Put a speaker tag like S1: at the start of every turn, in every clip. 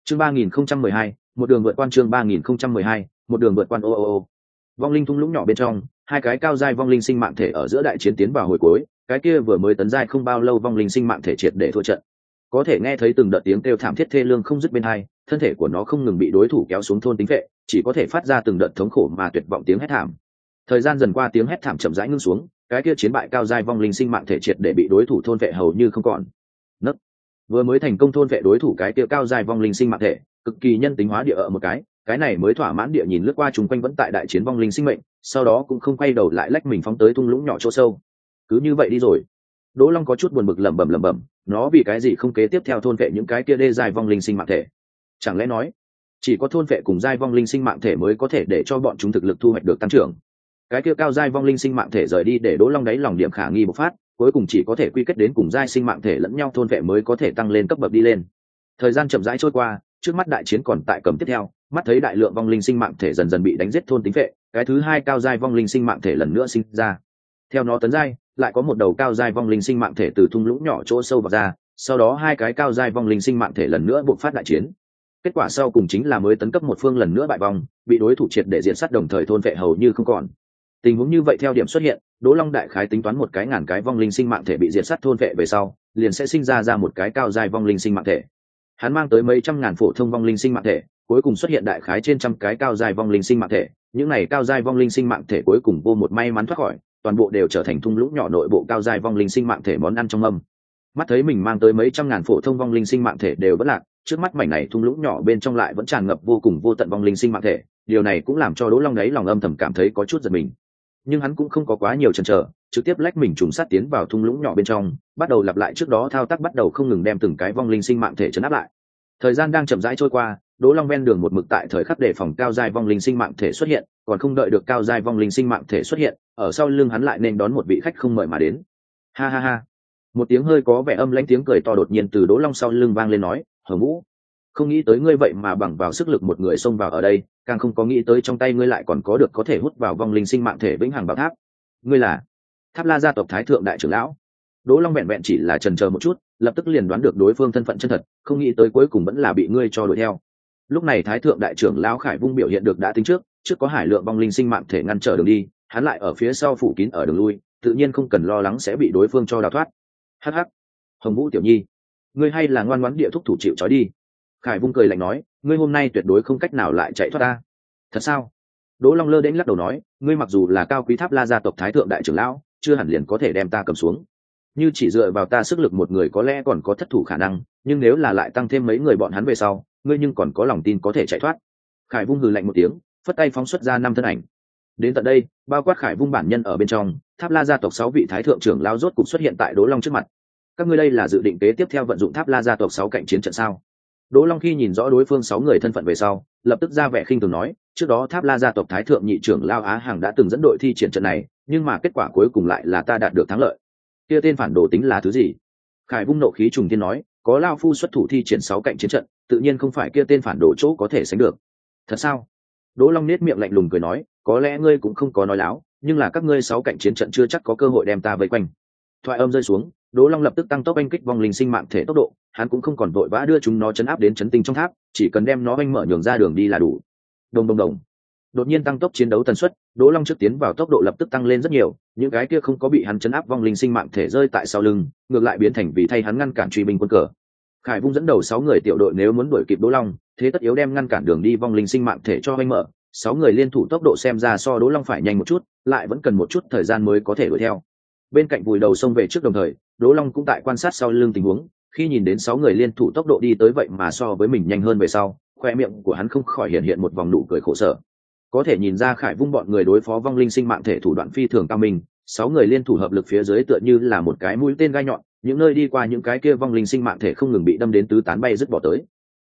S1: chương 3012, một đường vượt qua chương 3012, một đường vượt qua ô. Vong linh thung lũng nhỏ bên trong, hai cái cao giai vong linh sinh mạng thể ở giữa đại chiến tiến vào hồi cuối, cái kia vừa mới tấn giai không bao lâu vong linh sinh mạng thể triệt để thua trận. Có thể nghe thấy từng đợt tiếng kêu thảm thiết thê lương không dứt bên hai, thân thể của nó không ngừng bị đối thủ kéo xuống thôn tính vệ, chỉ có thể phát ra từng đợt thống khổ mà tuyệt vọng tiếng hét thảm. Thời gian dần qua tiếng hét thảm chậm rãi ngưng xuống, cái kia chiến bại cao giai vong linh sinh mạng thể triệt để bị đối thủ thôn vệ hầu như không còn. Nấc. Vừa mới thành công thôn vệ đối thủ cái kia cao giai vong linh sinh mạng thể, cực kỳ nhân tính hóa địa ở một cái này mới thỏa mãn địa nhìn lướt qua chúng quanh vẫn tại đại chiến vong linh sinh mệnh, sau đó cũng không quay đầu lại lách mình phóng tới thung lũng nhỏ chỗ sâu. Cứ như vậy đi rồi. Đỗ Long có chút buồn bực lẩm bẩm, nó vì cái gì không kế tiếp theo thôn vệ những cái kia đê giai vong linh sinh mạng thể? Chẳng lẽ nói chỉ có thôn vệ cùng giai vong linh sinh mạng thể mới có thể để cho bọn chúng thực lực thu hoạch được tăng trưởng? Cái kia cao giai vong linh sinh mạng thể rời đi để Đỗ Long đáy lòng điểm khả nghi bộc phát, cuối cùng chỉ có thể quy kết đến cùng giai sinh mạng thể lẫn nhau thôn vệ mới có thể tăng lên cấp bậc đi lên. Thời gian chậm rãi trôi qua, trước mắt đại chiến còn tại cầm tiếp theo, mắt thấy đại lượng vong linh sinh mạng thể dần dần bị đánh giết thôn tính vệ, cái thứ hai cao giai vong linh sinh mạng thể lần nữa sinh ra. Theo nó tấn giai, lại có một đầu cao giai vong linh sinh mạng thể từ thung lũng nhỏ chỗ sâu vào ra, sau đó hai cái cao giai vong linh sinh mạng thể lần nữa bộc phát đại chiến. Kết quả sau cùng chính là mới tấn cấp một phương lần nữa bại vong, bị đối thủ triệt để diện sát đồng thời thôn vệ hầu như không còn. Tình huống như vậy theo điểm xuất hiện, Đỗ Long đại khái tính toán một cái ngàn cái vong linh sinh mạng thể bị diệt sát thôn vệ về sau, liền sẽ sinh ra một cái cao giai vong linh sinh mạng thể. Hắn mang tới mấy trăm ngàn phổ thông vong linh sinh mạng thể, cuối cùng xuất hiện đại khái trên trăm cái cao giai vong linh sinh mạng thể, những này cao giai vong linh sinh mạng thể cuối cùng vô một may mắn thoát khỏi, toàn bộ đều trở thành thung lũng nhỏ nội bộ cao giai vong linh sinh mạng thể món ăn trong mâm. Mắt thấy mình mang tới mấy trăm ngàn phổ thông vong linh sinh mạng thể đều bất lạc, trước mắt mảnh này thung lũng nhỏ bên trong lại vẫn tràn ngập vô cùng vô tận vong linh sinh mạng thể, điều này cũng làm cho Đỗ Long đấy lòng âm thầm cảm thấy có chút giật mình. Nhưng hắn cũng không có quá nhiều chần chờ, trực tiếp lách mình trùng sát tiến vào thung lũng nhỏ bên trong, bắt đầu lặp lại trước đó thao tác, bắt đầu không ngừng đem từng cái vong linh sinh mạng thể trấn áp lại. Thời gian đang chậm rãi trôi qua, Đỗ Long ven đường một mực tại thời khắc đề phòng cao giai vong linh sinh mạng thể xuất hiện, còn không đợi được cao giai vong linh sinh mạng thể xuất hiện, ở sau lưng hắn lại nên đón một vị khách không mời mà đến. Ha ha ha. Một tiếng hơi có vẻ âm lãnh tiếng cười to đột nhiên từ Đỗ Long sau lưng vang lên nói, "Hờ Vũ, không nghĩ tới ngươi vậy mà bằng vào sức lực một người xông vào ở đây, càng không có nghĩ tới trong tay ngươi lại còn có được có thể hút vào vong linh sinh mạng thể vĩnh hằng bảo tháp. Ngươi là Tháp La gia tộc Thái thượng đại trưởng lão?" Đỗ Long vẹn vẹn chỉ là chần chờ một chút, lập tức liền đoán được đối phương thân phận chân thật, không nghĩ tới cuối cùng vẫn là bị ngươi cho đuổi theo. Lúc này Thái thượng đại trưởng lão Khải Vung biểu hiện được đã tính trước có hải lượng vong linh sinh mạng thể ngăn trở đường đi, hắn lại ở phía sau phủ kín ở đường lui, tự nhiên không cần lo lắng sẽ bị đối phương cho đào thoát. Hắc hắc, Hồng Vũ tiểu nhi, ngươi hay là ngoan ngoãn địa thúc thủ chịu trói đi. Khải Vung cười lạnh nói, ngươi hôm nay tuyệt đối không cách nào lại chạy thoát ta. Thật sao? Đỗ Long lơ đễnh lắc đầu nói, ngươi mặc dù là cao quý Tháp La gia tộc Thái thượng đại trưởng lão, chưa hẳn liền có thể đem ta cầm xuống. Như chỉ dựa vào ta sức lực một người có lẽ còn có thất thủ khả năng, nhưng nếu là lại tăng thêm mấy người bọn hắn về sau, ngươi nhưng còn có lòng tin có thể chạy thoát. Khải Vung hừ lạnh một tiếng, phất tay phóng xuất ra 5 thân ảnh. Đến tận đây, bao quát Khải Vung bản nhân ở bên trong, Tháp La gia tộc 6 vị thái thượng trưởng lão rốt cục xuất hiện tại Đỗ Long trước mặt. Các ngươi đây là dự định kế tiếp theo vận dụng Tháp La gia tộc 6 cạnh chiến trận sao? Đỗ Long khi nhìn rõ đối phương 6 người thân phận về sau, lập tức ra vẻ khinh thường nói, trước đó Tháp La gia tộc thái thượng nhị trưởng lão Á Hàng đã từng dẫn đội thi triển trận này, nhưng mà kết quả cuối cùng lại là ta đạt được thắng lợi. Kia tên phản đồ tính là thứ gì? Khải Vung nộ khí trùng thiên nói, có lão phu xuất thủ thi triển 6 cạnh chiến trận, tự nhiên không phải kia tên phản đồ chỗ có thể sánh được. Thật sao? Đỗ Long nét miệng lạnh lùng cười nói, có lẽ ngươi cũng không có nói láo, nhưng là các ngươi 6 cạnh chiến trận chưa chắc có cơ hội đem ta vây quanh. Thoại âm rơi xuống, Đỗ Long lập tức tăng tốc oanh kích vong linh sinh mạng thể tốc độ, hắn cũng không còn vội vã đưa chúng nó chấn áp đến chấn tinh trong tháp, chỉ cần đem nó oanh mở nhường ra đường đi là đủ. Đồng đồng đồng. Đột nhiên tăng tốc chiến đấu tần suất, Đỗ Long trước tiến vào tốc độ lập tức tăng lên rất nhiều, những cái kia không có bị hắn chấn áp vong linh sinh mạng thể rơi tại sau lưng, ngược lại biến thành vì thay hắn ngăn cản truy binh quân cờ. Khải Vung dẫn đầu 6 người tiểu đội nếu muốn đuổi kịp Đỗ Long, thế tất yếu đem ngăn cản đường đi vong linh sinh mạng thể cho oanh mở. 6 người liên thủ tốc độ xem ra so Đỗ Long phải nhanh một chút, lại vẫn cần một chút thời gian mới có thể đuổi theo. Bên cạnh vùi đầu xông về trước đồng thời, Đỗ Long cũng tại quan sát sau lưng tình huống, khi nhìn đến 6 người liên thủ tốc độ đi tới vậy mà so với mình nhanh hơn về sau, khoe miệng của hắn không khỏi hiện một vòng nụ cười khổ sở. Có thể nhìn ra Khải Vung bọn người đối phó vong linh sinh mạng thể thủ đoạn phi thường cao minh, 6 người liên thủ hợp lực phía dưới tựa như là một cái mũi tên gai nhọn, những nơi đi qua những cái kia vong linh sinh mạng thể không ngừng bị đâm đến tứ tán bay rứt bỏ tới.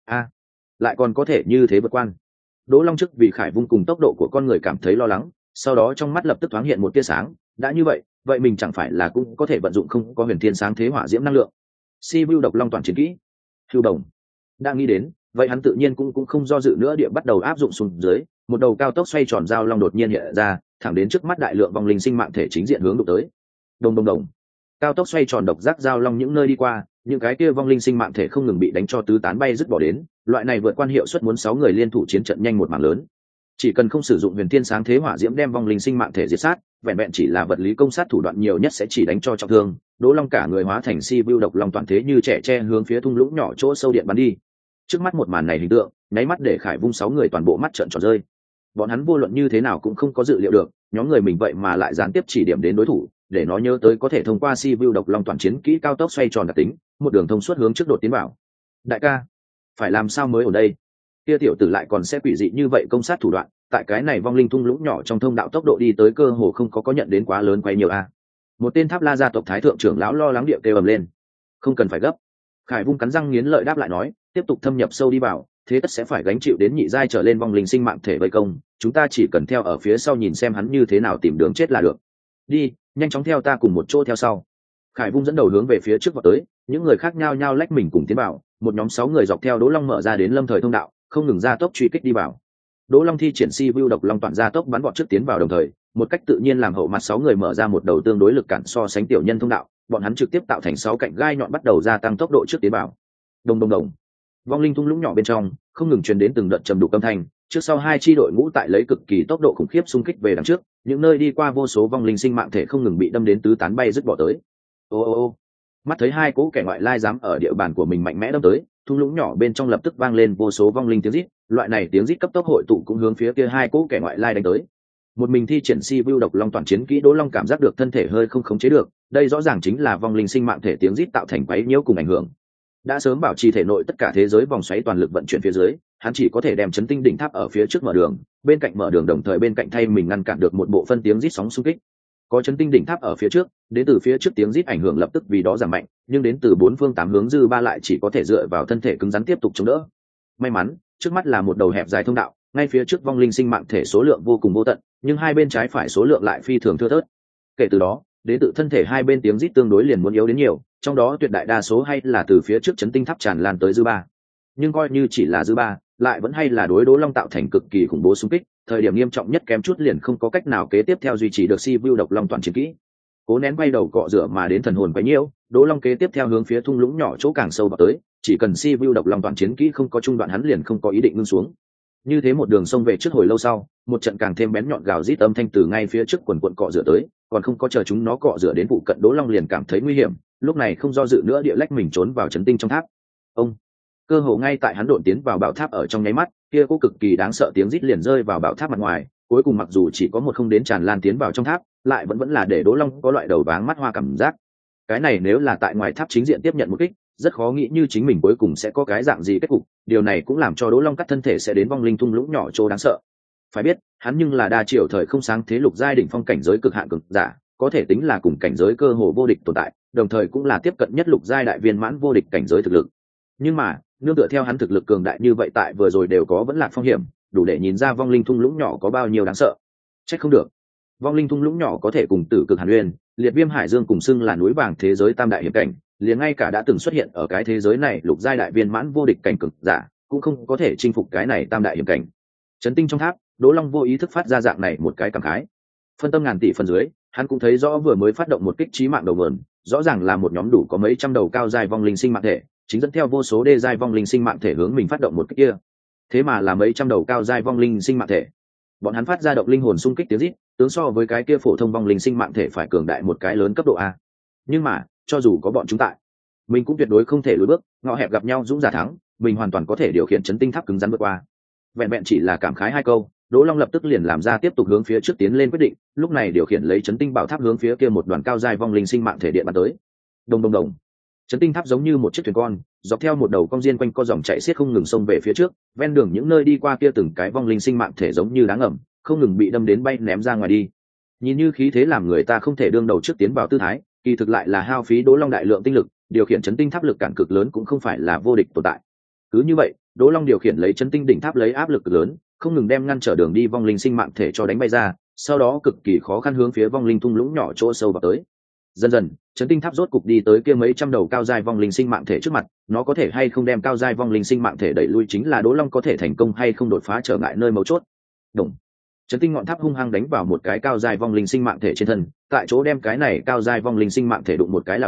S1: Lại còn có thể như thế vượt quan. Đỗ Long trước vì Khải Vung cùng tốc độ của con người cảm thấy lo lắng, sau đó trong mắt lập tức thoáng hiện một tia sáng, đã như vậy mình chẳng phải là cũng có thể vận dụng không có huyền thiên sáng thế hỏa diễm năng lượng. Si Bưu độc long toàn chiến kỹ. Hưu đồng. Đang nghĩ đến, vậy hắn tự nhiên cũng không do dự nữa địa bắt đầu áp dụng xuống dưới, một đầu cao tốc xoay tròn dao long đột nhiên hiện ra, thẳng đến trước mắt đại lượng vong linh sinh mạng thể chính diện hướng đụng tới. Đồng đồng đồng. Cao tốc xoay tròn độc giác dao long những nơi đi qua, những cái kia vong linh sinh mạng thể không ngừng bị đánh cho tứ tán bay dứt bỏ đến, loại này vượt quan hiệu suất muốn 6 người liên thủ chiến trận nhanh một mảng lớn. Chỉ cần không sử dụng huyền thiên sáng thế hỏa diễm đem vong linh sinh mạng thể diệt sát, vẹn vẹn chỉ là vật lý công sát thủ đoạn nhiều nhất sẽ chỉ đánh cho trọng thương. Đỗ Long cả người hóa thành si view độc long toàn thế như trẻ tre hướng phía thung lũng nhỏ chỗ sâu điện bắn đi. Trước mắt một màn này hình tượng, nháy mắt để Khải Vung 6 người toàn bộ mắt trợn tròn rơi. Bọn hắn vô luận như thế nào cũng không có dự liệu được, nhóm người mình vậy mà lại gián tiếp chỉ điểm đến đối thủ, để nó nhớ tới có thể thông qua si view độc long toàn chiến kỹ cao tốc xoay tròn đặc tính, một đường thông suốt hướng trước đột tiến vào. Đại ca, phải làm sao mới ở đây? Kia tiểu tử lại còn sẽ quỷ dị như vậy công sát thủ đoạn, tại cái này vong linh thung lũng nhỏ trong thông đạo tốc độ đi tới cơ hồ không có nhận đến quá lớn quay nhiều a. Một tên Tháp La gia tộc thái thượng trưởng lão lo lắng địa kêu ầm lên. Không cần phải gấp. Khải Vung cắn răng nghiến lợi đáp lại nói, tiếp tục thâm nhập sâu đi vào, thế tất sẽ phải gánh chịu đến nhị giai trở lên vong linh sinh mạng thể vây công, chúng ta chỉ cần theo ở phía sau nhìn xem hắn như thế nào tìm đường chết là được. Đi, nhanh chóng theo ta cùng một chỗ theo sau. Khải Vung dẫn đầu hướng về phía trước vào tới, những người khác nhao nhao lách mình cùng tiến vào, một nhóm 6 người dọc theo Đỗ Long mở ra đến lâm thời thông đạo, không ngừng ra tốc truy kích đi vào. Đỗ Long thi triển si view độc long toàn ra tốc bắn bọn trước tiến vào đồng thời, một cách tự nhiên làm hậu mặt 6 người mở ra một đầu tương đối lực cản so sánh tiểu nhân thông đạo, bọn hắn trực tiếp tạo thành 6 cạnh gai nhọn bắt đầu gia tăng tốc độ trước tiến vào. Đồng đồng đồng. Vong linh thung lũng nhỏ bên trong, không ngừng truyền đến từng đợt trầm đục âm thanh, trước sau hai chi đội ngũ tại lấy cực kỳ tốc độ khủng khiếp xung kích về đằng trước, những nơi đi qua vô số vong linh sinh mạng thể không ngừng bị đâm đến tứ tán bay dứt bỏ tới. Ô ô ô. Mắt thấy hai cỗ kẻ ngoại lai dám ở địa bàn của mình mạnh mẽ đâm tới, thung lũng nhỏ bên trong lập tức vang lên vô số vong linh tiếng rít, loại này tiếng rít cấp tốc hội tụ cũng hướng phía kia hai cỗ kẻ ngoại lai đánh tới. Một mình thi triển si view độc long toàn chiến kỹ, Đỗ Long cảm giác được thân thể hơi không khống chế được, đây rõ ràng chính là vong linh sinh mạng thể tiếng rít tạo thành quấy nhiễu cùng ảnh hưởng. Đã sớm bảo trì thể nội tất cả thế giới vòng xoáy toàn lực vận chuyển phía dưới, hắn chỉ có thể đem chấn tinh đỉnh tháp ở phía trước mở đường, bên cạnh mở đường đồng thời bên cạnh thay mình ngăn cản được một bộ phân tiếng rít sóng xung kích. Có chấn tinh đỉnh tháp ở phía trước, đến từ phía trước tiếng rít ảnh hưởng lập tức vì đó giảm mạnh, nhưng đến từ bốn phương tám hướng dư ba lại chỉ có thể dựa vào thân thể cứng rắn tiếp tục chống đỡ. May mắn, trước mắt là một đầu hẹp dài thông đạo, ngay phía trước vong linh sinh mạng thể số lượng vô cùng vô tận, nhưng hai bên trái phải số lượng lại phi thường thưa thớt. Kể từ đó, đến tự thân thể hai bên tiếng rít tương đối liền muốn yếu đến nhiều, trong đó tuyệt đại đa số hay là từ phía trước chấn tinh tháp tràn lan tới dư ba. Nhưng coi như chỉ là dư ba, lại vẫn hay là đối Đỗ Long tạo thành cực kỳ khủng bố xung kích, thời điểm nghiêm trọng nhất kém chút liền không có cách nào kế tiếp theo duy trì được si view độc long toàn chiến kỹ. Cố nén quay đầu cọ rửa mà đến thần hồn quấy nhiễu, Đỗ Long kế tiếp theo hướng phía thung lũng nhỏ chỗ càng sâu vào tới, chỉ cần si view độc long toàn chiến kỹ không có trung đoạn hắn liền không có ý định ngưng xuống. Như thế một đường sông về trước hồi lâu sau, một trận càng thêm bén nhọn gào rít âm thanh từ ngay phía trước quần quần cọ rửa tới, còn không có chờ chúng nó cọ rửa đến phụ cận, Đỗ Long liền cảm thấy nguy hiểm, lúc này không do dự nữa địa lách mình trốn vào chấn tinh trong tháp. Ông cơ hồ ngay tại hắn độn tiến vào bảo tháp ở trong nháy mắt, kia cố cực kỳ đáng sợ tiếng rít liền rơi vào bảo tháp mặt ngoài, cuối cùng mặc dù chỉ có một không đến tràn lan tiến vào trong tháp, lại vẫn là để Đỗ Long có loại đầu váng mắt hoa cảm giác. Cái này nếu là tại ngoài tháp chính diện tiếp nhận một kích, rất khó nghĩ như chính mình cuối cùng sẽ có cái dạng gì kết cục, điều này cũng làm cho Đỗ Long cắt thân thể sẽ đến vong linh thung lũng nhỏ chỗ đáng sợ. Phải biết, hắn nhưng là đa triều thời không sáng thế lục giai đỉnh phong cảnh giới cực hạn cực giả, có thể tính là cùng cảnh giới cơ hồ vô địch tồn tại, đồng thời cũng là tiếp cận nhất lục giai đại viên mãn vô địch cảnh giới thực lực. Nhưng mà, nương tựa theo hắn thực lực cường đại như vậy tại vừa rồi đều có vẫn lạc phong hiểm, đủ để nhìn ra vong linh thung lũng nhỏ có bao nhiêu đáng sợ. Trách không được, vong linh thung lũng nhỏ có thể cùng tử cực hàn uyên, liệt viêm hải dương cùng xưng là núi vàng thế giới tam đại hiểm cảnh, liền ngay cả đã từng xuất hiện ở cái thế giới này lục giai đại viên mãn vô địch cảnh cực giả cũng không có thể chinh phục cái này tam đại hiểm cảnh. Chấn tinh trong tháp, Đỗ Long vô ý thức phát ra dạng này một cái cảm khái. Phân tâm ngàn tỷ phần dưới, hắn cũng thấy rõ vừa mới phát động một kích chí mạng đầu nguồn, rõ ràng là một nhóm đủ có mấy trăm đầu cao giai vong linh sinh mạng thể, chính dẫn theo vô số đê giai vong linh sinh mạng thể hướng mình phát động một kích kia. Thế mà là mấy trăm đầu cao giai vong linh sinh mạng thể. Bọn hắn phát ra động linh hồn xung kích tiếng rít, tướng so với cái kia phổ thông vong linh sinh mạng thể phải cường đại một cái lớn cấp độ a. Nhưng mà, cho dù có bọn chúng tại, mình cũng tuyệt đối không thể lùi bước, ngõ hẹp gặp nhau dũng giả thắng, mình hoàn toàn có thể điều khiển chấn tinh tháp cứng rắn vượt qua. Vẹn vẹn chỉ là cảm khái hai câu, Đỗ Long lập tức liền làm ra tiếp tục hướng phía trước tiến lên quyết định, lúc này điều khiển lấy chấn tinh bảo tháp hướng phía kia một đoàn cao giai vong linh sinh mạng thể điện bắn tới. Đồng đồng đồng. Chấn tinh tháp giống như một chiếc thuyền con, dọc theo một đầu cong diên quanh co dòng chảy xiết không ngừng xông về phía trước, ven đường những nơi đi qua kia từng cái vong linh sinh mạng thể giống như đá ngầm, không ngừng bị đâm đến bay ném ra ngoài đi. Nhìn như khí thế làm người ta không thể đương đầu trước tiến vào tư thái, kỳ thực lại là hao phí Đỗ Long đại lượng tinh lực, điều khiển chấn tinh tháp lực cản cực lớn cũng không phải là vô địch tồn tại. Cứ như vậy, Đỗ Long điều khiển lấy chấn tinh đỉnh tháp lấy áp lực cực lớn, không ngừng đem ngăn trở đường đi vong linh sinh mạng thể cho đánh bay ra, sau đó cực kỳ khó khăn hướng phía vong linh thung lũng nhỏ chỗ sâu vào tới. Dần dần, chấn tinh tháp rốt cục đi tới kia mấy trăm đầu cao giai vong linh sinh mạng thể trước mặt, nó có thể hay không đem cao giai vong linh sinh mạng thể đẩy lui chính là Đỗ Long có thể thành công hay không đột phá trở ngại nơi mấu chốt. Đồng chấn tinh ngọn tháp hung hăng đánh vào một cái cao giai vong linh sinh mạng thể trên thân, tại chỗ đem cái này cao giai vong linh sinh mạng thể đụng một cái lảo đảo,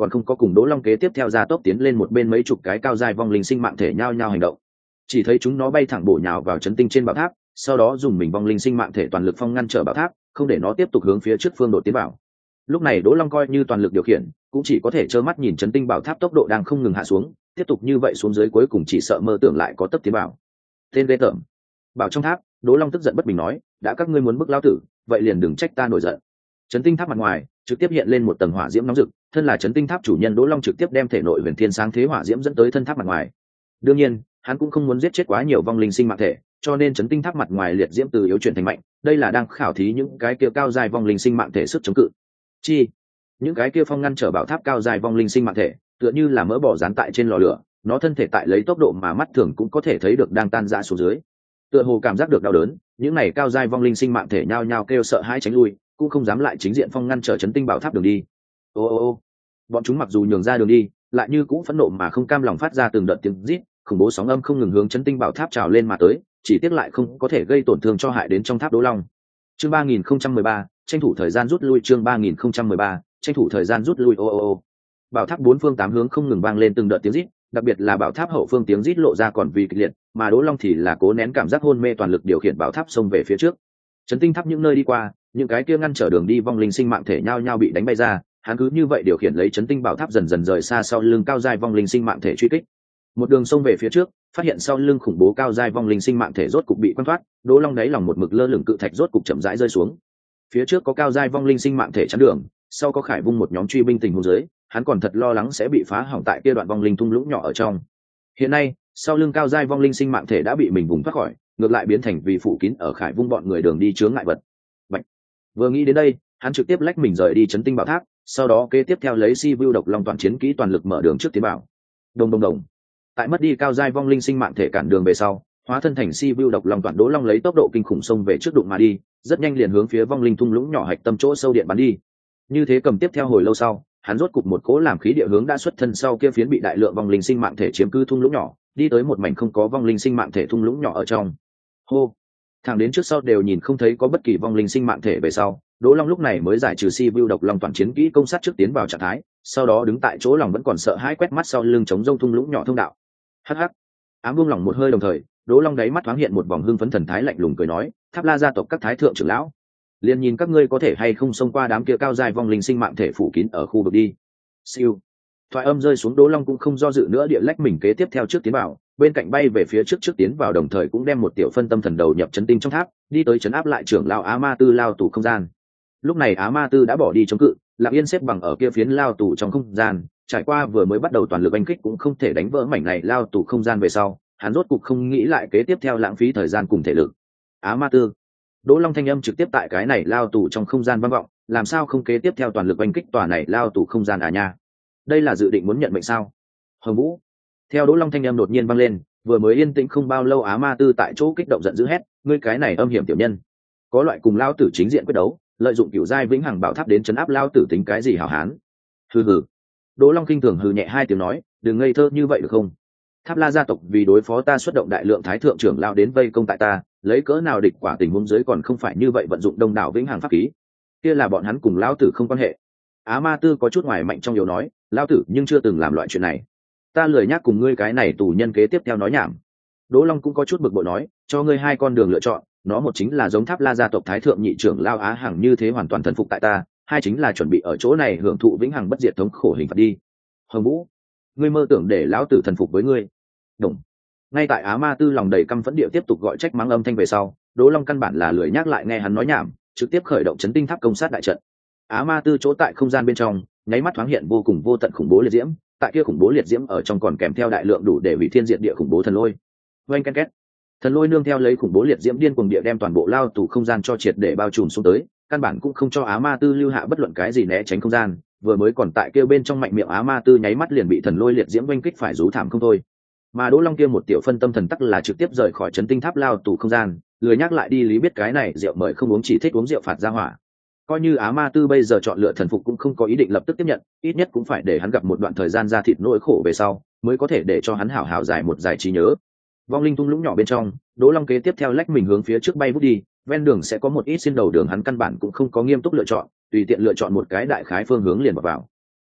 S1: còn không có cùng Đỗ Long kế tiếp theo ra tốc tiến lên một bên, mấy chục cái cao giai vong linh sinh mạng thể nhao nhao hành động. Chỉ thấy chúng nó bay thẳng bổ nhào vào chấn tinh trên bảo tháp, sau đó dùng mình vong linh sinh mạng thể toàn lực phong ngăn trở bảo tháp, không để nó tiếp tục hướng phía trước phương đột tiến vào. Lúc này Đỗ Long coi như toàn lực điều khiển, cũng chỉ có thể trơ mắt nhìn chấn tinh bảo tháp tốc độ đang không ngừng hạ xuống, tiếp tục như vậy xuống dưới cuối cùng chỉ sợ mơ tưởng lại có tấp tiến vào. Tên ghê tởm. Bảo trong tháp, Đỗ Long tức giận bất bình nói, đã các ngươi muốn bức lao tử, vậy liền đừng trách ta nổi giận. Chấn tinh tháp mặt ngoài trực tiếp hiện lên một tầng hỏa diễm nóng rực, thân là chấn tinh tháp chủ nhân Đỗ Long trực tiếp đem thể nội huyền thiên sáng thế hỏa diễm dẫn tới thân tháp mặt ngoài. Đương nhiên, hắn cũng không muốn giết chết quá nhiều vong linh sinh mạng thể, cho nên chấn tinh tháp mặt ngoài liệt diễm từ yếu chuyển thành mạnh, đây là đang khảo thí những cái kia cao dài vong linh sinh mạng thể sức chống cự. Chi, những cái kia phong ngăn trở bảo tháp cao dài vong linh sinh mạng thể, tựa như là mỡ bò dán tại trên lò lửa, nó thân thể tại lấy tốc độ mà mắt thường cũng có thể thấy được đang tan rã xuống dưới. Tựa hồ cảm giác được đau đớn, những này cao dài vong linh sinh mạng thể nhao nhao kêu sợ hãi tránh lui, cũng không dám lại chính diện phong ngăn trở chấn tinh bảo tháp đường đi. Ô, bọn chúng mặc dù nhường ra đường đi, lại như cũng phẫn nộ mà không cam lòng phát ra từng đợt tiếng rít, khủng bố sóng âm không ngừng hướng chấn tinh bảo tháp trào lên mà tới, chỉ tiếc lại không có thể gây tổn thương cho hại đến trong tháp Đỗ Long. Chương 3013, tranh thủ thời gian rút lui. Chương 3013, tranh thủ thời gian rút lui. Ô. Bảo tháp bốn phương tám hướng không ngừng vang lên từng đợt tiếng rít, đặc biệt là bảo tháp hậu phương tiếng rít lộ ra còn vì kịch liệt, mà Đỗ Long thì là cố nén cảm giác hôn mê toàn lực điều khiển bảo tháp xông về phía trước. Chấn tinh tháp những nơi đi qua, những cái kia ngăn trở đường đi vong linh sinh mạng thể nhao nhao bị đánh bay ra, hắn cứ như vậy điều khiển lấy chấn tinh bảo tháp dần dần rời xa sau lưng cao giai vong linh sinh mạng thể truy kích. Một đường xông về phía trước, phát hiện sau lưng khủng bố cao giai vong linh sinh mạng thể rốt cục bị quăng thoát, Đỗ Long đáy lòng một mực lơ lửng cự thạch rốt cục chậm rãi rơi xuống. Phía trước có cao giai vong linh sinh mạng thể chắn đường, sau có Khải Vung một nhóm truy binh tình huống dưới, hắn còn thật lo lắng sẽ bị phá hỏng tại kia đoạn vong linh thung lũng nhỏ ở trong. Hiện nay, sau lưng cao giai vong linh sinh mạng thể đã bị mình vùng thoát khỏi, ngược lại biến thành vì phủ kín ở Khải Vung bọn người đường đi chướng ngại vật. Bạch. Vừa nghĩ đến đây, hắn trực tiếp lách mình rời đi chấn tinh bảo tháp, sau đó kế tiếp theo lấy si view độc long toàn chiến kỹ toàn lực mở đường trước tiến bảo. Đồng. Tại mất đi cao giai vong linh sinh mạng thể cản đường về sau, hóa thân thành si view độc long toàn Đỗ Long lấy tốc độ kinh khủng xông về trước đụng mà đi, rất nhanh liền hướng phía vong linh thung lũng nhỏ hạch tâm chỗ sâu điện bắn đi. Như thế cầm tiếp theo hồi lâu sau, hắn rốt cục một cỗ làm khí địa hướng đã xuất thân sau kia phiến bị đại lượng vong linh sinh mạng thể chiếm cứ thung lũng nhỏ, đi tới một mảnh không có vong linh sinh mạng thể thung lũng nhỏ ở trong. Hô, thẳng đến trước sau đều nhìn không thấy có bất kỳ vong linh sinh mạng thể về sau, Đỗ Long lúc này mới giải trừ si view độc long toàn chiến kỹ công sát trước tiến vào trạng thái, sau đó đứng tại chỗ lòng vẫn còn sợ hãi quét mắt sau lưng chống rông thung lũng nhỏ thông đạo. Hắc, ám buông lỏng một hơi đồng thời, Đỗ Long đáy mắt thoáng hiện một vòng hưng phấn thần thái lạnh lùng cười nói, Tháp La gia tộc các thái thượng trưởng lão, liền nhìn các ngươi có thể hay không xông qua đám kia cao dài vong linh sinh mạng thể phủ kín ở khu vực đi. Siêu. Thoại âm rơi xuống, Đỗ Long cũng không do dự nữa địa lách mình kế tiếp theo trước tiến vào, bên cạnh bay về phía trước tiến vào, đồng thời cũng đem một tiểu phân tâm thần đầu nhập chấn tinh trong tháp, đi tới chấn áp lại trưởng lão Á Ma Tư lao tù không gian. Lúc này Á Ma Tư đã bỏ đi chống cự, lặng yên xếp bằng ở kia phiến lao tù trong không gian, trải qua vừa mới bắt đầu toàn lực đánh kích cũng không thể đánh vỡ mảnh này lao tù không gian về sau, hắn rốt cục không nghĩ lại kế tiếp theo lãng phí thời gian cùng thể lực. Á Ma Tư. Đỗ Long thanh âm trực tiếp tại cái này lao tù trong không gian vang vọng, làm sao không kế tiếp theo toàn lực đánh kích tòa này lao tù không gian à nha? Đây là dự định muốn nhận mệnh sao? Hồng Vũ. Theo Đỗ Long thanh âm đột nhiên vang lên, vừa mới yên tĩnh không bao lâu Á Ma Tư tại chỗ kích động giận dữ hét, ngươi cái này âm hiểm tiểu nhân, có loại cùng lao tử chính diện quyết đấu, lợi dụng cửu giai vĩnh hằng bảo tháp đến chấn áp lao tử tính cái gì hảo hán? Hừ. Đỗ Long kinh thường hừ nhẹ hai tiếng nói, đừng ngây thơ như vậy được không? Tháp La gia tộc vì đối phó ta xuất động đại lượng thái thượng trưởng lao đến vây công tại ta, lấy cỡ nào địch quả tình huống dưới còn không phải như vậy vận dụng đông đảo vĩnh hằng pháp khí, kia là bọn hắn cùng lao tử không quan hệ. Á Ma Tư có chút ngoài mạnh trong yếu nói, lao tử nhưng chưa từng làm loại chuyện này, ta lười nhắc cùng ngươi cái này tù nhân kế tiếp theo nói nhảm. Đỗ Long cũng có chút bực bội nói, cho ngươi hai con đường lựa chọn, nó một chính là giống Tháp La gia tộc thái thượng nhị trưởng lao Á Hằng như thế hoàn toàn thần phục tại ta, hai chính là chuẩn bị ở chỗ này hưởng thụ vĩnh hằng bất diệt thống khổ hình phạt đi. Hồng Vũ, ngươi mơ tưởng để lão tử thần phục với ngươi? Đúng. Ngay tại Á Ma Tư lòng đầy căm phẫn địa tiếp tục gọi trách mắng âm thanh về sau, Đỗ Long căn bản là lười nhắc lại nghe hắn nói nhảm, trực tiếp khởi động chấn tinh tháp công sát đại trận. Á Ma Tư chỗ tại không gian bên trong, nháy mắt thoáng hiện vô cùng vô tận khủng bố liệt diễm, tại kia khủng bố liệt diễm ở trong còn kèm theo đại lượng đủ để hủy thiên diệt địa khủng bố thần lôi. Oanh ken két. Thần lôi nương theo lấy khủng bố liệt diễm điên cuồng địa đem toàn bộ lao tù không gian cho triệt để bao trùm xuống tới, căn bản cũng không cho Á Ma Tư lưu hạ bất luận cái gì né tránh không gian, vừa mới còn tại kia bên trong mạnh miệng Á Ma Tư nháy mắt liền bị thần lôi liệt diễm oanh kích phải rú thảm không thôi. Mà Đỗ Long kia một tiểu phân tâm thần tắc là trực tiếp rời khỏi chấn tinh tháp lao tù không gian, lười nhắc lại đi lý biết cái này rượu mời không uống, chỉ thích uống rượu phạt ra hỏa. Coi như Á Ma Tư bây giờ chọn lựa thần phục cũng không có ý định lập tức tiếp nhận, ít nhất cũng phải để hắn gặp một đoạn thời gian ra thịt nỗi khổ về sau, mới có thể để cho hắn hảo hảo giải một giải trí nhớ. Vong linh thung lũng nhỏ bên trong, Đỗ Long kế tiếp theo lách mình hướng phía trước bay vút đi, ven đường sẽ có một ít xin đầu đường hắn căn bản cũng không có nghiêm túc lựa chọn, tùy tiện lựa chọn một cái đại khái phương hướng liền vào.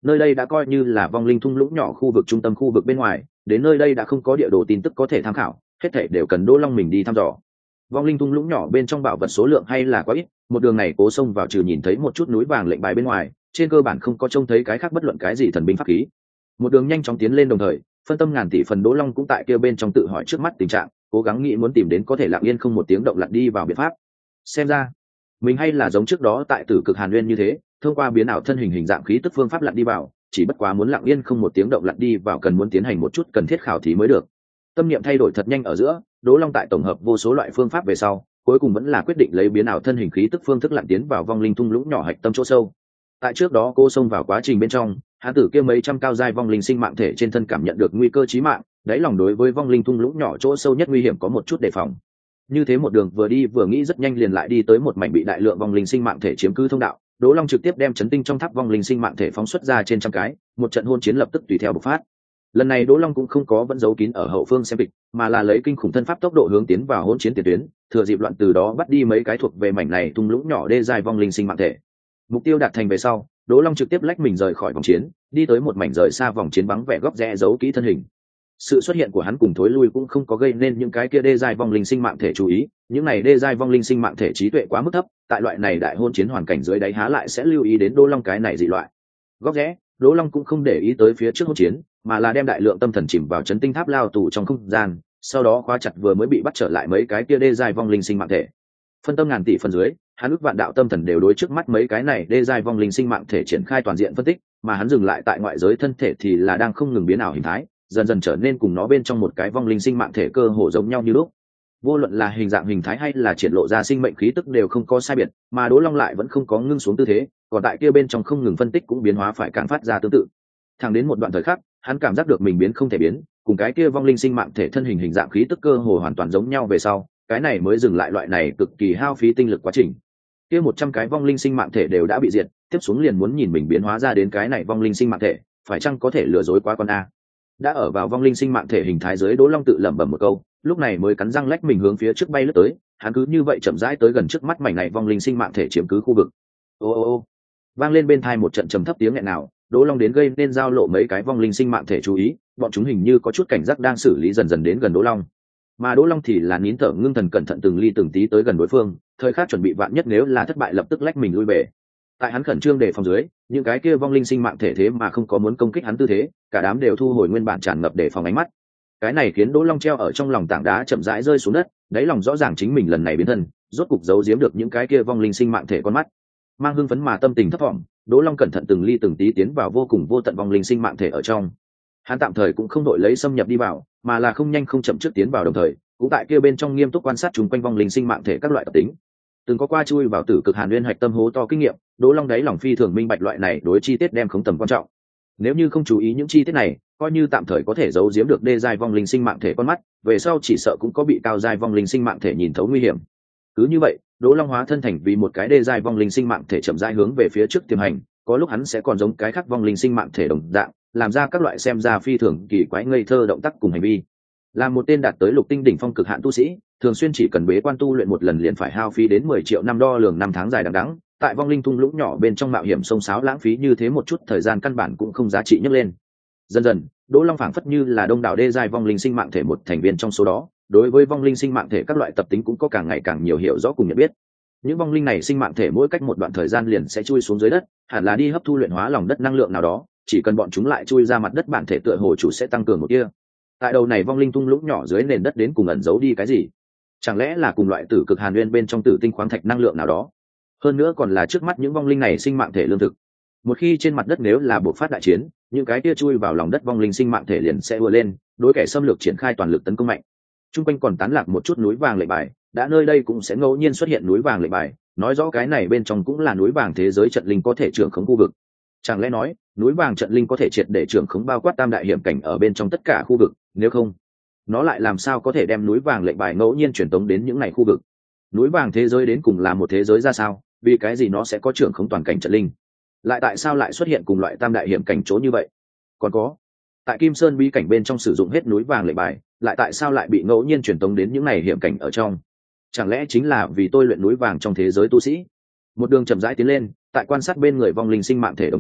S1: nơi đây đã coi như là vong linh thung lũng nhỏ khu vực trung tâm khu vực bên ngoài, đến nơi đây đã không có địa đồ tin tức có thể tham khảo, hết thảy đều cần Đỗ Long mình đi thăm dò. Vong linh thung lũng nhỏ bên trong bảo vật số lượng hay là quá ít, một đường này cố xông vào trừ nhìn thấy một chút núi vàng lệnh bài bên ngoài, trên cơ bản không có trông thấy cái khác bất luận cái gì thần binh pháp khí. Một đường nhanh chóng tiến lên, đồng thời phân tâm ngàn tỷ phần Đỗ Long cũng tại kia bên trong tự hỏi trước mắt tình trạng, cố gắng nghĩ muốn tìm đến có thể lặng yên không một tiếng động lặn đi vào biện pháp. Xem ra mình hay là giống trước đó tại Tử Cực Hàn Nguyên như thế, thông qua biến ảo thân hình hình dạng khí tức phương pháp lặn đi vào, chỉ bất quá muốn lặng yên không một tiếng động lặn đi vào cần muốn tiến hành một chút cần thiết khảo thí mới được. Tâm niệm thay đổi thật nhanh ở giữa, Đỗ Long tại tổng hợp vô số loại phương pháp về sau, cuối cùng vẫn là quyết định lấy biến ảo thân hình khí tức phương thức lặn tiến vào vong linh thung lũng nhỏ hạch tâm chỗ sâu. Tại trước đó cô xông vào quá trình bên trong, hắn tử kia mấy trăm cao giai vong linh sinh mạng thể trên thân cảm nhận được nguy cơ chí mạng, đáy lòng đối với vong linh thung lũng nhỏ chỗ sâu nhất nguy hiểm có một chút đề phòng. Như thế một đường vừa đi vừa nghĩ rất nhanh liền lại đi tới một mảnh bị đại lượng vong linh sinh mạng thể chiếm cứ thông đạo. Đỗ Long trực tiếp đem chấn tinh trong tháp vong linh sinh mạng thể phóng xuất ra trên trăm cái, một trận hôn chiến lập tức tùy theo bộc phát. Lần này Đỗ Long cũng không có vẫn giấu kín ở hậu phương xem kịch, mà là lấy kinh khủng thân pháp tốc độ hướng tiến vào hỗn chiến tiền tuyến, thừa dịp loạn từ đó bắt đi mấy cái thuộc về mảnh này thung lũng nhỏ đê dài vong linh sinh mạng thể. Mục tiêu đạt thành về sau, Đỗ Long trực tiếp lách mình rời khỏi vòng chiến, đi tới một mảnh rời xa vòng chiến vắng vẻ góc rẽ giấu kỹ thân hình. Sự xuất hiện của hắn cùng thối lui cũng không có gây nên những cái kia đê dài vong linh sinh mạng thể chú ý, những này đê dài vong linh sinh mạng thể trí tuệ quá mức thấp, tại loại này đại hôn chiến hoàn cảnh dưới đáy há lại sẽ lưu ý đến Đỗ Long cái này dị loại. Góc rẽ, Đỗ Long cũng không để ý tới phía trước hôn chiến, mà là đem đại lượng tâm thần chìm vào chấn tinh tháp lao tù trong không gian, sau đó khóa chặt vừa mới bị bắt trở lại mấy cái kia đê dài vong linh sinh mạng thể. Phân tâm ngàn tỷ phần dưới, hắn ước vạn đạo tâm thần đều đối trước mắt mấy cái này đê dài vong linh sinh mạng thể triển khai toàn diện phân tích, mà hắn dừng lại tại ngoại giới thân thể thì là đang không ngừng biến ảo hình thái, dần dần trở nên cùng nó bên trong một cái vong linh sinh mạng thể cơ hồ giống nhau như lúc. Vô luận là hình dạng hình thái hay là triển lộ ra sinh mệnh khí tức đều không có sai biệt, mà Đỗ Long lại vẫn không có ngưng xuống tư thế, còn tại kia bên trong không ngừng phân tích cũng biến hóa phải càng phát ra tương tự. Thẳng đến một đoạn thời khắc, hắn cảm giác được mình biến không thể biến, cùng cái kia vong linh sinh mạng thể thân hình hình dạng khí tức cơ hồ hoàn toàn giống nhau về sau, cái này mới dừng lại loại này cực kỳ hao phí tinh lực quá trình. Kia 100 cái vong linh sinh mạng thể đều đã bị diệt, tiếp xuống liền muốn nhìn mình biến hóa ra đến cái này vong linh sinh mạng thể, phải chăng có thể lừa dối quá con a. Đã ở vào vong linh sinh mạng thể hình thái dưới, Đỗ Long tự lẩm bẩm một câu, lúc này mới cắn răng lách mình hướng phía trước bay lướt tới, hắn cứ như vậy chậm rãi tới gần trước mắt mảnh này vong linh sinh mạng thể chiếm cứ khu vực. Ô ô ô, vang lên bên tai một trận trầm thấp tiếng nghẹn nào, Đỗ Long đến gây nên giao lộ mấy cái vong linh sinh mạng thể chú ý, bọn chúng hình như có chút cảnh giác đang xử lý dần dần đến gần Đỗ Long. Mà Đỗ Long thì là nín thở ngưng thần cẩn thận từng ly từng tí tới gần đối phương, thời khắc chuẩn bị vạn nhất nếu là thất bại lập tức lách mình lui về. Tại hắn khẩn trương đề phòng dưới, những cái kia vong linh sinh mạng thể thế mà không có muốn công kích hắn tư thế, cả đám đều thu hồi nguyên bản tràn ngập đề phòng ánh mắt. Cái này khiến Đỗ Long treo ở trong lòng tảng đá chậm rãi rơi xuống đất, đáy lòng rõ ràng chính mình lần này biến thân, rốt cục giấu giếm được những cái kia vong linh sinh mạng thể con mắt. Mang hưng phấn mà tâm tình thấp thỏm, Đỗ Long cẩn thận từng ly từng tí tiến vào vô cùng vô tận vong linh sinh mạng thể ở trong. Hắn tạm thời cũng không đội lấy xâm nhập đi vào, mà là không nhanh không chậm trước tiến vào, đồng thời cũng tại kia bên trong nghiêm túc quan sát chúng quanh vong linh sinh mạng thể các loại tập tính. Từng có qua chui vào Tử Cực Hàn Nguyên hạch tâm hố to kinh nghiệm, Đỗ Long đáy lòng phi thường minh bạch loại này đối chi tiết đem không tầm quan trọng. Nếu như không chú ý những chi tiết này, coi như tạm thời có thể giấu giếm được đê giai vong linh sinh mạng thể con mắt, về sau chỉ sợ cũng có bị cao giai vong linh sinh mạng thể nhìn thấu nguy hiểm. Cứ như vậy, Đỗ Long hóa thân thành vì một cái đê giai vong linh sinh mạng thể chậm rãi hướng về phía trước tiềm hành, có lúc hắn sẽ còn giống cái khác vong linh sinh mạng thể đồng dạng, làm ra các loại xem ra phi thường kỳ quái ngây thơ động tác cùng hành vi. Là một tên đạt tới lục tinh đỉnh phong cực hạn tu sĩ, thường xuyên chỉ cần bế quan tu luyện một lần liền phải hao phí đến 10 triệu năm đo lường năm tháng dài đằng đẵng, tại vong linh thung lũng nhỏ bên trong mạo hiểm sông sáo lãng phí như thế một chút thời gian căn bản cũng không giá trị nhấc lên. Dần dần, Đỗ Long phảng phất như là đông đảo đê giai vong linh sinh mạng thể một thành viên trong số đó, đối với vong linh sinh mạng thể các loại tập tính cũng có càng ngày càng nhiều hiểu rõ cùng nhận biết. Những vong linh này sinh mạng thể mỗi cách một đoạn thời gian liền sẽ chui xuống dưới đất, hẳn là đi hấp thu luyện hóa lòng đất năng lượng nào đó, chỉ cần bọn chúng lại chui ra mặt đất bản thể tựa hồ chủ sẽ tăng cường một kia. Tại đầu này vong linh thung lũng nhỏ dưới nền đất đến cùng ẩn giấu đi cái gì? Chẳng lẽ là cùng loại Tử Cực Hàn Nguyên bên trong tử tinh khoáng thạch năng lượng nào đó? Hơn nữa còn là trước mắt những vong linh này sinh mạng thể lương thực. Một khi trên mặt đất nếu là buộc phát đại chiến, những cái kia chui vào lòng đất vong linh sinh mạng thể liền sẽ ùa lên, đối kẻ xâm lược triển khai toàn lực tấn công mạnh. Trung quanh còn tán lạc một chút núi vàng lệnh bài, đã nơi đây cũng sẽ ngẫu nhiên xuất hiện núi vàng lệnh bài, nói rõ cái này bên trong cũng là núi vàng thế giới trận linh có thể trưởng khống khu vực. Chẳng lẽ nói, núi vàng trận linh có thể triệt để trưởng khống bao quát tam đại hiểm cảnh ở bên trong tất cả khu vực, nếu không, nó lại làm sao có thể đem núi vàng lệnh bài ngẫu nhiên truyền tống đến những này khu vực? Núi vàng thế giới đến cùng là một thế giới ra sao, vì cái gì nó sẽ có trưởng khống toàn cảnh trận linh? Lại tại sao lại xuất hiện cùng loại tam đại hiểm cảnh chỗ như vậy? Còn có, tại Kim Sơn bí cảnh bên trong sử dụng hết núi vàng lệnh bài, lại tại sao lại bị ngẫu nhiên truyền tống đến những này hiểm cảnh ở trong? Chẳng lẽ chính là vì tôi luyện núi vàng trong thế giới tu sĩ? Một đường chậm rãi tiến lên, tại quan sát bên người vong linh sinh mạng thể đồng thời,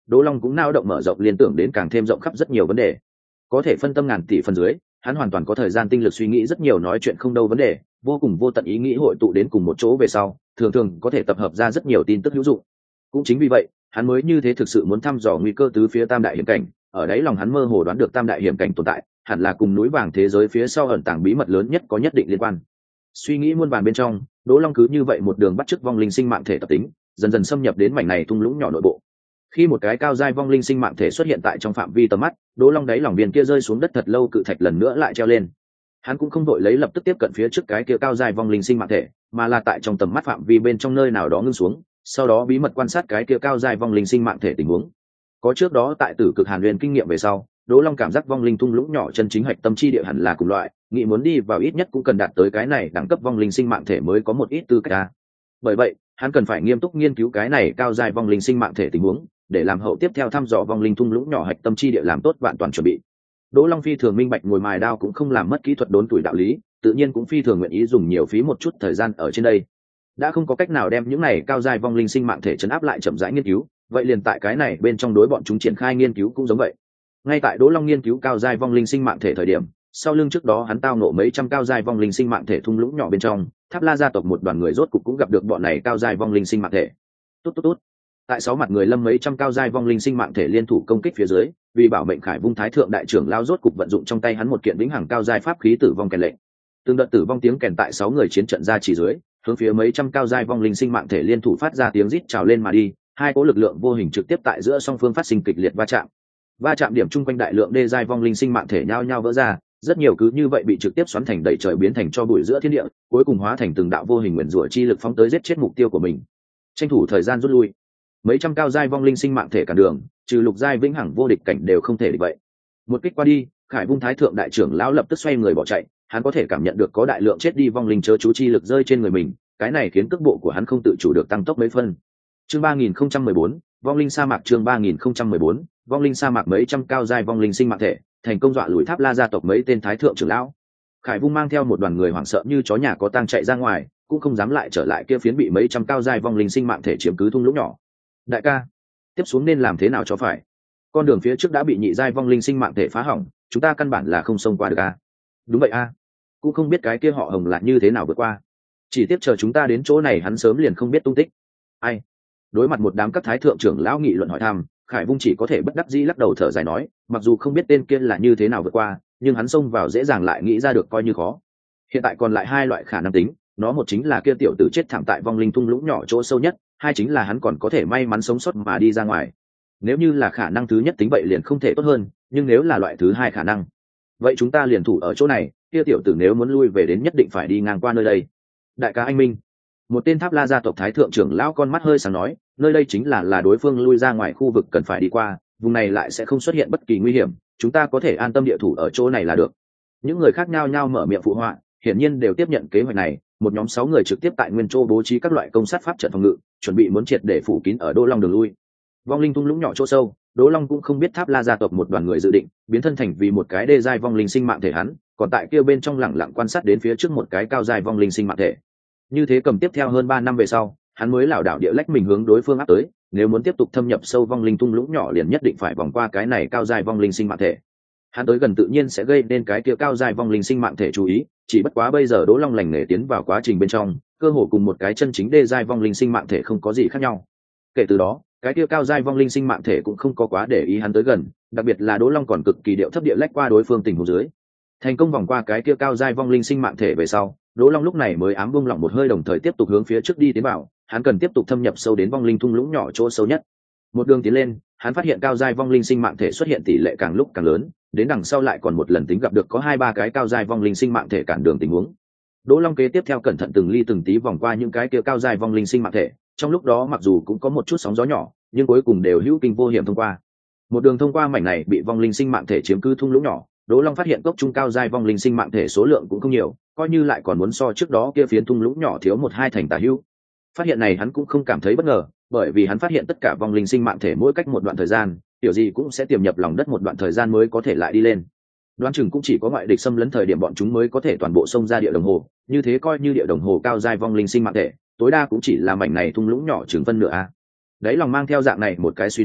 S1: Đỗ Long cũng nao động mở rộng liên tưởng đến càng thêm rộng khắp rất nhiều vấn đề. Có thể phân tâm ngàn tỷ phần dưới, hắn hoàn toàn có thời gian tinh lực suy nghĩ rất nhiều nói chuyện không đâu vấn đề, vô cùng vô tận ý nghĩ hội tụ đến cùng một chỗ về sau, thường thường có thể tập hợp ra rất nhiều tin tức hữu dụng. Cũng chính vì vậy, hắn mới như thế thực sự muốn thăm dò nguy cơ tứ phía tam đại hiểm cảnh, ở đấy lòng hắn mơ hồ đoán được tam đại hiểm cảnh tồn tại, hẳn là cùng núi vàng thế giới phía sau ẩn tàng bí mật lớn nhất có nhất định liên quan. Suy nghĩ muôn vàn bên trong, Đỗ Long cứ như vậy một đường bắt chước vong linh sinh mạng thể tập tính, dần dần xâm nhập đến mảnh này thung lũng nhỏ nội bộ. Khi một cái cao giai vong linh sinh mạng thể xuất hiện tại trong phạm vi tầm mắt, Đỗ Long đáy lòng viên kia rơi xuống đất thật lâu cự thạch lần nữa lại treo lên. Hắn cũng không đội lấy lập tức tiếp cận phía trước cái kia cao giai vong linh sinh mạng thể, mà là tại trong tầm mắt phạm vi bên trong nơi nào đó ngưng xuống, sau đó bí mật quan sát cái kia cao giai vong linh sinh mạng thể tình huống. Có trước đó tại Tử Cực Hàn Huyền kinh nghiệm về sau, Đỗ Long cảm giác vong linh thung lũng nhỏ chân chính hạch tâm chi địa hẳn là cùng loại, nghĩ muốn đi vào ít nhất cũng cần đạt tới cái này đẳng cấp vong linh sinh mạng thể mới có một ít tư cách a. Bởi vậy, hắn cần phải nghiêm túc nghiên cứu cái này cao giai vong linh sinh mạng thể tình huống, để làm hậu tiếp theo thăm dò vong linh thung lũng nhỏ hạch tâm chi địa làm tốt vạn toàn chuẩn bị. Đỗ Long phi thường minh bạch ngồi mài đao cũng không làm mất kỹ thuật đốn tuổi đạo lý, tự nhiên cũng phi thường nguyện ý dùng nhiều phí một chút thời gian ở trên đây. Đã không có cách nào đem những này cao giai vong linh sinh mạng thể trấn áp lại chậm rãi nghiên cứu, vậy liền tại cái này bên trong đối bọn chúng triển khai nghiên cứu cũng giống vậy. Ngay tại Đỗ Long nghiên cứu cao giai vong linh sinh mạng thể thời điểm, sau lưng trước đó hắn tao nộ mấy trăm cao giai vong linh sinh mạng thể thung lũng nhỏ bên trong, Tháp La gia tộc một đoàn người rốt cục cũng gặp được bọn này cao giai vong linh sinh mạng thể. Tốt tốt tốt. Tại 6 mặt người lâm mấy trăm cao giai vong linh sinh mạng thể liên thủ công kích phía dưới, vì bảo mệnh Khải Vung Thái thượng đại trưởng lao rốt cục vận dụng trong tay hắn một kiện vĩnh hằng cao giai pháp khí tử vong kèn lệnh. Từng đợt tử vong tiếng kèn tại 6 người chiến trận ra chỉ dưới, hướng phía mấy trăm cao giai vong linh sinh mạng thể liên thủ phát ra tiếng rít trào lên mà đi, hai cỗ lực lượng vô hình trực tiếp tại giữa song phương phát sinh kịch liệt va chạm. Va chạm điểm chung quanh đại lượng đê giai vong linh sinh mạng thể nhao nhao vỡ ra, rất nhiều cứ như vậy bị trực tiếp xoắn thành đầy trời biến thành cho bụi giữa thiên địa, cuối cùng hóa thành từng đạo vô hình nguyền rủa chi lực phóng tới giết chết mục tiêu của mình. Tranh thủ thời gian rút lui. Mấy trăm cao giai vong linh sinh mạng thể cản đường, trừ lục giai vĩnh hằng vô địch cảnh đều không thể địch vậy. Một kích qua đi, Khải Vung Thái thượng đại trưởng lão lập tức xoay người bỏ chạy, hắn có thể cảm nhận được có đại lượng chết đi vong linh chớ chú chi lực rơi trên người mình, cái này khiến cước bộ của hắn không tự chủ được tăng tốc mấy phân. Chương 3014, vong linh sa mạc. Chương 3014, vong linh sa mạc. Mấy trăm cao giai vong linh sinh mạng thể thành công dọa lùi Tháp La gia tộc mấy tên thái thượng trưởng lão. Khải Vung mang theo một đoàn người hoảng sợ như chó nhà có tang chạy ra ngoài, cũng không dám lại trở lại kia phiến bị mấy trăm cao giai vong linh sinh mạng thể chiếm cứ thung lũng nhỏ. Đại ca, tiếp xuống nên làm thế nào cho phải? Con đường phía trước đã bị nhị giai vong linh sinh mạng thể phá hỏng, chúng ta căn bản là không xông qua được a. Đúng vậy a, cũng không biết cái kia họ Hồng là như thế nào vượt qua. Chỉ tiếp chờ chúng ta đến chỗ này hắn sớm liền không biết tung tích. Ai? Đối mặt một đám các thái thượng trưởng lão nghị luận hỏi thăm, Khải Vung chỉ có thể bất đắc dĩ lắc đầu thở dài nói, mặc dù không biết tên kia là như thế nào vượt qua, nhưng hắn xông vào dễ dàng lại nghĩ ra được coi như khó. Hiện tại còn lại hai loại khả năng tính, nó một chính là kia tiểu tử chết thảm tại vong linh thung lũng nhỏ chỗ sâu nhất, hai chính là hắn còn có thể may mắn sống sót mà đi ra ngoài. Nếu như là khả năng thứ nhất tính vậy liền không thể tốt hơn, nhưng nếu là loại thứ hai khả năng, vậy chúng ta liền thủ ở chỗ này, kia tiểu tử nếu muốn lui về đến nhất định phải đi ngang qua nơi đây. Đại ca anh minh, một tên Tháp La gia tộc thái thượng trưởng lão con mắt hơi sáng nói, nơi đây chính là đối phương lui ra ngoài khu vực cần phải đi qua, vùng này lại sẽ không xuất hiện bất kỳ nguy hiểm, chúng ta có thể an tâm địa thủ ở chỗ này là được. Những người khác nhao nhao mở miệng phụ họa, hiển nhiên đều tiếp nhận kế hoạch này. Một nhóm 6 người trực tiếp tại nguyên châu bố trí các loại công sát pháp trận phòng ngự, chuẩn bị muốn triệt để phủ kín ở Đỗ Long đường lui. Vong linh thung lũng nhỏ chỗ sâu, Đỗ Long cũng không biết Tháp La gia tộc một đoàn người dự định biến thân thành vì một cái đê giai vong linh sinh mạng thể hắn, còn tại kia bên trong lẳng lặng quan sát đến phía trước một cái cao giai vong linh sinh mạng thể. Như thế cầm tiếp theo hơn 3 năm về sau, hắn mới lảo đảo địa lách mình hướng đối phương áp tới, nếu muốn tiếp tục thâm nhập sâu vong linh thung lũng nhỏ liền nhất định phải vòng qua cái này cao giai vong linh sinh mạng thể. Hắn tới gần tự nhiên sẽ gây nên cái kia cao giai vong linh sinh mạng thể chú ý, chỉ bất quá bây giờ Đỗ Long lành nghề tiến vào quá trình bên trong, cơ hồ cùng một cái chân chính đê giai vong linh sinh mạng thể không có gì khác nhau. Kể từ đó, cái kia cao giai vong linh sinh mạng thể cũng không có quá để ý hắn tới gần, đặc biệt là Đỗ Long còn cực kỳ điệu thấp địa lách qua đối phương tình huống dưới. Thành công vòng qua cái kia cao giai vong linh sinh mạng thể về sau, Đỗ Long lúc này mới ám buông lỏng một hơi, đồng thời tiếp tục hướng phía trước đi tiến vào, hắn cần tiếp tục thâm nhập sâu đến vong linh thung lũng nhỏ chỗ sâu nhất. Một đường tiến lên, hắn phát hiện cao giai vong linh sinh mạng thể xuất hiện tỷ lệ càng lúc càng lớn, đến đằng sau lại còn một lần tính gặp được có 2-3 cái cao giai vong linh sinh mạng thể cản đường tình huống. Đỗ Long kế tiếp theo cẩn thận từng ly từng tí vòng qua những cái kia cao giai vong linh sinh mạng thể, trong lúc đó mặc dù cũng có một chút sóng gió nhỏ, nhưng cuối cùng đều hữu kinh vô hiểm thông qua. Một đường thông qua mảnh này bị vong linh sinh mạng thể chiếm cứ thung lũng nhỏ, Đỗ Long phát hiện cốc trung cao giai vong linh sinh mạng thể số lượng cũng không nhiều, coi như lại còn muốn so trước đó kia phiến thung lũng nhỏ thiếu 1-2 thành tả hữu. Phát hiện này hắn cũng không cảm thấy bất ngờ, bởi vì hắn phát hiện tất cả vong linh sinh mạng thể mỗi cách một đoạn thời gian, kiểu gì cũng sẽ tiềm nhập lòng đất một đoạn thời gian mới có thể lại đi lên. Đoán chừng cũng chỉ có ngoại địch xâm lấn thời điểm bọn chúng mới có thể toàn bộ xông ra địa đồng hồ, như thế coi như địa đồng hồ cao giai vong linh sinh mạng thể, tối đa cũng chỉ là mảnh này thung lũng nhỏ chừng phân nửa a. Đấy lòng mang theo dạng này một cái suy đoán,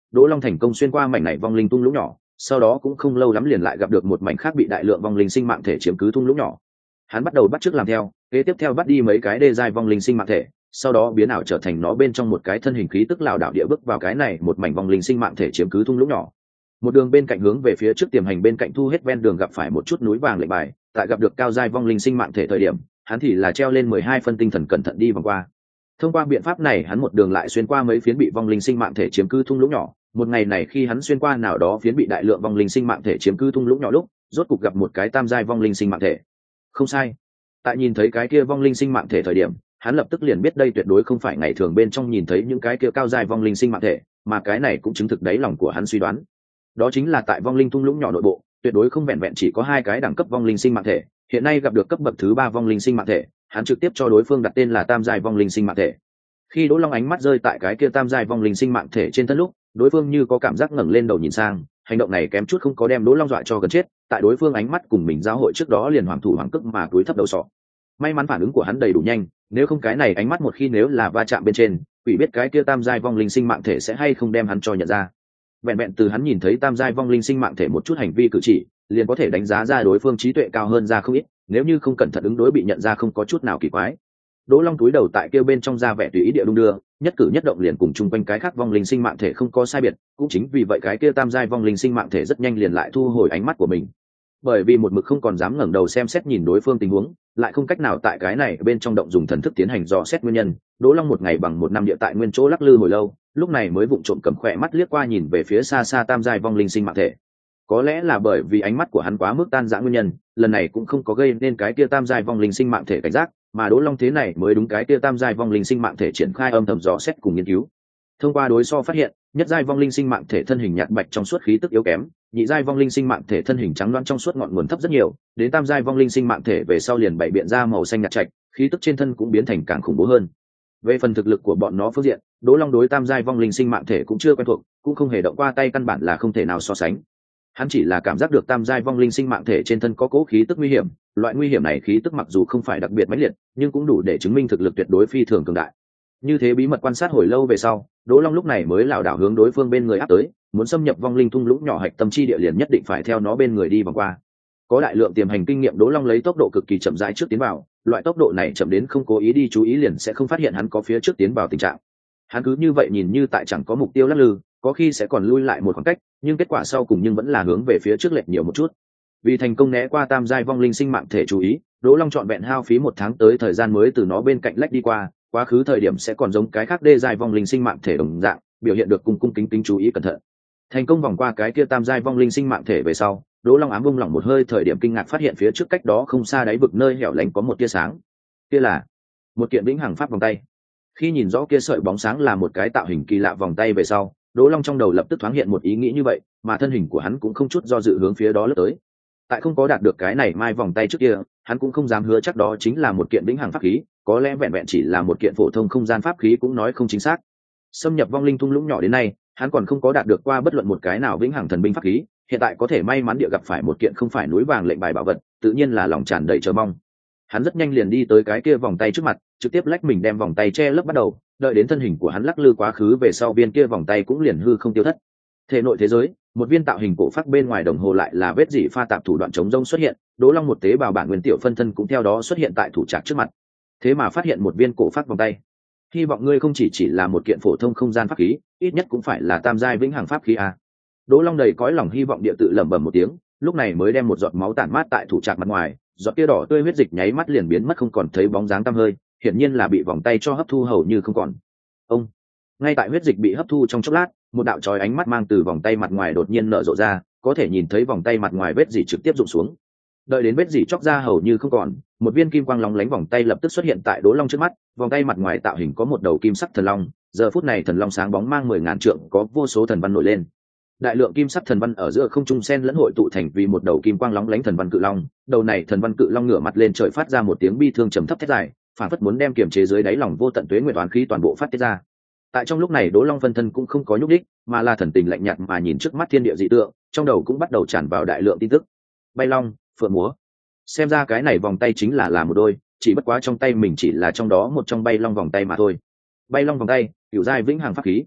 S1: Đỗ Long thành công xuyên qua mảnh này vong linh thung lũng nhỏ, sau đó cũng không lâu lắm liền lại gặp được một mảnh khác bị đại lượng vong linh sinh mạng thể chiếm cứ thung lũng nhỏ. Hắn bắt đầu bắt chước làm theo, kế tiếp theo bắt đi mấy cái đê giai vong linh sinh mạng thể, sau đó biến ảo trở thành nó bên trong một cái thân hình khí tức lảo đảo địa bước vào cái này một mảnh vong linh sinh mạng thể chiếm cứ thung lũng nhỏ. Một đường bên cạnh hướng về phía trước tiềm hành bên cạnh thu hết ven đường gặp phải một chút núi vàng lệnh bài, tại gặp được cao giai vong linh sinh mạng thể thời điểm, hắn thì là treo lên 12 phân tinh thần cẩn thận đi vòng qua. Thông qua biện pháp này, hắn một đường lại xuyên qua mấy phiến bị vong linh sinh mạng thể chiếm cứ thung lũng nhỏ. Một ngày này khi hắn xuyên qua nào đó phiến bị đại lượng vong linh sinh mạng thể chiếm cứ thung lũng nhỏ lúc, rốt cục gặp một cái tam giai vong linh sinh mạng thể. Không sai, tại nhìn thấy cái kia vong linh sinh mạng thể thời điểm, hắn lập tức liền biết đây tuyệt đối không phải ngày thường bên trong nhìn thấy những cái kia cao giai vong linh sinh mạng thể, mà cái này cũng chứng thực đáy lòng của hắn suy đoán. Đó chính là tại vong linh thung lũng nhỏ nội bộ, tuyệt đối không vẹn vẹn chỉ có 2 cái đẳng cấp vong linh sinh mạng thể, hiện nay gặp được cấp bậc thứ 3 vong linh sinh mạng thể, hắn trực tiếp cho đối phương đặt tên là tam giai vong linh sinh mạng thể. Khi Đỗ Long ánh mắt rơi tại cái kia tam giai vong linh sinh mạng thể trên thân lúc, đối phương như có cảm giác ngẩng lên đầu nhìn sang, hành động này kém chút không có đem Đỗ Long dọa cho gần chết, tại đối phương ánh mắt cùng mình giao hội trước đó liền hoàng thủ hoàng cước mà cúi thấp đầu sọ. May mắn phản ứng của hắn đầy đủ nhanh, nếu không cái này ánh mắt một khi nếu là va chạm bên trên, quỷ biết cái kia tam giai vong linh sinh mạng thể sẽ hay không đem hắn cho nhận ra. Vẹn vẹn từ hắn nhìn thấy tam giai vong linh sinh mạng thể một chút hành vi cử chỉ, liền có thể đánh giá ra đối phương trí tuệ cao hơn ra không ít, nếu như không cẩn thận ứng đối bị nhận ra không có chút nào kỳ quái. Đỗ Long túi đầu tại kia bên trong ra vẻ tùy ý địa đung đưa, nhất cử nhất động liền cùng chung quanh cái khác vong linh sinh mạng thể không có sai biệt, cũng chính vì vậy cái kia tam giai vong linh sinh mạng thể rất nhanh liền lại thu hồi ánh mắt của mình. Bởi vì một mực không còn dám ngẩng đầu xem xét nhìn đối phương tình huống, lại không cách nào tại cái này bên trong động dùng thần thức tiến hành dò xét nguyên nhân, Đỗ Long một ngày bằng một năm địa tại nguyên chỗ lắc lư hồi lâu, lúc này mới vụng trộm cầm khỏe mắt liếc qua nhìn về phía xa xa tam giai vong linh sinh mạng thể. Có lẽ là bởi vì ánh mắt của hắn quá mức tan rã nguyên nhân, lần này cũng không có gây nên cái kia tam giai vong linh sinh mạng thể cảnh giác, mà Đỗ Long thế này mới đúng cái kia tam giai vong linh sinh mạng thể triển khai âm thầm dò xét cùng nghiên cứu. Thông qua đối so phát hiện, nhất giai vong linh sinh mạng thể thân hình nhạt bạch trong suốt khí tức yếu kém, nhị giai vong linh sinh mạng thể thân hình trắng loáng trong suốt ngọn nguồn thấp rất nhiều, đến tam giai vong linh sinh mạng thể về sau liền bảy biện ra màu xanh nhạt trạch, khí tức trên thân cũng biến thành càng khủng bố hơn. Về phần thực lực của bọn nó phương diện, Đỗ Long đối tam giai vong linh sinh mạng thể cũng chưa quen thuộc, cũng không hề động qua tay, căn bản là không thể nào so sánh. Hắn chỉ là cảm giác được tam giai vong linh sinh mạng thể trên thân có cố khí tức nguy hiểm, loại nguy hiểm này khí tức mặc dù không phải đặc biệt mãnh liệt, nhưng cũng đủ để chứng minh thực lực tuyệt đối phi thường cường đại. Như thế bí mật quan sát hồi lâu về sau, Đỗ Long lúc này mới lảo đảo hướng đối phương bên người áp tới, muốn xâm nhập vong linh thung lũng nhỏ hạch tâm chi địa liền nhất định phải theo nó bên người đi vòng qua. Có đại lượng tiềm hành kinh nghiệm, Đỗ Long lấy tốc độ cực kỳ chậm rãi trước tiến vào, loại tốc độ này chậm đến không cố ý đi chú ý liền sẽ không phát hiện hắn có phía trước tiến vào tình trạng. Hắn cứ như vậy nhìn như tại chẳng có mục tiêu lắc lư, có khi sẽ còn lui lại một khoảng cách, nhưng kết quả sau cùng nhưng vẫn là hướng về phía trước lệch nhiều một chút. Vì thành công né qua tam giai vong linh sinh mạng thể chú ý, Đỗ Long trọn vẹn hao phí 1 tháng tới thời gian mới từ nó bên cạnh lách đi qua, quá khứ thời điểm sẽ còn giống cái khác đê giai vong linh sinh mạng thể đồng dạng, biểu hiện được cung cung kính kính chú ý cẩn thận. Thành công vòng qua cái kia tam giai vong linh sinh mạng thể về sau, Đỗ Long ám bung lỏng một hơi, thời điểm kinh ngạc phát hiện phía trước cách đó không xa đáy vực nơi hẻo lánh có một tia sáng. Kia là một kiện vĩnh hằng pháp vòng tay. Khi nhìn rõ kia sợi bóng sáng là một cái tạo hình kỳ lạ vòng tay về sau, Đỗ Long trong đầu lập tức thoáng hiện một ý nghĩ như vậy, mà thân hình của hắn cũng không chút do dự hướng phía đó lướt tới. Tại không có đạt được cái này mai vòng tay trước kia, hắn cũng không dám hứa chắc đó chính là một kiện vĩnh hằng pháp khí, có lẽ vẹn vẹn chỉ là một kiện phổ thông không gian pháp khí cũng nói không chính xác. Xâm nhập vong linh thung lũng nhỏ đến nay, hắn còn không có đạt được qua bất luận một cái nào vĩnh hằng thần binh pháp khí, hiện tại có thể may mắn địa gặp phải một kiện không phải núi vàng lệnh bài bảo vật, tự nhiên là lòng tràn đầy chờ mong. Hắn rất nhanh liền đi tới cái kia vòng tay trước mặt, trực tiếp lách mình đem vòng tay che lấp bắt đầu, đợi đến thân hình của hắn lắc lư quá khứ về sau, viên kia vòng tay cũng liền hư không tiêu thất. Thể nội thế giới, một viên tạo hình cổ phác bên ngoài đồng hồ lại là vết dỉ pha tạp thủ đoạn chống rông xuất hiện, Đỗ Long một tế bào bản nguyên tiểu phân thân cũng theo đó xuất hiện tại thủ trạc trước mặt. Thế mà phát hiện một viên cổ phác vòng tay. Hy vọng ngươi không chỉ là một kiện phổ thông không gian pháp khí, ít nhất cũng phải là tam giai vĩnh hằng pháp khí a. Đỗ Long đầy cõi lòng hy vọng địa tự lẩm bẩm một tiếng, lúc này mới đem một giọt máu tản mát tại thủ trạc mặt ngoài, giọt kia đỏ tươi huyết dịch nháy mắt liền biến mất không còn thấy bóng dáng tăm hơi, hiển nhiên là bị vòng tay cho hấp thu hầu như không còn. Ông, ngay tại huyết dịch bị hấp thu trong chốc lát, một đạo chói ánh mắt mang từ vòng tay mặt ngoài đột nhiên nở rộ ra, có thể nhìn thấy vòng tay mặt ngoài vết dỉ trực tiếp rụng xuống. Đợi đến vết dỉ chóc ra hầu như không còn, một viên kim quang lóng lánh vòng tay lập tức xuất hiện tại Đỗ Long trước mắt, vòng tay mặt ngoài tạo hình có một đầu kim sắc thần long, giờ phút này thần long sáng bóng mang 10.000 trượng, có vô số thần văn nổi lên. Đại lượng kim sắc thần văn ở giữa không trung xen lẫn hội tụ thành vì một đầu kim quang lóng lánh thần văn cự long, đầu này thần văn cự long ngửa mặt lên trời phát ra một tiếng bi thương trầm thấp thét dài, phản phất muốn đem kiềm chế dưới đáy lòng vô tận tuế nguyệt toán khí toàn bộ phát tiết ra. Tại trong lúc này Đỗ Long phân thân cũng không có nhúc đích, mà là thần tình lạnh nhạt mà nhìn trước mắt thiên địa dị tượng, trong đầu cũng bắt đầu tràn vào đại lượng tin tức. Bay long, phượng múa. Xem ra cái này vòng tay chính là một đôi, chỉ bất quá trong tay mình chỉ là trong đó một trong bay long vòng tay mà thôi. Bay long vòng tay, cửu giai vĩnh hằng pháp khí.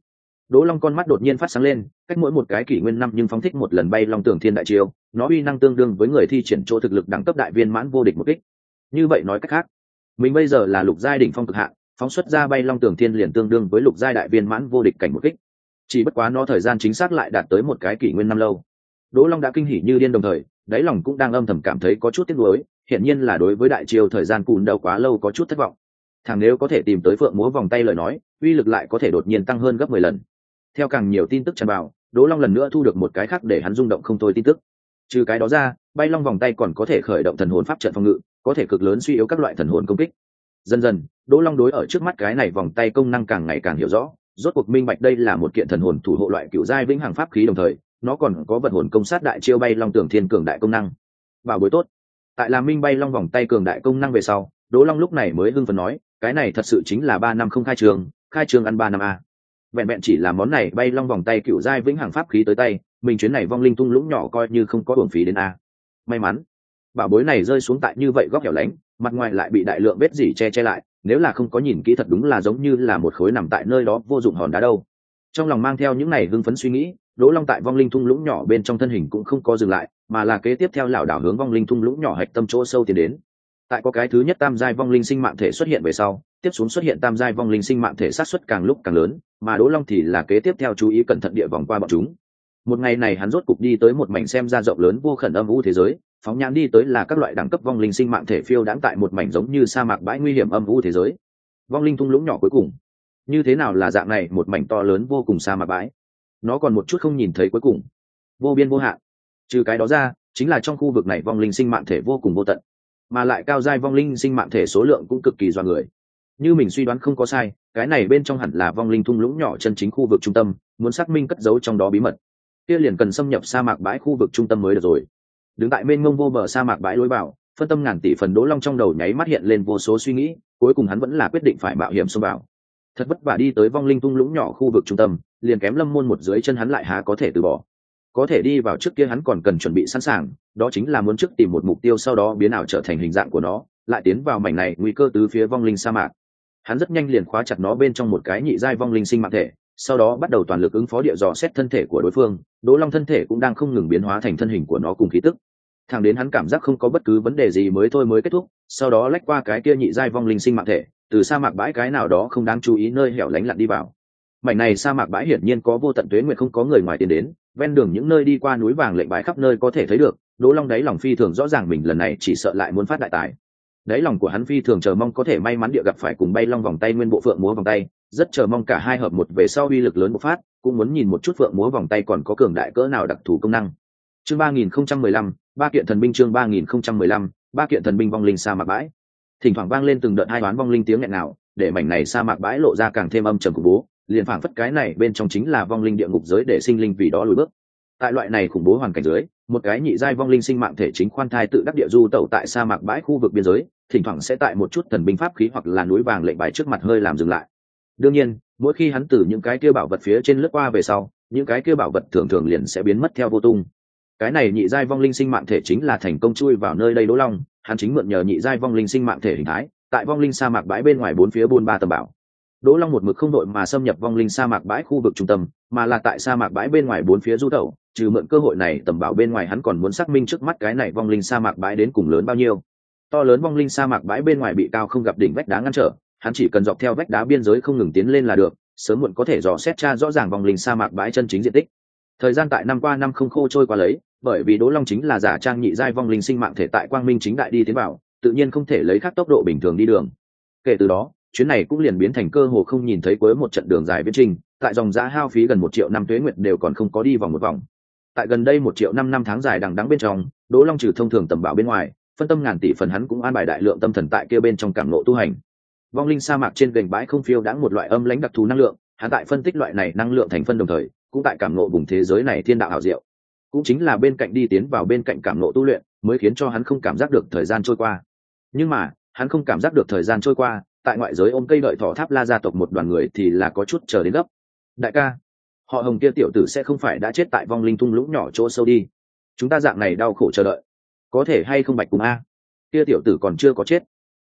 S1: Đỗ Long con mắt đột nhiên phát sáng lên, cách mỗi một cái kỷ nguyên năm nhưng phóng thích một lần bay long tường thiên đại chiêu, nó uy năng tương đương với người thi triển chỗ thực lực đẳng cấp đại viên mãn vô địch một kích. Như vậy nói cách khác, mình bây giờ là lục giai đỉnh phong cực hạn, phóng xuất ra bay long tường thiên liền tương đương với lục giai đại viên mãn vô địch cảnh một kích. Chỉ bất quá nó thời gian chính xác lại đạt tới một cái kỷ nguyên năm lâu. Đỗ Long đã kinh hỉ như điên, đồng thời đáy lòng cũng đang âm thầm cảm thấy có chút tiếc nuối, hiển nhiên là đối với đại chiêu thời gian cùn đầu quá lâu có chút thất vọng. Thằng nếu có thể tìm tới phượng múa vòng tay lời nói, uy lực lại có thể đột nhiên tăng hơn gấp 10 lần. Theo càng nhiều tin tức tràn vào, Đỗ Long lần nữa thu được một cái khác để hắn rung động không thôi tin tức. Trừ cái đó ra, bay long vòng tay còn có thể khởi động thần hồn pháp trận phòng ngự, có thể cực lớn suy yếu các loại thần hồn công kích. Dần dần, Đỗ Long đối ở trước mắt cái này vòng tay công năng càng ngày càng hiểu rõ, rốt cuộc minh bạch đây là một kiện thần hồn thủ hộ loại cựu giai vĩnh hằng pháp khí, đồng thời nó còn có vật hồn công sát đại chiêu bay long tường thiên cường đại công năng. Bảo bối tốt. Tại là minh bay long vòng tay cường đại công năng về sau, Đỗ Long lúc này mới hưng phấn nói, cái này thật sự chính là 3 năm không khai trường ăn 3 năm a. Vẹn vẹn chỉ là món này bay long vòng tay cựu giai vĩnh hằng pháp khí tới tay, mình chuyến này vong linh thung lũng nhỏ coi như không có uổng phí đến a. May mắn, bảo bối này rơi xuống tại như vậy góc hẻo lánh, mặt ngoài lại bị đại lượng vết dỉ che lại, nếu là không có nhìn kỹ thật đúng là giống như là một khối nằm tại nơi đó vô dụng hòn đá đâu. Trong lòng mang theo những này hưng phấn suy nghĩ, Đỗ Long tại vong linh thung lũng nhỏ bên trong thân hình cũng không có dừng lại, mà là kế tiếp theo lảo đảo hướng vong linh thung lũng nhỏ hạch tâm chỗ sâu tiến đến. Tại có cái thứ nhất tam giai vong linh sinh mạng thể xuất hiện về sau, tiếp xuống xuất hiện tam giai vong linh sinh mạng thể sát suất càng lúc càng lớn, mà Đỗ Long thì là kế tiếp theo chú ý cẩn thận địa vòng qua bọn chúng. Một ngày này hắn rốt cục đi tới một mảnh xem ra rộng lớn vô khẩn âm u thế giới, phóng nhãn đi tới là các loại đẳng cấp vong linh sinh mạng thể phiêu đãng tại một mảnh giống như sa mạc bãi nguy hiểm âm u thế giới. Vong linh thung lũng nhỏ cuối cùng, như thế nào là dạng này một mảnh to lớn vô cùng sa mạc bãi, nó còn một chút không nhìn thấy cuối cùng, vô biên vô hạn. Trừ cái đó ra, chính là trong khu vực này vong linh sinh mạng thể vô cùng vô tận, mà lại cao giai vong linh sinh mạng thể số lượng cũng cực kỳ dọa người. Như mình suy đoán không có sai, cái này bên trong hẳn là vong linh thung lũng nhỏ chân chính khu vực trung tâm, muốn xác minh cất giấu trong đó bí mật, kia liền cần xâm nhập sa mạc bãi khu vực trung tâm mới được rồi. Đứng tại bên ngông vô bờ sa mạc bãi lối vào, phân tâm ngàn tỷ phần Đỗ Long trong đầu nháy mắt hiện lên vô số suy nghĩ, cuối cùng hắn vẫn là quyết định phải mạo hiểm xông vào. Thật vất vả đi tới vong linh thung lũng nhỏ khu vực trung tâm, liền kém lâm môn một dưới chân hắn lại há có thể từ bỏ. Có thể đi vào trước kia hắn còn cần chuẩn bị sẵn sàng, đó chính là muốn trước tìm một mục tiêu, sau đó biến ảo trở thành hình dạng của nó, lại tiến vào mảnh này nguy cơ từ phía vong linh sa mạc. Hắn rất nhanh liền khóa chặt nó bên trong một cái nhị giai vong linh sinh mạng thể, sau đó bắt đầu toàn lực ứng phó địa dò xét thân thể của đối phương. Đỗ Long thân thể cũng đang không ngừng biến hóa thành thân hình của nó cùng khí tức. Thẳng đến hắn cảm giác không có bất cứ vấn đề gì mới kết thúc, sau đó lách qua cái kia nhị giai vong linh sinh mạng thể, từ sa mạc bãi cái nào đó không đáng chú ý nơi hẻo lánh lặn đi vào. Mảnh này sa mạc bãi hiển nhiên có vô tận tuế nguyệt không có người ngoài tiến đến, ven đường những nơi đi qua núi vàng lệnh bãi khắp nơi có thể thấy được. Đỗ Long đáy lòng phi thường rõ ràng mình lần này chỉ sợ lại muốn phát đại tài. Đáy lòng của hắn phi thường chờ mong có thể may mắn địa gặp phải cùng bay long vòng tay nguyên bộ phượng múa vòng tay, rất chờ mong cả hai hợp một về sau uy lực lớn bộc phát, cũng muốn nhìn một chút phượng múa vòng tay còn có cường đại cỡ nào đặc thù công năng. Chương 3015, ba kiện thần binh. Chương 3015, ba kiện thần binh. Vong linh sa mạc bãi, thỉnh thoảng vang lên từng đợt hai đoán vong linh tiếng nghẹn nào, để mảnh này sa mạc bãi lộ ra càng thêm âm trầm khủng bố, liền phảng phất cái này bên trong chính là vong linh địa ngục giới để sinh linh vì đó lùi bước. Tại loại này khủng bố hoàn cảnh dưới, một cái nhị giai vong linh sinh mạng thể chính khoan thai tự đắc địa du tẩu tại sa mạc bãi khu vực biên giới, thỉnh thoảng sẽ tại một chút thần binh pháp khí hoặc là núi vàng lệnh bài trước mặt hơi làm dừng lại. Đương nhiên, mỗi khi hắn từ những cái kia bảo vật phía trên lướt qua về sau, những cái kia bảo vật thường thường liền sẽ biến mất theo vô tung. Cái này nhị giai vong linh sinh mạng thể chính là thành công chui vào nơi đây Đỗ Long, hắn chính mượn nhờ nhị giai vong linh sinh mạng thể hình thái, tại vong linh sa mạc bãi bên ngoài bốn phía buôn ba tầm bảo. Đỗ Long một mực không đội mà xâm nhập vong linh sa mạc bãi khu vực trung tâm, mà là tại sa mạc bãi bên ngoài bốn phía du tẩu, trừ mượn cơ hội này tầm bảo bên ngoài hắn còn muốn xác minh trước mắt cái này vong linh sa mạc bãi đến cùng lớn bao nhiêu. To lớn vong linh sa mạc bãi bên ngoài bị cao không gặp đỉnh vách đá ngăn trở, hắn chỉ cần dọc theo vách đá biên giới không ngừng tiến lên là được, sớm muộn có thể dò xét tra rõ ràng vong linh sa mạc bãi chân chính diện tích. Thời gian tại năm qua năm không khô trôi qua lấy, bởi vì Đỗ Long chính là giả trang nhị giai vong linh sinh mạng thể tại quang minh chính đại đi tiến vào, tự nhiên không thể lấy khác tốc độ bình thường đi đường. Kể từ đó, chuyến này cũng liền biến thành cơ hồ không nhìn thấy cuối một trận đường dài viễn trình, tại dòng giá hao phí gần 1 triệu năm tuế nguyệt đều còn không có đi vòng một vòng. Tại gần đây 1 triệu 5 năm tháng dài đằng đẵng bên trong, Đỗ Long trừ thông thường tầm bảo bên ngoài, phân tâm ngàn tỷ phần hắn cũng an bài đại lượng tâm thần tại kia bên trong cảm ngộ tu hành. Vong linh sa mạc trên gành bãi không phiêu đãng một loại âm lãnh đặc thù năng lượng, hắn tại phân tích loại này năng lượng thành phân đồng thời, cũng tại cảm ngộ vùng thế giới này thiên đạo hảo diệu. Cũng chính là bên cạnh đi tiến vào bên cạnh cảm ngộ tu luyện, mới khiến cho hắn không cảm giác được thời gian trôi qua. Nhưng mà, hắn không cảm giác được thời gian trôi qua, tại ngoại giới ôm cây đợi thỏ Tháp La gia tộc một đoàn người thì là có chút chờ đến gấp. Đại ca, họ Hồng kia tiểu tử sẽ không phải đã chết tại vong linh thung lũng nhỏ chỗ sâu đi? Chúng ta dạng này đau khổ chờ đợi, có thể hay không bạch cùng a? Kia tiểu tử còn chưa có chết.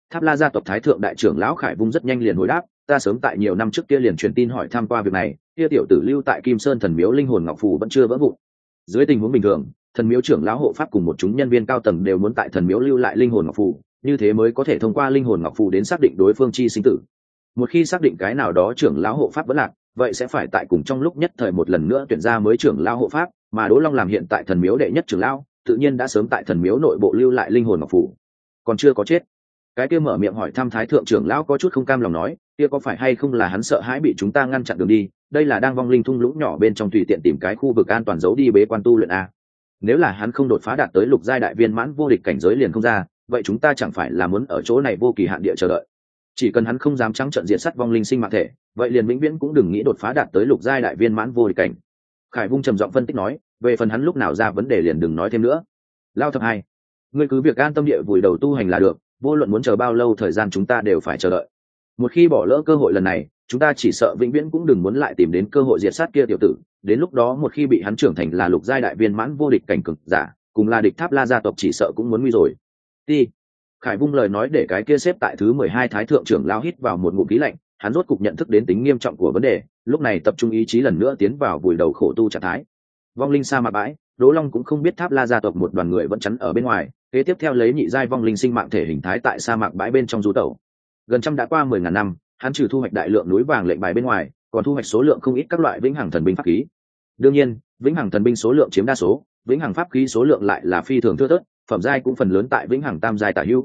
S1: Tháp La gia tộc thái thượng đại trưởng lão Khải Vung rất nhanh liền hồi đáp, ta sớm tại nhiều năm trước kia liền truyền tin hỏi thăm qua việc này, kia tiểu tử lưu tại Kim Sơn thần miếu linh hồn ngọc phù vẫn chưa vỡ vụn. Dưới tình huống bình thường, thần miếu trưởng lão hộ pháp cùng một chúng nhân viên cao tầng đều muốn tại thần miếu lưu lại linh hồn ngọc phù, như thế mới có thể thông qua linh hồn ngọc phù đến xác định đối phương chi sinh tử. Một khi xác định cái nào đó trưởng lão hộ pháp vẫn lạc, vậy sẽ phải tại cùng trong lúc nhất thời một lần nữa tuyển ra mới trưởng lão hộ pháp, mà Đỗ Long làm hiện tại thần miếu đệ nhất trưởng lão, tự nhiên đã sớm tại thần miếu nội bộ lưu lại linh hồn ngọc phù, còn chưa có chết. Cái kia mở miệng hỏi thăm thái thượng trưởng lão có chút không cam lòng nói, kia có phải hay không là hắn sợ hãi bị chúng ta ngăn chặn đường đi, đây là đang vong linh thung lũng nhỏ bên trong tùy tiện tìm cái khu vực an toàn giấu đi bế quan tu luyện a. Nếu là hắn không đột phá đạt tới lục giai đại viên mãn vô địch cảnh giới liền không ra, vậy chúng ta chẳng phải là muốn ở chỗ này vô kỳ hạn địa chờ đợi. Chỉ cần hắn không dám trắng trợn diệt sát vong linh sinh mạng thể, vậy liền vĩnh viễn cũng đừng nghĩ đột phá đạt tới lục giai đại viên mãn vô địch cảnh. Khải Vung trầm giọng phân tích nói, về phần hắn lúc nào ra vấn đề liền đừng nói thêm nữa. Lao thập hai, ngươi cứ việc an tâm địa vùi đầu tu hành là được, vô luận muốn chờ bao lâu thời gian chúng ta đều phải chờ đợi. Một khi bỏ lỡ cơ hội lần này, chúng ta chỉ sợ vĩnh viễn cũng đừng muốn lại tìm đến cơ hội diệt sát kia tiểu tử, đến lúc đó một khi bị hắn trưởng thành là lục giai đại viên mãn vô địch cảnh cực giả, cùng là địch Tháp La gia tộc chỉ sợ cũng muốn nguy rồi. Đi. Khải Vung lời nói để cái kia xếp tại thứ 12 thái thượng trưởng lao hít vào một ngụm khí lạnh, hắn rốt cục nhận thức đến tính nghiêm trọng của vấn đề, lúc này tập trung ý chí lần nữa tiến vào vùi đầu khổ tu trạng thái. Vong linh sa mạc bãi, Đỗ Long cũng không biết Tháp La gia tộc một đoàn người vẫn chắn ở bên ngoài, kế tiếp theo lấy nhị giai vong linh sinh mạng thể hình thái tại sa mạc bãi bên trong du tẩu. Gần trăm đã qua 10.000 năm, hắn trừ thu hoạch đại lượng núi vàng lệnh bài bên ngoài, còn thu hoạch số lượng không ít các loại vĩnh hằng thần binh pháp khí. Đương nhiên, vĩnh hằng thần binh số lượng chiếm đa số, vĩnh hằng pháp khí số lượng lại là phi thường thưa thớt, phẩm giai cũng phần lớn tại vĩnh hằng tam giai tả hữu.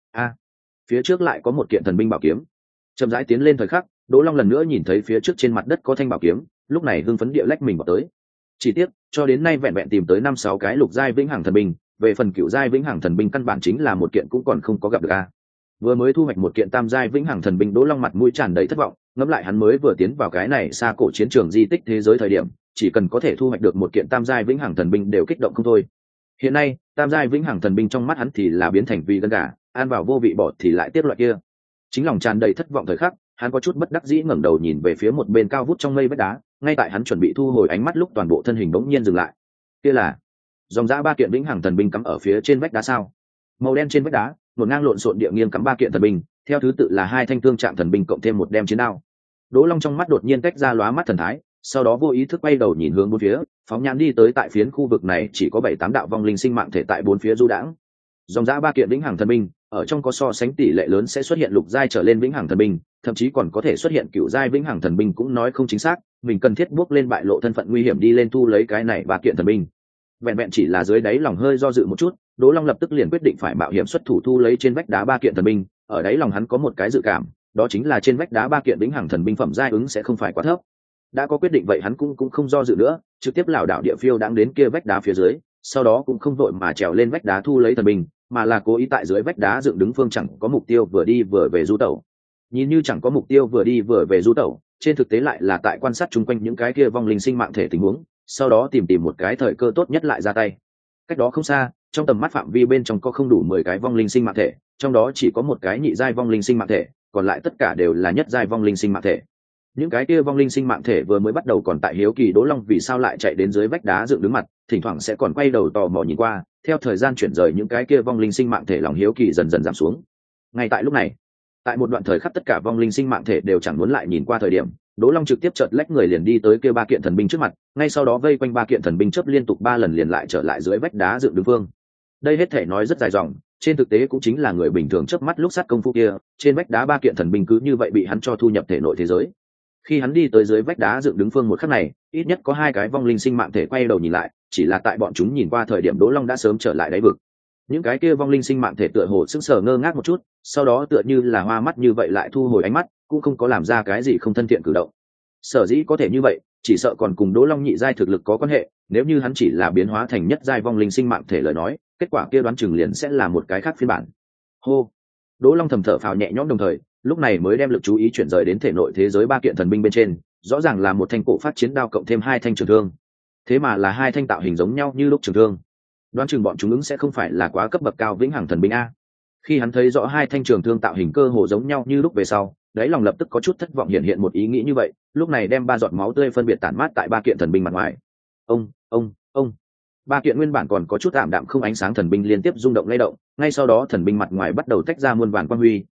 S1: Phía trước lại có một kiện thần binh bảo kiếm. Chậm rãi tiến lên thời khắc, Đỗ Long lần nữa nhìn thấy phía trước trên mặt đất có thanh bảo kiếm, lúc này hưng phấn địa lách mình vào tới. Chỉ tiếc, cho đến nay vẹn vẹn tìm tới 5-6 cái lục giai vĩnh hằng thần binh, về phần cựu giai vĩnh hằng thần binh căn bản chính là một kiện cũng còn không có gặp được a. Vừa mới thu hoạch một kiện tam giai vĩnh hằng thần binh, Đỗ Long mặt mũi tràn đầy thất vọng, ngẫm lại hắn mới vừa tiến vào cái này xa cổ chiến trường di tích thế giới thời điểm, chỉ cần có thể thu hoạch được một kiện tam giai vĩnh hằng thần binh đều kích động không thôi. Hiện nay, tam giai vĩnh hằng thần binh trong mắt hắn thì là biến thành vì gân gà, ăn vào vô vị bọt thì lại tiếc loại kia. Chính lòng tràn đầy thất vọng thời khắc, hắn có chút bất đắc dĩ ngẩng đầu nhìn về phía một bên cao vút trong mây vách đá, ngay tại hắn chuẩn bị thu hồi ánh mắt lúc toàn bộ thân hình bỗng nhiên dừng lại. Kia là dòng dã 3 kiện vĩnh hằng thần binh cắm ở phía trên vách đá sao? Màu đen trên vách đá, một ngang lộn xộn địa nghiêng cắm 3 kiện thần binh, theo thứ tự là 2 thanh thương trạng thần binh cộng thêm một đem chiến đao. Đỗ Long trong mắt đột nhiên tách ra lóa mắt thần thái, sau đó vô ý thức quay đầu nhìn hướng bốn phía, phóng nhãn đi tới tại phiến khu vực này chỉ có 7-8 đạo vong linh sinh mạng thể tại bốn phía du đãng. Dòng dã 3 kiện vĩnh hằng thần binh, ở trong có so sánh tỷ lệ lớn sẽ xuất hiện lục giai trở lên vĩnh hằng thần binh, thậm chí còn có thể xuất hiện cựu giai vĩnh hằng thần binh cũng nói không chính xác, mình cần thiết bước lên bại lộ thân phận nguy hiểm đi lên thu lấy cái này 3 kiện thần binh. Vẹn vẹn chỉ là dưới đáy lòng hơi do dự một chút, Đỗ Long lập tức liền quyết định phải mạo hiểm xuất thủ thu lấy trên vách đá 3 kiện thần binh, ở đáy lòng hắn có một cái dự cảm, đó chính là trên vách đá 3 kiện vĩnh hằng thần binh phẩm giai ứng sẽ không phải quá thấp. Đã có quyết định vậy hắn cũng không do dự nữa, trực tiếp lảo đảo địa phiêu đang đến kia vách đá phía dưới, sau đó cũng không vội mà trèo lên vách đá thu lấy thần binh, mà là cố ý tại dưới vách đá dựng đứng phương chẳng có mục tiêu vừa đi vừa về du tẩu. Nhìn như chẳng có mục tiêu vừa đi vừa về du tẩu, trên thực tế lại là tại quan sát chung quanh những cái kia vong linh sinh mạng thể tình huống, sau đó tìm một cái thời cơ tốt nhất lại ra tay. Cách đó không xa, trong tầm mắt phạm vi bên trong có không đủ 10 cái vong linh sinh mạng thể, trong đó chỉ có một cái nhị giai vong linh sinh mạng thể, còn lại tất cả đều là nhất giai vong linh sinh mạng thể. Những cái kia vong linh sinh mạng thể vừa mới bắt đầu còn tại hiếu kỳ Đỗ Long vì sao lại chạy đến dưới vách đá dựng đứng mặt, thỉnh thoảng sẽ còn quay đầu tò mò nhìn qua, theo thời gian chuyển rời những cái kia vong linh sinh mạng thể lòng hiếu kỳ dần dần giảm xuống. Ngay tại lúc này, tại một đoạn thời khắc tất cả vong linh sinh mạng thể đều chẳng muốn lại nhìn qua thời điểm, Đỗ Long trực tiếp chợt lách người liền đi tới kia 3 kiện thần binh trước mặt, ngay sau đó vây quanh 3 kiện thần binh chớp liên tục 3 lần liền lại trở lại dưới vách đá dựng đứng phương. Đây hết thể nói rất dài dòng, trên thực tế cũng chính là người bình thường chớp mắt lúc sát công phu kia, trên vách đá 3 kiện thần binh cứ như vậy bị hắn cho thu nhập thể nội thế giới. Khi hắn đi tới dưới vách đá dựng đứng phương một khắc này, ít nhất có 2 cái vong linh sinh mạng thể quay đầu nhìn lại, chỉ là tại bọn chúng nhìn qua thời điểm Đỗ Long đã sớm trở lại đáy vực. Những cái kia vong linh sinh mạng thể tựa hồ sững sờ ngơ ngác một chút, sau đó tựa như là hoa mắt như vậy lại thu hồi ánh mắt, cũng không có làm ra cái gì không thân thiện cử động. Sở dĩ có thể như vậy, chỉ sợ còn cùng Đỗ Long nhị giai thực lực có quan hệ, nếu như hắn chỉ là biến hóa thành nhất giai vong linh sinh mạng thể lời nói, kết quả kia đoán chừng liền sẽ là một cái khác phiên bản. Hô. Đỗ Long thầm thở phào nhẹ nhõm đồng thời, lúc này mới đem lực chú ý chuyển rời đến thể nội thế giới 3 kiện thần binh bên trên, rõ ràng là một thanh cổ phát chiến đao cộng thêm 2 thanh trường thương. Thế mà là 2 thanh tạo hình giống nhau như lúc trường thương. Đoán chừng bọn chúng ứng sẽ không phải là quá cấp bậc cao vĩnh hằng thần binh a. Khi hắn thấy rõ 2 thanh trường thương tạo hình cơ hồ giống nhau như lúc về sau, đáy lòng lập tức có chút thất vọng hiện một ý nghĩ như vậy, lúc này đem 3 giọt máu tươi phân biệt tản mát tại 3 kiện thần binh mặt ngoài. Ông. 3 kiện nguyên bản còn có chút ảm đạm không ánh sáng thần binh liên tiếp rung động lay động, ngay sau đó thần binh mặt ngoài bắt đầu tách ra muôn vàn quang huy,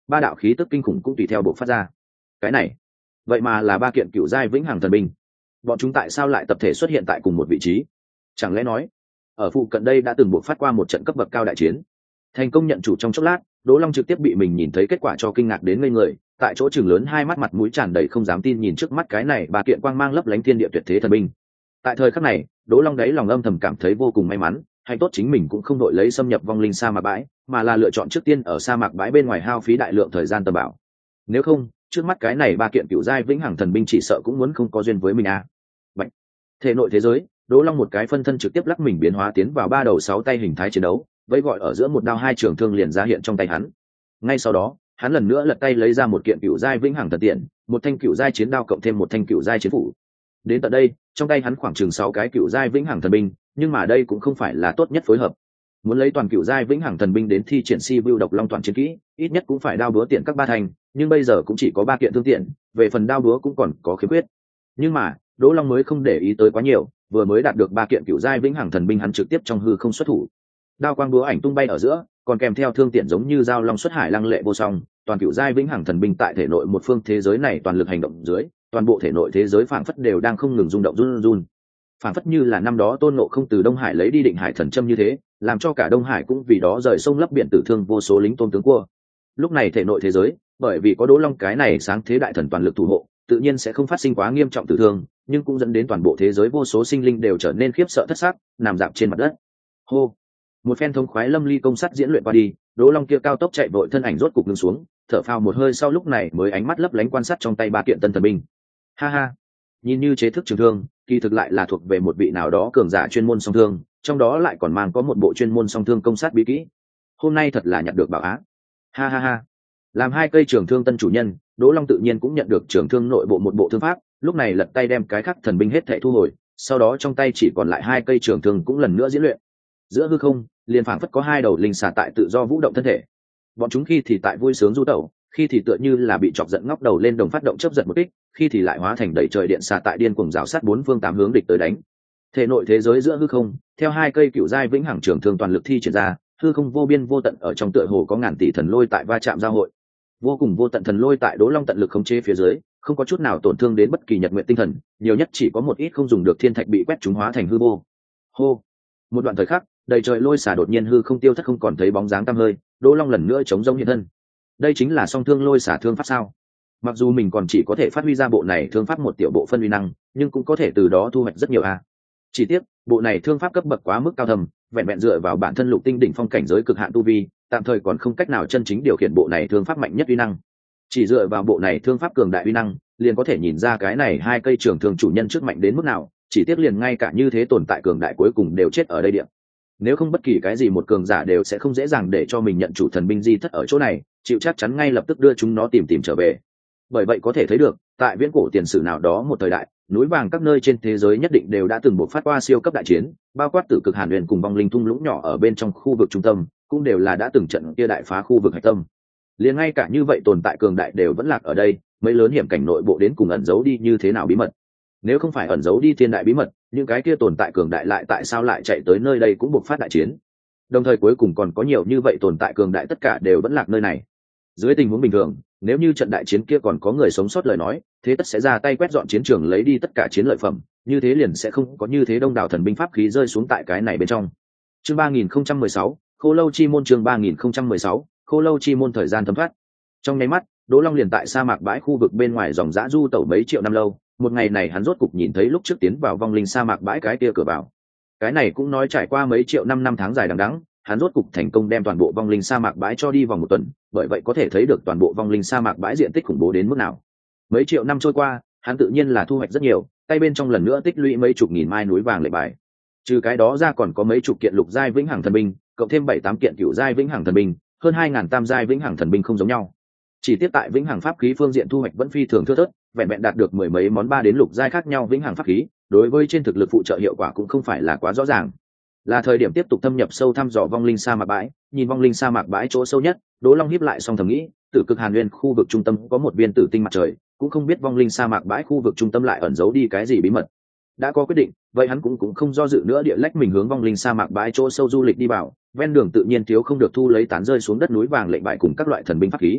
S1: ba đạo khí tức kinh khủng cũng tùy theo bộ phát ra. Cái này vậy mà là ba kiện cựu giai vĩnh hằng thần binh, bọn chúng tại sao lại tập thể xuất hiện tại cùng một vị trí? Chẳng lẽ nói ở phụ cận đây đã từng buộc phát qua một trận cấp bậc cao đại chiến? Thành công nhận chủ trong chốc lát, Đỗ Long trực tiếp bị mình nhìn thấy kết quả cho kinh ngạc đến ngây người, tại chỗ chừng lớn hai mắt, mặt mũi tràn đầy không dám tin nhìn trước mắt cái này ba kiện quang mang lấp lánh thiên địa tuyệt thế thần binh. Tại thời khắc này, Đỗ Long đáy lòng âm thầm cảm thấy vô cùng may mắn, hay tốt chính mình cũng không đội lấy xâm nhập vong linh sa mạc bãi, mà là lựa chọn trước tiên ở sa mạc bãi bên ngoài hao phí đại lượng thời gian tầm bảo. Nếu không, trước mắt cái này ba kiện cựu giai vĩnh hằng thần binh chỉ sợ cũng muốn không có duyên với mình à. Bạch. Thể nội thế giới, Đỗ Long một cái phân thân trực tiếp lắc mình biến hóa tiến vào ba đầu sáu tay hình thái chiến đấu, vẫy gọi ở giữa một đao hai trường thương liền ra hiện trong tay hắn. Ngay sau đó, hắn lần nữa lật tay lấy ra một kiện cựu giai vĩnh hằng thần tiện, một thanh cựu giai chiến đao cộng thêm một thanh cựu giai chiến phủ. Đến tận đây, trong tay hắn khoảng chừng 6 cái cựu giai vĩnh hằng thần binh, nhưng mà đây cũng không phải là tốt nhất phối hợp. Muốn lấy toàn cựu giai vĩnh hằng thần binh đến thi triển si view độc long toàn chiến kỹ, ít nhất cũng phải đao búa tiện các ba thành, nhưng bây giờ cũng chỉ có 3 kiện thương tiện, về phần đao búa cũng còn có khiếm khuyết. Nhưng mà, Đỗ Long mới không để ý tới quá nhiều, vừa mới đạt được 3 kiện cựu giai vĩnh hằng thần binh, hắn trực tiếp trong hư không xuất thủ. Đao quang búa ảnh tung bay ở giữa, còn kèm theo thương tiện giống như dao long xuất hải lăng lệ vô song, toàn cựu giai vĩnh hằng thần binh tại thể nội một phương thế giới này toàn lực hành động dưới, toàn bộ thể nội thế giới phảng phất đều đang không ngừng rung động run run, phảng phất như là năm đó Tôn Ngộ Không từ Đông Hải lấy đi Định Hải thần châm như thế, làm cho cả Đông Hải cũng vì đó rời sông lấp biển, tử thương vô số lính tôn tướng cua. Lúc này thể nội thế giới, bởi vì có Đỗ Long cái này sáng thế đại thần toàn lực thủ hộ, tự nhiên sẽ không phát sinh quá nghiêm trọng tử thương, nhưng cũng dẫn đến toàn bộ thế giới vô số sinh linh đều trở nên khiếp sợ thất sắc, nằm dạp trên mặt đất. Hô, một phen thông khoái lâm ly công sắt diễn luyện qua đi, Đỗ Long kia cao tốc chạy vội thân ảnh rốt cục ngừng xuống, thở phào một hơi sau lúc này mới ánh mắt lấp lánh quan sát trong tay ba kiện tân thần binh. Ha ha, nhìn như chế thức trường thương, kỳ thực lại là thuộc về một vị nào đó cường giả chuyên môn song thương, trong đó lại còn mang có một bộ chuyên môn song thương công sát bí kỹ. Hôm nay thật là nhặt được bảo á. Ha ha ha. Làm 2 cây trường thương tân chủ nhân, Đỗ Long tự nhiên cũng nhận được trường thương nội bộ một bộ thương pháp, lúc này lật tay đem cái khắc thần binh hết thảy thu hồi, sau đó trong tay chỉ còn lại 2 cây trường thương cũng lần nữa diễn luyện. Giữa hư không, liền phảng phất có 2 đầu linh xà tại tự do vũ động thân thể. Bọn chúng khi thì tại vui sướng du tẩu, khi thì tựa như là bị chọc giận ngóc đầu lên đồng phát động chớp giật một kích, khi thì lại hóa thành đầy trời điện xà tại điên cuồng rào sát 4 phương 8 hướng địch tới đánh. Thể nội thế giới giữa hư không, theo 2 cây cựu giai vĩnh hằng trường thương toàn lực thi triển ra, hư không vô biên vô tận ở trong tựa hồ có ngàn tỷ thần lôi tại va chạm giao hội. Vô cùng vô tận thần lôi tại Đỗ Long tận lực khống chế phía dưới, không có chút nào tổn thương đến bất kỳ nhật nguyện tinh thần, nhiều nhất chỉ có một ít không dùng được thiên thạch bị quét chúng hóa thành hư vô. Hô, một đoạn thời khắc, đầy trời lôi xả đột nhiên hư không tiêu thất không còn thấy bóng dáng tăm hơi, Đỗ Long lần nữa chống rông hiện thân. Đây chính là song thương lôi xả thương pháp sao? Mặc dù mình còn chỉ có thể phát huy ra bộ này thương pháp một tiểu bộ phân uy năng, nhưng cũng có thể từ đó thu hoạch rất nhiều a. Chỉ tiếc, bộ này thương pháp cấp bậc quá mức cao thầm, vẹn vẹn dựa vào bản thân lục tinh đỉnh phong cảnh giới cực hạn tu vi, tạm thời còn không cách nào chân chính điều khiển bộ này thương pháp mạnh nhất uy năng. Chỉ dựa vào bộ này thương pháp cường đại uy năng, liền có thể nhìn ra cái này 2 cây trường thương chủ nhân trước mạnh đến mức nào, chỉ tiếc liền ngay cả như thế tồn tại cường đại cuối cùng đều chết ở đây địa. Nếu không bất kỳ cái gì một cường giả đều sẽ không dễ dàng để cho mình nhận chủ thần binh di thất ở chỗ này, chịu chắc chắn ngay lập tức đưa chúng nó tìm trở về. Bởi vậy có thể thấy được, tại viễn cổ tiền sử nào đó một thời đại, núi vàng các nơi trên thế giới nhất định đều đã từng bộc phát qua siêu cấp đại chiến, bao quát Tử Cực Hàn Huyền cùng vong linh thung lũng nhỏ ở bên trong khu vực trung tâm, cũng đều là đã từng trận kia đại phá khu vực hạch tâm. Liền ngay cả như vậy tồn tại cường đại đều vẫn lạc ở đây, mấy lớn hiểm cảnh nội bộ đến cùng ẩn giấu đi như thế nào bí mật. Nếu không phải ẩn giấu đi thiên đại bí mật, những cái kia tồn tại cường đại lại tại sao lại chạy tới nơi đây cũng bộc phát đại chiến. Đồng thời cuối cùng còn có nhiều như vậy tồn tại cường đại tất cả đều vẫn lạc nơi này. Dưới tình huống bình thường, nếu như trận đại chiến kia còn có người sống sót lời nói, thế tất sẽ ra tay quét dọn chiến trường lấy đi tất cả chiến lợi phẩm, như thế liền sẽ không có như thế đông đảo thần binh pháp khí rơi xuống tại cái này bên trong. Chương 3016, Khô Lâu Chi môn. Chương 3016, Khô Lâu Chi môn. Thời gian thấm thoát. Trong nháy mắt, Đỗ Long liền tại sa mạc bãi khu vực bên ngoài dòng dã du tẩu mấy triệu năm lâu, một ngày này hắn rốt cục nhìn thấy lúc trước tiến vào vong linh sa mạc bãi cái kia cửa vào. Cái này cũng nói trải qua mấy triệu năm tháng dài đằng đẵng, hắn rốt cục thành công đem toàn bộ vong linh sa mạc bãi cho đi vòng một tuần, bởi vậy có thể thấy được toàn bộ vong linh sa mạc bãi diện tích khủng bố đến mức nào. Mấy triệu năm trôi qua, hắn tự nhiên là thu hoạch rất nhiều, tay bên trong lần nữa tích lũy mấy chục nghìn mai núi vàng lệ bài. Trừ cái đó ra còn có mấy chục kiện lục giai vĩnh hằng thần binh, cộng thêm 7-8 kiện cửu giai vĩnh hằng thần binh, hơn 2000 tam giai vĩnh hằng thần binh không giống nhau. Chỉ tiếp tại vĩnh hằng pháp khí phương diện thu hoạch vẫn phi thường thưa thớt, vẹn vẹn đạt được mười mấy món 3 đến lục giai khác nhau vĩnh hằng pháp khí, đối với trên thực lực phụ trợ hiệu quả cũng không phải là quá rõ ràng. Là thời điểm tiếp tục thâm nhập sâu thăm dò vong linh sa mạc bãi, nhìn vong linh sa mạc bãi chỗ sâu nhất, Đỗ Long híp lại xong thầm nghĩ, Tử Cực Hàn Nguyên khu vực trung tâm có một viên tử tinh mặt trời, cũng không biết vong linh sa mạc bãi khu vực trung tâm lại ẩn giấu đi cái gì bí mật. Đã có quyết định, vậy hắn cũng không do dự nữa địa lách mình hướng vong linh sa mạc bãi chỗ sâu du lịch đi vào, ven đường tự nhiên thiếu không được thu lấy tán rơi xuống đất núi vàng lệnh bại cùng các loại thần binh pháp khí.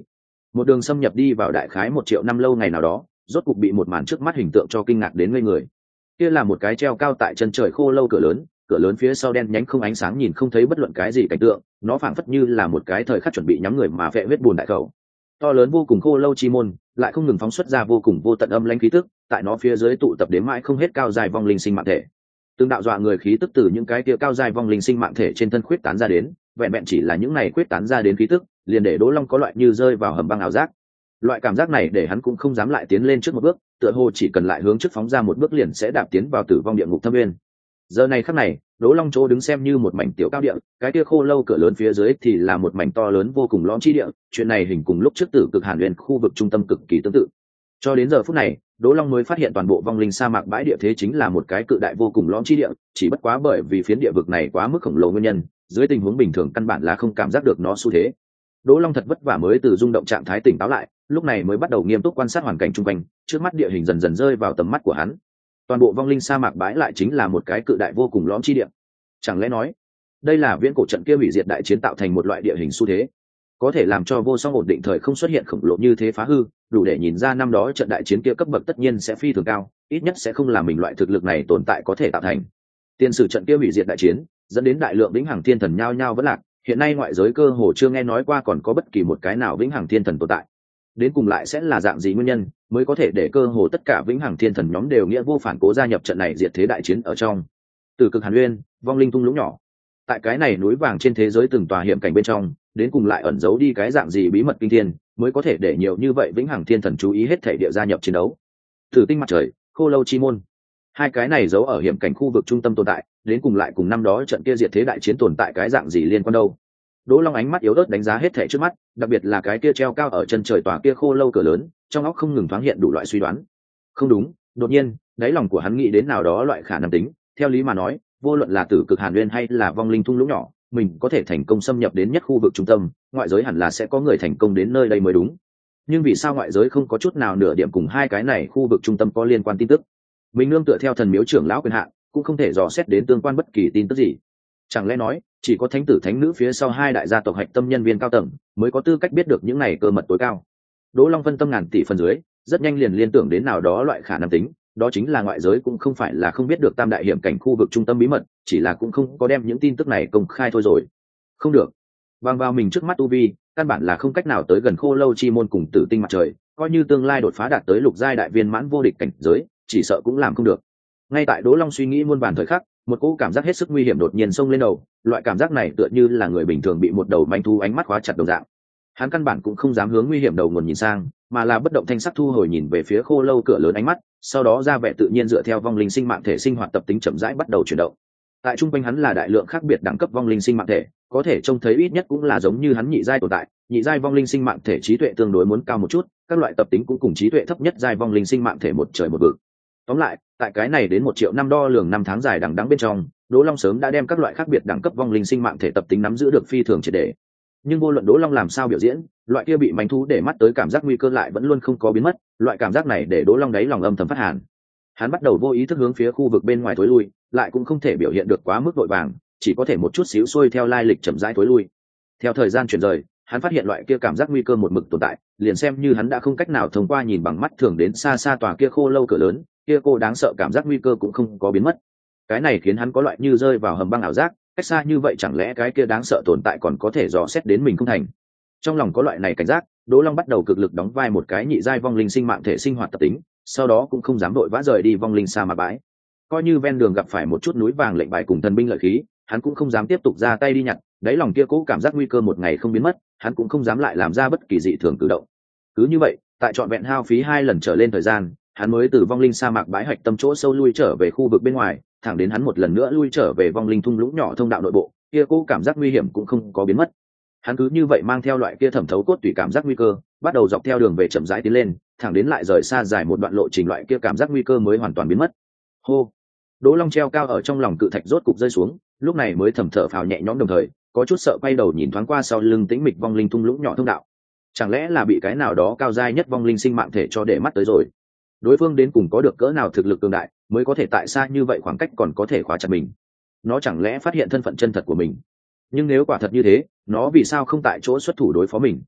S1: một đường xâm nhập đi vào đại khái 1 triệu năm lâu ngày nào đó, rốt cục bị một màn trước mắt hình tượng cho kinh ngạc đến ngây người. Kia là một cái treo cao tại chân trời khô lâu cửa lớn phía sau đen nhánh không ánh sáng, nhìn không thấy bất luận cái gì cảnh tượng, nó phảng phất như là một cái thời khắc chuẩn bị nhắm người mà vệ huyết bùn đại khẩu. To lớn vô cùng khô lâu chi môn lại không ngừng phóng xuất ra vô cùng vô tận âm lãnh khí tức, tại nó phía dưới tụ tập đến mãi không hết cao dài vong linh sinh mạng thể. Từng đạo dọa người khí tức từ những cái kia cao dài vong linh sinh mạng thể trên thân khuyết tán ra đến, vẹn vẹn chỉ là những này khuyết tán ra đến khí tức, liền để Đỗ Long có loại như rơi vào hầm băng ảo giác. Loại cảm giác này để hắn cũng không dám lại tiến lên trước một bước, tựa hồ chỉ cần lại hướng trước phóng ra một bước liền sẽ đạp tiến vào tử vong địa ngục thâm nguyên. Giờ này khắc này, Đỗ Long chỗ đứng xem như một mảnh tiểu cao địa, cái kia khô lâu cửa lớn phía dưới thì là một mảnh to lớn vô cùng lõm chi địa, chuyện này hình cùng lúc trước Tử Cực Hàn Nguyên khu vực trung tâm cực kỳ tương tự. Cho đến giờ phút này, Đỗ Long mới phát hiện toàn bộ vong linh sa mạc bãi địa thế chính là một cái cự đại vô cùng lõm chi địa, chỉ bất quá bởi vì phiến địa vực này quá mức khổng lồ nguyên nhân, dưới tình huống bình thường căn bản là không cảm giác được nó xu thế. Đỗ Long thật vất vả mới từ rung động trạng thái tỉnh táo lại, lúc này mới bắt đầu nghiêm túc quan sát hoàn cảnh xung quanh, trước mắt địa hình dần dần rơi vào tầm mắt của hắn. Toàn bộ vong linh sa mạc bãi lại chính là một cái cự đại vô cùng lõm chi địa. Chẳng lẽ nói, đây là viễn cổ trận kia hủy diệt đại chiến tạo thành một loại địa hình xu thế, có thể làm cho vô song ổn định thời không xuất hiện khổng lồ như thế phá hư, đủ để nhìn ra năm đó trận đại chiến kia cấp bậc tất nhiên sẽ phi thường cao, ít nhất sẽ không làm mình loại thực lực này tồn tại có thể tạo thành. Tiên sử trận kia hủy diệt đại chiến, dẫn đến đại lượng vĩnh hằng thiên thần nhao nhao vẫn lạc, hiện nay ngoại giới cơ hồ chưa nghe nói qua còn có bất kỳ một cái nào vĩnh hằng thiên thần tồn tại. Đến cùng lại sẽ là dạng gì nguyên nhân mới có thể để cơ hồ tất cả vĩnh hằng thiên thần nhóm đều nghĩa vô phản cố gia nhập trận này diệt thế đại chiến ở trong. Từ Cực Hàn Nguyên, vong linh thung lũng nhỏ, tại cái này núi vàng trên thế giới từng tòa hiểm cảnh bên trong, đến cùng lại ẩn giấu đi cái dạng gì bí mật kinh thiên mới có thể để nhiều như vậy vĩnh hằng thiên thần chú ý hết thể địa gia nhập chiến đấu. Thử tinh mặt trời, khô lâu chi môn, hai cái này giấu ở hiểm cảnh khu vực trung tâm tồn tại, đến cùng lại cùng năm đó trận kia diệt thế đại chiến tồn tại cái dạng gì liên quan đâu? Đỗ Long ánh mắt yếu ớt đánh giá hết thể trước mắt, đặc biệt là cái kia treo cao ở chân trời tòa kia khô lâu cửa lớn, trong óc không ngừng thoáng hiện đủ loại suy đoán. Không đúng, đột nhiên, đáy lòng của hắn nghĩ đến nào đó loại khả năng tính, theo lý mà nói, vô luận là Tử Cực Hàn Nguyên hay là vong linh thung lũng nhỏ, mình có thể thành công xâm nhập đến nhất khu vực trung tâm, ngoại giới hẳn là sẽ có người thành công đến nơi đây mới đúng. Nhưng vì sao ngoại giới không có chút nào nửa điểm cùng hai cái này khu vực trung tâm có liên quan tin tức? Mình nương tựa theo thần miếu trưởng lão quyền hạn, cũng không thể dò xét đến tương quan bất kỳ tin tức gì. Chẳng lẽ nói, chỉ có thánh tử thánh nữ phía sau hai đại gia tộc hạch tâm nhân viên cao tầng mới có tư cách biết được những này cơ mật tối cao? Đỗ Long phân tâm ngàn tỷ phần dưới, rất nhanh liền liên tưởng đến nào đó loại khả năng tính, đó chính là ngoại giới cũng không phải là không biết được tam đại hiểm cảnh khu vực trung tâm bí mật, chỉ là cũng không có đem những tin tức này công khai thôi rồi. Không được, bằng vào mình trước mắt tu vi, căn bản là không cách nào tới gần khô lâu chi môn cùng tử tinh mặt trời, coi như tương lai đột phá đạt tới lục giai đại viên mãn vô địch cảnh giới, chỉ sợ cũng làm không được. Ngay tại Đỗ Long suy nghĩ muôn vàn thời khắc, một cỗ cảm giác hết sức nguy hiểm đột nhiên xông lên đầu, loại cảm giác này tựa như là người bình thường bị một đầu manh thú ánh mắt khóa chặt đồng dạng. Hắn căn bản cũng không dám hướng nguy hiểm đầu nguồn nhìn sang, mà là bất động thanh sắc thu hồi nhìn về phía khô lâu cửa lớn ánh mắt, sau đó ra vẻ tự nhiên dựa theo vong linh sinh mạng thể sinh hoạt tập tính chậm rãi bắt đầu chuyển động. Tại trung quanh hắn là đại lượng khác biệt đẳng cấp vong linh sinh mạng thể, có thể trông thấy ít nhất cũng là giống như hắn nhị giai tồn tại, nhị giai vong linh sinh mạng thể trí tuệ tương đối muốn cao một chút, các loại tập tính cũng cùng trí tuệ thấp nhất giai vong linh sinh mạng thể một trời một vực. Tóm lại, tại cái này đến 1 triệu năm đo lường năm tháng dài đằng đẵng bên trong, Đỗ Long sớm đã đem các loại khác biệt đẳng cấp vong linh sinh mạng thể tập tính nắm giữ được phi thường triệt để. Nhưng vô luận Đỗ Long làm sao biểu diễn, loại kia bị manh thú để mắt tới cảm giác nguy cơ lại vẫn luôn không có biến mất, loại cảm giác này để Đỗ Long đáy lòng âm thầm phát hàn. Hắn bắt đầu vô ý thức hướng phía khu vực bên ngoài thối lui, lại cũng không thể biểu hiện được quá mức vội vàng, chỉ có thể một chút xíu xuôi theo lai lịch chậm rãi thối lui. Theo thời gian chuyển rời, hắn phát hiện loại kia cảm giác nguy cơ một mực tồn tại, liền xem như hắn đã không cách nào thông qua nhìn bằng mắt thường đến xa xa tòa kia khô lâu cửa lớn, kia cô đáng sợ cảm giác nguy cơ cũng không có biến mất. Cái này khiến hắn có loại như rơi vào hầm băng ảo giác, cách xa như vậy chẳng lẽ cái kia đáng sợ tồn tại còn có thể dò xét đến mình không thành. Trong lòng có loại này cảnh giác, Đỗ Long bắt đầu cực lực đóng vai một cái nhị giai vong linh sinh mạng thể sinh hoạt tập tính, sau đó cũng không dám vội vã rời đi vong linh sa mạc bãi. Coi như ven đường gặp phải một chút núi vàng lệnh bài cùng thần binh lợi khí, hắn cũng không dám tiếp tục ra tay đi nhặt, đáy lòng kia cố cảm giác nguy cơ một ngày không biến mất, hắn cũng không dám lại làm ra bất kỳ dị thường cử động. Cứ như vậy, tại trọn vẹn hao phí 2 lần trở lên thời gian, hắn mới từ vong linh sa mạc bãi hạch tâm chỗ sâu lui trở về khu vực bên ngoài, thẳng đến hắn một lần nữa lui trở về vong linh thung lũng nhỏ thông đạo nội bộ, kia cố cảm giác nguy hiểm cũng không có biến mất. Hắn cứ như vậy mang theo loại kia thẩm thấu cốt tủy cảm giác nguy cơ, bắt đầu dọc theo đường về chậm rãi tiến lên, thẳng đến lại rời xa dài một đoạn lộ trình, loại kia cảm giác nguy cơ mới hoàn toàn biến mất. Hô. Đỗ Long treo cao ở trong lòng cự thạch rốt cục rơi xuống, lúc này mới thầm thở phào nhẹ nhõm, đồng thời có chút sợ quay đầu nhìn thoáng qua sau lưng tĩnh mịch vong linh thung lũng nhỏ thông đạo. Chẳng lẽ là bị cái nào đó cao giai nhất vong linh sinh mạng thể cho để mắt tới rồi? Đối phương đến cùng có được cỡ nào thực lực cường đại, mới có thể tại xa như vậy khoảng cách còn có thể khóa chặt mình? Nó chẳng lẽ phát hiện thân phận chân thật của mình? Nhưng nếu quả thật như thế, nó vì sao không tại chỗ xuất thủ đối phó mình?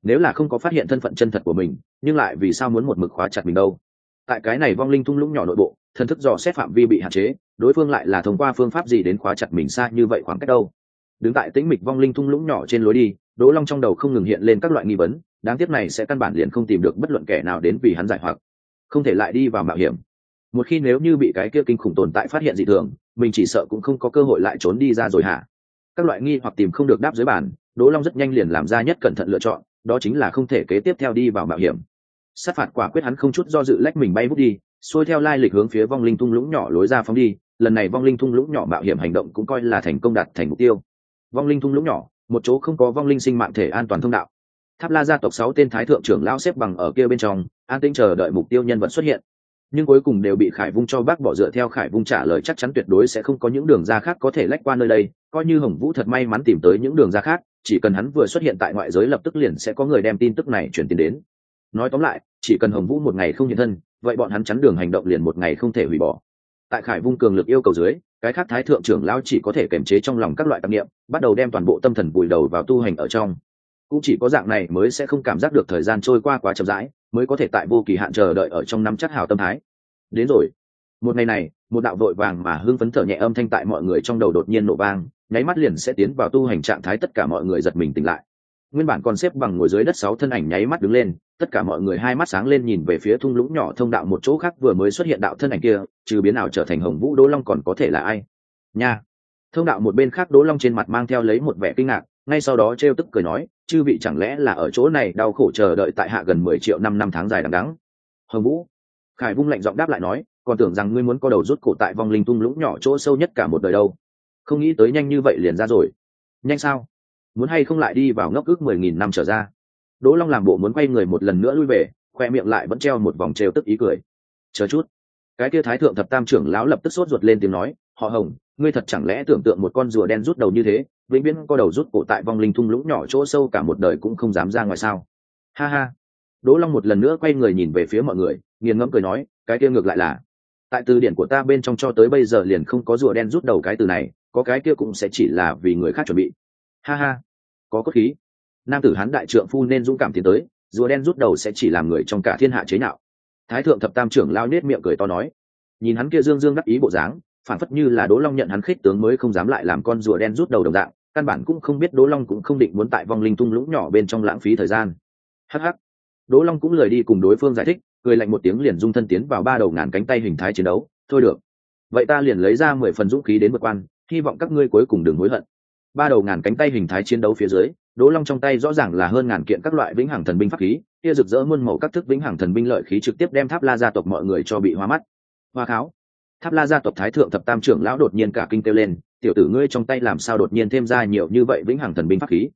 S1: nếu là không có phát hiện thân phận chân thật của mình nhưng lại vì sao muốn một mực khóa chặt mình đâu? Tại cái này vong linh thung lũng nhỏ nội bộ, thần thức dò xét phạm vi bị hạn chế, đối phương lại là thông qua phương pháp gì đến khóa chặt mình xa như vậy khoảng cách đâu? Đứng tại tĩnh mịch vong linh thung lũng nhỏ trên lối đi, Đỗ Long trong đầu không ngừng hiện lên các loại nghi vấn, đáng tiếc này sẽ căn bản liền không tìm được bất luận kẻ nào đến vì hắn giải hoặc. Không thể lại đi vào mạo hiểm. Một khi nếu như bị cái kia kinh khủng tồn tại phát hiện dị thường, mình chỉ sợ cũng không có cơ hội lại trốn đi ra rồi hả? Các loại nghi hoặc tìm không được đáp dưới bàn, Đỗ Long rất nhanh liền làm ra nhất cẩn thận lựa chọn, đó chính là không thể kế tiếp theo đi vào mạo hiểm. Sát phạt quả quyết, hắn không chút do dự lách mình bay vút đi, xuôi theo lai lịch hướng phía vong linh thung lũng nhỏ lối ra phóng đi. Lần này vong linh thung lũng nhỏ mạo hiểm hành động cũng coi là thành công, đạt thành mục tiêu. Vong linh thung lũng nhỏ, một chỗ không có vong linh sinh mạng thể an toàn thông đạo. Tháp La gia tộc 6 tên thái thượng trưởng lão xếp bằng ở kia bên trong, an tĩnh chờ đợi mục tiêu nhân vật xuất hiện. Nhưng cuối cùng đều bị Khải Vung cho bác bỏ, dựa theo Khải Vung trả lời chắc chắn tuyệt đối sẽ không có những đường ra khác có thể lách qua nơi đây, coi như Hồng Vũ thật may mắn tìm tới những đường ra khác, chỉ cần hắn vừa xuất hiện tại ngoại giới lập tức liền sẽ có người đem tin tức này truyền tin đến. Nói tóm lại, chỉ cần Hồng Vũ một ngày không hiện thân, vậy bọn hắn chắn đường hành động liền một ngày không thể hủy bỏ. Tại Khải Vung cường lực yêu cầu dưới, cái khác thái thượng trưởng lão chỉ có thể kiềm chế trong lòng các loại tạp niệm, bắt đầu đem toàn bộ tâm thần vùi đầu vào tu hành ở trong. Cũng chỉ có dạng này mới sẽ không cảm giác được thời gian trôi qua quá chậm rãi, mới có thể tại vô kỳ hạn chờ đợi ở trong nắm chắc hào tâm thái. Đến rồi. Một ngày này, một đạo vội vàng mà hưng phấn thở nhẹ âm thanh tại mọi người trong đầu đột nhiên nổ vang, nháy mắt liền sẽ tiến vào tu hành trạng thái, tất cả mọi người giật mình tỉnh lại. Nguyên bản còn xếp bằng ngồi dưới đất 6 thân ảnh nháy mắt đứng lên, tất cả mọi người hai mắt sáng lên nhìn về phía thung lũng nhỏ thông đạo một chỗ khác vừa mới xuất hiện đạo thân ảnh kia, trừ biến ảo trở thành Hồng Vũ, Đỗ Long còn có thể là ai? Nha. Thông đạo một bên khác, Đỗ Long trên mặt mang theo lấy một vẻ kinh ngạc, ngay sau đó trêu tức cười nói, chư vị chẳng lẽ là ở chỗ này đau khổ chờ đợi tại hạ gần 10 triệu năm tháng dài đằng đẵng? Hồng Vũ. Khải Vung lạnh giọng đáp lại nói, còn tưởng rằng ngươi muốn co đầu rút cổ tại vong linh thung lũng nhỏ chỗ sâu nhất cả một đời đâu, không nghĩ tới nhanh như vậy liền ra rồi. Nhanh sao? Muốn hay không lại đi vào ngốc ước 10.000 năm trở ra? Đỗ Long làm bộ muốn quay người một lần nữa lui về, khoe miệng lại vẫn treo một vòng trêu tức ý cười. Chờ chút. Cái kia thái thượng thập tam trưởng lão lập tức sốt ruột lên tiếng nói, họ Hồng, ngươi thật chẳng lẽ tưởng tượng một con rùa đen rút đầu như thế, vĩnh viễn co đầu rút cổ tại vong linh thung lũng nhỏ chỗ sâu cả một đời cũng không dám ra ngoài sao? Ha ha. Đỗ Long một lần nữa quay người nhìn về phía mọi người, nghiền ngẫm cười nói, cái kia ngược lại là, tại từ điển của ta bên trong cho tới bây giờ liền không có rùa đen rút đầu cái từ này, có cái kia cũng sẽ chỉ là vì người khác chuẩn bị. Ha ha. Có cốt khí. Nam tử hán đại trượng phu nên dũng cảm tiến tới, rùa đen rút đầu sẽ chỉ làm người trong cả thiên hạ chế nhạo. Thái thượng thập tam trưởng lao nết miệng cười to nói, nhìn hắn kia dương dương đắc ý bộ dáng, phản phất như là Đỗ Long nhận hắn khích tướng mới không dám lại làm con rùa đen rút đầu đồng dạng, căn bản cũng không biết Đỗ Long cũng không định muốn tại vong linh thung lũng nhỏ bên trong lãng phí thời gian. Hắc hắc. Đỗ Long cũng lời đi cùng đối phương giải thích, cười lạnh một tiếng liền dung thân tiến vào 3 đầu ngàn cánh tay hình thái chiến đấu. Thôi được, vậy ta liền lấy ra 10 phần dũng khí đến vượt quan, hy vọng các ngươi cuối cùng đừng hối hận. 3 đầu ngàn cánh tay hình thái chiến đấu phía dưới, Đỗ Long trong tay rõ ràng là hơn ngàn kiện các loại vĩnh hằng thần binh pháp khí, kia rực rỡ muôn màu các thức vĩnh hằng thần binh lợi khí trực tiếp đem Tháp La gia tộc mọi người cho bị hoa mắt. Hoa kháo. Tháp La gia tộc thái thượng thập tam trưởng lão đột nhiên cả kinh kêu lên, tiểu tử ngươi trong tay làm sao đột nhiên thêm ra nhiều như vậy vĩnh hằng thần binh pháp khí?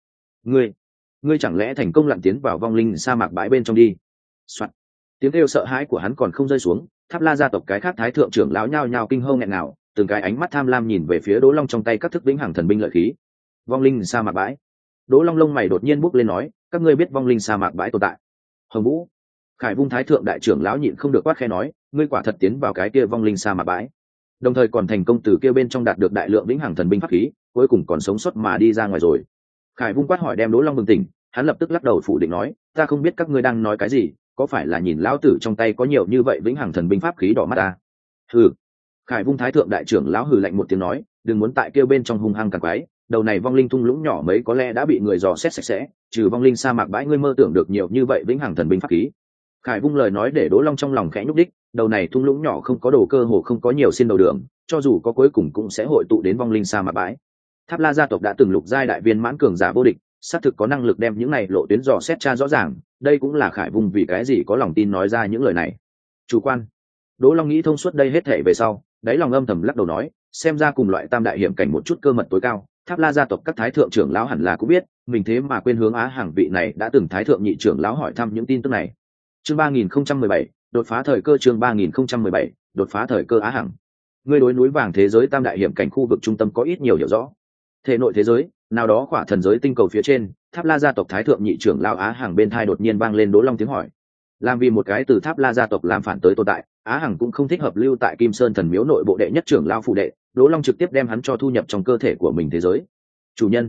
S1: Ngươi chẳng lẽ thành công lặn tiến vào vong linh sa mạc bãi bên trong đi? Soạn. Tiếng kêu sợ hãi của hắn còn không rơi xuống, Tháp La gia tộc cái khác thái thượng trưởng lão nhao nhao kinh hô nghẹn ngào, từng cái ánh mắt tham lam nhìn về phía Đỗ Long trong tay các thức vĩnh hằng thần binh lợi khí. Vong linh sa mạc bãi. Đỗ Long lông mày đột nhiên bốc lên nói, các ngươi biết vong linh sa mạc bãi tồn tại? Hồng Vũ. Khải Vung thái thượng đại trưởng lão nhịn không được quát khẽ nói, ngươi quả thật tiến vào cái kia vong linh sa mạc bãi, đồng thời còn thành công từ kia bên trong đạt được đại lượng vĩnh hằng thần binh pháp khí, cuối cùng còn sống sót mà đi ra ngoài rồi. Khải Vung quát hỏi đem Đỗ Long bừng tỉnh, hắn lập tức lắc đầu phủ định nói, ta không biết các ngươi đang nói cái gì, có phải là nhìn lão tử trong tay có nhiều như vậy vĩnh hằng thần binh pháp khí đỏ mắt ta? Hừ. Khải Vung thái thượng đại trưởng lão hừ lạnh một tiếng nói, đừng muốn tại kia bên trong hung hăng càng quái, đầu này vong linh thung lũng nhỏ mấy có lẽ đã bị người dò xét sạch sẽ, trừ vong linh sa mạc bãi ngươi mơ tưởng được nhiều như vậy vĩnh hằng thần binh pháp khí. Khải Vung lời nói để Đỗ Long trong lòng khẽ nhúc đích, đầu này thung lũng nhỏ không có đồ cơ hồ không có nhiều xin đầu đường, cho dù có cuối cùng cũng sẽ hội tụ đến vong linh sa mạc bãi. Tháp La gia tộc đã từng lục giai đại viên mãn cường giả vô địch, xác thực có năng lực đem những này lộ tuyến dò xét tra rõ ràng, đây cũng là Khải Vung vì cái gì có lòng tin nói ra những lời này. Chủ quan. Đỗ Long nghĩ thông suốt đây hết thể về sau, đáy lòng âm thầm lắc đầu nói, xem ra cùng loại tam đại hiểm cảnh một chút cơ mật tối cao, Tháp La gia tộc các thái thượng trưởng lão hẳn là cũng biết, mình thế mà quên hướng Á Hàng vị này đã từng thái thượng nhị trưởng lão hỏi thăm những tin tức này. Chương 3017, đột phá thời cơ. Chương 3017, đột phá thời cơ. Á Hàng, ngươi đối núi vàng thế giới tam đại hiểm cảnh khu vực trung tâm có ít nhiều hiểu rõ. Thể nội thế giới nào đó khỏa thần giới tinh cầu phía trên, Tháp La gia tộc thái thượng nhị trưởng lão Á Hàng bên thai đột nhiên vang lên Đỗ Long tiếng hỏi. Làm vì một cái từ Tháp La gia tộc làm phản tới tồn tại, Á Hằng cũng không thích hợp lưu tại Kim Sơn thần miếu nội bộ đệ nhất trưởng lão phụ đệ, Đỗ Long trực tiếp đem hắn cho thu nhập trong cơ thể của mình thế giới. Chủ nhân.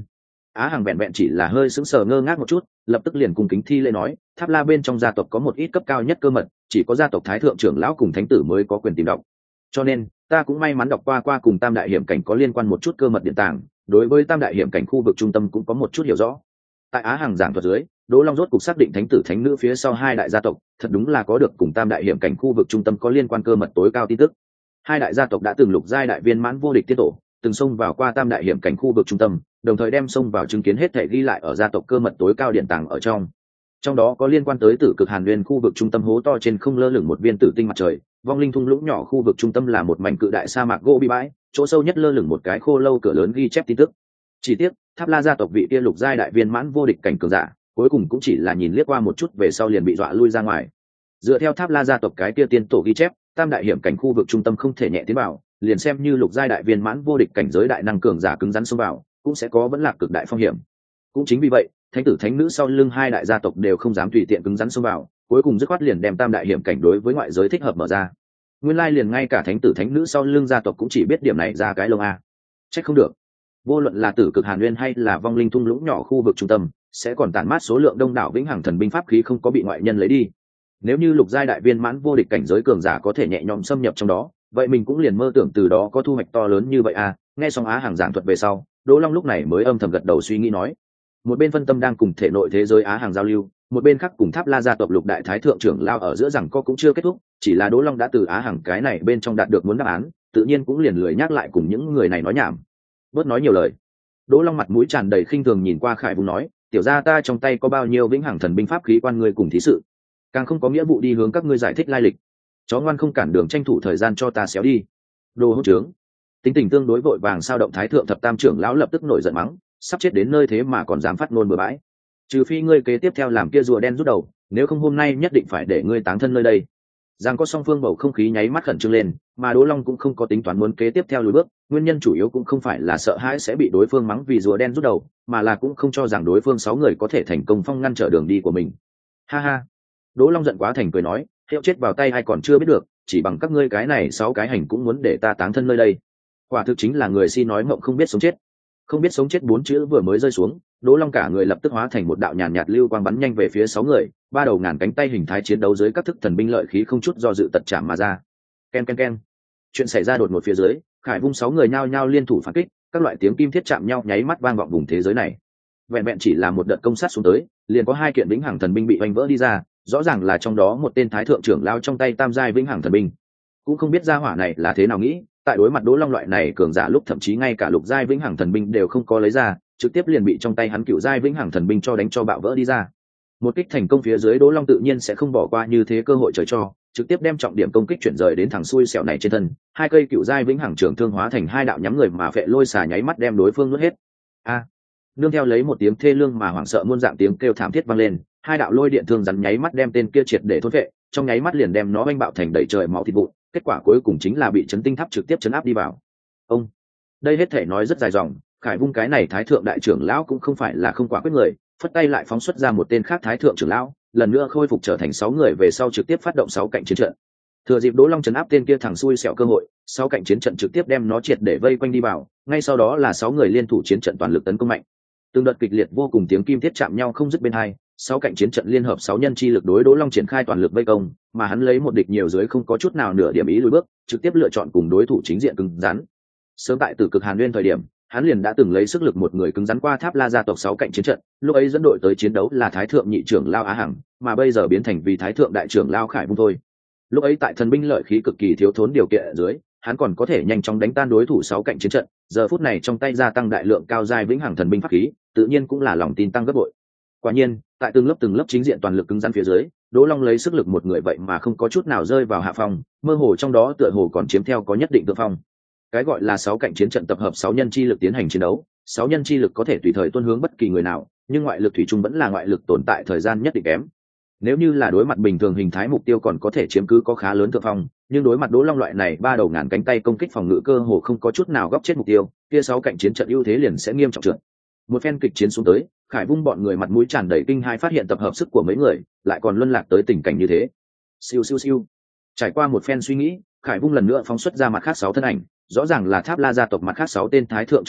S1: Á Hằng vẹn vẹn chỉ là hơi sững sờ ngơ ngác một chút, lập tức liền cung kính thi lễ nói, Tháp La bên trong gia tộc có một ít cấp cao nhất cơ mật, chỉ có gia tộc thái thượng trưởng lão cùng thánh tử mới có quyền tìm đọc. Cho nên, ta cũng may mắn đọc qua cùng Tam đại hiểm cảnh có liên quan một chút cơ mật điện tàng, đối với Tam đại hiểm cảnh khu vực trung tâm cũng có một chút hiểu rõ. Tại Á Hằng giảng thuật dưới, Đỗ Long rốt cục xác định thánh tử thánh nữ phía sau hai đại gia tộc, thật đúng là có được cùng Tam đại hiểm cảnh khu vực trung tâm có liên quan cơ mật tối cao tin tức. Hai đại gia tộc đã từng lục giai đại viên mãn vô địch tiết tổ, từng xông vào qua Tam đại hiểm cảnh khu vực trung tâm, đồng thời đem xông vào chứng kiến hết thể ghi lại ở gia tộc cơ mật tối cao điện tàng ở trong đó có liên quan tới Tử Cực Hàn Nguyên khu vực trung tâm hố to trên không lơ lửng một viên tử tinh mặt trời, vong linh thung lũng nhỏ khu vực trung tâm là một mảnh cự đại sa mạc gỗ bi bãi, chỗ sâu nhất lơ lửng một cái khô lâu cửa lớn ghi chép tin tức. Chỉ tiếc, Tháp La gia tộc vị kia lục giai đại viên mãn vô địch cảnh cường giả, cuối cùng cũng chỉ là nhìn liếc qua một chút về sau liền bị dọa lui ra ngoài. Dựa theo Tháp La gia tộc cái kia tiên tổ ghi chép, Tam đại hiểm cảnh khu vực trung tâm không thể nhẹ tiến vào, liền xem như lục giai đại viên mãn vô địch cảnh giới đại năng cường giả cứng rắn xông vào, cũng sẽ có vẫn lạc cực đại phong hiểm. Cũng chính vì vậy, thánh tử thánh nữ sau lưng hai đại gia tộc đều không dám tùy tiện cứng rắn xông vào, cuối cùng dứt khoát liền đem Tam đại hiểm cảnh đối với ngoại giới thích hợp mở ra. Nguyên lai liền ngay cả thánh tử thánh nữ sau lưng gia tộc cũng chỉ biết điểm này ra cái lông a. Trách không được. Vô luận là Tử Cực Hàn Nguyên hay là vong linh thung lũng nhỏ khu vực trung tâm, sẽ còn tản mát số lượng đông đảo vĩnh hằng thần binh pháp khí không có bị ngoại nhân lấy đi. Nếu như lục giai đại viên mãn vô địch cảnh giới cường giả có thể nhẹ nhõm xâm nhập trong đó, vậy mình cũng liền mơ tưởng từ đó có thu hoạch to lớn như vậy à. Nghe xong Á Hằng giảng thuật về sau, Đỗ Long lúc này mới âm thầm gật đầu suy nghĩ nói, một bên phân tâm đang cùng thể nội thế giới Á Hằng giao lưu, một bên khác cùng Tháp La gia tộc lục đại thái thượng trưởng lao ở giữa rằng co cũng chưa kết thúc, chỉ là Đỗ Long đã từ Á Hằng cái này bên trong đạt được muốn đáp án, tự nhiên cũng liền lười nhắc lại cùng những người này nói nhảm. Bớt nói nhiều lời. Đỗ Long mặt mũi tràn đầy khinh thường nhìn qua Khải Vung nói, tiểu gia ta trong tay có bao nhiêu vĩnh hằng thần binh pháp khí quan ngươi cùng thí sự, càng không có nghĩa vụ đi hướng các ngươi giải thích lai lịch. Chó ngoan không cản đường, tranh thủ thời gian cho ta xéo đi. Đồ hỗn trướng. Tính tình tương đối vội vàng sao động thái thượng thập tam trưởng lão lập tức nổi giận mắng, sắp chết đến nơi thế mà còn dám phát ngôn bừa bãi. Trừ phi ngươi kế tiếp theo làm kia rùa đen rút đầu, nếu không hôm nay nhất định phải để ngươi táng thân nơi đây. Giang có song phương bầu không khí nháy mắt khẩn trương lên, mà Đỗ Long cũng không có tính toán muốn kế tiếp theo lùi bước, nguyên nhân chủ yếu cũng không phải là sợ hãi sẽ bị đối phương mắng vì rùa đen rút đầu, mà là cũng không cho rằng đối phương 6 người có thể thành công phong ngăn trở đường đi của mình. Ha ha. Đỗ Long giận quá thành cười nói, hiệu chết vào tay ai còn chưa biết được, chỉ bằng các ngươi cái này 6 cái hành cũng muốn để ta táng thân nơi đây. Quả thực chính là người si nói mộng không biết sống chết. Không biết sống chết 4 chữ vừa mới rơi xuống, Đỗ Long cả người lập tức hóa thành một đạo nhàn nhạt lưu quang bắn nhanh về phía 6 người, ba đầu ngàn cánh tay hình thái chiến đấu dưới các thức thần binh lợi khí không chút do dự tật chạm mà ra. Ken ken ken. Chuyện xảy ra đột ngột phía dưới, Khải Vung 6 người nhao nhao liên thủ phản kích, các loại tiếng kim thiết chạm nhau nháy mắt vang vọng vùng thế giới này. Vẹn vẹn chỉ là một đợt công sát xuống tới, liền có 2 kiện vĩnh hằng thần binh bị oanh vỡ đi ra, rõ ràng là trong đó một tên thái thượng trưởng lao trong tay tam giai vĩnh hằng thần binh. Cũng không biết gia hỏa này là thế nào nghĩ, tại đối mặt Đỗ Long loại này cường giả lúc thậm chí ngay cả lục giai vĩnh hằng thần binh đều không có lấy ra, trực tiếp liền bị trong tay hắn cựu giai vĩnh hằng thần binh cho đánh cho bạo vỡ đi ra. Một kích thành công phía dưới, Đỗ Long tự nhiên sẽ không bỏ qua như thế cơ hội trời cho, trực tiếp đem trọng điểm công kích chuyển rời đến thằng xui xẻo này trên thân. 2 cây cựu giai vĩnh hằng trường thương hóa thành 2 đạo nhắm người mà phệ lôi xà nháy mắt đem đối phương nuốt hết. A! Nương theo lấy một tiếng thê lương mà hoảng sợ muôn dạng tiếng kêu thảm thiết vang lên, 2 đạo lôi điện thương rắn nháy mắt đem tên kia triệt để thôn phệ, trong nháy mắt liền đem nó oanh bạo thành đầy trời máu thịt vụn. Kết quả cuối cùng chính là bị chấn tinh tháp trực tiếp chấn áp đi vào. Ông, đây hết thể nói rất dài dòng, Khải Vung cái này thái thượng đại trưởng lão cũng không phải là không quả quyết người, phất tay lại phóng xuất ra một tên khác thái thượng trưởng lão, lần nữa khôi phục trở thành 6 người về sau trực tiếp phát động 6 cạnh chiến trận. Thừa dịp Đỗ Long chấn áp tên kia thẳng xui xẻo cơ hội, 6 cạnh chiến trận trực tiếp đem nó triệt để vây quanh đi vào, ngay sau đó là 6 người liên thủ chiến trận toàn lực tấn công mạnh. Từng đợt kịch liệt vô cùng tiếng kim thiết chạm nhau không dứt bên hai, 6 cạnh chiến trận liên hợp 6 nhân chi lực đối Đỗ Long triển khai toàn lực vây công, mà hắn lấy một địch nhiều dưới không có chút nào nửa điểm ý lùi bước, trực tiếp lựa chọn cùng đối thủ chính diện cứng rắn. Sớm tại Tử Cực Hàn Nguyên thời điểm, hắn liền đã từng lấy sức lực một người cứng rắn qua Tháp La gia tộc 6 cạnh chiến trận, lúc ấy dẫn đội tới chiến đấu là thái thượng nhị trưởng lao Á Hằng, mà bây giờ biến thành vì thái thượng đại trưởng lao Khải Vung thôi. Lúc ấy tại thần binh lợi khí cực kỳ thiếu thốn điều kiện ở dưới, hắn còn có thể nhanh chóng đánh tan đối thủ 6 cạnh chiến trận, giờ phút này trong tay gia tăng đại lượng cao giai vĩnh hằng thần binh pháp khí, tự nhiên cũng là lòng tin tăng gấp bội. Quả nhiên, tại từng lớp chính diện toàn lực cứng rắn phía dưới, Đỗ Long lấy sức lực một người vậy mà không có chút nào rơi vào hạ phong, mơ hồ trong đó tựa hồ còn chiếm theo có nhất định thượng phong. Cái gọi là 6 cạnh chiến trận tập hợp 6 nhân chi lực tiến hành chiến đấu, 6 nhân chi lực có thể tùy thời tuôn hướng bất kỳ người nào, nhưng ngoại lực thủy chung vẫn là ngoại lực tồn tại thời gian nhất định kém. Nếu như là đối mặt bình thường hình thái mục tiêu còn có thể chiếm cứ có khá lớn thượng phong, nhưng đối mặt Đỗ Long loại này ba đầu ngàn cánh tay công kích phòng ngự cơ hồ không có chút nào góp chết mục tiêu, kia 6 cạnh chiến trận ưu thế liền sẽ nghiêm trọng trượt. Một phen kịch chiến xuống tới, Khải Vung bọn người mặt mũi tràn đầy kinh hai phát hiện tập hợp sức của mấy người, lại còn luân lạc tới tình cảnh như thế. Siêu siêu siêu. Trải qua một phen suy nghĩ, Khải Vung lần nữa phóng xuất ra mặt khác 6 thân ảnh, rõ ràng là Tháp La gia tộc mặt khác 6 tên thái thượng trưởng lão,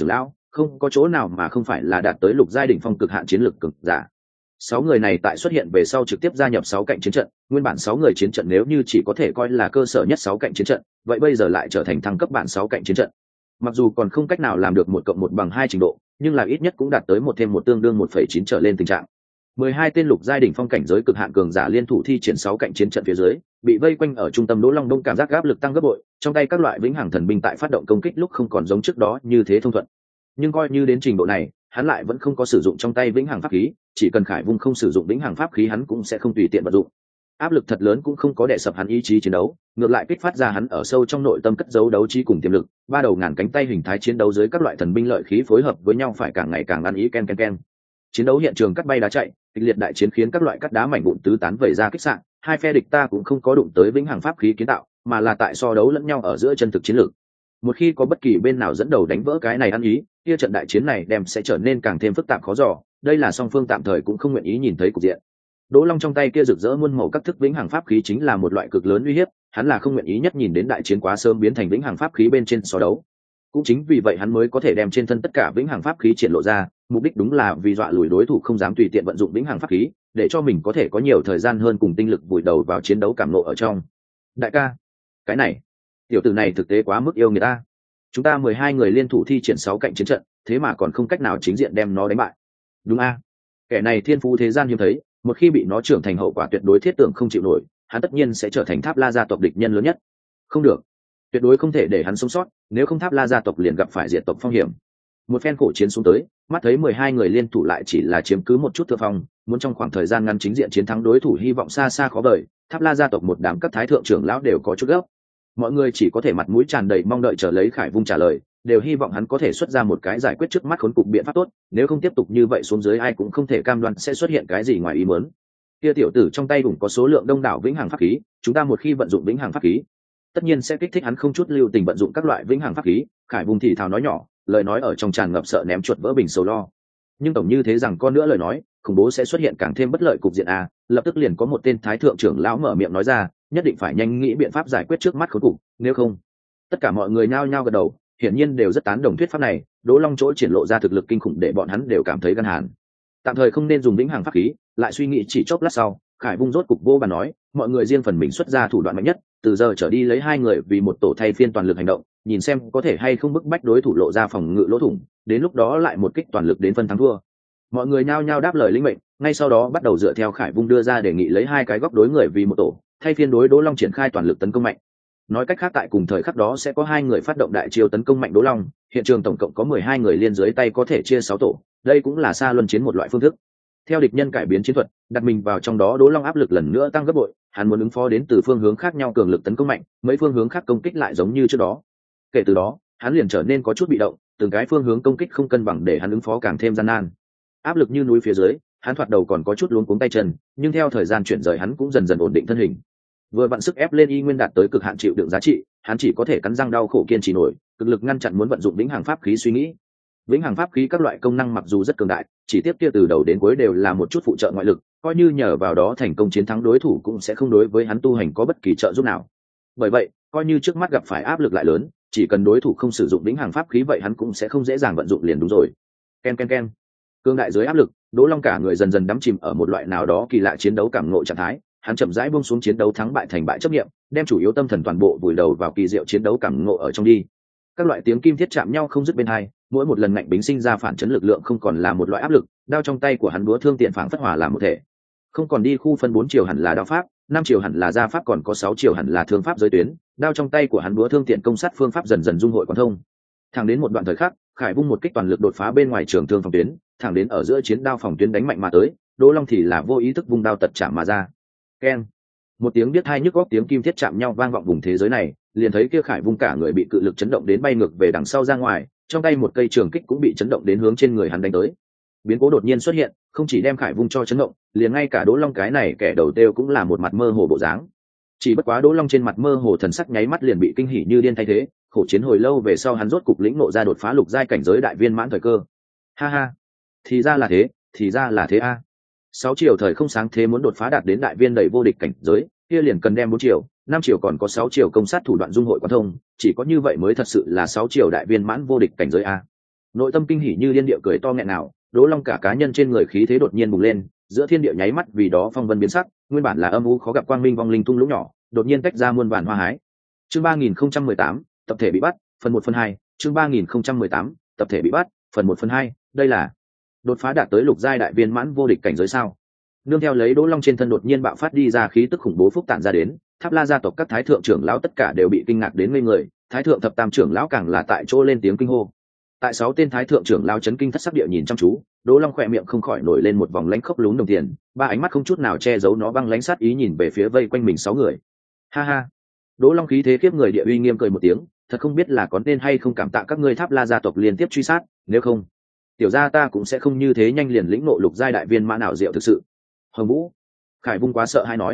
S1: không có chỗ nào mà không phải là đạt tới lục giai đỉnh phong cực hạn chiến lược cực giả. 6 người này tại xuất hiện về sau trực tiếp gia nhập 6 cạnh chiến trận, nguyên bản 6 người chiến trận nếu như chỉ có thể coi là cơ sở nhất 6 cạnh chiến trận, vậy bây giờ lại trở thành thăng cấp bản 6 cạnh chiến trận. Mặc dù còn không cách nào làm được 1 cộng 1 bằng 2 trình độ, nhưng là ít nhất cũng đạt tới 1 thêm 1 tương đương 1,9 trở lên tình trạng. 12 tên lục giai đỉnh phong cảnh giới cực hạn cường giả liên thủ thi triển 6 cạnh chiến trận phía dưới, bị vây quanh ở trung tâm Đỗ Long Đông, cảm giác áp lực tăng gấp bội, trong tay các loại vĩnh hằng thần binh tại phát động công kích lúc không còn giống trước đó như thế thông thuận. Nhưng coi như đến trình độ này, hắn lại vẫn không có sử dụng trong tay vĩnh hằng pháp khí, chỉ cần Khải Vung không sử dụng vĩnh hằng pháp khí hắn cũng sẽ không tùy tiện vận dụng. Áp lực thật lớn cũng không có đè sập hắn ý chí chiến đấu, ngược lại kích phát ra hắn ở sâu trong nội tâm cất giấu đấu trí cùng tiềm lực, ba đầu ngàn cánh tay hình thái chiến đấu dưới các loại thần binh lợi khí phối hợp với nhau phải càng ngày càng ăn ý ken ken ken. Chiến đấu hiện trường cắt bay đá chạy, kịch liệt đại chiến khiến các loại cắt đá mảnh vụn tứ tán vẩy ra kích sạn, hai phe địch ta cũng không có đụng tới vĩnh hằng pháp khí kiến tạo, mà là tại so đấu lẫn nhau ở giữa chân thực chiến lược. Một khi có bất kỳ bên nào dẫn đầu đánh vỡ cái này ăn ý, kia trận đại chiến này đem sẽ trở nên càng thêm phức tạp khó dò, đây là song phương tạm thời cũng không nguyện ý nhìn thấy cục diện. Đỗ Long trong tay kia rực rỡ muôn màu các thức vĩnh hằng pháp khí chính là một loại cực lớn uy hiếp, hắn là không nguyện ý nhất nhìn đến đại chiến quá sớm biến thành vĩnh hằng pháp khí bên trên so đấu. Cũng chính vì vậy hắn mới có thể đem trên thân tất cả vĩnh hằng pháp khí triển lộ ra, mục đích đúng là vì dọa lùi đối thủ không dám tùy tiện vận dụng vĩnh hằng pháp khí, để cho mình có thể có nhiều thời gian hơn cùng tinh lực vùi đầu vào chiến đấu cảm ngộ ở trong. Đại ca, cái này, tiểu tử này thực tế quá mức yêu người ta. Chúng ta 12 người liên thủ thi triển 6 cạnh chiến trận, thế mà còn không cách nào chính diện đem nó đánh bại. Đúng a? Kẻ này thiên phú thế gian hiếm thấy, một khi bị nó trưởng thành hậu quả tuyệt đối thiết tưởng không chịu nổi, hắn tất nhiên sẽ trở thành Tháp La gia tộc địch nhân lớn nhất. Không được, tuyệt đối không thể để hắn sống sót, nếu không Tháp La gia tộc liền gặp phải diệt tộc phong hiểm. Một phen khổ chiến xuống tới, mắt thấy 12 người liên thủ lại chỉ là chiếm cứ một chút thượng phong, muốn trong khoảng thời gian ngắn chính diện chiến thắng đối thủ hy vọng xa xa khó vời. Tháp La gia tộc một đám các thái thượng trưởng lão đều có chút gấp. Mọi người chỉ có thể mặt mũi tràn đầy mong đợi chờ lấy Khải Vung trả lời, đều hy vọng hắn có thể xuất ra một cái giải quyết trước mắt khốn cục biện pháp tốt, nếu không tiếp tục như vậy xuống dưới ai cũng không thể cam đoan sẽ xuất hiện cái gì ngoài ý muốn. Kia tiểu tử trong tay cũng có số lượng đông đảo vĩnh hằng pháp khí, chúng ta một khi vận dụng vĩnh hằng pháp khí, tất nhiên sẽ kích thích hắn không chút lưu tình vận dụng các loại vĩnh hằng pháp khí. Khải Vung thì thào nói nhỏ, lời nói ở trong tràn ngập sợ ném chuột vỡ bình sầu lo. Nhưng tổng như thế rằng con nữa lời nói, khủng bố sẽ xuất hiện càng thêm bất lợi cục diện a. Lập tức liền có một tên thái thượng trưởng lão mở miệng nói ra, nhất định phải nhanh nghĩ biện pháp giải quyết trước mắt khốn cục, nếu không. Tất cả mọi người nhao nhao gật đầu, hiển nhiên đều rất tán đồng thuyết pháp này. Đỗ Long chỗ triển lộ ra thực lực kinh khủng để bọn hắn đều cảm thấy gan hàn. Tạm thời không nên dùng vĩnh hằng pháp khí, lại suy nghĩ chỉ chốc lát sau, Khải Vung rốt cục vô bàn nói, mọi người riêng phần mình xuất ra thủ đoạn mạnh nhất, từ giờ trở đi lấy 2 người vì một tổ thay phiên toàn lực hành động, nhìn xem có thể hay không bức bách đối thủ lộ ra phòng ngự lỗ thủng, đến lúc đó lại một kích toàn lực đến phân thắng thua. Mọi người nhao nhao đáp lời lĩnh mệnh, ngay sau đó bắt đầu dựa theo Khải Vung đưa ra đề nghị lấy 2 cái góc đối người vì một tổ, thay phiên đối Đỗ Long triển khai toàn lực tấn công mạnh. Nói cách khác tại cùng thời khắc đó sẽ có 2 người phát động đại chiêu tấn công mạnh Đỗ Long, hiện trường tổng cộng có 12 người liên dưới tay có thể chia 6 tổ, đây cũng là xa luân chiến một loại phương thức. Theo địch nhân cải biến chiến thuật, đặt mình vào trong đó, Đỗ Long áp lực lần nữa tăng gấp bội, hắn muốn ứng phó đến từ phương hướng khác nhau cường lực tấn công mạnh, mấy phương hướng khác công kích lại giống như trước đó. Kể từ đó, hắn liền trở nên có chút bị động, từng cái phương hướng công kích không cân bằng để hắn ứng phó càng thêm gian nan. Áp lực như núi phía dưới, hắn thoạt đầu còn có chút luống cuống tay chân, nhưng theo thời gian chuyển rời hắn cũng dần dần ổn định thân hình. Vừa vặn sức ép lên y nguyên đạt tới cực hạn chịu đựng giá trị, hắn chỉ có thể cắn răng đau khổ kiên trì nổi, cực lực ngăn chặn muốn vận dụng vĩnh hằng pháp khí suy nghĩ. Vĩnh hằng pháp khí các loại công năng mặc dù rất cường đại, chỉ tiếp kia từ đầu đến cuối đều là một chút phụ trợ ngoại lực, coi như nhờ vào đó thành công chiến thắng đối thủ cũng sẽ không đối với hắn tu hành có bất kỳ trợ giúp nào. Bởi vậy, coi như trước mắt gặp phải áp lực lại lớn, chỉ cần đối thủ không sử dụng vĩnh hằng pháp khí vậy hắn cũng sẽ không dễ dàng vận dụng liền đúng rồi. Ken ken ken. Cương đại dưới áp lực, Đỗ Long cả người dần dần đắm chìm ở một loại nào đó kỳ lạ chiến đấu cảm ngộ trạng thái, hắn chậm rãi buông xuống chiến đấu thắng bại thành bại chấp niệm, đem chủ yếu tâm thần toàn bộ vùi đầu vào kỳ diệu chiến đấu cảm ngộ ở trong đi. Các loại tiếng kim thiết chạm nhau không dứt bên hai, mỗi một lần ngạnh bính sinh ra phản chấn lực lượng không còn là một loại áp lực, đao trong tay của hắn búa thương tiện phản phất hòa làm một thể. Không còn đi khu phân 4 chiều hẳn là đao pháp, 5 chiều hẳn là gia pháp, còn có 6 chiều hẳn là thương pháp giới tuyến, đao trong tay của hắn búa thương tiện công sát phương pháp dần dần dung hội quán thông. Thẳng đến một đoạn thời khắc, Khải Vung một kích toàn lực đột phá bên ngoài trường thương phòng tuyến, thẳng đến ở giữa chiến đao phòng tuyến đánh mạnh mà tới, Đỗ Long thì là vô ý thức vung đao tật chạm mà ra. Keng. Một tiếng biết hai nhức góc tiếng kim thiết chạm nhau vang vọng vùng thế giới này, liền thấy kia Khải Vung cả người bị cự lực chấn động đến bay ngược về đằng sau ra ngoài, trong tay một cây trường kích cũng bị chấn động đến hướng trên người hắn đánh tới. Biến cố đột nhiên xuất hiện, không chỉ đem Khải Vung cho chấn động, liền ngay cả Đỗ Long cái này kẻ đầu tiêu cũng là một mặt mơ hồ bộ dáng. Chỉ bất quá Đỗ Long trên mặt mơ hồ thần sắc nháy mắt liền bị kinh hỉ như điên thay thế, khổ chiến hồi lâu về sau hắn rốt cục lĩnh ngộ ra đột phá lục giai cảnh giới đại viên mãn thời cơ. Ha ha, thì ra là thế, thì ra là thế a. 6 chiều thời không sáng thế muốn đột phá đạt đến đại viên đầy vô địch cảnh giới, kia liền cần đem 4 chiều, 5 chiều còn có 6 chiều công sát thủ đoạn dung hội quán thông, chỉ có như vậy mới thật sự là 6 chiều đại viên mãn vô địch cảnh giới a. nội tâm kinh hỉ như liên địa cười to nghẹn nào, Đỗ Long cả cá nhân trên người khí thế đột nhiên bùng lên, giữa thiên địa nháy mắt vì đó phong vân biến sắc, nguyên bản là âm u khó gặp quang minh vong linh tung lũng nhỏ, đột nhiên tách ra muôn vàn hoa hái. Chương 3018, tập thể bị bắt, phần 1 phần 2, chương 3018, tập thể bị bắt, phần 1 phần 2, đây là đột phá đạt tới lục giai đại viên mãn vô địch cảnh giới sao? Nương theo lấy Đỗ Long trên thân đột nhiên bạo phát đi ra khí tức khủng bố phúc tản ra đến, Tháp La gia tộc các thái thượng trưởng lão tất cả đều bị kinh ngạc đến ngây người, thái thượng thập tam trưởng lão càng là tại chỗ lên tiếng kinh hô. Tại 6 tên thái thượng trưởng lão chấn kinh thất sắc địa nhìn chăm chú, Đỗ Long khỏe miệng không khỏi nổi lên một vòng lánh khốc lún đồng tiền, ba ánh mắt không chút nào che giấu nó băng lánh sát ý nhìn về phía vây quanh mình 6 người. Ha ha. Đỗ Long khí thế kiếp người địa uy nghiêm cười một tiếng, thật không biết là có nên hay không cảm tạ các ngươi Tháp La gia tộc liên tiếp truy sát, nếu không, tiểu gia ta cũng sẽ không như thế nhanh liền lĩnh ngộ lục giai đại viên mãn ảo diệu thực sự. Hồng Vũ, Khải Vung quá sợ hay nói,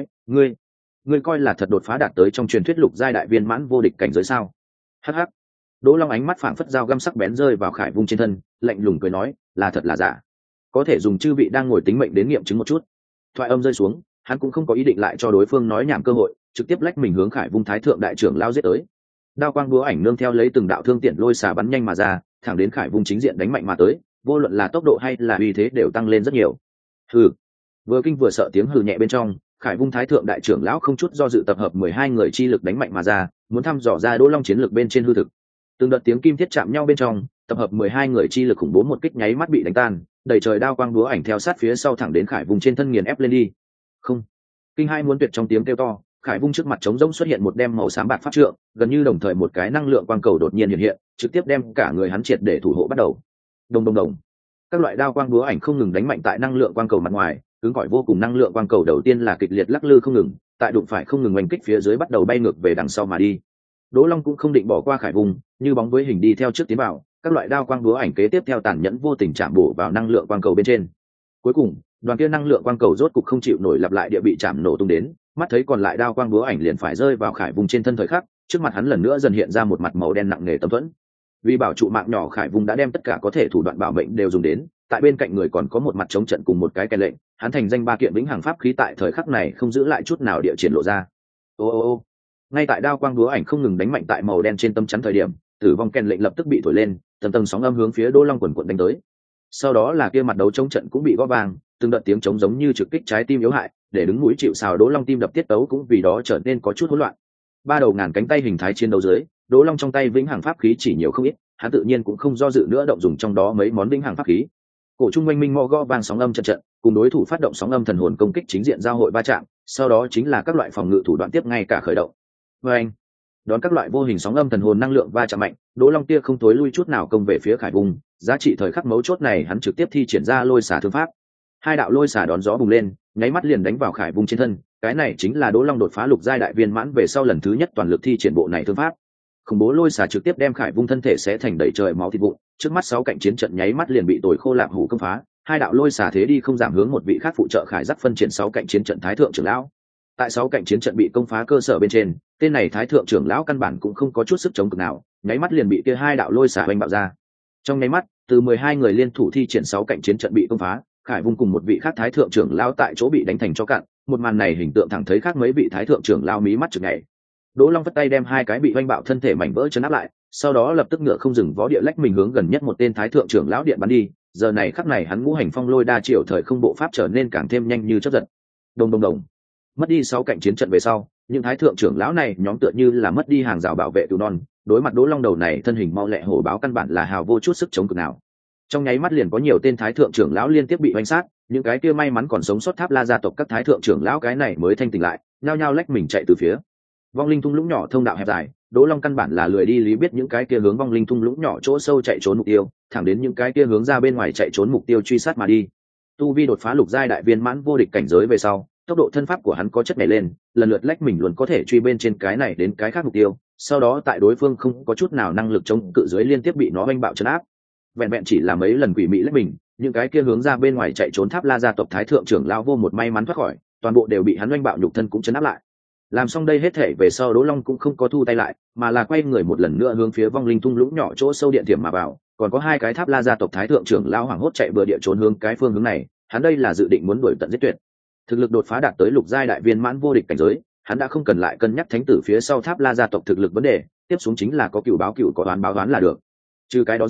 S1: ngươi coi là thật đột phá đạt tới trong truyền thuyết lục giai đại viên mãn vô địch cảnh giới sao? Hắc hắc. Đỗ Long ánh mắt phảng phất dao găm sắc bén rơi vào Khải Vung trên thân, lạnh lùng cười nói, là thật là giả? Có thể dùng chư vị đang ngồi tính mệnh đến nghiệm chứng một chút. Thoại âm rơi xuống, hắn cũng không có ý định lại cho đối phương nói nhảm cơ hội, trực tiếp lách mình hướng Khải Vung thái thượng đại trưởng lao giết tới. Đao quang búa ảnh nương theo lấy từng đạo thương tiện lôi xả bắn nhanh mà ra, thẳng đến Khải Vung chính diện đánh mạnh mà tới, vô luận là tốc độ hay là uy thế đều tăng lên rất nhiều. Hừ. Vừa kinh vừa sợ tiếng hừ nhẹ bên trong, Khải Vung thái thượng đại trưởng lão không chút do dự tập hợp 12 người chi lực đánh mạnh mà ra, muốn thăm dò ra Đỗ Long chiến lực bên trên hư thực. Từng đợt tiếng kim thiết chạm nhau bên trong, tập hợp 12 người chi lực khủng bố một kích nháy mắt bị đánh tan, đầy trời đao quang búa ảnh theo sát phía sau thẳng đến Khải Vung trên thân nghiền ép lên đi. Không. Kinh hai muốn tuyệt trong tiếng kêu to, Khải Vung trước mặt trống rỗng xuất hiện một đem màu xám bạc pháp trượng, gần như đồng thời một cái năng lượng quang cầu đột nhiên hiện hiện, trực tiếp đem cả người hắn triệt để thủ hộ bắt đầu. Đồng đồng đồng. Các loại đao quang búa ảnh không ngừng đánh mạnh tại năng lượng quang cầu mặt ngoài, cứng cỏi vô cùng năng lượng quang cầu đầu tiên là kịch liệt lắc lư không ngừng, tại đụng phải không ngừng oanh kích phía dưới bắt đầu bay ngược về đằng sau mà đi. Đỗ Long cũng không định bỏ qua Khải Vung, như bóng với hình đi theo trước tiến vào, các loại đao quang búa ảnh kế tiếp theo tàn nhẫn vô tình chạm bổ vào năng lượng quang cầu bên trên. Cuối cùng, đoàn kia năng lượng quang cầu rốt cục không chịu nổi lặp lại địa bị chạm nổ tung đến, mắt thấy còn lại đao quang búa ảnh liền phải rơi vào Khải Vung trên thân thời khắc, trước mặt hắn lần nữa dần hiện ra một mặt màu đen nặng nề tấm thuẫn. Vì bảo trụ mạng nhỏ, Khải Vung đã đem tất cả có thể thủ đoạn bảo mệnh đều dùng đến, tại bên cạnh người còn có một mặt chống trận cùng một cái kèn lệnh, hắn thành danh 3 kiện vĩnh hằng pháp khí tại thời khắc này không giữ lại chút nào địa triển lộ ra. Ô. Ngay tại đao quang búa ảnh không ngừng đánh mạnh tại màu đen trên tấm chắn thời điểm, tử vong kèn lệnh lập tức bị thổi lên, tầng tầng sóng âm hướng phía Đỗ Long quần quần đánh tới. Sau đó là kia mặt đấu chống trận cũng bị gõ vàng, từng đợt tiếng trống giống như trực kích trái tim yếu hại, để đứng mũi chịu sào Đỗ Long tim đập tiết tấu cũng vì đó trở nên có chút hỗn loạn. Ba đầu ngàn cánh tay hình thái chiến đấu dưới, Đỗ Long trong tay vĩnh hằng pháp khí chỉ nhiều không ít, hắn tự nhiên cũng không do dự nữa động dùng trong đó mấy món vĩnh hằng pháp khí. Cổ trung oanh minh mò gõ vang sóng âm trận, cùng đối thủ phát động sóng âm thần hồn công kích chính diện giao hội va chạm, sau đó chính là các loại phòng ngự thủ đoạn tiếp ngay cả khởi động. Anh đón các loại vô hình sóng âm thần hồn năng lượng va chạm mạnh, Đỗ Long tia không tối lui chút nào công về phía Khải Vung, giá trị thời khắc mấu chốt này hắn trực tiếp thi triển ra lôi xả thương pháp. 2 đạo lôi xả đón gió bùng lên, nháy mắt liền đánh vào Khải Vung trên thân, cái này chính là Đỗ Long đột phá lục giai đại viên mãn về sau lần thứ nhất toàn lực thi triển bộ này thương pháp. Khủng bố lôi xả trực tiếp đem Khải Vung thân thể xé thành đầy trời máu thịt vụn, trước mắt 6 cạnh chiến trận nháy mắt liền bị tồi khô lạp hủ công phá, 2 đạo lôi xả thế đi không giảm hướng một vị khác phụ trợ Khải Giác phân triển 6 cạnh chiến trận thái thượng trưởng lão. Tại 6 cạnh chiến trận bị công phá cơ sở bên trên, tên này thái thượng trưởng lão căn bản cũng không có chút sức chống cự nào, nháy mắt liền bị kia 2 đạo lôi xả oanh bạo ra. Trong nháy mắt, từ 12 người liên thủ thi triển 6 cạnh chiến trận bị công phá, Khải Vung cùng một vị khác thái thượng trưởng lão tại chỗ bị đánh thành cho cạn, một màn này hình tượng thẳng thấy khác mấy vị thái thượng trưởng lão mí mắt chực nhảy. Đỗ Long vất tay đem 2 cái bị oanh bạo thân thể mảnh vỡ chấn áp lại, sau đó lập tức ngựa không dừng vó địa lách mình hướng gần nhất một tên thái thượng trưởng lão điện bắn đi. Giờ này khắc này hắn ngũ hành phong lôi đa triệu thời không bộ pháp trở nên càng thêm nhanh như chớp giật. Đồng. Mất đi 6 cạnh chiến trận về sau, những thái thượng trưởng lão này nhóm tựa như là mất đi hàng rào bảo vệ tù non, đối mặt Đỗ Long đầu này thân hình mau lẹ hổ báo căn bản là hào vô chút sức chống cự nào. Trong nháy mắt liền có nhiều tên thái thượng trưởng lão liên tiếp bị oanh sát, những cái kia may mắn còn sống sót Tháp La gia tộc các thái thượng trưởng lão cái này mới thanh tỉnh lại, nhao nhao lách mình chạy từ phía vong linh thung lũng nhỏ thông đạo hẹp dài. Đỗ Long căn bản là lười đi lý biết những cái kia hướng vong linh thung lũng nhỏ chỗ sâu chạy trốn mục tiêu, thẳng đến những cái kia hướng ra bên ngoài chạy trốn mục tiêu truy sát mà đi. Tu vi đột phá lục giai đại viên mãn vô địch cảnh giới về sau, tốc độ thân pháp của hắn có chất nhảy lên, lần lượt lách mình luôn có thể truy bên trên cái này đến cái khác mục tiêu, sau đó tại đối phương không có chút nào năng lực chống cự dưới liên tiếp bị nó oanh bạo trấn áp. Vẹn chỉ là mấy lần quỷ mị lách mình, những cái kia hướng ra bên ngoài chạy trốn Tháp La gia tộc thái thượng trưởng lão vô một may mắn thoát khỏi, toàn bộ đều bị hắn oanh bạo nhục thân cũng trấn áp lại. Làm xong đây hết thể về sau, Đỗ Long cũng không có thu tay lại, mà là quay người một lần nữa hướng phía vong linh thung lũng nhỏ chỗ sâu điện thiểm mà vào. Còn có 2 cái Tháp La gia tộc thái thượng trưởng lão hoảng hốt chạy bừa địa trốn hướng cái phương hướng này, hắn đây là dự định muốn đuổi tận giết tuyệt. Thực lực đột phá đạt tới lục giai đại viên mãn vô địch cảnh giới, hắn đã không cần lại cân nhắc thánh tử phía sau Tháp La gia tộc thực lực vấn đề, tiếp xuống chính là có cửu báo cửu, có đoán báo đoán là được. Trừ cái đó ra,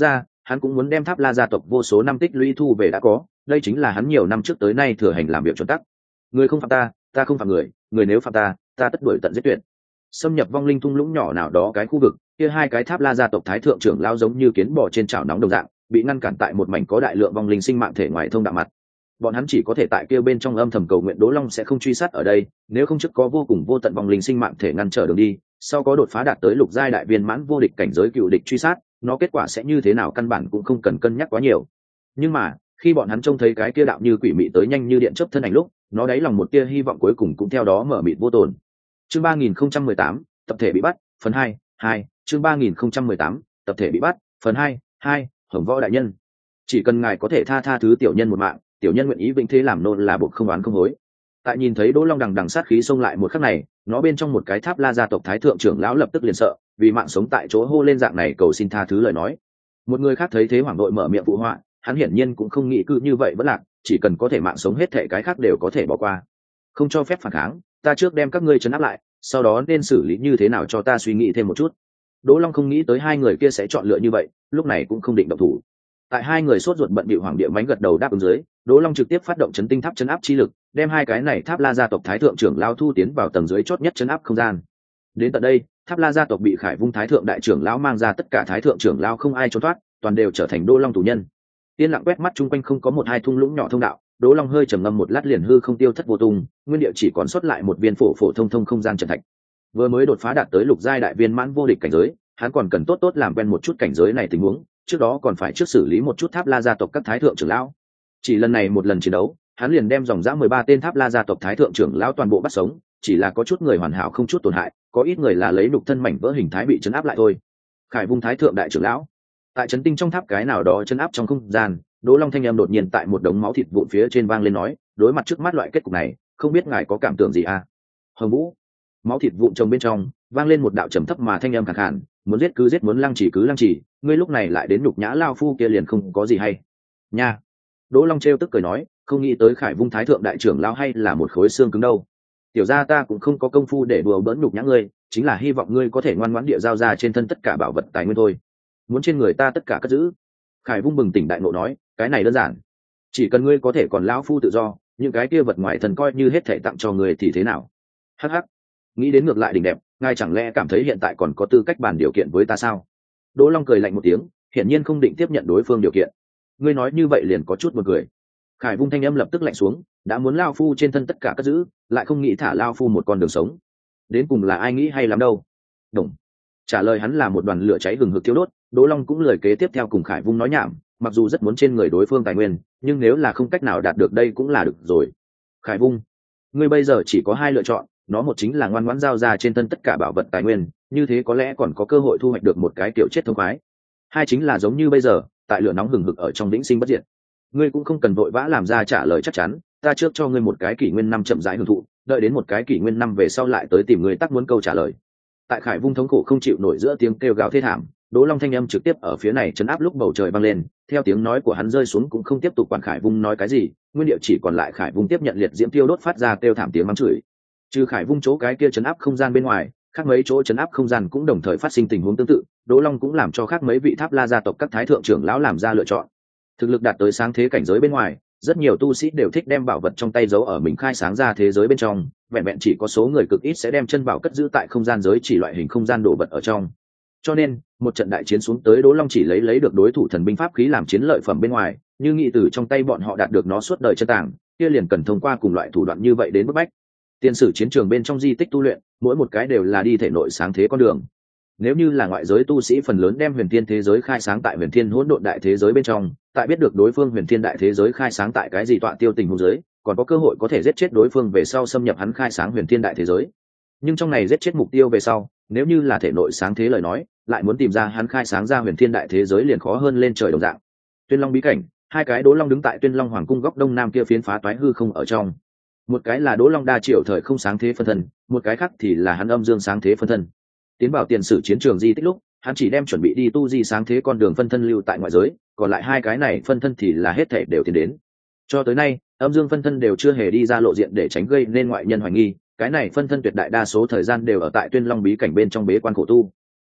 S1: hắn cũng muốn đem Tháp La gia tộc vô số năm tích lũy thu về đã có, đây chính là hắn nhiều năm trước tới nay thừa hành làm việc chuẩn tắc. Người không phạm ta, ta không phạm người, người nếu phạm ta, ta tất đuổi tận giết tuyệt. Xâm nhập vong linh thung lũng nhỏ nào đó cái khu vực, kia hai cái Tháp La gia tộc thái thượng trưởng lao giống như kiến bò trên chảo nóng đồng dạng, bị ngăn cản tại một mảnh có đại lượng vong linh sinh mạng thể ngoài thông đạo mặt. Bọn hắn chỉ có thể tại kia bên trong âm thầm cầu nguyện Đỗ Long sẽ không truy sát ở đây, nếu không trước có vô cùng vô tận vong linh sinh mạng thể ngăn trở đường đi, sau có đột phá đạt tới lục giai đại viên mãn vô địch cảnh giới cựu địch truy sát, nó kết quả sẽ như thế nào căn bản cũng không cần cân nhắc quá nhiều. Nhưng mà khi bọn hắn trông thấy cái kia đạo như quỷ mị tới nhanh như điện chớp thân ảnh lúc, nó đáy lòng một tia hy vọng cuối cùng cũng theo đó mở mịt vô tồn. Chương 3018, tập thể bị bắt, phần 2, chương 3018, tập thể bị bắt, phần 2, Hồng Võ đại nhân, chỉ cần ngài có thể tha thứ tiểu nhân một mạng, tiểu nhân nguyện ý vĩnh thế làm nô là buộc không oán không hối. Tại nhìn thấy Đỗ Long đằng đằng sát khí xông lại một khắc này, nó bên trong một cái Tháp La gia tộc thái thượng trưởng lão lập tức liền sợ, vì mạng sống tại chỗ hô lên dạng này cầu xin tha thứ lời nói. Một người khác thấy thế hoảng đội mở miệng phụ họa, hắn hiển nhiên cũng không nghĩ cứ như vậy vẫn lạc, chỉ cần có thể mạng sống hết thảy cái khác đều có thể bỏ qua. Không cho phép phản kháng, ta trước đem các ngươi trấn áp lại, sau đó nên xử lý như thế nào cho ta suy nghĩ thêm một chút. Đỗ Long không nghĩ tới hai người kia sẽ chọn lựa như vậy, lúc này cũng không định động thủ. Tại hai người sốt ruột bận bịu hoàng địa mánh gật đầu đáp ứng dưới, Đỗ Long trực tiếp phát động chấn tinh tháp chấn áp chi lực, đem hai cái này Tháp La gia tộc thái thượng trưởng lao thu tiến vào tầng dưới chót nhất chấn áp không gian. Đến tận đây, Tháp La gia tộc bị Khải Vung thái thượng đại trưởng lão mang ra, tất cả thái thượng trưởng lao không ai trốn thoát, toàn đều trở thành Đỗ Long tù nhân. Tiên lặng quét mắt chung quanh không có một hai thung lũng nhỏ thông đạo, Đỗ Long hơi trầm ngâm một lát liền hư không tiêu thất vô tung, nguyên địa chỉ còn sót lại một viên phổ phổ thông thông không gian trần thạch. Vừa mới đột phá đạt tới lục giai đại viên mãn vô địch cảnh giới, hắn còn cần tốt tốt làm quen một chút cảnh giới này tình huống, trước đó còn phải trước xử lý một chút Tháp La gia tộc các thái thượng trưởng lão. Chỉ lần này một lần chiến đấu, hắn liền đem dòng dã 13 tên Tháp La gia tộc thái thượng trưởng lão toàn bộ bắt sống, chỉ là có chút người hoàn hảo không chút tổn hại, có ít người là lấy nhục thân mảnh vỡ hình thái bị trấn áp lại thôi. Khải Vung thái thượng đại trưởng lão, tại trấn tinh trong tháp cái nào đó trấn áp trong không gian, Đỗ Long thanh âm đột nhiên tại một đống máu thịt vụn phía trên vang lên nói, đối mặt trước mắt loại kết cục này, không biết ngài có cảm tưởng gì à? Hồng Vũ, máu thịt vụn trong bên trong vang lên một đạo trầm thấp mà thanh âm khàn khàn, muốn giết cứ giết, muốn lăng chỉ cứ lăng chỉ, ngươi lúc này lại đến nhục nhã lao phu kia liền không có gì hay nha. Đỗ Long trêu tức cười nói, không nghĩ tới Khải Vung thái thượng đại trưởng lao hay là một khối xương cứng đâu. Tiểu gia ta cũng không có công phu để đùa bỡn nhục nhã ngươi, chính là hy vọng ngươi có thể ngoan ngoãn địa giao ra trên thân tất cả bảo vật tài nguyên thôi, muốn trên người ta tất cả cất giữ. Khải Vung bừng tỉnh đại ngộ nói, cái này đơn giản, chỉ cần ngươi có thể còn lão phu tự do, những cái kia vật ngoài thần coi như hết thể tặng cho ngươi thì thế nào. Hắc hắc, nghĩ đến ngược lại đỉnh đẹp, ngài chẳng lẽ cảm thấy hiện tại còn có tư cách bàn điều kiện với ta sao? Đỗ Long cười lạnh một tiếng, hiển nhiên không định tiếp nhận đối phương điều kiện. Ngươi nói như vậy liền có chút buồn cười. Khải Vung thanh âm lập tức lạnh xuống, đã muốn lao phu trên thân tất cả cất giữ, lại không nghĩ thả lao phu một con đường sống, đến cùng là ai nghĩ hay lắm đâu. Đồng trả lời hắn là một đoàn lửa cháy hừng hực thiêu đốt. Đỗ Long cũng lời kế tiếp theo cùng Khải Vung nói nhảm, mặc dù rất muốn trên người đối phương tài nguyên, nhưng nếu là không cách nào đạt được đây cũng là được rồi. Khải Vung, ngươi bây giờ chỉ có hai lựa chọn, nó một chính là ngoan ngoãn giao ra trên thân tất cả bảo vật tài nguyên, như thế có lẽ còn có cơ hội thu hoạch được một cái kiểu chết thông khoái. Hai chính là giống như bây giờ, tại lửa nóng hừng hực ở trong vĩnh sinh bất diệt. Ngươi cũng không cần vội vã làm ra trả lời chắc chắn, ta trước cho ngươi một cái kỷ nguyên năm chậm rãi hưởng thụ, đợi đến một cái kỷ nguyên năm về sau lại tới tìm ngươi tắc muốn câu trả lời. Tại Khải Vung thống khổ không chịu nổi giữa tiếng kêu gào thê thảm, Đỗ Long thanh âm trực tiếp ở phía này chấn áp lúc bầu trời vang lên, theo tiếng nói của hắn rơi xuống cũng không tiếp tục quản Khải Vung nói cái gì, nguyên địa chỉ còn lại Khải Vung tiếp nhận liệt diễm tiêu đốt phát ra kêu thảm tiếng mắng chửi. Trừ Khải Vung chỗ cái kia chấn áp không gian bên ngoài, khác mấy chỗ chấn áp không gian cũng đồng thời phát sinh tình huống tương tự. Đỗ Long cũng làm cho khác mấy vị Tháp La gia tộc các thái thượng trưởng lão làm ra lựa chọn. Thực lực đạt tới sáng thế cảnh giới bên ngoài, rất nhiều tu sĩ đều thích đem bảo vật trong tay giấu ở mình khai sáng ra thế giới bên trong, vẹn vẹn chỉ có số người cực ít sẽ đem chân bảo cất giữ tại không gian giới chỉ loại hình không gian đồ vật ở trong. Cho nên một trận đại chiến xuống tới, Đỗ Long chỉ lấy được đối thủ thần binh pháp khí làm chiến lợi phẩm bên ngoài, như nghĩ từ trong tay bọn họ đạt được nó suốt đời chân tàng, kia liền cần thông qua cùng loại thủ đoạn như vậy đến bức bách. Tiên sử chiến trường bên trong di tích tu luyện, mỗi một cái đều là đi thể nội sáng thế con đường. Nếu như là ngoại giới tu sĩ phần lớn đem huyền thiên thế giới khai sáng tại huyền thiên hỗn độn đại thế giới bên trong, tại biết được đối phương huyền thiên đại thế giới khai sáng tại cái gì tọa tiêu tình huống giới, còn có cơ hội có thể giết chết đối phương về sau xâm nhập hắn khai sáng huyền thiên đại thế giới. Nhưng trong này giết chết mục tiêu về sau, nếu như là thể nội sáng thế lời nói, lại muốn tìm ra hắn khai sáng ra huyền thiên đại thế giới liền khó hơn lên trời đồng dạng. Tuyên Long bí cảnh, hai cái Đỗ Long đứng tại Tuyên Long hoàng cung góc đông nam kia phiến phá toái hư không ở trong. Một cái là Đỗ Long đa triệu thời không sáng thế phân thân, một cái khác thì là hắn âm dương sáng thế phân thân. Tiến vào tiền sử chiến trường di tích lúc, hắn chỉ đem chuẩn bị đi tu di sáng thế con đường phân thân lưu tại ngoại giới, còn lại hai cái này phân thân thì là hết thảy đều tiến đến. Cho tới nay, âm dương phân thân đều chưa hề đi ra lộ diện để tránh gây nên ngoại nhân hoài nghi, cái này phân thân tuyệt đại đa số thời gian đều ở tại Tuyên Long bí cảnh bên trong bế quan khổ tu.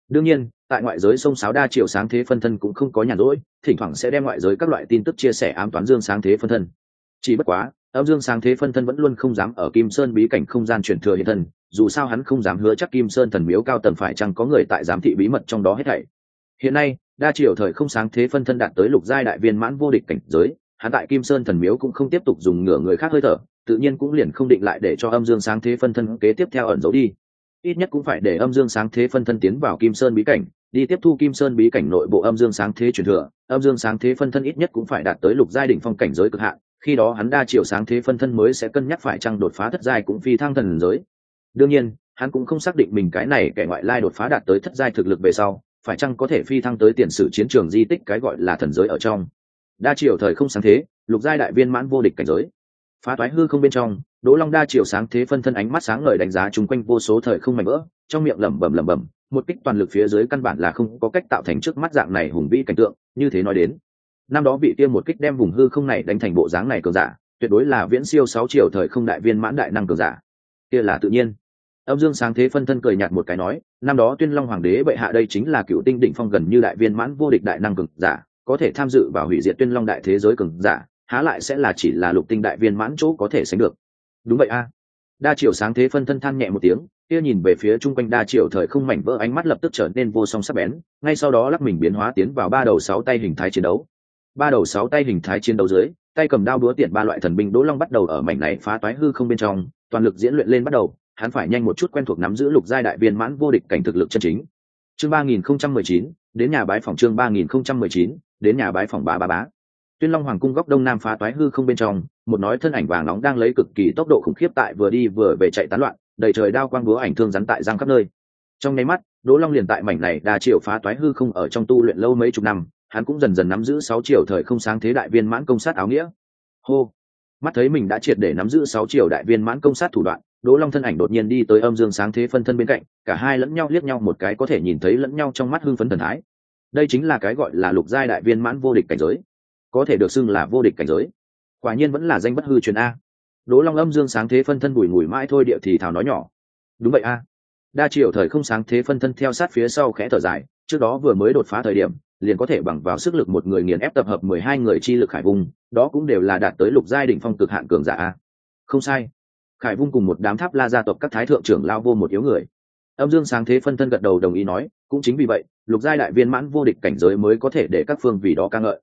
S1: Đương nhiên tại ngoại giới sông sáo đa chiều sáng thế phân thân cũng không có nhàn rỗi, thỉnh thoảng sẽ đem ngoại giới các loại tin tức chia sẻ ám toán dương sáng thế phân thân. Chỉ bất quá âm dương sáng thế phân thân vẫn luôn không dám ở Kim Sơn bí cảnh không gian chuyển thừa hiện thân, dù sao hắn không dám hứa chắc Kim Sơn thần miếu cao tầng phải chăng có người tại giám thị bí mật trong đó hết thảy. Hiện nay đa chiều thời không sáng thế phân thân đạt tới lục giai đại viên mãn vô địch cảnh giới, hắn tại Kim Sơn thần miếu cũng không tiếp tục dùng ngửa người khác hơi thở, tự nhiên cũng liền không định lại để cho âm dương sáng thế phân thân kế tiếp theo ẩn giấu đi. Ít nhất cũng phải để âm dương sáng thế phân thân tiến vào Kim Sơn bí cảnh, đi tiếp thu Kim Sơn bí cảnh nội bộ âm dương sáng thế truyền thừa. Âm dương sáng thế phân thân ít nhất cũng phải đạt tới lục giai đỉnh phong cảnh giới cực hạn, khi đó hắn đa chiều sáng thế phân thân mới sẽ cân nhắc phải chăng đột phá thất giai cũng phi thăng thần giới. Đương nhiên hắn cũng không xác định mình cái này kẻ ngoại lai đột phá đạt tới thất giai thực lực về sau phải chăng có thể phi thăng tới tiền sử chiến trường di tích cái gọi là thần giới ở trong. Đa chiều thời không sáng thế lục giai đại viên mãn vô địch cảnh giới. Phá toái hư không bên trong, Đỗ Long đa chiều sáng thế phân thân ánh mắt sáng ngời đánh giá chung quanh vô số thời không mảnh vỡ, trong miệng lẩm bẩm, một kích toàn lực phía dưới căn bản là không có cách tạo thành trước mắt dạng này hùng vĩ cảnh tượng. Như thế nói đến, năm đó vị kia một kích đem vùng hư không này đánh thành bộ dáng này cường giả, tuyệt đối là viễn siêu 6 chiều thời không đại viên mãn đại năng cường giả. Kia là tự nhiên. Âm dương sáng thế phân thân cười nhạt một cái nói, năm đó Tuyên Long hoàng đế bệ hạ đây chính là cựu tinh đỉnh phong gần như đại viên mãn vô địch đại năng cường giả, có thể tham dự vào hủy diệt Tuyên Long đại thế giới cường giả, há lại sẽ là chỉ là lục tinh đại viên mãn chỗ có thể sánh được. Đúng vậy a. Đa chiều sáng thế phân thân than nhẹ một tiếng, kia nhìn về phía chung quanh đa chiều thời không mảnh vỡ ánh mắt lập tức trở nên vô song sắc bén, ngay sau đó lắc mình biến hóa tiến vào ba đầu sáu tay hình thái chiến đấu. Ba đầu sáu tay hình thái chiến đấu dưới, tay cầm đao búa tiện ba loại thần binh Đỗ Long bắt đầu ở mảnh này phá toái hư không bên trong, toàn lực diễn luyện lên bắt đầu, hắn phải nhanh một chút quen thuộc nắm giữ lục giai đại viên mãn vô địch cảnh thực lực chân chính. Chương 3019, đến nhà bái phòng. Chương 3019, đến nhà bái phòng bá. Tuyên Long hoàng cung góc đông nam phá toái hư không bên trong, một nói thân ảnh vàng nóng đang lấy cực kỳ tốc độ khủng khiếp tại vừa đi vừa về chạy tán loạn, đầy trời đao quang búa ảnh thương rắn tại giang khắp nơi. Trong nháy mắt, Đỗ Long liền tại mảnh này đa chiều phá toái hư không ở trong tu luyện lâu mấy chục năm, hắn cũng dần dần nắm giữ 6 chiều thời không sáng thế đại viên mãn công sát áo nghĩa. Hô, mắt thấy mình đã triệt để nắm giữ 6 chiều đại viên mãn công sát thủ đoạn, Đỗ Long thân ảnh đột nhiên đi tới âm dương sáng thế phân thân bên cạnh, cả hai lẫn nhau liếc nhau một cái có thể nhìn thấy lẫn nhau trong mắt hưng phấn thần thái. Đây chính là cái gọi là lục giai đại viên mãn vô địch cảnh giới, có thể được xưng là vô địch cảnh giới, quả nhiên vẫn là danh bất hư truyền a. Đỗ Long âm dương sáng thế phân thân bùi ngùi mãi thôi điệu thì thào nói nhỏ. Đúng vậy a. Đa chiều thời không sáng thế phân thân theo sát phía sau khẽ thở dài, trước đó vừa mới đột phá thời điểm liền có thể bằng vào sức lực một người nghiền ép tập hợp 12 người chi lực Khải Vung, đó cũng đều là đạt tới lục giai đỉnh phong cực hạn cường giả a. Không sai, Khải Vung cùng một đám Tháp La gia tộc các thái thượng trưởng lao vô một yếu người. Âm dương sáng thế phân thân gật đầu đồng ý nói, cũng chính vì vậy lục giai đại viên mãn vô địch cảnh giới mới có thể để các phương vì đó ca ngợi.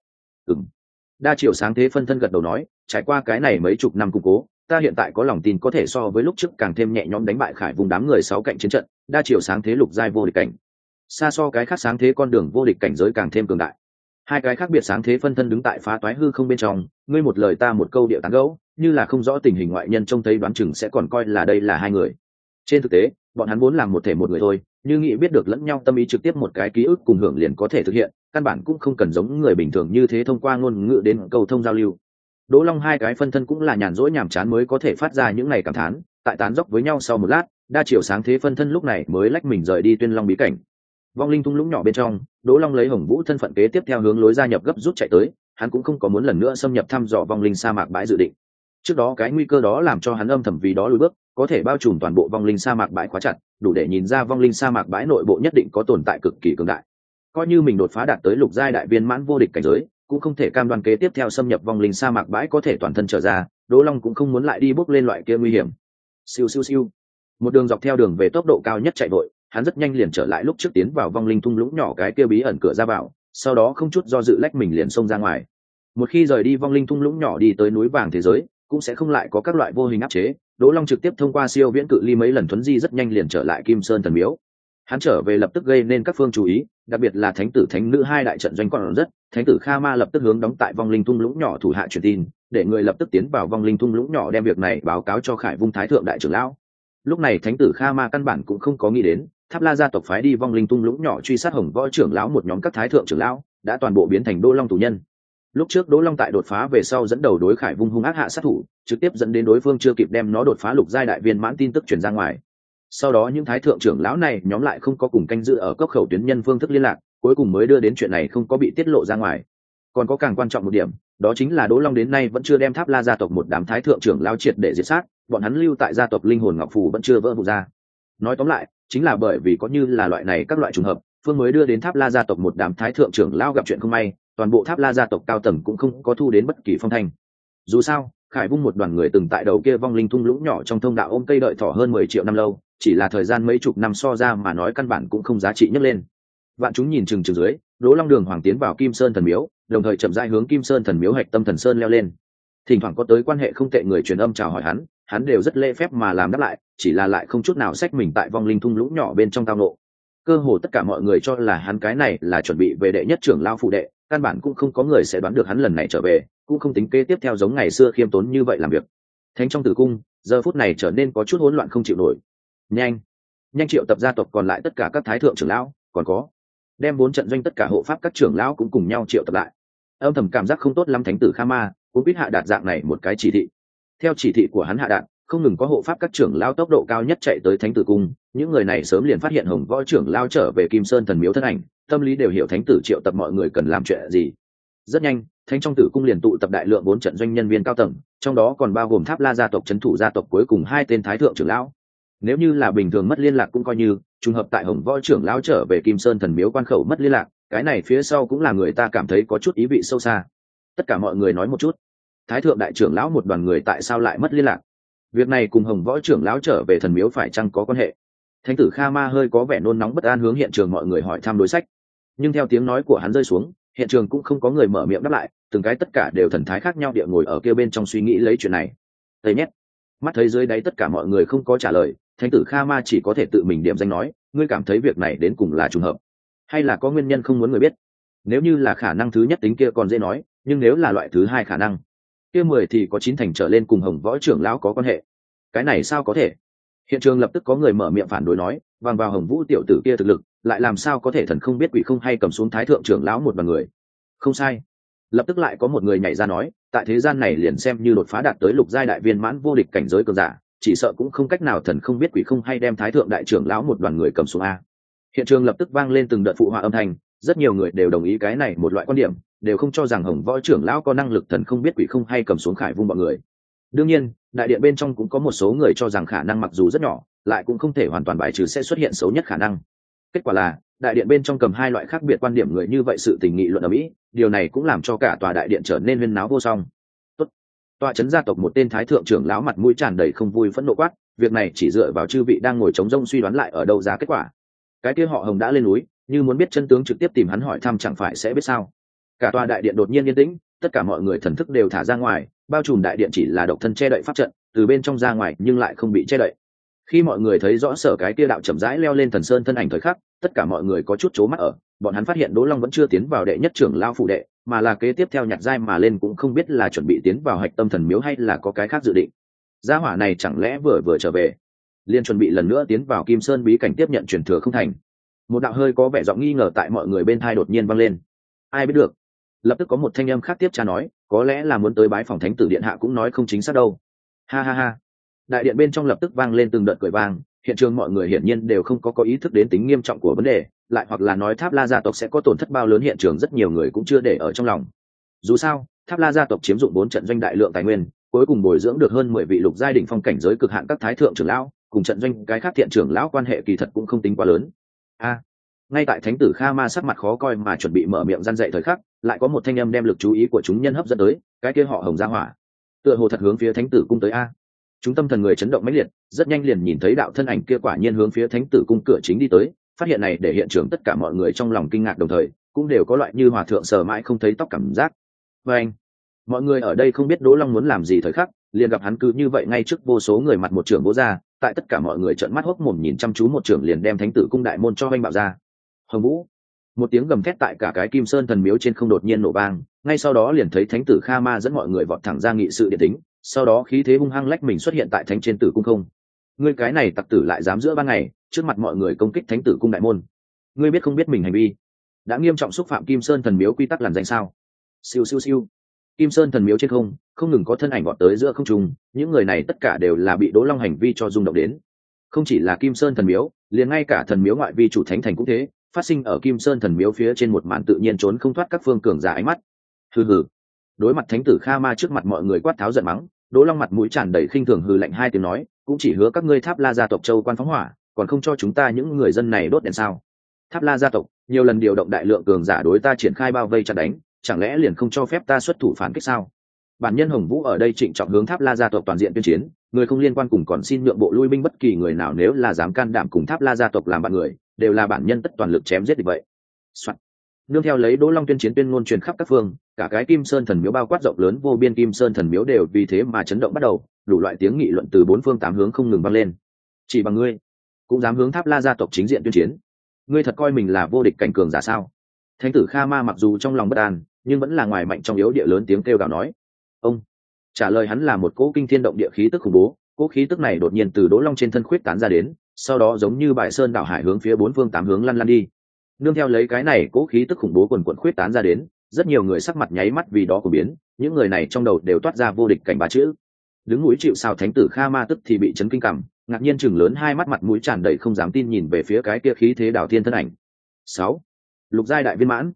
S1: Đa chiều sáng thế phân thân gật đầu nói, trải qua cái này mấy chục năm củng cố, ta hiện tại có lòng tin có thể so với lúc trước càng thêm nhẹ nhõm đánh bại Khải Vùng đám người 6 cạnh chiến trận, đa chiều sáng thế lục giai vô địch cảnh, xa so cái khác sáng thế con đường vô địch cảnh giới càng thêm cường đại. Hai cái khác biệt sáng thế phân thân đứng tại phá toái hư không bên trong, ngươi một lời ta một câu điệu tán gẫu, như là không rõ tình hình ngoại nhân trông thấy đoán chừng sẽ còn coi là đây là hai người. Trên thực tế, bọn hắn muốn làm một thể một người thôi, như nghĩ biết được lẫn nhau tâm ý trực tiếp một cái ký ức cùng hưởng liền có thể thực hiện, căn bản cũng không cần giống người bình thường như thế thông qua ngôn ngữ đến cầu thông giao lưu. Đỗ Long hai cái phân thân cũng là nhàn rỗi nhàm chán mới có thể phát ra những ngày cảm thán, tại tán dốc với nhau sau một lát, đa chiều sáng thế phân thân lúc này mới lách mình rời đi Tuyên Long bí cảnh. Vong linh thung lũng nhỏ bên trong, Đỗ Long lấy Hồng Vũ thân phận kế tiếp theo hướng lối gia nhập gấp rút chạy tới, hắn cũng không có muốn lần nữa xâm nhập thăm dò vong linh sa mạc bãi dự định. Trước đó cái nguy cơ đó làm cho hắn âm thầm vì đó lùi bước, có thể bao trùm toàn bộ vong linh sa mạc bãi khóa chặt, đủ để nhìn ra vong linh sa mạc bãi nội bộ nhất định có tồn tại cực kỳ cường đại. Coi như mình đột phá đạt tới lục giai đại viên mãn vô địch cảnh giới, cũng không thể cam đoan kế tiếp theo xâm nhập vong linh sa mạc bãi có thể toàn thân trở ra, Đỗ Long cũng không muốn lại đi bước lên loại kia nguy hiểm. Siêu siêu siêu. Một đường dọc theo đường về tốc độ cao nhất chạy vội, hắn rất nhanh liền trở lại lúc trước tiến vào vong linh thung lũng nhỏ cái kia bí ẩn cửa ra vào, sau đó không chút do dự lách mình liền xông ra ngoài. Một khi rời đi vong linh thung lũng nhỏ đi tới núi vàng thế giới, cũng sẽ không lại có các loại vô hình áp chế. Đỗ Long trực tiếp thông qua siêu viễn cự ly mấy lần thuấn di rất nhanh liền trở lại Kim Sơn thần miếu. Hắn trở về lập tức gây nên các phương chú ý, đặc biệt là thánh tử thánh nữ hai đại trận doanh còn rất, thánh tử Kha Ma lập tức hướng đóng tại vong linh thung lũng nhỏ thủ hạ truyền tin, để người lập tức tiến vào vong linh thung lũng nhỏ đem việc này báo cáo cho Khải Vung thái thượng đại trưởng lão. Lúc này thánh tử Kha Ma căn bản cũng không có nghĩ đến, Tháp La gia tộc phái đi vong linh thung lũng nhỏ truy sát Hồng Võ trưởng lão một nhóm các thái thượng trưởng lão, đã toàn bộ biến thành Đỗ Long tù nhân. Lúc trước Đỗ Long tại đột phá về sau dẫn đầu đối Khải Vung hung ác hạ sát thủ, trực tiếp dẫn đến đối phương chưa kịp đem nó đột phá lục giai đại viên mãn tin tức truyền ra ngoài. Sau đó những thái thượng trưởng lão này nhóm lại không có cùng canh giữ ở cốc khẩu tuyến nhân phương thức liên lạc, cuối cùng mới đưa đến chuyện này không có bị tiết lộ ra ngoài. Còn có càng quan trọng một điểm, đó chính là Đỗ Long đến nay vẫn chưa đem Tháp La gia tộc một đám thái thượng trưởng lão triệt để diệt sát, bọn hắn lưu tại gia tộc linh hồn ngọc phù vẫn chưa vỡ vụn ra. Nói tóm lại, chính là bởi vì có như là loại này các loại trùng hợp, phương mới đưa đến Tháp La gia tộc một đám thái thượng trưởng lão gặp chuyện không may, toàn bộ Tháp La gia tộc cao tầng cũng không có thu đến bất kỳ phong thanh. Dù sao, Khải Vung một đoàn người từng tại đầu kia vong linh thung lũng nhỏ trong thông đạo ôm cây đợi thỏ hơn 10 triệu năm lâu, chỉ là thời gian mấy chục năm so ra mà nói căn bản cũng không giá trị nhấc lên. Vạn chúng nhìn chừng chừng dưới, Đỗ Long Đường hoàng tiến vào Kim Sơn thần miếu, đồng thời chậm rãi hướng Kim Sơn thần miếu hạch tâm thần sơn leo lên. Thỉnh thoảng có tới quan hệ không tệ người truyền âm chào hỏi hắn đều rất lễ phép mà làm đáp lại, chỉ là lại không chút nào xách mình tại vong linh thung lũng nhỏ bên trong tao nộ. Cơ hồ tất cả mọi người cho là hắn cái này là chuẩn bị về đệ nhất trưởng lao phụ đệ, căn bản cũng không có người sẽ đoán được hắn lần này trở về, cũng không tính kế tiếp theo giống ngày xưa khiêm tốn như vậy làm việc. Thánh trong tử cung, giờ phút này trở nên có chút hỗn loạn không chịu nổi. Nhanh triệu tập gia tộc còn lại tất cả các thái thượng trưởng lão, còn có đem 4 trận doanh tất cả hộ pháp các trưởng lão cũng cùng nhau triệu tập lại. Âm thầm cảm giác không tốt lắm, thánh tử Kha Ma cũng biết hạ đạt dạng này một cái chỉ thị. Theo chỉ thị của hắn hạ đạt, không ngừng có hộ pháp các trưởng lão tốc độ cao nhất chạy tới thánh tử cung, những người này sớm liền phát hiện Hồng Võ trưởng lao trở về Kim Sơn thần miếu thân ảnh, tâm lý đều hiểu thánh tử triệu tập mọi người cần làm chuyện gì. Rất nhanh, thánh trong tử cung liền tụ tập đại lượng 4 trận doanh nhân viên cao tầng, trong đó còn bao gồm Tháp La gia tộc trấn thủ gia tộc cuối cùng 2 tên thái thượng trưởng lão. Nếu như là bình thường mất liên lạc cũng coi như, trùng hợp tại Hồng Võ trưởng lão trở về Kim Sơn thần miếu quan khẩu mất liên lạc, cái này phía sau cũng là người ta cảm thấy có chút ý vị sâu xa. Tất cả mọi người nói một chút, thái thượng đại trưởng lão một đoàn người tại sao lại mất liên lạc? Việc này cùng Hồng Võ trưởng lão trở về thần miếu phải chăng có quan hệ? Thánh tử Kha Ma hơi có vẻ nôn nóng bất an hướng hiện trường mọi người hỏi thăm đối sách, nhưng theo tiếng nói của hắn rơi xuống, hiện trường cũng không có người mở miệng đáp lại, từng cái tất cả đều thần thái khác nhau địa ngồi ở kia bên trong suy nghĩ lấy chuyện này. Tây nhét, mắt thấy dưới đáy tất cả mọi người không có trả lời, thánh tử Kha Ma chỉ có thể tự mình điểm danh nói, ngươi cảm thấy việc này đến cùng là trùng hợp, hay là có nguyên nhân không muốn người biết? Nếu như là khả năng thứ nhất tính kia còn dễ nói, nhưng nếu là loại thứ hai khả năng, kia 10 thì có 9 thành trở lên cùng Hồng Võ trưởng lão có quan hệ. Cái này sao có thể? Hiện trường lập tức có người mở miệng phản đối nói, bằng vào Hồng Vũ tiểu tử kia thực lực, lại làm sao có thể thần không biết quỷ không hay cầm xuống thái thượng trưởng lão một đoàn người? Không sai. Lập tức lại có một người nhảy ra nói, tại thế gian này liền xem như đột phá đạt tới lục giai đại viên mãn vô địch cảnh giới cường giả, chỉ sợ cũng không cách nào thần không biết quỷ không hay đem thái thượng đại trưởng lão một đoàn người cầm xuống a. Hiện trường lập tức vang lên từng đợt phụ họa âm thanh, rất nhiều người đều đồng ý cái này một loại quan điểm, đều không cho rằng Hồng Võ trưởng lão có năng lực thần không biết quỷ không hay cầm xuống Khải Vung bọn người. Đương nhiên, đại điện bên trong cũng có một số người cho rằng khả năng mặc dù rất nhỏ, lại cũng không thể hoàn toàn bài trừ sẽ xuất hiện xấu nhất khả năng. Kết quả là, đại điện bên trong cầm hai loại khác biệt quan điểm người như vậy sự tình nghị luận ở Mỹ, điều này cũng làm cho cả tòa đại điện trở nên huyên náo vô song. Tốt. Tòa trấn gia tộc một tên thái thượng trưởng lão mặt mũi tràn đầy không vui phẫn nộ quát, việc này chỉ dựa vào chư vị đang ngồi chống rông suy đoán lại ở đâu ra kết quả. Cái kia họ Hồng đã lên núi, như muốn biết chân tướng trực tiếp tìm hắn hỏi thăm chẳng phải sẽ biết sao? Cả tòa đại điện đột nhiên yên tĩnh, tất cả mọi người thần thức đều thả ra ngoài, bao trùm đại điện chỉ là độc thân che đậy pháp trận, từ bên trong ra ngoài nhưng lại không bị che đậy. Khi mọi người thấy rõ sở cái kia đạo chậm rãi leo lên thần sơn thân ảnh thời khắc, tất cả mọi người có chút chố mắt ở, bọn hắn phát hiện Đỗ Long vẫn chưa tiến vào đệ nhất trưởng lao phụ đệ, mà là kế tiếp theo nhặt giai mà lên, cũng không biết là chuẩn bị tiến vào hạch tâm thần miếu hay là có cái khác dự định. Gia hỏa này chẳng lẽ vừa trở về, liền chuẩn bị lần nữa tiến vào Kim Sơn bí cảnh tiếp nhận truyền thừa không thành? Một đạo hơi có vẻ giọng nghi ngờ tại mọi người bên tai đột nhiên vang lên. Ai biết được? Lập tức có một thanh âm khác tiếp tra nói, có lẽ là muốn tới bái phòng thánh tử điện hạ cũng nói không chính xác đâu. Ha ha ha. Đại điện bên trong lập tức vang lên từng đợt cười vang, hiện trường mọi người hiển nhiên đều không có ý thức đến tính nghiêm trọng của vấn đề, lại hoặc là nói Tháp La gia tộc sẽ có tổn thất bao lớn, hiện trường rất nhiều người cũng chưa để ở trong lòng. Dù sao, Tháp La gia tộc chiếm dụng 4 trận doanh đại lượng tài nguyên, cuối cùng bồi dưỡng được hơn 10 vị lục giai đỉnh phong cảnh giới cực hạn các thái thượng trưởng lão, cùng trận doanh cái khác thiện trưởng lão quan hệ kỳ thật cũng không tính quá lớn. Ngay tại thánh tử Kha Ma sắc mặt khó coi mà chuẩn bị mở miệng răn dạy thời khắc, lại có một thanh âm đem lực chú ý của chúng nhân hấp dẫn tới, cái kia họ Hồng gia hỏa, tựa hồ thật hướng phía thánh tử cung tới a. Chúng tâm thần người chấn động mãnh liệt, rất nhanh liền nhìn thấy đạo thân ảnh kia quả nhiên hướng phía thánh tử cung cửa chính đi tới, phát hiện này để hiện trường tất cả mọi người trong lòng kinh ngạc, đồng thời cũng đều có loại như hòa thượng sờ mãi không thấy tóc cảm giác. Và anh, mọi người ở đây không biết Đỗ Long muốn làm gì thời khắc, liền gặp hắn cứ như vậy ngay trước vô số người mặt một trưởng vỗ ra, tại tất cả mọi người trợn mắt hốc mồm nhìn chăm chú một trưởng liền đem thánh tử cung đại môn cho anh bạo ra. Hồng Vũ, một tiếng gầm thét tại cả cái Kim Sơn thần miếu trên không đột nhiên nổ vang, ngay sau đó liền thấy thánh tử Kha Ma dẫn mọi người vọt thẳng ra nghị sự điện tính, sau đó khí thế hung hăng lách mình xuất hiện tại thánh trên tử cung không. Ngươi cái này tặc tử lại dám giữa ban ngày trước mặt mọi người công kích thánh tử cung đại môn, ngươi biết không biết mình hành vi đã nghiêm trọng xúc phạm Kim Sơn thần miếu quy tắc làn danh sao? Siêu siêu siêu. Kim Sơn thần miếu trên không ngừng có thân ảnh vọt tới giữa không trung, những người này tất cả đều là bị Đỗ Long hành vi cho rung động đến. Không chỉ là Kim Sơn thần miếu, liền ngay cả thần miếu ngoại vi chủ thánh thành cũng thế, phát sinh ở Kim Sơn thần miếu phía trên một màn tự nhiên trốn không thoát các phương cường giả ánh mắt. Hừ hừ. Đối mặt thánh tử Kha Ma trước mặt mọi người quát tháo giận mắng, Đỗ Long mặt mũi tràn đầy khinh thường hừ lạnh hai tiếng nói, cũng chỉ hứa các ngươi Tháp La gia tộc châu quan phóng hỏa, còn không cho chúng ta những người dân này đốt đèn sao? Tháp La gia tộc nhiều lần điều động đại lượng cường giả đối ta triển khai bao vây chặn đánh, chẳng lẽ liền không cho phép ta xuất thủ phản kích sao? Bản nhân Hồng Vũ ở đây trịnh trọng hướng Tháp La gia tộc toàn diện tuyên chiến, người không liên quan cùng còn xin nhượng bộ lui binh, bất kỳ người nào nếu là dám can đảm cùng Tháp La gia tộc làm bạn người, đều là bản nhân tất toàn lực chém giết địch vậy. Soạn. Nương theo lấy Đỗ Long tuyên chiến tuyên ngôn truyền khắp các phương, cả cái Kim Sơn thần miếu bao quát rộng lớn vô biên Kim Sơn thần miếu đều vì thế mà chấn động bắt đầu, đủ loại tiếng nghị luận từ bốn phương tám hướng không ngừng vang lên. Chỉ bằng ngươi cũng dám hướng Tháp La gia tộc chính diện tuyên chiến? Ngươi thật coi mình là vô địch cảnh cường giả sao? Thánh tử Kha Ma mặc dù trong lòng bất an, nhưng vẫn là ngoài mạnh trong yếu địa lớn tiếng kêu gào nói. Ông trả lời hắn là một cỗ kinh thiên động địa khí tức khủng bố, cỗ khí tức này đột nhiên từ Đỗ Long trên thân khuyết tán ra đến, sau đó giống như bại sơn đảo hải hướng phía bốn phương tám hướng lăn lăn đi. Nương theo lấy cái này cỗ khí tức khủng bố quần quần khuyết tán ra đến, rất nhiều người sắc mặt nháy mắt vì đó của biến, những người này trong đầu đều toát ra vô địch cảnh ba chữ. Đứng núi chịu sào thánh tử Kha Ma tức thì bị chấn kinh cảm, ngạc nhiên chừng lớn hai mắt, mặt mũi tràn đầy không dám tin nhìn về phía cái kia khí thế đảo thiên thân ảnh. 6. Lục giai đại viên mãn,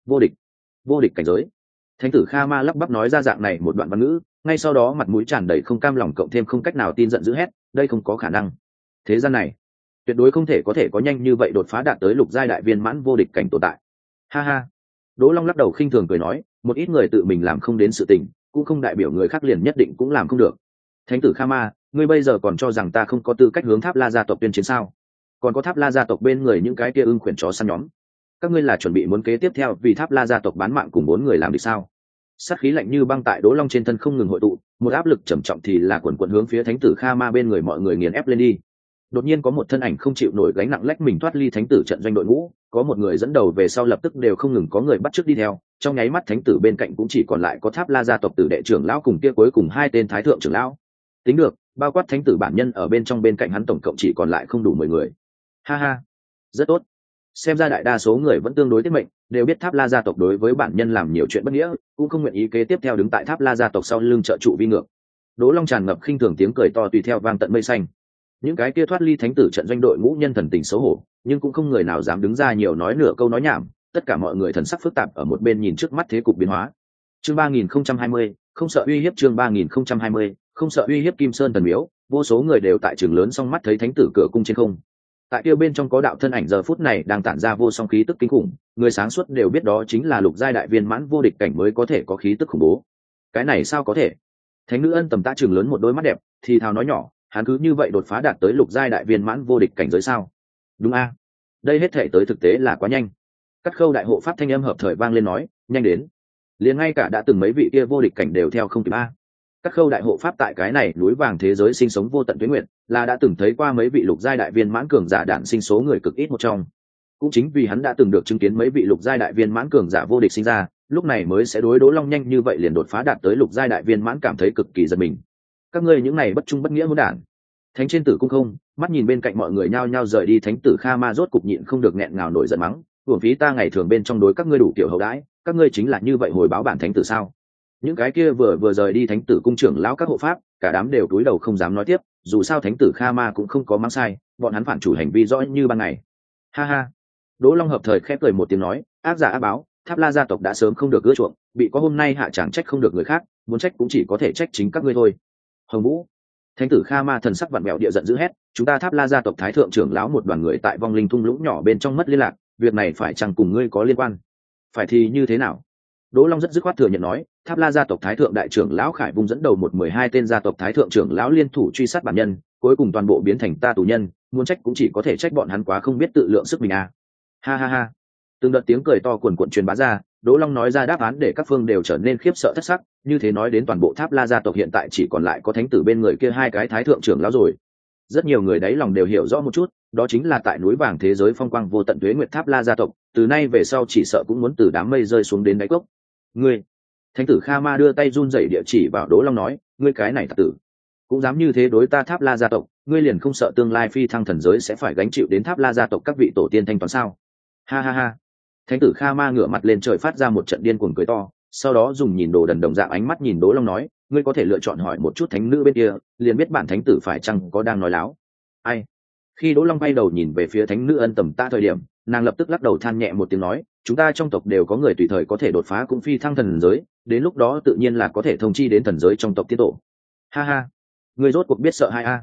S1: vô địch cảnh giới. Thánh tử Kha Ma lắp bắp nói ra dạng này một đoạn văn ngữ, ngay sau đó mặt mũi tràn đầy không cam lòng cộng thêm không cách nào tin giận dữ hét, đây không có khả năng. Thế gian này tuyệt đối không thể có nhanh như vậy đột phá đạt tới lục giai đại viên mãn vô địch cảnh tồn tại. Ha ha. Đỗ Long lắc đầu khinh thường cười nói, một ít người tự mình làm không đến sự tình, cũng không đại biểu người khác liền nhất định cũng làm không được. Thánh tử Kha Ma, ngươi bây giờ còn cho rằng ta không có tư cách hướng Tháp La gia tộc tuyên chiến sao? Còn có Tháp La gia tộc bên người những cái kia ưng khuyển chó săn nhóm, các ngươi là chuẩn bị muốn kế tiếp theo vì Tháp La gia tộc bán mạng cùng 4 người làm địch sao? Sát khí lạnh như băng tại Đỗ Long trên thân không ngừng hội tụ, một áp lực trầm trọng thì là quần quần hướng phía Thánh tử Kha Ma bên người mọi người nghiền ép lên đi. Đột nhiên có một thân ảnh không chịu nổi gánh nặng lách mình thoát ly thánh tử trận doanh đội ngũ, có một người dẫn đầu về sau lập tức đều không ngừng có người bắt chước đi theo, trong nháy mắt thánh tử bên cạnh cũng chỉ còn lại có Tháp La gia tộc tử đệ trưởng lão cùng kia cuối cùng 2 tên thái thượng trưởng lão. Tính được, bao quát thánh tử bản nhân ở bên cạnh hắn tổng cộng chỉ còn lại không đủ 10 người. Ha ha, rất tốt. Xem ra đại đa số người vẫn tương đối tiết mệnh, đều biết Tháp La gia tộc đối với bản nhân làm nhiều chuyện bất nghĩa, cũng không nguyện ý kế tiếp theo đứng tại Tháp La gia tộc sau lưng trợ trụ vi ngược. Đỗ Long tràn ngập khinh thường tiếng cười to tùy theo vang tận mây xanh. Những cái kia thoát ly thánh tử trận doanh đội ngũ nhân thần tình xấu hổ, nhưng cũng không người nào dám đứng ra nhiều nói nửa câu nói nhảm, tất cả mọi người thần sắc phức tạp ở một bên nhìn trước mắt thế cục biến hóa. Chương 3020, không sợ uy hiếp. Chương 3020, không sợ uy hiếp. Kim Sơn thần miếu, vô số người đều tại trường lớn song mắt thấy thánh tử cửa cung trên không. Tại kia bên trong có đạo thân ảnh giờ phút này đang tản ra vô song khí tức kinh khủng, người sáng suốt đều biết đó chính là lục giai đại viên mãn vô địch cảnh mới có thể có khí tức khủng bố. Cái này sao có thể? Thánh nữ Ân tầm tạ trường lớn một đôi mắt đẹp, thì thào nói nhỏ, hắn cứ như vậy đột phá đạt tới lục giai đại viên mãn vô địch cảnh giới sao? Đúng a, đây hết thể tới thực tế là quá nhanh. Cắt Khâu đại hộ pháp thanh âm hợp thời vang lên nói, nhanh đến, liền ngay cả đã từng mấy vị kia vô địch cảnh đều theo không kịp a. Cắt Khâu đại hộ pháp tại cái này núi vàng thế giới sinh sống vô tận tuế nguyện, là đã từng thấy qua mấy vị lục giai đại viên mãn cường giả đản sinh số người cực ít một trong. Cũng chính vì hắn đã từng được chứng kiến mấy vị lục giai đại viên mãn cường giả vô địch sinh ra, lúc này mới sẽ đối Đỗ Long nhanh như vậy liền đột phá đạt tới lục giai đại viên mãn cảm thấy cực kỳ giật mình. Các ngươi những này bất trung bất nghĩa hỗn đản. Thánh trên tử cung không, mắt nhìn bên cạnh mọi người nhao nhao rời đi, thánh tử Kha Ma rốt cục nhịn không được nghẹn ngào nổi giận mắng, uổng phí ta ngày thường bên trong đối các ngươi đủ kiểu hậu đãi, các ngươi chính là như vậy hồi báo bản thánh tử sao? Những cái kia vừa rời đi thánh tử cung trưởng lão các hộ pháp, cả đám đều cúi đầu không dám nói tiếp, dù sao thánh tử Kha Ma cũng không có mang sai, bọn hắn phản chủ hành vi rõ như ban ngày. Ha ha. Đỗ Long hợp thời khép cười một tiếng nói, ác giả ác báo, Tháp La gia tộc đã sớm không được ưa chuộng, bị có hôm nay hạ chẳng trách không được người khác, muốn trách cũng chỉ có thể trách chính các ngươi thôi. Hồng Vũ. Thánh tử Kha Ma thần sắc vặn vẹo địa giận dữ hét, chúng ta Tháp La gia tộc thái thượng trưởng lão một đoàn người tại vong linh thung lũng nhỏ bên trong mất liên lạc, việc này phải chăng cùng ngươi có liên quan? Phải thì như thế nào? Đỗ Long rất dứt khoát thừa nhận nói, Tháp La gia tộc thái thượng đại trưởng lão Khải Vung dẫn đầu 12 tên gia tộc thái thượng trưởng lão liên thủ truy sát bản nhân, cuối cùng toàn bộ biến thành ta tù nhân, muốn trách cũng chỉ có thể trách bọn hắn quá không biết tự lượng sức mình à. Ha ha ha. Từng đợt tiếng cười to cuồn cuộn truyền bá ra, Đỗ Long nói ra đáp án để các phương đều trở nên khiếp sợ thất sắc, như thế nói đến toàn bộ Tháp La gia tộc hiện tại chỉ còn lại có thánh tử bên người kia 2 cái thái thượng trưởng lão rồi. Rất nhiều người đáy lòng đều hiểu rõ một chút, đó chính là tại núi vàng thế giới phong quang vô tận tuế nguyệt Tháp La gia tộc, từ nay về sau chỉ sợ cũng muốn từ đám mây rơi xuống đến đáy cốc. Ngươi, thánh tử Kha Ma đưa tay run rẩy địa chỉ vào Đỗ Long nói, ngươi cái này tặc tử, cũng dám như thế đối ta Tháp La gia tộc, ngươi liền không sợ tương lai phi thăng thần giới sẽ phải gánh chịu đến Tháp La gia tộc các vị tổ tiên thanh toán sao? Ha ha ha. Thánh tử Kha Ma ngửa mặt lên trời phát ra một trận điên cuồng cười to, sau đó dùng nhìn đồ đần đồng dạng ánh mắt nhìn Đỗ Long nói, ngươi có thể lựa chọn hỏi một chút thánh nữ bên kia, liền biết bản thánh tử phải chăng có đang nói láo. Ai? Khi Đỗ Long bay đầu nhìn về phía thánh nữ Ân tầm ta thời điểm, nàng lập tức lắc đầu than nhẹ một tiếng nói, chúng ta trong tộc đều có người tùy thời có thể đột phá cũng phi thăng thần giới, đến lúc đó tự nhiên là có thể thông chi đến thần giới trong tộc tiết tổ. Ha ha, ngươi rốt cuộc biết sợ hai a?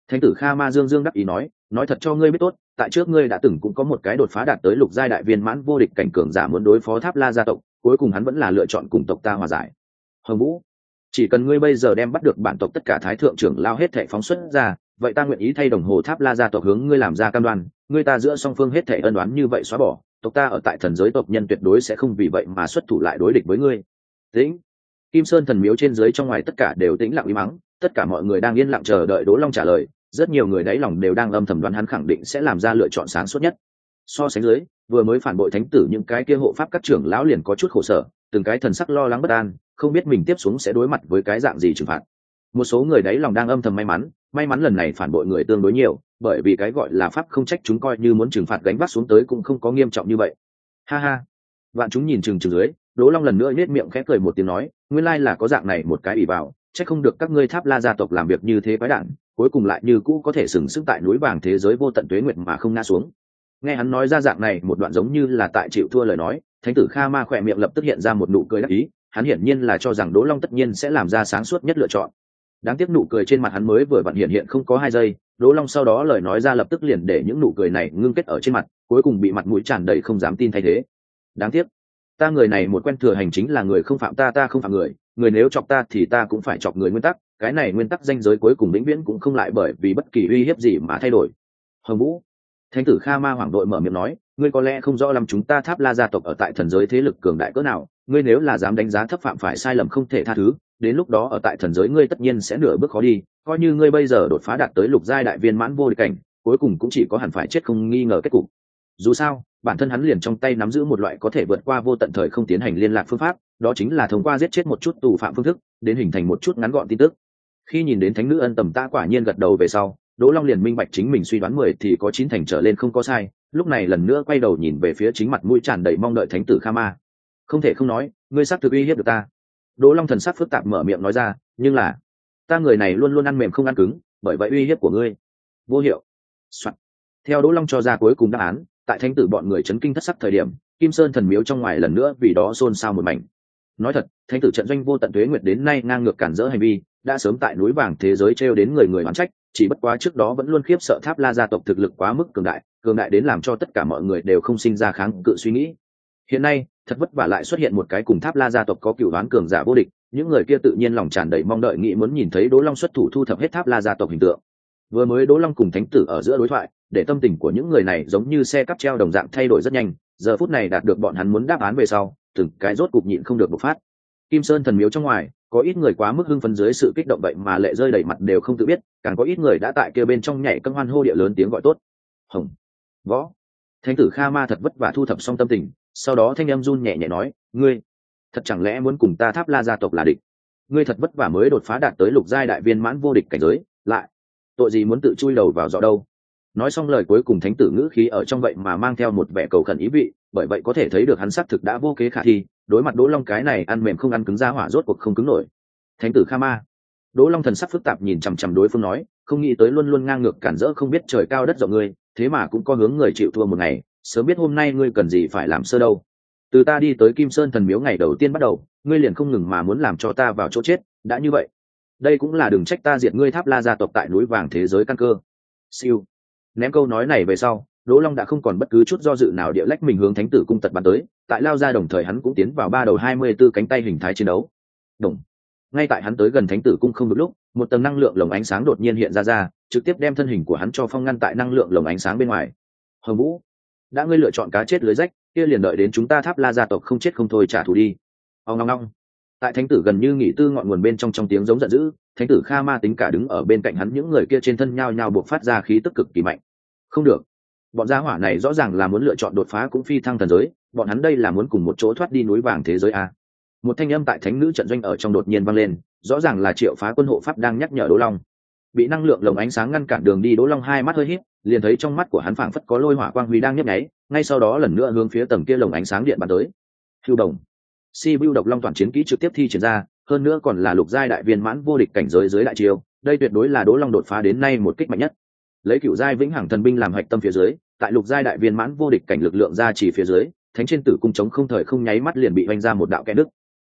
S1: Thánh tử Kha Ma dương dương đắc ý nói thật cho ngươi biết tốt, tại trước ngươi đã từng cũng có một cái đột phá đạt tới lục giai đại viên mãn vô địch cảnh cường giả muốn đối phó Tháp La gia tộc, cuối cùng hắn vẫn là lựa chọn cùng tộc ta hòa giải. Hồng Vũ, chỉ cần ngươi bây giờ đem bắt được bản tộc tất cả thái thượng trưởng lao hết thảy phóng xuất ra, vậy ta nguyện ý thay đồng hồ Tháp La gia tộc hướng ngươi làm ra cam đoan, ngươi ta giữa song phương hết thảy ân oán như vậy xóa bỏ, tộc ta ở tại thần giới tộc nhân tuyệt đối sẽ không vì vậy mà xuất thủ lại đối địch với ngươi. Tĩnh. Kim Sơn thần miếu trên dưới trong ngoài tất cả đều tĩnh lặng im mắng, tất cả mọi người đang yên lặng chờ đợi Đỗ Long trả lời, rất nhiều người đáy lòng đều đang âm thầm đoán hắn khẳng định sẽ làm ra lựa chọn sáng suốt nhất. So sánh dưới, vừa mới phản bội thánh tử những cái kia hộ pháp các trưởng lão liền có chút khổ sở, từng cái thần sắc lo lắng bất an, không biết mình tiếp xuống sẽ đối mặt với cái dạng gì trừng phạt. Một số người đáy lòng đang âm thầm may mắn lần này phản bội người tương đối nhiều, bởi vì cái gọi là pháp không trách chúng, coi như muốn trừng phạt gánh vác xuống tới cũng không có nghiêm trọng như vậy. Ha ha. Vạn chúng nhìn chừng dưới, Đỗ Long lần nữa nhếch miệng khẽ cười một tiếng nói, nguyên lai là có dạng này một cái ỷ vào, chắc không được các ngươi Tháp La gia tộc làm việc như thế quái đản, cuối cùng lại như cũ có thể sừng sững tại núi vàng thế giới vô tận tuế nguyệt mà không ngã xuống. Nghe hắn nói ra dạng này một đoạn giống như là tại chịu thua lời nói, thánh tử Kha Ma khỏe miệng lập tức hiện ra một nụ cười đắc ý, hắn hiển nhiên là cho rằng Đỗ Long tất nhiên sẽ làm ra sáng suốt nhất lựa chọn. Đáng tiếc nụ cười trên mặt hắn mới vừa vặn hiện không có 2 giây, Đỗ Long sau đó lời nói ra lập tức liền để những nụ cười này ngưng kết ở trên mặt, cuối cùng bị mặt mũi tràn đầy không dám tin thay thế. Đáng tiếc, ta người này một quen thừa hành chính là người không phạm ta, ta không phạm người, người nếu chọc ta thì ta cũng phải chọc người nguyên tắc, cái này nguyên tắc danh giới cuối cùng vĩnh viễn cũng không lại bởi vì bất kỳ uy hiếp gì mà thay đổi. Hồng Vũ, thánh tử Kha Ma hoảng đội mở miệng nói, ngươi có lẽ không rõ lắm chúng ta Tháp La gia tộc ở tại thần giới thế lực cường đại cỡ nào, ngươi nếu là dám đánh giá thấp phạm phải sai lầm không thể tha thứ, đến lúc đó ở tại thần giới ngươi tất nhiên sẽ nửa bước khó đi, coi như ngươi bây giờ đột phá đạt tới lục giai đại viên mãn vô địch cảnh, cuối cùng cũng chỉ có hẳn phải chết không nghi ngờ kết cục. Dù sao, bản thân hắn liền trong tay nắm giữ một loại có thể vượt qua vô tận thời không tiến hành liên lạc phương pháp, đó chính là thông qua giết chết một chút tù phạm phương thức, đến hình thành một chút ngắn gọn tin tức. Khi nhìn đến thánh nữ ân tầm ta quả nhiên gật đầu về sau, Đỗ Long liền minh bạch chính mình suy đoán 10 thì có 9 thành trở lên không có sai, lúc này lần nữa quay đầu nhìn về phía chính mặt mũi tràn đầy mong đợi thánh tử Kha Ma. Không thể không nói, ngươi xác thực uy hiếp được ta. Đỗ Long thần sắc phức tạp mở miệng nói ra, nhưng là ta người này luôn luôn ăn mềm không ăn cứng, bởi vậy uy hiếp của ngươi vô hiệu. Soạn. Theo Đỗ Long cho ra cuối cùng đáp án, tại thánh tử bọn người chấn kinh thất sắc thời điểm, Kim Sơn thần miếu trong ngoài lần nữa vì đó xôn xao một mảnh. Nói thật, thánh tử trận doanh vô tận tuế nguyệt đến nay ngang ngược cản rỡ hành vi, đã sớm tại núi vàng thế giới trêu đến người oán trách, chỉ bất quá trước đó vẫn luôn khiếp sợ Tháp La gia tộc thực lực quá mức cường đại đến làm cho tất cả mọi người đều không sinh ra kháng cự suy nghĩ. Hiện nay, thật vất vả lại xuất hiện một cái cùng Tháp La gia tộc có cựu đoán cường giả vô địch, những người kia tự nhiên lòng tràn đầy mong đợi nghĩ muốn nhìn thấy Đỗ Long xuất thủ thu thập hết Tháp La gia tộc hình tượng. Vừa mới Đỗ Long cùng thánh tử ở giữa đối thoại, để tâm tình của những người này giống như xe cắp treo đồng dạng thay đổi rất nhanh, giờ phút này đạt được bọn hắn muốn đáp án về sau, từng cái rốt cục nhịn không được bộc phát. Kim Sơn thần miếu trong ngoài, có ít người quá mức hưng phấn dưới sự kích động vậy mà lệ rơi đầy mặt đều không tự biết, càng có ít người đã tại kia bên trong nhảy cân hoan hô địa lớn tiếng gọi tốt. Hồng, Võ, thánh tử Kha Ma thật vất vả thu thập xong tâm tình, sau đó thanh âm run nhẹ nhẹ nói, ngươi thật chẳng lẽ muốn cùng ta Tháp La gia tộc là địch? Ngươi thật vất vả mới đột phá đạt tới lục giai đại viên mãn vô địch cảnh giới, lại tội gì muốn tự chui đầu vào giỏ đâu? Nói xong lời cuối cùng thánh tử ngữ khí ở trong vậy mà mang theo một vẻ cầu khẩn ý vị, bởi vậy có thể thấy được hắn xác thực đã vô kế khả thi, đối mặt Đỗ Long cái này ăn mềm không ăn cứng ra hỏa rốt cuộc không cứng nổi. Thánh tử Kha Ma, Đỗ Long thần sắc phức tạp nhìn chằm chằm đối phương nói, không nghĩ tới luôn luôn ngang ngược cản rỡ không biết trời cao đất rộng ngươi, thế mà cũng có hướng người chịu thua một ngày, sớm biết hôm nay ngươi cần gì phải làm sơ đâu. Từ ta đi tới Kim Sơn thần miếu ngày đầu tiên bắt đầu, ngươi liền không ngừng mà muốn làm cho ta vào chỗ chết, đã như vậy, đây cũng là đừng trách ta diệt ngươi Tháp La gia tộc tại núi vàng thế giới căn cơ. Siêu. Ném câu nói này về sau, Đỗ Long đã không còn bất cứ chút do dự nào địa lách mình hướng thánh tử cung tật bắn tới, tại lao ra đồng thời hắn cũng tiến vào 3 đầu 24 cánh tay hình thái chiến đấu. Đồng. Ngay tại hắn tới gần thánh tử cung không được lúc, một tầng năng lượng lồng ánh sáng đột nhiên hiện ra, trực tiếp đem thân hình của hắn cho phong ngăn tại năng lượng lồng ánh sáng bên ngoài. Hồng Vũ, đã ngươi lựa chọn cá chết lưới rách, kia liền đợi đến chúng ta Tháp La gia tộc không chết không thôi trả thù đi. Ong ong ong. Tại thánh tử gần như nghỉ tư ngọn nguồn bên trong tiếng giống giận dữ, thánh tử Kha Ma tính cả đứng ở bên cạnh hắn những người kia trên thân nhao nhao buộc phát ra khí tức cực kỳ mạnh. Không được, bọn gia hỏa này rõ ràng là muốn lựa chọn đột phá cũng phi thăng thần giới, bọn hắn đây là muốn cùng một chỗ thoát đi núi vàng thế giới a. Một thanh âm tại thánh nữ trận doanh ở trong đột nhiên vang lên, rõ ràng là Triệu Phá quân hộ pháp đang nhắc nhở Đỗ Long. Bị năng lượng lồng ánh sáng ngăn cản đường đi, Đỗ Long hai mắt hơi híp, liền thấy trong mắt của hắn phảng phất có lôi hỏa quang huy đang nhấp nháy, ngay sau đó lần nữa hướng phía tầng kia lồng ánh sáng điện bắn tới. Hưu đồng, Si Bưu độc long toàn chiến kỹ trực tiếp thi triển ra, hơn nữa còn là lục giai đại viên mãn vô địch cảnh giới dưới đại chiêu, đây tuyệt đối là Đỗ Long đột phá đến nay một kích mạnh nhất. Lấy cửu giai vĩnh hằng thần binh làm hạch tâm phía dưới, tại lục giai đại viên mãn vô địch cảnh lực lượng ra chỉ phía dưới, thánh trên tử cung chống không thời không nháy mắt liền bị vành ra một đạo kẽ nứt.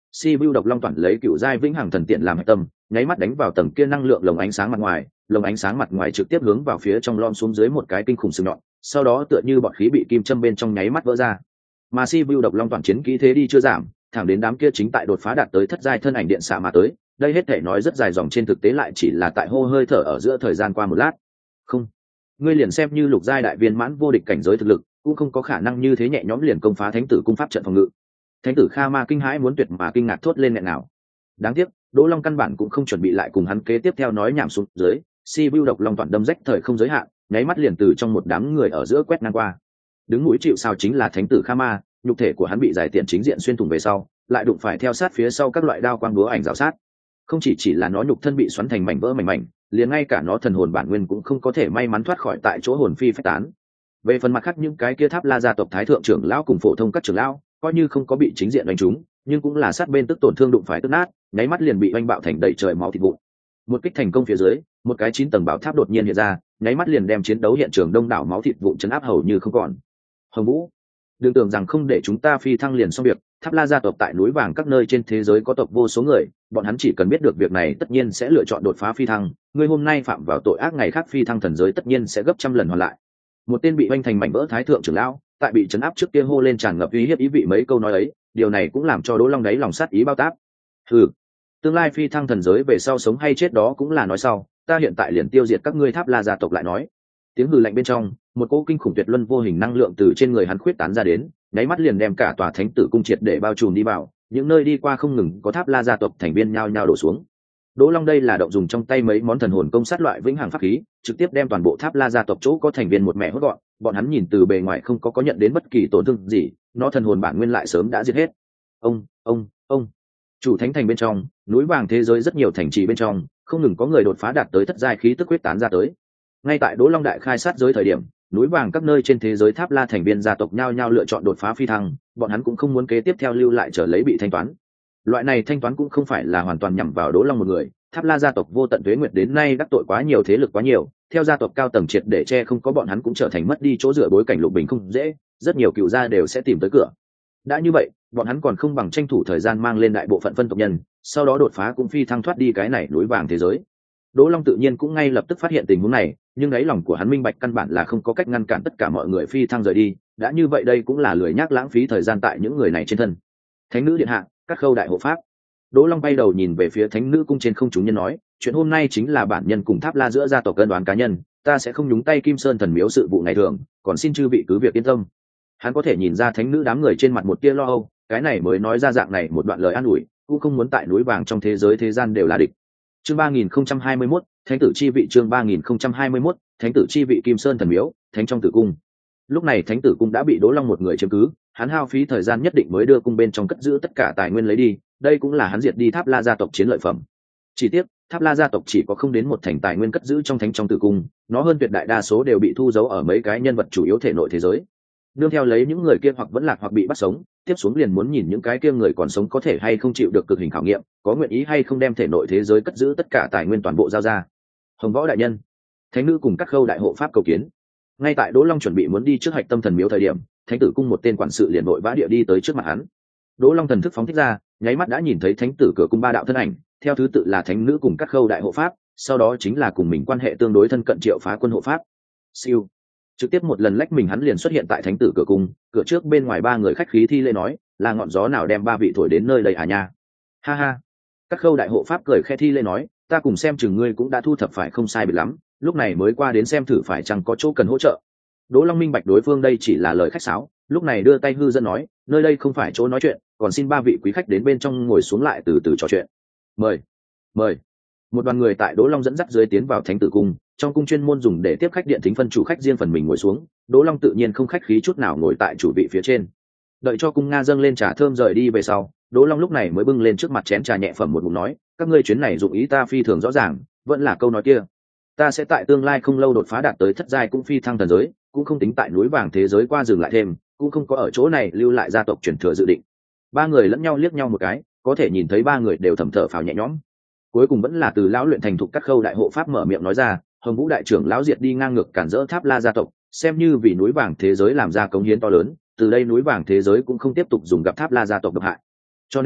S1: Si Vu độc long toàn lấy cựu giai vĩnh hằng thần tiện làm hạch tâm, nháy mắt đánh vào tầng kia năng lượng lồng ánh sáng mặt ngoài, lồng ánh sáng mặt ngoài trực tiếp hướng vào phía trong lom xuống dưới một cái kinh khủng sừng nhọn, sau đó tựa như bọt khí bị kim châm bên trong nháy mắt vỡ ra. Mà Si Vu độc long toàn chiến kỹ thế đi chưa giảm, thẳng đến đám kia chính tại đột phá đạt tới thất giai thân ảnh điện xạ mà tới, đây hết thể nói rất dài dòng, trên thực tế lại chỉ là tại hô hơi thở ở giữa thời gian qua một lát. Không, ngươi liền xem như lục giai đại viên mãn vô địch cảnh giới thực lực, cũng không có khả năng như thế nhẹ nhõm liền công phá thánh tử cung pháp trận phòng ngự. Thánh tử Kha Ma kinh hãi muốn tuyệt mà kinh ngạc thốt lên nghẹn nào. Đáng tiếc, Đỗ Long căn bản cũng không chuẩn bị lại cùng hắn kế tiếp theo nói nhảm xuống dưới, Si Vu độc long toàn đâm rách thời không giới hạn, nháy mắt liền từ trong một đám người ở giữa quét ngang qua. Đứng mũi chịu sào chính là thánh tử Kha Ma, nhục thể của hắn bị giải tiện chính diện xuyên thủng về sau, lại đụng phải theo sát phía sau các loại đao quang búa ảnh rào sát. Không chỉ là nó nhục thân bị xoắn thành mảnh vỡ mảnh, liền ngay cả nó thần hồn bản nguyên cũng không có thể may mắn thoát khỏi tại chỗ hồn phi phách tán. Về phần mặt khác những cái kia Tháp La gia tộc thái thượng trưởng lão cùng phổ thông các trưởng lão, coi như không có bị chính diện đánh trúng, nhưng cũng là sát bên tức tổn thương đụng phải tức nát, nháy mắt liền bị oanh bạo thành đầy trời máu thịt vụn. Một kích thành công phía dưới, một cái 9 tầng bảo tháp đột nhiên hiện ra, nháy mắt liền đem chiến đấu hiện trường đông đảo máu thịt vụn chấn áp hầu như không còn. Hồng Vũ, đừng tưởng rằng không để chúng ta phi thăng liền xong việc. Tháp La gia tộc tại núi vàng các nơi trên thế giới có tộc vô số người, bọn hắn chỉ cần biết được việc này tất nhiên sẽ lựa chọn đột phá phi thăng. Ngươi hôm nay phạm vào tội ác, ngày khác phi thăng thần giới tất nhiên sẽ gấp trăm lần hoàn lại. Một tên bị oanh thành mảnh vỡ thái thượng trưởng lão, tại bị chấn áp trước kia hô lên tràn ngập uy hiếp ý vị mấy câu nói ấy, điều này cũng làm cho Đỗ Long đáy lòng sát ý bao táp. Tương lai phi thăng thần giới về sau sống hay chết đó cũng là nói sau, ta hiện tại liền tiêu diệt các ngươi Tháp La gia tộc lại nói. Tiếng hừ lạnh bên trong, một cỗ kinh khủng tuyệt luân vô hình năng lượng từ trên người hắn khuyết tán ra đến, nháy mắt liền đem cả tòa thánh tử cung triệt để bao trùm đi vào, những nơi đi qua không ngừng có Tháp La gia tộc thành viên nhao nhao đổ xuống. Đỗ Long đây là động dùng trong tay mấy món thần hồn công sát loại vĩnh hằng pháp khí, trực tiếp đem toàn bộ Tháp La gia tộc chỗ có thành viên một mẹ hốt gọn, bọn hắn nhìn từ bề ngoài không có nhận đến bất kỳ tổn thương gì, nó thần hồn bản nguyên lại sớm đã diệt hết. Ông chủ thánh thành bên trong, núi vàng thế giới rất nhiều thành trì bên trong, không ngừng có người đột phá đạt tới thất giai khí tức huyết tán ra tới. Ngay tại Đỗ Long đại khai sát giới thời điểm, núi vàng các nơi trên thế giới Tháp La thành viên gia tộc nhao nhao lựa chọn đột phá phi thăng, bọn hắn cũng không muốn kế tiếp theo lưu lại trở lấy bị thanh toán. Loại này thanh toán cũng không phải là hoàn toàn nhằm vào Đỗ Long một người, Tháp La gia tộc vô tận tuế nguyệt đến nay đắc tội quá nhiều thế lực quá nhiều, theo gia tộc cao tầng triệt để che không có bọn hắn cũng trở thành mất đi chỗ dựa bối cảnh lục bình không dễ, rất nhiều cựu gia đều sẽ tìm tới cửa. Đã như vậy, bọn hắn còn không bằng tranh thủ thời gian mang lên đại bộ phận phân tộc nhân, sau đó đột phá cũng phi thăng thoát đi cái này núi vàng thế giới. Đỗ Long tự nhiên cũng ngay lập tức phát hiện tình huống này, nhưng đáy lòng của hắn minh bạch căn bản là không có cách ngăn cản tất cả mọi người phi thăng rời đi, đã như vậy đây cũng là lười nhác lãng phí thời gian tại những người này trên thân. Thánh nữ điện hạ, các khâu đại hộ pháp. Đỗ Long bay đầu nhìn về phía thánh nữ cung trên không, chúng nhân nói, chuyện hôm nay chính là bản nhân cùng Tháp La giữa gia tộc cân đoán cá nhân, ta sẽ không nhúng tay Kim Sơn thần miếu sự vụ ngày thường, còn xin chư vị cứ việc yên tâm. Hắn có thể nhìn ra thánh nữ đám người trên mặt một tia lo âu, cái này mới nói ra dạng này một đoạn lời an ủi, cũng không muốn tại núi vàng trong thế giới thế gian đều là địch. Chương 3021, Thánh tử chi vị. Chương 3021, Thánh tử chi vị. Kim Sơn thần miếu, thánh trong tử cung. Lúc này thánh tử cung đã bị Đỗ Long một người chiếm cứ, hắn hao phí thời gian nhất định mới đưa cung bên trong cất giữ tất cả tài nguyên lấy đi, đây cũng là hắn diệt đi Tháp La gia tộc chiến lợi phẩm. Chỉ tiếc, Tháp La gia tộc chỉ có không đến một thành tài nguyên cất giữ trong thánh trong tử cung, nó hơn tuyệt đại đa số đều bị thu giấu ở mấy cái nhân vật chủ yếu thể nội thế giới. Nương theo lấy những người kia hoặc vẫn lạc hoặc bị bắt sống, tiếp xuống liền muốn nhìn những cái kia người còn sống có thể hay không chịu được cực hình khảo nghiệm, có nguyện ý hay không đem thể nội thế giới cất giữ tất cả tài nguyên toàn bộ giao ra. Hồng Võ đại nhân, thánh nữ cùng các khâu đại hộ pháp cầu kiến. Ngay tại Đỗ Long chuẩn bị muốn đi trước Hạch Tâm thần miếu thời điểm, thánh tử cung một tên quản sự liền vội vã địa đi tới trước mặt hắn. Đỗ Long thần thức phóng thích ra, nháy mắt đã nhìn thấy thánh tử cửa cung ba đạo thân ảnh, theo thứ tự là thánh nữ cùng các khâu đại hộ pháp, sau đó chính là cùng mình quan hệ tương đối thân cận Triệu Phá Quân hộ pháp. Siêu, trực tiếp một lần lách mình hắn liền xuất hiện tại thánh tử cửa cung, cửa trước bên ngoài ba người khách khí thi lễ nói, là ngọn gió nào đem ba vị thổi đến nơi đây à nha. Ha ha. Các khâu đại hộ pháp cười khẽ thi lễ nói, ta cùng xem chừng ngươi cũng đã thu thập phải không sai biệt lắm, lúc này mới qua đến xem thử phải chăng có chỗ cần hỗ trợ. Đỗ Long minh bạch đối phương đây chỉ là lời khách sáo, lúc này đưa tay hư dẫn nói, nơi đây không phải chỗ nói chuyện, còn xin ba vị quý khách đến bên trong ngồi xuống lại từ từ trò chuyện. Mời. Một đoàn người tại Đỗ Long dẫn dắt dưới tiến vào thánh tử cung, trong cung chuyên môn dùng để tiếp khách điện thính phân chủ khách riêng phần mình ngồi xuống, Đỗ Long tự nhiên không khách khí chút nào ngồi tại chủ vị phía trên. Đợi cho cung nga dâng lên trà thơm rời đi về sau, Đỗ Long lúc này mới bưng lên trước mặt chén trà nhẹ phẩm một ngụm nói, các ngươi chuyến này dụng ý ta phi thường rõ ràng, vẫn là câu nói kia, ta sẽ tại tương lai không lâu đột phá đạt tới thất giai cũng phi thăng thần giới, cũng không tính tại núi vàng thế giới qua dừng lại thêm, cũng không có ở chỗ này lưu lại gia tộc truyền thừa dự định. Ba người lẫn nhau liếc nhau một cái, có thể nhìn thấy ba người đều thầm thở phào nhẹ nhõm. Cuối cùng vẫn là từ lão luyện thành thục các khâu đại hộ pháp mở miệng nói ra, Hồng Vũ đại trưởng lão diệt đi ngang ngược cản rỡ Tháp La gia tộc, xem như vì núi vàng thế giới làm ra cống hiến to lớn, từ đây núi vàng thế giới cũng không tiếp tục dùng gặp Tháp La gia tộc độc hại. Cho nên,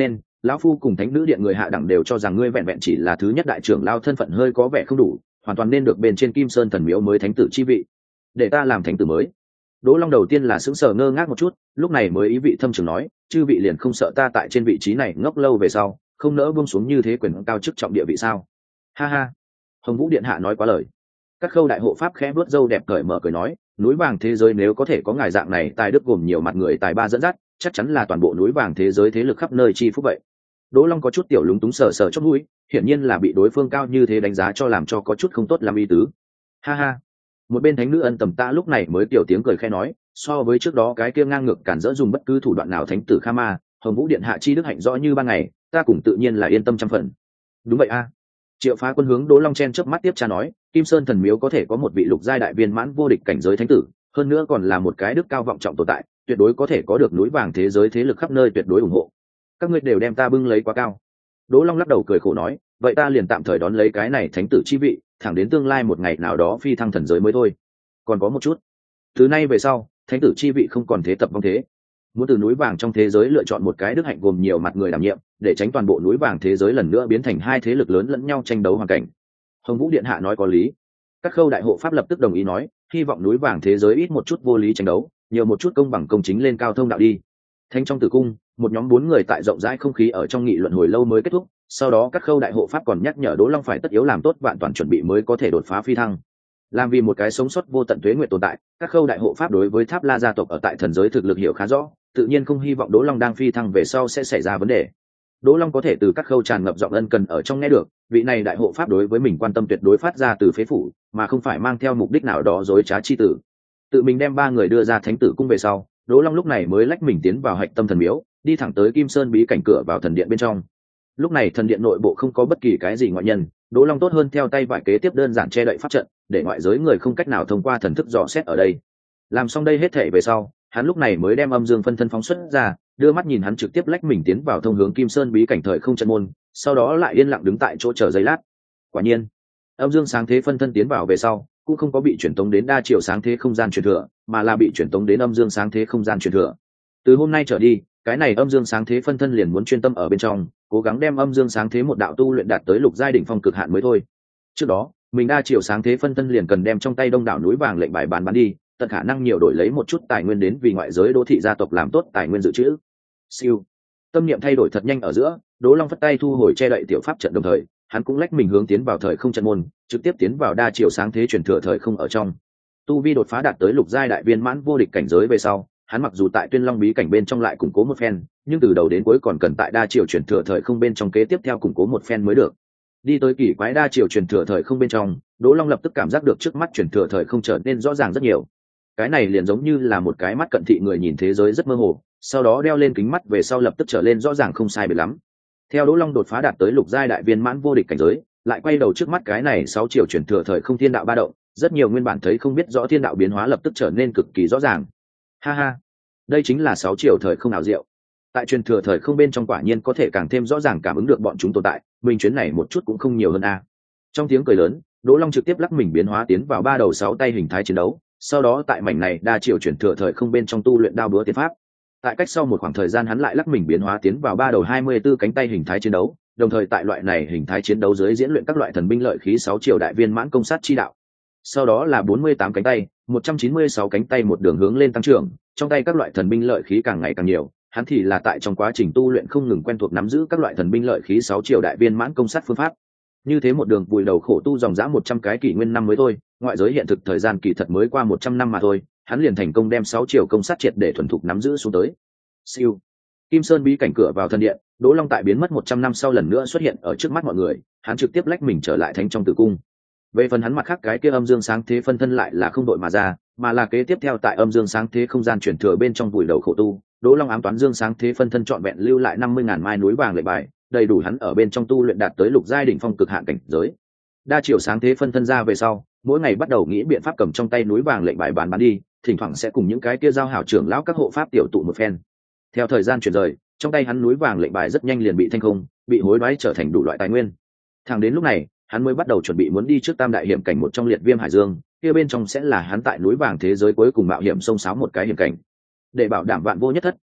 S1: lão phu cùng thánh nữ điện người hạ đẳng đều cho rằng ngươi vẹn vẹn chỉ là thứ nhất đại trưởng lao, thân phận hơi có vẻ không đủ, hoàn toàn nên được bên trên Kim Sơn thần miếu mới thánh tử chi vị, để ta làm thánh tử mới. Đỗ Long đầu tiên là sững sờ ngơ ngác một chút, lúc này mới ý vị thâm trường nói, chư vị liền không sợ ta tại trên vị trí này ngốc lâu về sau, không nỡ buông xuống như thế quyền cao chức trọng địa vị sao? Ha ha. Hồng Vũ điện hạ nói quá lời. Các khâu đại hộ pháp khẽ vuốt râu đẹp cởi mở cười nói, núi vàng thế giới nếu có thể có ngài dạng này tài đức gồm nhiều mặt người tài ba dẫn dắt, chắc chắn là toàn bộ núi vàng thế giới thế lực khắp nơi chi phúc vậy. Đỗ Long có chút tiểu lúng túng sờ sờ chót mũi, hiển nhiên là bị đối phương cao như thế đánh giá cho làm cho có chút không tốt làm ý tứ. Ha ha. Một bên thánh nữ Ân Tầm Tạ lúc này mới tiểu tiếng cười khẽ nói, so với trước đó cái kia ngang ngược cản rỡ dùng bất cứ thủ đoạn nào thánh tử Kha Ma, Hồng Vũ điện hạ chi đức hạnh rõ như ban ngày, ta cũng tự nhiên là yên tâm trăm phần. Đúng vậy a. Triệu Phá Quân hướng Đỗ Long chen chớp mắt tiếp tra nói, Kim Sơn thần miếu có thể có một vị lục giai đại viên mãn vô địch cảnh giới thánh tử, hơn nữa còn là một cái đức cao vọng trọng tồn tại, tuyệt đối có thể có được núi vàng thế giới thế lực khắp nơi tuyệt đối ủng hộ. Các ngươi đều đem ta bưng lấy quá cao. Đỗ Long lắc đầu cười khổ nói, vậy ta liền tạm thời đón lấy cái này thánh tử chi vị, thẳng đến tương lai một ngày nào đó phi thăng thần giới mới thôi. Còn có một chút, từ nay về sau, thánh tử chi vị không còn thế tập vong thế, muốn từ núi vàng trong thế giới lựa chọn một cái đức hạnh gồm nhiều mặt người đảm nhiệm, để tránh toàn bộ núi vàng thế giới lần nữa biến thành hai thế lực lớn lẫn nhau tranh đấu hoàn cảnh. Hồng Vũ điện hạ nói có lý. Các khâu đại hộ pháp lập tức đồng ý nói, hy vọng núi vàng thế giới ít một chút vô lý tranh đấu, nhiều một chút công bằng công chính lên cao thông đạo đi. Thánh trong tử cung, một nhóm 4 người tại rộng rãi không khí ở trong nghị luận hồi lâu mới kết thúc, sau đó các khâu đại hộ pháp còn nhắc nhở Đỗ Long phải tất yếu làm tốt vạn toàn chuẩn bị mới có thể đột phá phi thăng. Làm vì một cái sống sót vô tận tuế nguyệt tồn tại, các khâu đại hộ pháp đối với Tháp La gia tộc ở tại thần giới thực lực hiểu khá rõ, tự nhiên không hy vọng Đỗ Long đang phi thăng về sau sẽ xảy ra vấn đề. Đỗ Long có thể từ các khâu tràn ngập giọng ân cần ở trong nghe được, vị này đại hộ pháp đối với mình quan tâm tuyệt đối phát ra từ phế phủ, mà không phải mang theo mục đích nào đó dối trá chi tử. Tự mình đem 3 người đưa ra thánh tử cung về sau, Đỗ Long lúc này mới lách mình tiến vào hạch tâm thần miếu, đi thẳng tới Kim Sơn bí cảnh cửa vào thần điện bên trong. Lúc này thần điện nội bộ không có bất kỳ cái gì ngoại nhân, Đỗ Long tốt hơn theo tay vải kế tiếp đơn giản che đậy pháp trận, để ngoại giới người không cách nào thông qua thần thức dò xét ở đây. Làm xong đây hết thảy về sau, hắn lúc này mới đem âm dương phân thân phóng xuất ra, đưa mắt nhìn hắn trực tiếp lách mình tiến vào thông hướng Kim Sơn bí cảnh thời không trận môn, sau đó lại yên lặng đứng tại chỗ chờ giây lát. Quả nhiên, âm dương sáng thế phân thân tiến vào về sau, cũng không có bị chuyển tống đến đa chiều sáng thế không gian truyền thừa, mà là bị chuyển tống đến âm dương sáng thế không gian truyền thừa. Từ hôm nay trở đi, cái này âm dương sáng thế phân thân liền muốn chuyên tâm ở bên trong, cố gắng đem âm dương sáng thế một đạo tu luyện đạt tới lục giai đỉnh phong cực hạn mới thôi. Trước đó, mình đa chiều sáng thế phân thân liền cần đem trong tay đông đảo núi vàng lệnh bài bán đi, tận khả năng nhiều đổi lấy một chút tài nguyên đến vì ngoại giới đô thị gia tộc làm tốt tài nguyên dự trữ. Siêu. Tâm niệm thay đổi thật nhanh ở giữa, Đỗ Long phất tay thu hồi che đậy tiểu pháp trận, đồng thời, hắn cũng lách mình hướng tiến vào thời không trận môn, trực tiếp tiến vào đa chiều sáng thế truyền thừa thời không ở trong. Tu vi đột phá đạt tới lục giai đại viên mãn vô địch cảnh giới về sau, hắn mặc dù tại Tuyên Long bí cảnh bên trong lại củng cố một phen, nhưng từ đầu đến cuối còn cần tại đa chiều truyền thừa thời không bên trong kế tiếp theo củng cố một phen mới được. Đi tới kỳ quái đa chiều truyền thừa thời không bên trong, Đỗ Long lập tức cảm giác được trước mắt truyền thừa thời không trở nên rõ ràng rất nhiều. Cái này liền giống như là một cái mắt cận thị người nhìn thế giới rất mơ hồ, sau đó đeo lên kính mắt về sau lập tức trở lên rõ ràng không sai biệt lắm. Theo Đỗ Long đột phá đạt tới lục giai đại viên mãn vô địch cảnh giới, lại quay đầu trước mắt cái này 6 chiều truyền thừa thời không thiên đạo ba động, rất nhiều nguyên bản thấy không biết rõ thiên đạo biến hóa lập tức trở nên cực kỳ rõ ràng. Ha ha, đây chính là 6 chiều thời không ảo diệu. Tại truyền thừa thời không bên trong quả nhiên có thể càng thêm rõ ràng cảm ứng được bọn chúng tồn tại, mình chuyến này một chút cũng không nhiều hơn a. Trong tiếng cười lớn, Đỗ Long trực tiếp lắc mình biến hóa tiến vào 3 đầu 6 tay hình thái chiến đấu, sau đó tại mảnh này đa chiều truyền thừa thời không bên trong tu luyện đao búa tiên pháp. Tại cách sau một khoảng thời gian hắn lại lắc mình biến hóa tiến vào 3 đầu 24 cánh tay hình thái chiến đấu, đồng thời tại loại này hình thái chiến đấu dưới diễn luyện các loại thần binh lợi khí 6 chiều đại viên mãn công sát chi đạo. Sau đó là 48 cánh tay, 196 cánh tay một đường hướng lên tăng trưởng, trong tay các loại thần binh lợi khí càng ngày càng nhiều, hắn thì là tại trong quá trình tu luyện không ngừng quen thuộc nắm giữ các loại thần binh lợi khí 6 chiều đại viên mãn công sát phương pháp. Như thế một đường vùi đầu khổ tu dòng dã 100 cái kỷ nguyên năm mới thôi, ngoại giới hiện thực thời gian kỳ thật mới qua 100 năm mà thôi, hắn liền thành công đem 6 chiều công sát triệt để thuần thục nắm giữ xuống tới. Siêu. Kim Sơn bí cảnh cửa vào thần điện, Đỗ Long tại biến mất 100 năm sau lần nữa xuất hiện ở trước mắt mọi người, hắn trực tiếp lách mình trở lại thánh trong tử cung. Về phần hắn mặt khác cái kia âm dương sáng thế phân thân lại là không đội mà ra, mà là kế tiếp theo tại âm dương sáng thế không gian chuyển thừa bên trong vùi đầu khổ tu. Đỗ Long ám toán dương sáng thế phân thân trọn vẹn lưu lại 50.000 mai núi vàng lệnh bài, đầy đủ hắn ở bên trong tu luyện đạt tới lục giai đỉnh phong cực hạn cảnh giới. Đa chiều sáng thế phân thân ra về sau, mỗi ngày bắt đầu nghĩ biện pháp cầm trong tay núi vàng lệnh bài bán đi, thỉnh thoảng sẽ cùng những cái kia giao hảo trưởng lão các hộ pháp tiểu tụ một phen. Theo thời gian chuyển rời, trong tay hắn núi vàng lệnh bài rất nhanh liền bị thanh không, bị hối đoái trở thành đủ loại tài nguyên. Thẳng đến lúc này, hắn mới bắt đầu chuẩn bị muốn đi trước tam đại hiểm cảnh một trong liệt viêm hải dương, kia bên trong sẽ là hắn tại núi vàng thế giới cuối cùng mạo hiểm sông sáo một cái hiểm cảnh. Để bảo đảm vạn vô nhất thất,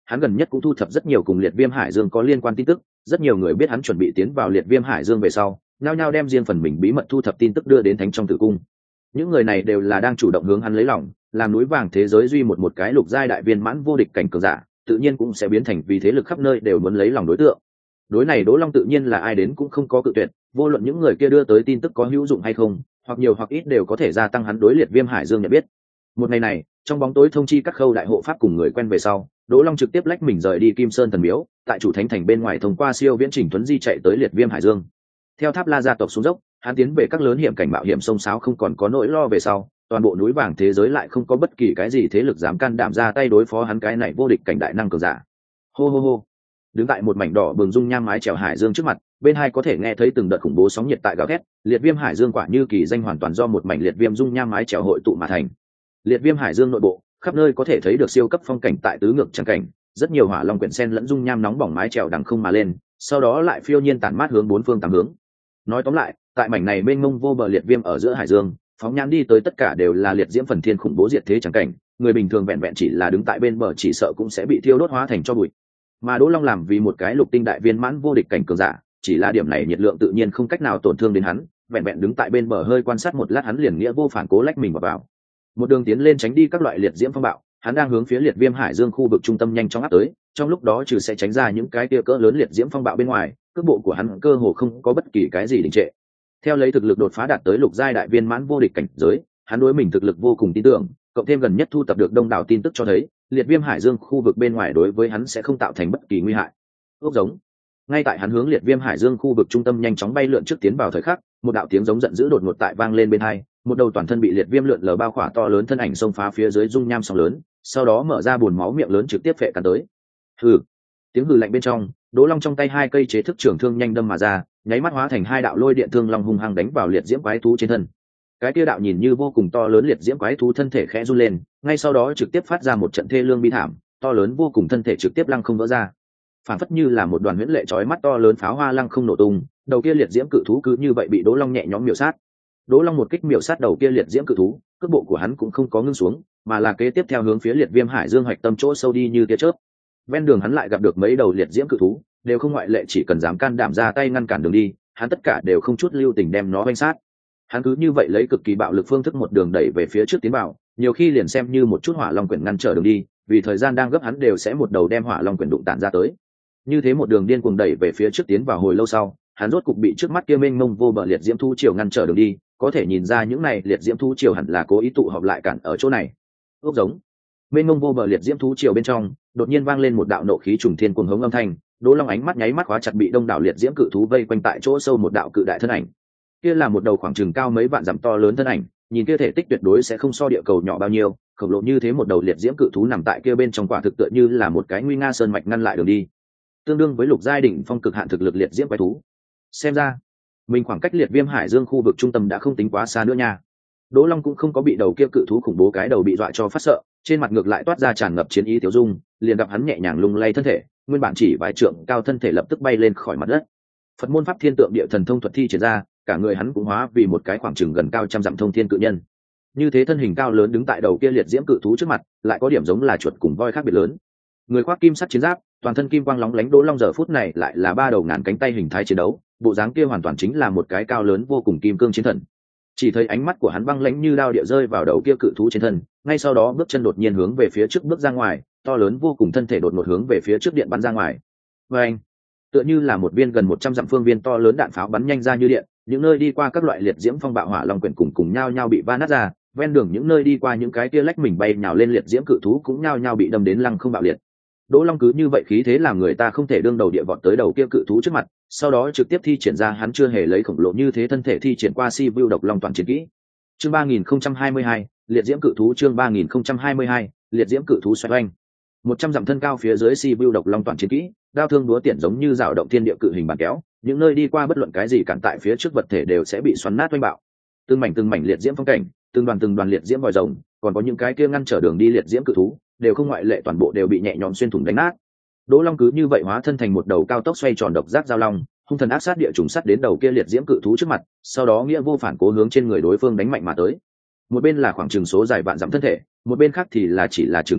S1: hắn gần nhất cũng thu thập rất nhiều cùng liệt viêm hải dương có liên quan tin tức, rất nhiều người biết hắn chuẩn bị tiến vào liệt viêm hải dương về sau nhao nhao đem riêng phần mình bí mật thu thập tin tức đưa đến thánh trong tử cung. Những người này đều là đang chủ động hướng hắn lấy lòng, làm núi vàng thế giới duy một cái lục giai đại viên mãn vô địch cảnh cường giả, tự nhiên cũng sẽ biến thành vì thế lực khắp nơi đều muốn lấy lòng đối tượng. Đối này Đỗ Long tự nhiên là ai đến cũng không có cự tuyệt, vô luận những người kia đưa tới tin tức có hữu dụng hay không, hoặc nhiều hoặc ít đều có thể gia tăng hắn đối liệt viêm hải dương nhận biết. Một ngày này, trong bóng tối thông chi các khâu đại hộ pháp cùng người quen về sau, Đỗ Long trực tiếp lách mình rời đi Kim Sơn thần miếu, tại chủ thánh thành bên ngoài thông qua siêu viễn trình tuấn di chạy tới liệt viêm hải dương. Theo tháp La gia tộc xuống dốc, hắn tiến về các lớn hiểm cảnh mạo hiểm sông sáo không còn có nỗi lo về sau, toàn bộ núi vàng thế giới lại không có bất kỳ cái gì thế lực dám can đảm ra tay đối phó hắn cái này vô địch cảnh đại năng cường giả. Hô hô hô. Đứng tại một mảnh đỏ bừng dung nham mái chèo hải dương trước mặt, bên hai có thể nghe thấy từng đợt khủng bố sóng nhiệt tại gào thét, liệt viêm hải dương quả như kỳ danh hoàn toàn do một mảnh liệt viêm dung nham mái chèo hội tụ mà thành. Liệt viêm hải dương nội bộ, khắp nơi có thể thấy được siêu cấp phong cảnh tại tứ ngược trắng cảnh, rất nhiều hỏa long quyển sen lẫn dung nham nóng bỏng mái chèo đằng không mà lên, sau đó lại phiêu nhiên tản mát hướng bốn phương tám hướng. Nói tóm lại, tại mảnh này mênh mông vô bờ liệt viêm ở giữa hải dương, phóng nhãn đi tới tất cả đều là liệt diễm phần thiên khủng bố diệt thế trắng cảnh, người bình thường vẹn vẹn chỉ là đứng tại bên bờ chỉ sợ cũng sẽ bị thiêu đốt hóa thành tro bụi. Mà Đỗ Long làm vì một cái lục tinh đại viên mãn vô địch cảnh cường giả, chỉ là điểm này nhiệt lượng tự nhiên không cách nào tổn thương đến hắn, vẹn vẹn đứng tại bên bờ hơi quan sát một lát hắn liền nghĩa vô phản cố lách mình vào. Một đường tiến lên tránh đi các loại liệt diễm phong bạo, hắn đang hướng phía liệt viêm hải dương khu vực trung tâm nhanh chóng áp tới, trong lúc đó trừ sẽ tránh ra những cái tia cỡ lớn liệt diễm phong bạo bên ngoài, cước bộ của hắn cơ hồ không có bất kỳ cái gì đình trệ. Theo lấy thực lực đột phá đạt tới lục giai đại viên mãn vô địch cảnh giới, hắn đối mình thực lực vô cùng tin tưởng, cộng thêm gần nhất thu tập được đông đảo tin tức cho thấy, liệt viêm hải dương khu vực bên ngoài đối với hắn sẽ không tạo thành bất kỳ nguy hại. Ốc giống. Ngay tại hắn hướng liệt viêm hải dương khu vực trung tâm nhanh chóng bay lượn trước tiến vào thời khắc, một đạo tiếng giống giận dữ đột ngột tại vang lên bên hai, một đầu toàn thân bị liệt viêm lượn lờ bao khỏa to lớn thân ảnh xông phá phía dưới dung nham sóng lớn, sau đó mở ra buồn máu miệng lớn trực tiếp phệ cắn tới. Hừ. Tiếng hừ lạnh bên trong, Đỗ Long trong tay hai cây chế thức trường thương nhanh đâm mà ra, nháy mắt hóa thành hai đạo lôi điện thương long hung hăng đánh vào liệt diễm quái thú trên thân. Cái kia đạo nhìn như vô cùng to lớn liệt diễm quái thú thân thể khẽ run lên, ngay sau đó trực tiếp phát ra một trận thê lương bi thảm, to lớn vô cùng thân thể trực tiếp lăng không vỡ ra. Phản phất như là một đoàn huyễn lệ chói mắt to lớn pháo hoa lăng không nổ tung, đầu kia liệt diễm cự thú cứ như vậy bị Đỗ Long nhẹ nhõm miểu sát. Đỗ Long một kích miểu sát đầu kia liệt diễm cự thú, cước bộ của hắn cũng không có ngưng xuống, mà là kế tiếp theo hướng phía liệt viêm hải dương hoạch tâm chỗ sâu đi như tia chớp. Ven đường hắn lại gặp được mấy đầu liệt diễm cự thú, đều không ngoại lệ chỉ cần dám can đảm ra tay ngăn cản đường đi, hắn tất cả đều không chút lưu tình đem nó vây sát. Hắn cứ như vậy lấy cực kỳ bạo lực phương thức một đường đẩy về phía trước tiến vào, nhiều khi liền xem như một chút hỏa long quyển ngăn trở đường đi, vì thời gian đang gấp hắn đều sẽ một đầu đem hỏa long quyển đụng tản ra tới. Như thế một đường điên cuồng đẩy về phía trước tiến vào hồi lâu sau, hắn rốt cục bị trước mắt kia mênh mông vô bờ liệt diễm thú triều ngăn trở đường đi, có thể nhìn ra những này liệt diễm thú triều hẳn là cố ý tụ họp lại cản ở chỗ này. Ốc giống. Mênh mông vô bờ liệt diễm thú triều bên trong, đột nhiên vang lên một đạo nộ khí trùng thiên cuồng hống âm thanh, Đỗ Long ánh mắt nháy mắt khóa chặt bị đông đảo liệt diễm cự thú vây quanh tại chỗ sâu một đạo cự đại thân ảnh. Kia là một đầu khoảng chừng cao mấy vạn dặm to lớn thân ảnh, nhìn kia thể tích tuyệt đối sẽ không so địa cầu nhỏ bao nhiêu, khổng lồ như thế một đầu liệt diễm cự thú nằm tại kia bên trong quả thực tựa như là một cái nguy nga sơn mạch ngăn lại đường đi, tương đương với lục giai đỉnh phong cực hạn thực lực liệt diễm quái thú. Xem ra, mình khoảng cách liệt viêm hải dương khu vực trung tâm đã không tính quá xa nữa nha. Đỗ Long cũng không có bị đầu kia cự thú khủng bố cái đầu bị dọa cho phát sợ, trên mặt ngược lại toát ra tràn ngập chiến ý tiêu dung, liền gặp hắn nhẹ nhàng lung lay thân thể, nguyên bản chỉ vài trượng cao thân thể lập tức bay lên khỏi mặt đất. Phật môn pháp thiên tượng địa thần thông thuật thi triển ra, cả người hắn cũng hóa vì một cái khoảng chừng gần cao trăm dặm thông thiên cự nhân. Như thế thân hình cao lớn đứng tại đầu kia liệt diễm cự thú trước mặt, lại có điểm giống là chuột cùng voi khác biệt lớn. Người khoác kim sắt chiến giáp, toàn thân kim quang lóng lánh Đỗ Long giờ phút này lại là ba đầu ngàn cánh tay hình thái chiến đấu, bộ dáng kia hoàn toàn chính là một cái cao lớn vô cùng kim cương chiến thần. Chỉ thấy ánh mắt của hắn băng lãnh như đao địa rơi vào đầu kia cự thú trên thân, ngay sau đó bước chân đột nhiên hướng về phía trước bước ra ngoài, to lớn vô cùng thân thể đột ngột hướng về phía trước điện bắn ra ngoài. Và anh, tựa như là một viên gần 100 dặm phương viên to lớn đạn pháo bắn nhanh ra như điện, những nơi đi qua các loại liệt diễm phong bạo hỏa long quyển cùng nhau nhau bị va nát ra, ven đường những nơi đi qua những cái kia lách mình bay nhào lên liệt diễm cự thú cũng nhau bị đâm đến lăng không bạo liệt. Đỗ Long cứ như vậy khí thế làm người ta không thể đương đầu địa vọt tới đầu kia cự thú trước mặt, sau đó trực tiếp thi triển ra hắn chưa hề lấy khổng lồ như thế thân thể thi triển qua si view độc long toàn chiến kỹ. Chương 3022, liệt diễm cự thú. Chương 3022, liệt diễm cự thú xoay oanh. 100 dặm thân cao phía dưới si view độc long toàn chiến kỹ, đao thương đúa tiện giống như dạo động thiên địa cự hình bàn kéo, những nơi đi qua bất luận cái gì cản tại phía trước vật thể đều sẽ bị xoắn nát oanh bạo. Từng mảnh liệt diễm phong cảnh, từng đoàn liệt diễm vòi rồng, còn có những cái kia ngăn trở đường đi liệt diễm cự thú, đều không ngoại lệ toàn bộ đều bị nhẹ nhõm xuyên thủng đánh nát. Đỗ Long cứ như vậy hóa thân thành một đầu cao tốc xoay tròn độc giác giao long, hung thần ác sát địa trùng sắt đến đầu kia liệt diễm cự thú trước mặt, sau đó nghĩa vô phản cố hướng trên người đối phương đánh mạnh mà tới. Một bên là khoảng chừng số dài vạn dặm thân thể, một bên khác thì là chỉ là chừng trăm dặm,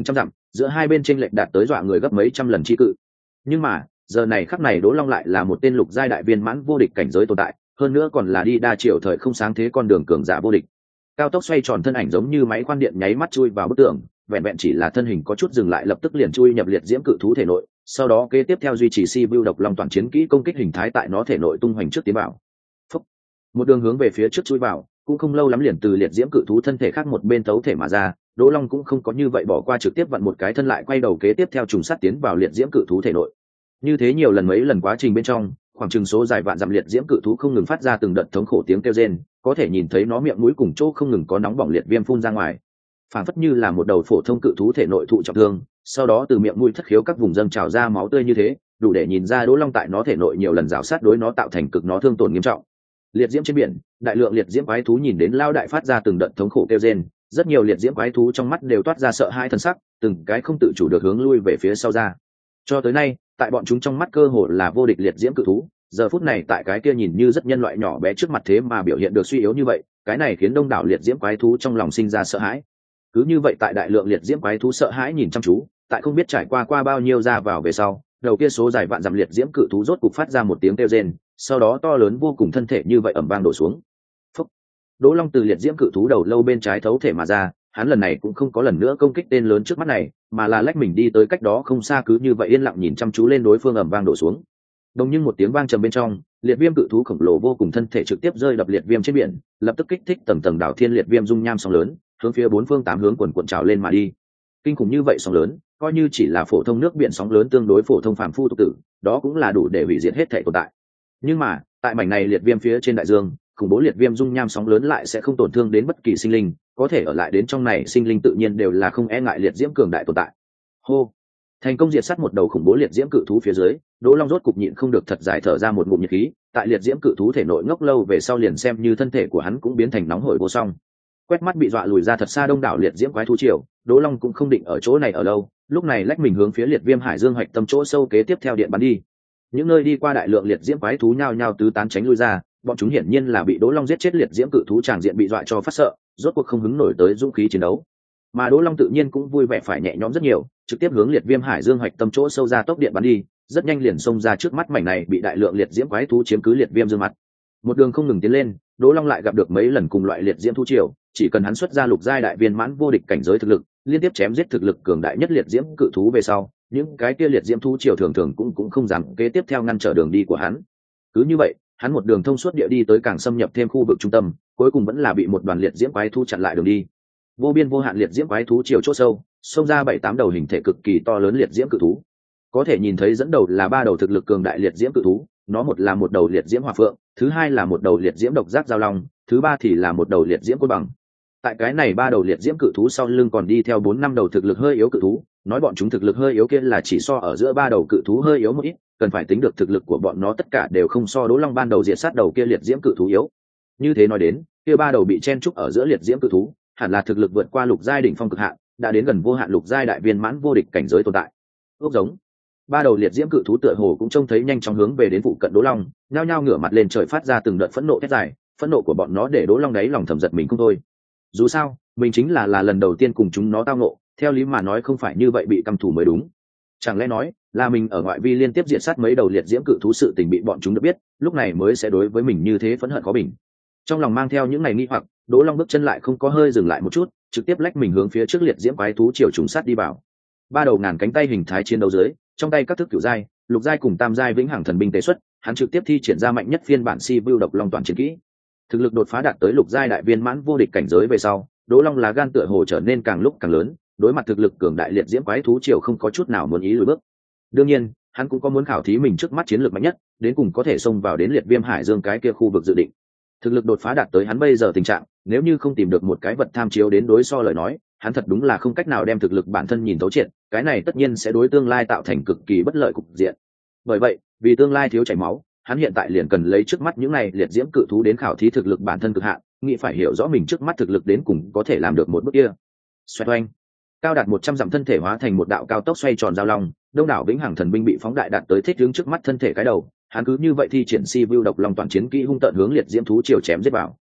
S1: giữa hai bên chênh lệch đạt tới dọa người gấp mấy trăm lần chi cự. Nhưng mà giờ này khắc này Đỗ Long lại là một tên lục giai đại viên mãn vô địch cảnh giới tồn tại, hơn nữa còn là đi đa chiều thời không sáng thế con đường cường giả vô địch. Cao tốc xoay tròn thân ảnh giống như máy khoan điện nháy mắt chui vào bức tường, vẹn vẹn chỉ là thân hình có chút dừng lại lập tức liền chui nhập liệt diễm cự thú thể nội, sau đó kế tiếp theo duy trì si bưu độc long toàn chiến kỹ công kích hình thái tại nó thể nội tung hoành trước tiến vào. Phúc. Một đường hướng về phía trước chui vào, cũng không lâu lắm liền từ liệt diễm cự thú thân thể khác một bên tấu thể mà ra. Đỗ Long cũng không có như vậy bỏ qua, trực tiếp vặn một cái thân lại quay đầu kế tiếp theo trùng sát tiến vào liệt diễm cự thú thể nội. Như thế nhiều lần mấy lần quá trình bên trong, khoảng chừng số dài vạn dặm liệt diễm cự thú không ngừng phát ra từng đợt thống khổ tiếng kêu rên, có thể nhìn thấy nó miệng mũi cùng chỗ không ngừng có nóng bỏng liệt viêm phun ra ngoài, phản phất như là một đầu phổ thông cự thú thể nội thụ trọng thương, sau đó từ miệng mũi thất khiếu các vùng dâng trào ra máu tươi như thế, đủ để nhìn ra Đỗ Long tại nó thể nội nhiều lần rào sát đối nó tạo thành cực nó thương tổn nghiêm trọng. Liệt diễm trên biển, đại lượng liệt diễm quái thú nhìn đến lao đại phát ra từng đợt thống khổ kêu rên, rất nhiều liệt diễm quái thú trong mắt đều toát ra sợ hãi thần sắc, từng cái không tự chủ được hướng lui về phía sau ra. Cho tới nay, tại bọn chúng trong mắt cơ hồ là vô địch liệt diễm cự thú, giờ phút này tại cái kia nhìn như rất nhân loại nhỏ bé trước mặt thế mà biểu hiện được suy yếu như vậy, cái này khiến đông đảo liệt diễm quái thú trong lòng sinh ra sợ hãi. Cứ như vậy tại đại lượng liệt diễm quái thú sợ hãi nhìn chăm chú, tại không biết trải qua bao nhiêu ra vào về sau, đầu kia số dài vạn dặm liệt diễm cự thú rốt cục phát ra một tiếng kêu rên, sau đó to lớn vô cùng thân thể như vậy ầm vang đổ xuống. Phúc. Đỗ Long từ liệt diễm cự thú đầu lâu bên trái thấu thể mà ra, hắn lần này cũng không có lần nữa công kích tên lớn trước mắt này, mà là lách mình đi tới cách đó không xa, cứ như vậy yên lặng nhìn chăm chú lên đối phương ầm vang đổ xuống. Đồng như một tiếng vang trầm bên trong, liệt viêm cự thú khổng lồ vô cùng thân thể trực tiếp rơi đập liệt viêm trên biển, lập tức kích thích tầng tầng đảo thiên liệt viêm dung nham sóng lớn, hướng phía bốn phương tám hướng quần cuộn trào lên mà đi. Kinh khủng như vậy sóng lớn, coi như chỉ là phổ thông nước biển sóng lớn tương đối phổ thông phàm phu tục tử, đó cũng là đủ để hủy diệt hết thảy tồn tại. Nhưng mà, tại mảnh này liệt viêm phía trên đại dương, khủng bố liệt viêm dung nham sóng lớn lại sẽ không tổn thương đến bất kỳ sinh linh, có thể ở lại đến trong này sinh linh tự nhiên đều là không e ngại liệt diễm cường đại tồn tại. Hô. Thành công diệt sát một đầu khủng bố liệt diễm cự thú phía dưới, Đỗ Long rốt cục nhịn không được thật dài thở ra một ngụm nhiệt khí, tại liệt diễm cự thú thể nội ngốc lâu về sau liền xem như thân thể của hắn cũng biến thành nóng hổi vô song. Quét mắt bị dọa lùi ra thật xa đông đảo liệt diễm quái thú triều, Đỗ Long cũng không định ở chỗ này ở lâu, lúc này lách mình hướng phía liệt viêm hải dương hạch tâm chỗ sâu kế tiếp theo điện bắn đi. Những nơi đi qua đại lượng liệt diễm quái thú nhao nhao tứ tán tránh lui ra, bọn chúng hiển nhiên là bị Đỗ Long giết chết liệt diễm cự thú tràng diện bị dọa cho phát sợ, rốt cuộc không hứng nổi tới dũng khí chiến đấu. Mà Đỗ Long tự nhiên cũng vui vẻ phải nhẹ nhõm rất nhiều, trực tiếp hướng liệt viêm hải dương hạch tâm chỗ sâu ra tốc điện bắn đi, rất nhanh liền xông ra trước mắt mảnh này bị đại lượng liệt diễm quái thú chiếm cứ liệt viêm dương mặt. Một đường không ngừng tiến lên, Đỗ Long lại gặp được mấy lần cùng loại liệt diễm thú triều, chỉ cần hắn xuất ra lục giai đại viên mãn vô địch cảnh giới thực lực, liên tiếp chém giết thực lực cường đại nhất liệt diễm cự thú về sau, những cái kia liệt diễm thú triều thường thường cũng không dám kế tiếp theo ngăn trở đường đi của hắn. Cứ như vậy, hắn một đường thông suốt địa đi tới càng xâm nhập thêm khu vực trung tâm, cuối cùng vẫn là bị một đoàn liệt diễm quái thú chặn lại đường đi. Vô biên vô hạn liệt diễm quái thú triều chỗ sâu, xông ra 7-8 đầu hình thể cực kỳ to lớn liệt diễm cự thú. Có thể nhìn thấy dẫn đầu là 3 đầu thực lực cường đại liệt diễm cự thú, nó một là một đầu liệt diễm hỏa phượng, thứ hai là một đầu liệt diễm độc giác giao long, thứ ba thì là một đầu liệt diễm côn bằng. Tại cái này 3 đầu liệt diễm cự thú sau lưng còn đi theo 4-5 đầu thực lực hơi yếu cự thú, nói bọn chúng thực lực hơi yếu kia là chỉ so ở giữa 3 đầu cự thú hơi yếu một ít, cần phải tính được thực lực của bọn nó tất cả đều không so Đỗ Long ban đầu diệt sát đầu kia liệt diễm cự thú yếu. Như thế nói đến, kia 3 đầu bị chen trúc ở giữa liệt diễm cự thú, hẳn là thực lực vượt qua lục giai đỉnh phong cực hạn, đã đến gần vô hạn lục giai đại viên mãn vô địch cảnh giới tồn tại. Ốc giống. 3 đầu liệt diễm cự thú tựa hồ cũng trông thấy nhanh chóng hướng về đến phụ cận Đỗ Long, nhao nhao ngửa mặt lên trời phát ra từng đợt phẫn nộ thét dài, phẫn nộ của bọn nó để Đỗ Long đáy lòng thầm giật mình không thôi. Dù sao, mình chính là lần đầu tiên cùng chúng nó tao ngộ, theo lý mà nói không phải như vậy bị căm thù mới đúng. Chẳng lẽ nói là mình ở ngoại vi liên tiếp diệt sát mấy đầu liệt diễm cự thú sự tình bị bọn chúng được biết, lúc này mới sẽ đối với mình như thế phẫn hận khó bình. Trong lòng mang theo những ngày nghi hoặc, Đỗ Long bước chân lại không có hơi dừng lại một chút, trực tiếp lách mình hướng phía trước liệt diễm quái thú chiều trùng sát đi vào. 3 đầu ngàn cánh tay hình thái chiến đấu dưới, trong tay các thức cửu giai, lục giai cùng tam giai vĩnh hằng thần binh tế xuất, hắn trực tiếp thi triển ra mạnh nhất phiên bản si bưu độc long toàn chiến kỹ. Thực lực đột phá đạt tới lục giai đại viên mãn vô địch cảnh giới về sau, Đỗ Long lá gan tựa hồ trở nên càng lúc càng lớn, đối mặt thực lực cường đại liệt diễm quái thú chiều không có chút nào muốn ý lùi bước. Đương nhiên, hắn cũng có muốn khảo thí mình trước mắt chiến lược mạnh nhất, đến cùng có thể xông vào đến liệt viêm hải dương cái kia khu vực dự định. Thực lực đột phá đạt tới hắn bây giờ tình trạng, nếu như không tìm được một cái vật tham chiếu đến đối so lời nói, hắn thật đúng là không cách nào đem thực lực bản thân nhìn thấu triệt, cái này tất nhiên sẽ đối tương lai tạo thành cực kỳ bất lợi cục diện. Bởi vậy, vì tương lai thiếu chảy máu, hắn hiện tại liền cần lấy trước mắt những này liệt diễm cự thú đến khảo thí thực lực bản thân cực hạn, nghĩ phải hiểu rõ mình trước mắt thực lực đến cùng có thể làm được một bước kia. Xoẹt oanh, cao đạt 100 dặm thân thể hóa thành một đạo cao tốc xoay tròn giao long, đông đảo vĩnh hằng thần binh bị phóng đại đạt tới thích hướng trước mắt thân thể cái đầu, hắn cứ như vậy thi triển si vưu độc long toàn chiến kỹ hung tợn hướng liệt diễm thú chiều chém giết vào.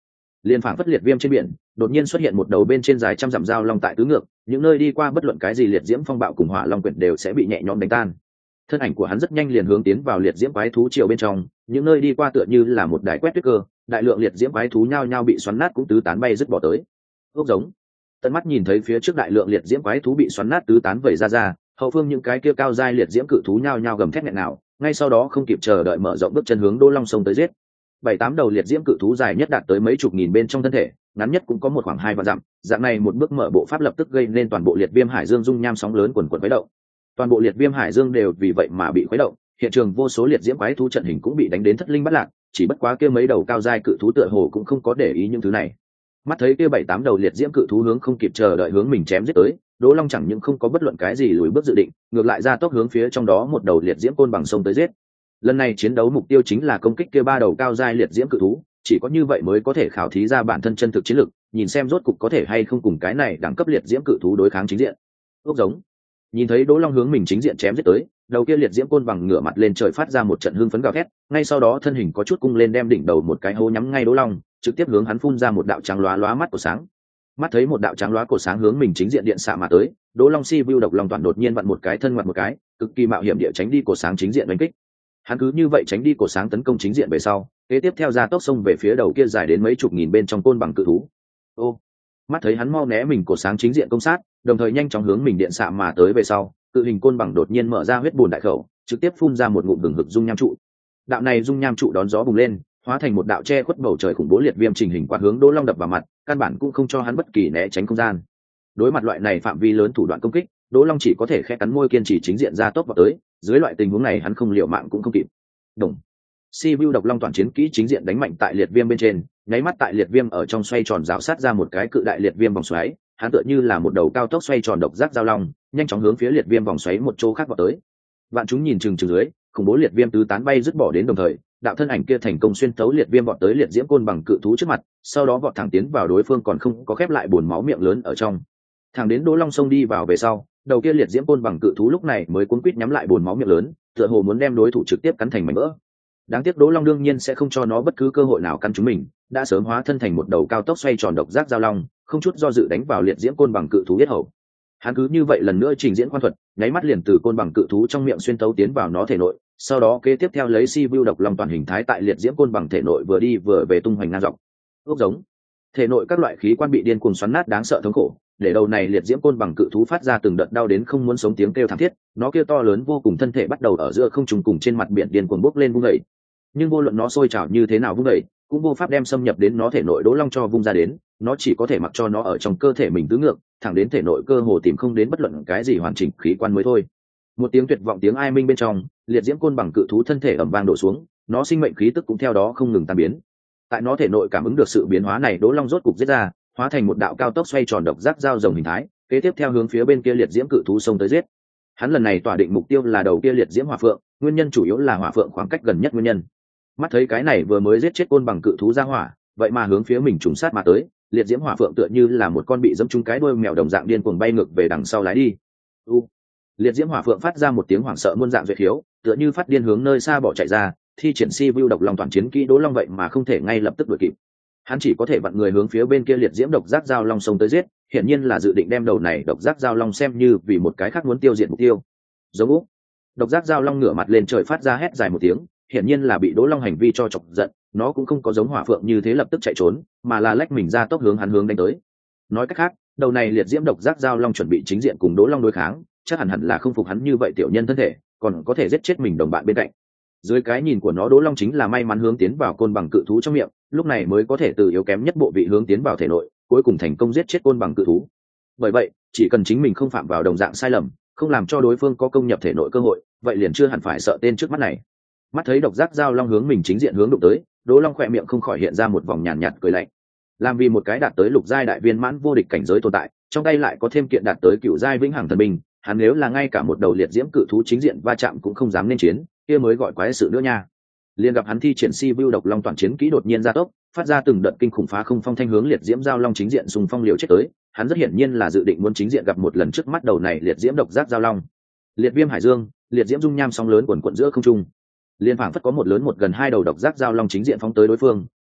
S1: Liên phảng phất liệt viêm trên biển đột nhiên xuất hiện một đầu bên trên dài trăm dặm dao long tại tứ ngược, những nơi đi qua bất luận cái gì liệt diễm phong bạo cùng hỏa long quyển đều sẽ bị nhẹ nhõm đánh tan. Thân ảnh của hắn rất nhanh liền hướng tiến vào liệt diễm quái thú triều bên trong, những nơi đi qua tựa như là một đài quét tuyết cơ, đại lượng liệt diễm quái thú nhao nhao bị xoắn nát cũng tứ tán bay dứt bỏ tới. Ốc giống. Tận mắt nhìn thấy phía trước đại lượng liệt diễm quái thú bị xoắn nát tứ tán vẩy ra, hậu phương những cái kia cao giai liệt diễm cự thú nhao nhao gầm thét nghẹn nào, ngay sau đó không kịp chờ đợi mở rộng bước chân hướng Đỗ Long sông tới giết. 7-8 đầu liệt diễm cự thú dài nhất đạt tới mấy chục nghìn bên trong thân thể, ngắn nhất cũng có một khoảng 2 vạn dặm, dạng này một bước mở bộ pháp lập tức gây nên toàn bộ liệt viêm hải dương dung nham sóng lớn quần quần khuấy động. Toàn bộ liệt viêm hải dương đều vì vậy mà bị khuấy động, hiện trường vô số liệt diễm quái thú trận hình cũng bị đánh đến thất linh bất lạc, chỉ bất quá kia mấy đầu cao giai cự thú tựa hồ cũng không có để ý những thứ này. Mắt thấy kia 7-8 đầu liệt diễm cự thú hướng không kịp chờ đợi hướng mình chém giết tới, Đỗ Long chẳng những không có bất luận cái gì lùi bước dự định, ngược lại ra tốc hướng phía trong đó một đầu liệt diễm côn bằng sông tới giết. Lần này chiến đấu mục tiêu chính là công kích kia 3 đầu cao giai liệt diễm cự thú, chỉ có như vậy mới có thể khảo thí ra bản thân chân thực chiến lực, nhìn xem rốt cục có thể hay không cùng cái này đẳng cấp liệt diễm cự thú đối kháng chính diện. Ốc giống. Nhìn thấy Đỗ Long hướng mình chính diện chém giết tới, đầu kia liệt diễm côn bằng ngửa mặt lên trời phát ra một trận hưng phấn gào thét, ngay sau đó thân hình có chút cung lên đem đỉnh đầu một cái hố nhắm ngay Đỗ Long, trực tiếp hướng hắn phun ra một đạo trắng lóa lóa mắt của sáng. Mắt thấy một đạo trắng lóa của sáng hướng mình chính diện điện xạ mà tới, Đỗ Long si view độc long toàn đột nhiên vặn một cái thân ngoặt một cái, cực kỳ mạo hiểm địa tránh đi của sáng chính diện đánh kích. Hắn cứ như vậy tránh đi của sáng tấn công chính diện về sau, kế tiếp theo ra tốc xông về phía đầu kia dài đến mấy chục nghìn bên trong côn bằng cự thú. Ô, mắt thấy hắn mau né mình của sáng chính diện công sát, đồng thời nhanh chóng hướng mình điện xạ mà tới về sau, cự hình côn bằng đột nhiên mở ra huyết bùn đại khẩu, trực tiếp phun ra một ngụm hừng hực dung nham trụ. Đạo này dung nham trụ đón gió bùng lên, hóa thành một đạo che khuất bầu trời khủng bố liệt viêm trình hình quạt hướng Đỗ Long đập vào mặt, căn bản cũng không cho hắn bất kỳ né tránh không gian. Đối mặt loại này phạm vi lớn thủ đoạn công kích, Đỗ Long chỉ có thể khẽ cắn môi kiên trì chính diện ra tốc vào tới, dưới loại tình huống này hắn không liều mạng cũng không kịp. Đồng. Si Vu độc long toàn chiến kỹ chính diện đánh mạnh tại liệt viêm bên trên, nháy mắt tại liệt viêm ở trong xoay tròn rào sát ra một cái cự đại liệt viêm vòng xoáy, hắn tựa như là một đầu cao tốc xoay tròn độc giác giao long, nhanh chóng hướng phía liệt viêm vòng xoáy một chỗ khác vào tới. Vạn chúng nhìn chừng dưới, khủng bố liệt viêm tứ tán bay dứt bỏ đến đồng thời, đạo thân ảnh kia thành công xuyên tấu liệt viêm vọt tới liệt diễm côn bằng cự thú trước mặt, sau đó vọt thẳng tiến vào đối phương còn không có khép lại buồn máu miệng lớn ở trong. Thẳng đến Đỗ Long xông đi vào về sau, đầu kia liệt diễm côn bằng cự thú lúc này mới cuống quýt nhắm lại buồn máu miệng lớn, tựa hồ muốn đem đối thủ trực tiếp cắn thành mảnh vỡ. Đáng tiếc Đỗ Long đương nhiên sẽ không cho nó bất cứ cơ hội nào căn chúng mình, đã sớm hóa thân thành một đầu cao tốc xoay tròn độc giác giao long, không chút do dự đánh vào liệt diễm côn bằng cự thú yết hầu. Hắn cứ như vậy lần nữa trình diễn khoan thuật, nháy mắt liền từ côn bằng cự thú trong miệng xuyên tấu tiến vào nó thể nội, sau đó kế tiếp theo lấy si vu độc long toàn hình thái tại liệt diễm côn bằng thể nội vừa đi vừa về tung hoành ngang dọc. Ốc giống. Thể nội các loại khí quan bị điên cuồng xoắn nát đáng sợ thống khổ, để đầu này liệt diễm côn bằng cự thú phát ra từng đợt đau đến không muốn sống tiếng kêu thảm thiết, nó kia to lớn vô cùng thân thể bắt đầu ở giữa không trung cùng trên mặt biển điên cuồng bốc lên vung dậy. Nhưng vô luận nó sôi trào như thế nào vung dậy, cũng vô pháp đem xâm nhập đến nó thể nội Đỗ Long cho vung ra đến, nó chỉ có thể mặc cho nó ở trong cơ thể mình tứ ngược, thẳng đến thể nội cơ hồ tìm không đến bất luận cái gì hoàn chỉnh khí quan mới thôi. Một tiếng tuyệt vọng tiếng ai minh bên trong, liệt diễm côn bằng cự thú thân thể ầm vang đổ xuống, nó sinh mệnh khí tức cũng theo đó không ngừng tan biến. Tại nó thể nội cảm ứng được sự biến hóa này, Đỗ Long rốt cục giết ra, hóa thành một đạo cao tốc xoay tròn độc giác dao rồng hình thái, kế tiếp theo hướng phía bên kia liệt diễm cự thú xông tới giết. Hắn lần này tỏa định mục tiêu là đầu kia liệt diễm hỏa phượng, nguyên nhân chủ yếu là hỏa phượng khoảng cách gần nhất nguyên nhân. Mắt thấy cái này vừa mới giết chết côn bằng cự thú ra hỏa, vậy mà hướng phía mình trùng sát mà tới, liệt diễm hỏa phượng tựa như là một con bị dẫm trúng cái đuôi mèo đồng dạng điên cuồng bay ngược về đằng sau lái đi. Liệt diễm hỏa phượng phát ra một tiếng hoảng sợ muôn dạng duyệt khiếu, tựa như phát điên hướng nơi xa bỏ chạy ra, thi triển si vu độc long toàn chiến kỹ Đỗ Long vậy mà không thể ngay lập tức đuổi kịp. Hắn chỉ có thể vặn người hướng phía bên kia liệt diễm độc giác giao long xông tới giết, hiển nhiên là dự định đem đầu này độc giác giao long xem như vì một cái khác muốn tiêu diệt mục tiêu. Giống úc. Độc giác giao long ngửa mặt lên trời phát ra hét dài một tiếng, hiển nhiên là bị Đỗ Long hành vi cho chọc giận, nó cũng không có giống hỏa phượng như thế lập tức chạy trốn, mà là lách mình ra tốc hướng hắn hướng đánh tới. Nói cách khác, đầu này liệt diễm độc giác giao long chuẩn bị chính diện cùng Đỗ Long đối kháng, chắc hẳn là không phục hắn như vậy tiểu nhân thân thể, còn có thể giết chết mình đồng bạn bên cạnh. Dưới cái nhìn của nó, Đỗ Long chính là may mắn hướng tiến vào côn bằng cự thú trong miệng, lúc này mới có thể từ yếu kém nhất bộ vị hướng tiến vào thể nội, cuối cùng thành công giết chết côn bằng cự thú. Bởi vậy, chỉ cần chính mình không phạm vào đồng dạng sai lầm, không làm cho đối phương có công nhập thể nội cơ hội, vậy liền chưa hẳn phải sợ tên trước mắt này. Mắt thấy độc giác giao long hướng mình chính diện hướng đụng tới, Đỗ Long khỏe miệng không khỏi hiện ra một vòng nhàn nhạt cười lạnh. Làm vì một cái đạt tới lục giai đại viên mãn vô địch cảnh giới tồn tại, trong tay lại có thêm kiện đạt tới cựu giai vĩnh hằng thần binh, hắn nếu là ngay cả một đầu liệt diễm cự thú chính diện va chạm cũng không dám nên chiến, kia mới gọi quái sự nữa nha. Liền gặp hắn thi triển si vu độc long toàn chiến kỹ đột nhiên gia tốc, phát ra từng đợt kinh khủng phá không phong thanh hướng liệt diễm giao long chính diện xung phong liều chết tới, hắn rất hiển nhiên là dự định muốn chính diện gặp một lần trước mắt đầu này liệt diễm độc giác giao long. Liệt viêm hải dương, liệt diễm dung nham sóng lớn quần quận giữa không trung, liên phảng phất có một lớn một gần hai đầu độc giác giao long chính diện phóng tới đối phương,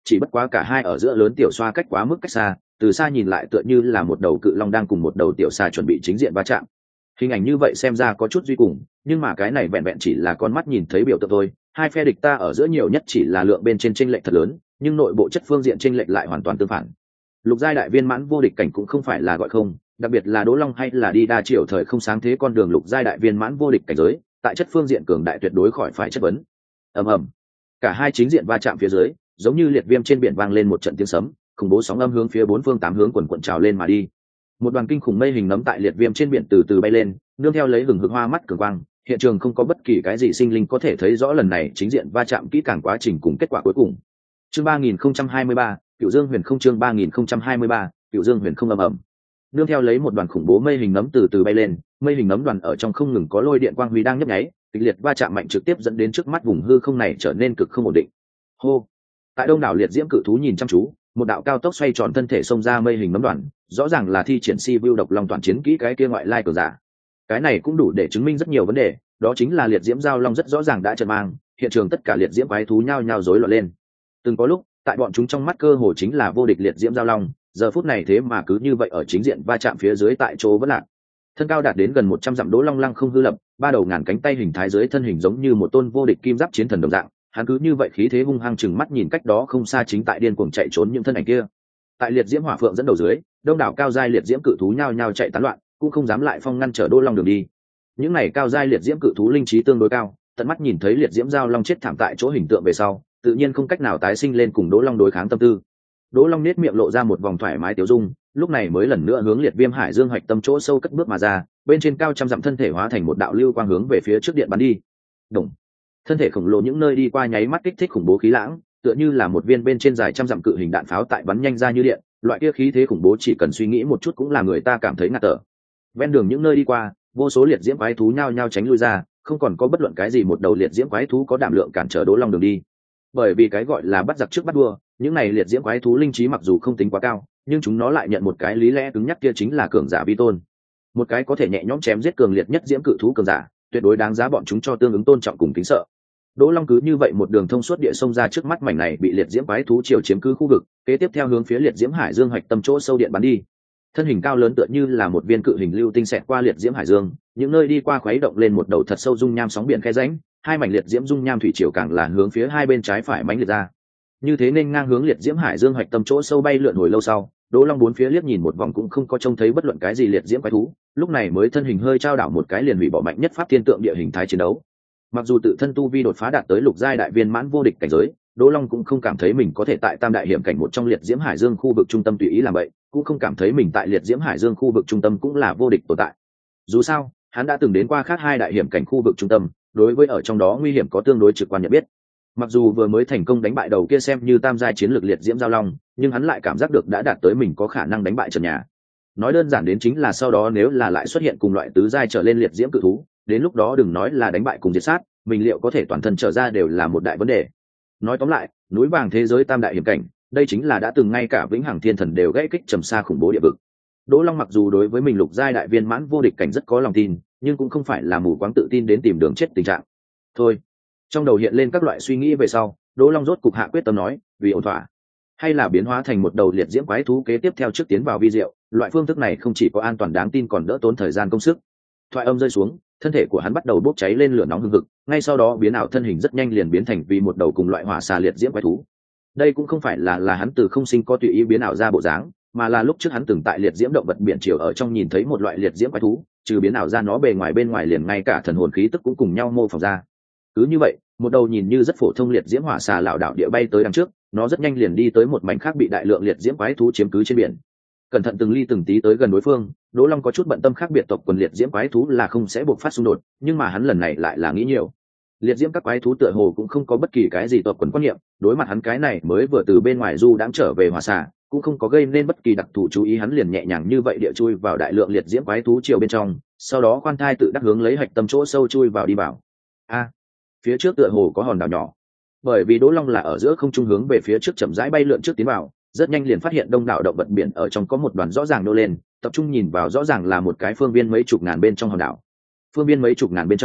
S1: chỉ bất quá cả hai ở giữa lớn tiểu xoa cách quá mức cách xa, từ xa nhìn lại tựa như là một đầu cự long đang cùng một đầu tiểu xà chuẩn bị chính diện va chạm. Hình ảnh như vậy xem ra có chút duy cùng, nhưng mà cái này vẹn vẹn chỉ là con mắt nhìn thấy biểu tượng thôi. Hai phe địch ta ở giữa nhiều nhất chỉ là lượng bên trên chênh lệch thật lớn, nhưng nội bộ chất phương diện chênh lệch lại hoàn toàn tương phản. Lục giai đại viên mãn vô địch cảnh cũng không phải là gọi không, đặc biệt là Đỗ Long hay là đi đa chiều thời không sáng thế con đường lục giai đại viên mãn vô địch cảnh giới, tại chất phương diện cường đại tuyệt đối khỏi phải chất vấn. Ầm ầm, cả hai chính diện va chạm phía dưới, giống như liệt viêm trên biển vang lên một trận tiếng sấm, khủng bố sóng âm hướng phía bốn phương tám hướng quần quần trào lên mà đi. Một đoàn kinh khủng mây hình nấm tại liệt viêm trên biển từ từ bay lên, nương theo lấy hừng hực hoa mắt cường quang, hiện trường không có bất kỳ cái gì sinh linh có thể thấy rõ lần này chính diện va chạm kỹ càng quá trình cùng kết quả cuối cùng. Chương 3023, Cửu Dương Huyền Không, chương 3023, Cửu Dương Huyền Không. Ầm ầm. Nương theo lấy một đoàn khủng bố mây hình nấm từ từ bay lên, mây hình nấm đoàn ở trong không ngừng có lôi điện quang huy đang nhấp nháy, kịch liệt va chạm mạnh trực tiếp dẫn đến trước mắt vùng hư không này trở nên cực không ổn định. Hô. Tại đông đảo liệt diễm cự thú nhìn chăm chú, một đạo cao tốc xoay tròn thân thể xông ra mây hình nấm đoàn, rõ ràng là thi triển si view độc long toàn chiến kỹ cái kia ngoại lai cường giả. Cái này cũng đủ để chứng minh rất nhiều vấn đề, đó chính là liệt diễm giao long rất rõ ràng đã trợn mang, hiện trường tất cả liệt diễm quái thú nhao nhao rối loạn lên. Từng có lúc, tại bọn chúng trong mắt cơ hồ chính là vô địch liệt diễm giao long, giờ phút này thế mà cứ như vậy ở chính diện va chạm phía dưới tại chỗ vẫn lạc. Thân cao đạt đến gần 100 dặm Đỗ Long lăng không hư lập, ba đầu ngàn cánh tay hình thái dưới thân hình giống như một tôn vô địch kim giáp chiến thần đồng dạng, hắn cứ như vậy khí thế hung hăng chừng mắt nhìn cách đó không xa chính tại điên cuồng chạy trốn những thân ảnh kia. Tại liệt diễm hỏa phượng dẫn đầu dưới, đông đảo cao giai liệt diễm cự thú nhao nhao chạy tán loạn, cũng không dám lại phong ngăn trở Đỗ Long đường đi. Những này cao giai liệt diễm cự thú linh trí tương đối cao, tận mắt nhìn thấy liệt diễm giao long chết thảm tại chỗ hình tượng về sau, tự nhiên không cách nào tái sinh lên cùng Đỗ Long đối kháng tâm tư. Đỗ Long nét miệng lộ ra một vòng thoải mái tiêu dung, lúc này mới lần nữa hướng liệt viêm hải dương hoạch tâm chỗ sâu cất bước mà ra, bên trên cao trăm dặm thân thể hóa thành một đạo lưu quang hướng về phía trước điện bắn đi. Đồng. Thân thể khổng lồ những nơi đi qua nháy mắt kích thích khủng bố khí lãng, tựa như là một viên bên trên dài trăm dặm cự hình đạn pháo tại bắn nhanh ra như điện, loại kia khí thế khủng bố chỉ cần suy nghĩ một chút cũng là người ta cảm thấy ngạt thở. Ven đường những nơi đi qua, vô số liệt diễm quái thú nhao nhao tránh lui ra, không còn có bất luận cái gì một đầu liệt diễm quái thú có đảm lượng cản trở Đỗ Long đường đi. Bởi vì cái gọi là bắt giặc trước bắt đua, những này liệt diễm quái thú linh trí mặc dù không tính quá cao, nhưng chúng nó lại nhận một cái lý lẽ cứng nhắc kia chính là cường giả vi tôn. Một cái có thể nhẹ nhõm chém giết cường liệt nhất diễm cự thú cường giả, tuyệt đối đáng giá bọn chúng cho tương ứng tôn trọng cùng kính sợ. Đỗ Long cứ như vậy một đường thông suốt địa sông ra trước mắt mảnh này bị liệt diễm quái thú triều chiếm cứ khu vực, kế tiếp theo hướng phía liệt diễm hải dương hoạch tâm chỗ sâu điện bắn đi. Thân hình cao lớn tựa như là một viên cự hình lưu tinh xẹt qua liệt diễm hải dương, những nơi đi qua khuấy động lên một đầu thật sâu dung nham sóng biển khe rãnh, hai mảnh liệt diễm dung nham thủy triều càng là hướng phía hai bên trái phải mãnh liệt ra. Như thế nên ngang hướng liệt diễm hải dương hoạch tâm chỗ sâu bay lượn hồi lâu sau, Đỗ Long bốn phía liếc nhìn một vòng cũng không có trông thấy bất luận cái gì liệt diễm quái thú, lúc này mới thân hình hơi trao đảo một cái liền hủy bỏ mạnh nhất pháp thiên tượng địa hình thái chiến đấu. Mặc dù tự thân tu vi đột phá đạt tới lục giai đại viên mãn vô địch cảnh giới, Đỗ Long cũng không cảm thấy mình có thể tại tam đại hiểm cảnh một trong liệt diễm hải dương khu vực trung tâm tùy ý làm vậy, cũng không cảm thấy mình tại liệt diễm hải dương khu vực trung tâm cũng là vô địch tồn tại. Dù sao, hắn đã từng đến qua khác hai đại hiểm cảnh khu vực trung tâm, đối với ở trong đó nguy hiểm có tương đối trực quan nhận biết. Mặc dù vừa mới thành công đánh bại đầu kia xem như tam giai chiến lược liệt diễm giao long, nhưng hắn lại cảm giác được đã đạt tới mình có khả năng đánh bại trần nhà. Nói đơn giản đến chính là sau đó nếu là lại xuất hiện cùng loại tứ giai trở lên liệt diễm cự thú, đến lúc đó đừng nói là đánh bại cùng diệt sát, mình liệu có thể toàn thân trở ra đều là một đại vấn đề. Nói tóm lại, núi vàng thế giới tam đại hiểm cảnh, đây chính là đã từng ngay cả vĩnh hằng thiên thần đều gãy kích trầm xa khủng bố địa vực. Đỗ Long mặc dù đối với mình lục giai đại viên mãn vô địch cảnh rất có lòng tin, nhưng cũng không phải là mù quáng tự tin đến tìm đường chết tình trạng. Thôi, trong đầu hiện lên các loại suy nghĩ về sau, Đỗ Long rốt cục hạ quyết tâm nói, vì ổn thỏa, hay là biến hóa thành một đầu liệt diễm quái thú kế tiếp theo trước tiến vào vi diệu, loại phương thức này không chỉ có an toàn đáng tin còn đỡ tốn thời gian công sức. Thoại âm rơi xuống, thân thể của hắn bắt đầu bốc cháy lên lửa nóng hừng hực, ngay sau đó biến ảo thân hình rất nhanh liền biến thành vì một đầu cùng loại hỏa xà liệt diễm quái thú. Đây cũng không phải là hắn từ không sinh có tùy ý biến ảo ra bộ dáng, mà là lúc trước hắn từng tại liệt diễm động vật biển triều ở trong nhìn thấy một loại liệt diễm quái thú, trừ biến ảo ra nó bề ngoài bên ngoài liền ngay cả thần hồn khí tức cũng cùng nhau mô phỏng ra. Cứ như vậy, một đầu nhìn như rất phổ thông liệt diễm hỏa xà lảo đảo địa bay tới đằng trước, nó rất nhanh liền đi tới một mảnh khác bị đại lượng liệt diễm quái thú chiếm cứ trên biển. Cẩn thận từng ly từng tí tới gần đối phương, Đỗ Long có chút bận tâm khác biệt tộc quần liệt diễm quái thú là không sẽ buộc phát xung đột, nhưng mà hắn lần này lại là nghĩ nhiều. Liệt diễm các quái thú tựa hồ cũng không có bất kỳ cái gì tộc quần quan niệm, đối mặt hắn cái này mới vừa từ bên ngoài du đãng trở về hỏa xà, cũng không có gây nên bất kỳ đặc thù chú ý, hắn liền nhẹ nhàng như vậy địa chui vào đại lượng liệt diễm quái thú chiều bên trong, sau đó khoan thai tự đắc hướng lấy hạch tâm chỗ sâu chui vào đi vào. Phía trước tựa hồ có hòn đảo nhỏ. Bởi vì Đỗ Long là ở giữa không trung hướng về phía trước chậm rãi bay lượn trước tiến vào, rất nhanh liền phát hiện đông đảo động vật biển ở trong có một đoàn rõ ràng nô lên, tập trung nhìn vào rõ ràng là một cái phương viên mấy chục ngàn bên trong hòn đảo. Phương viên mấy chục ngàn bên trong,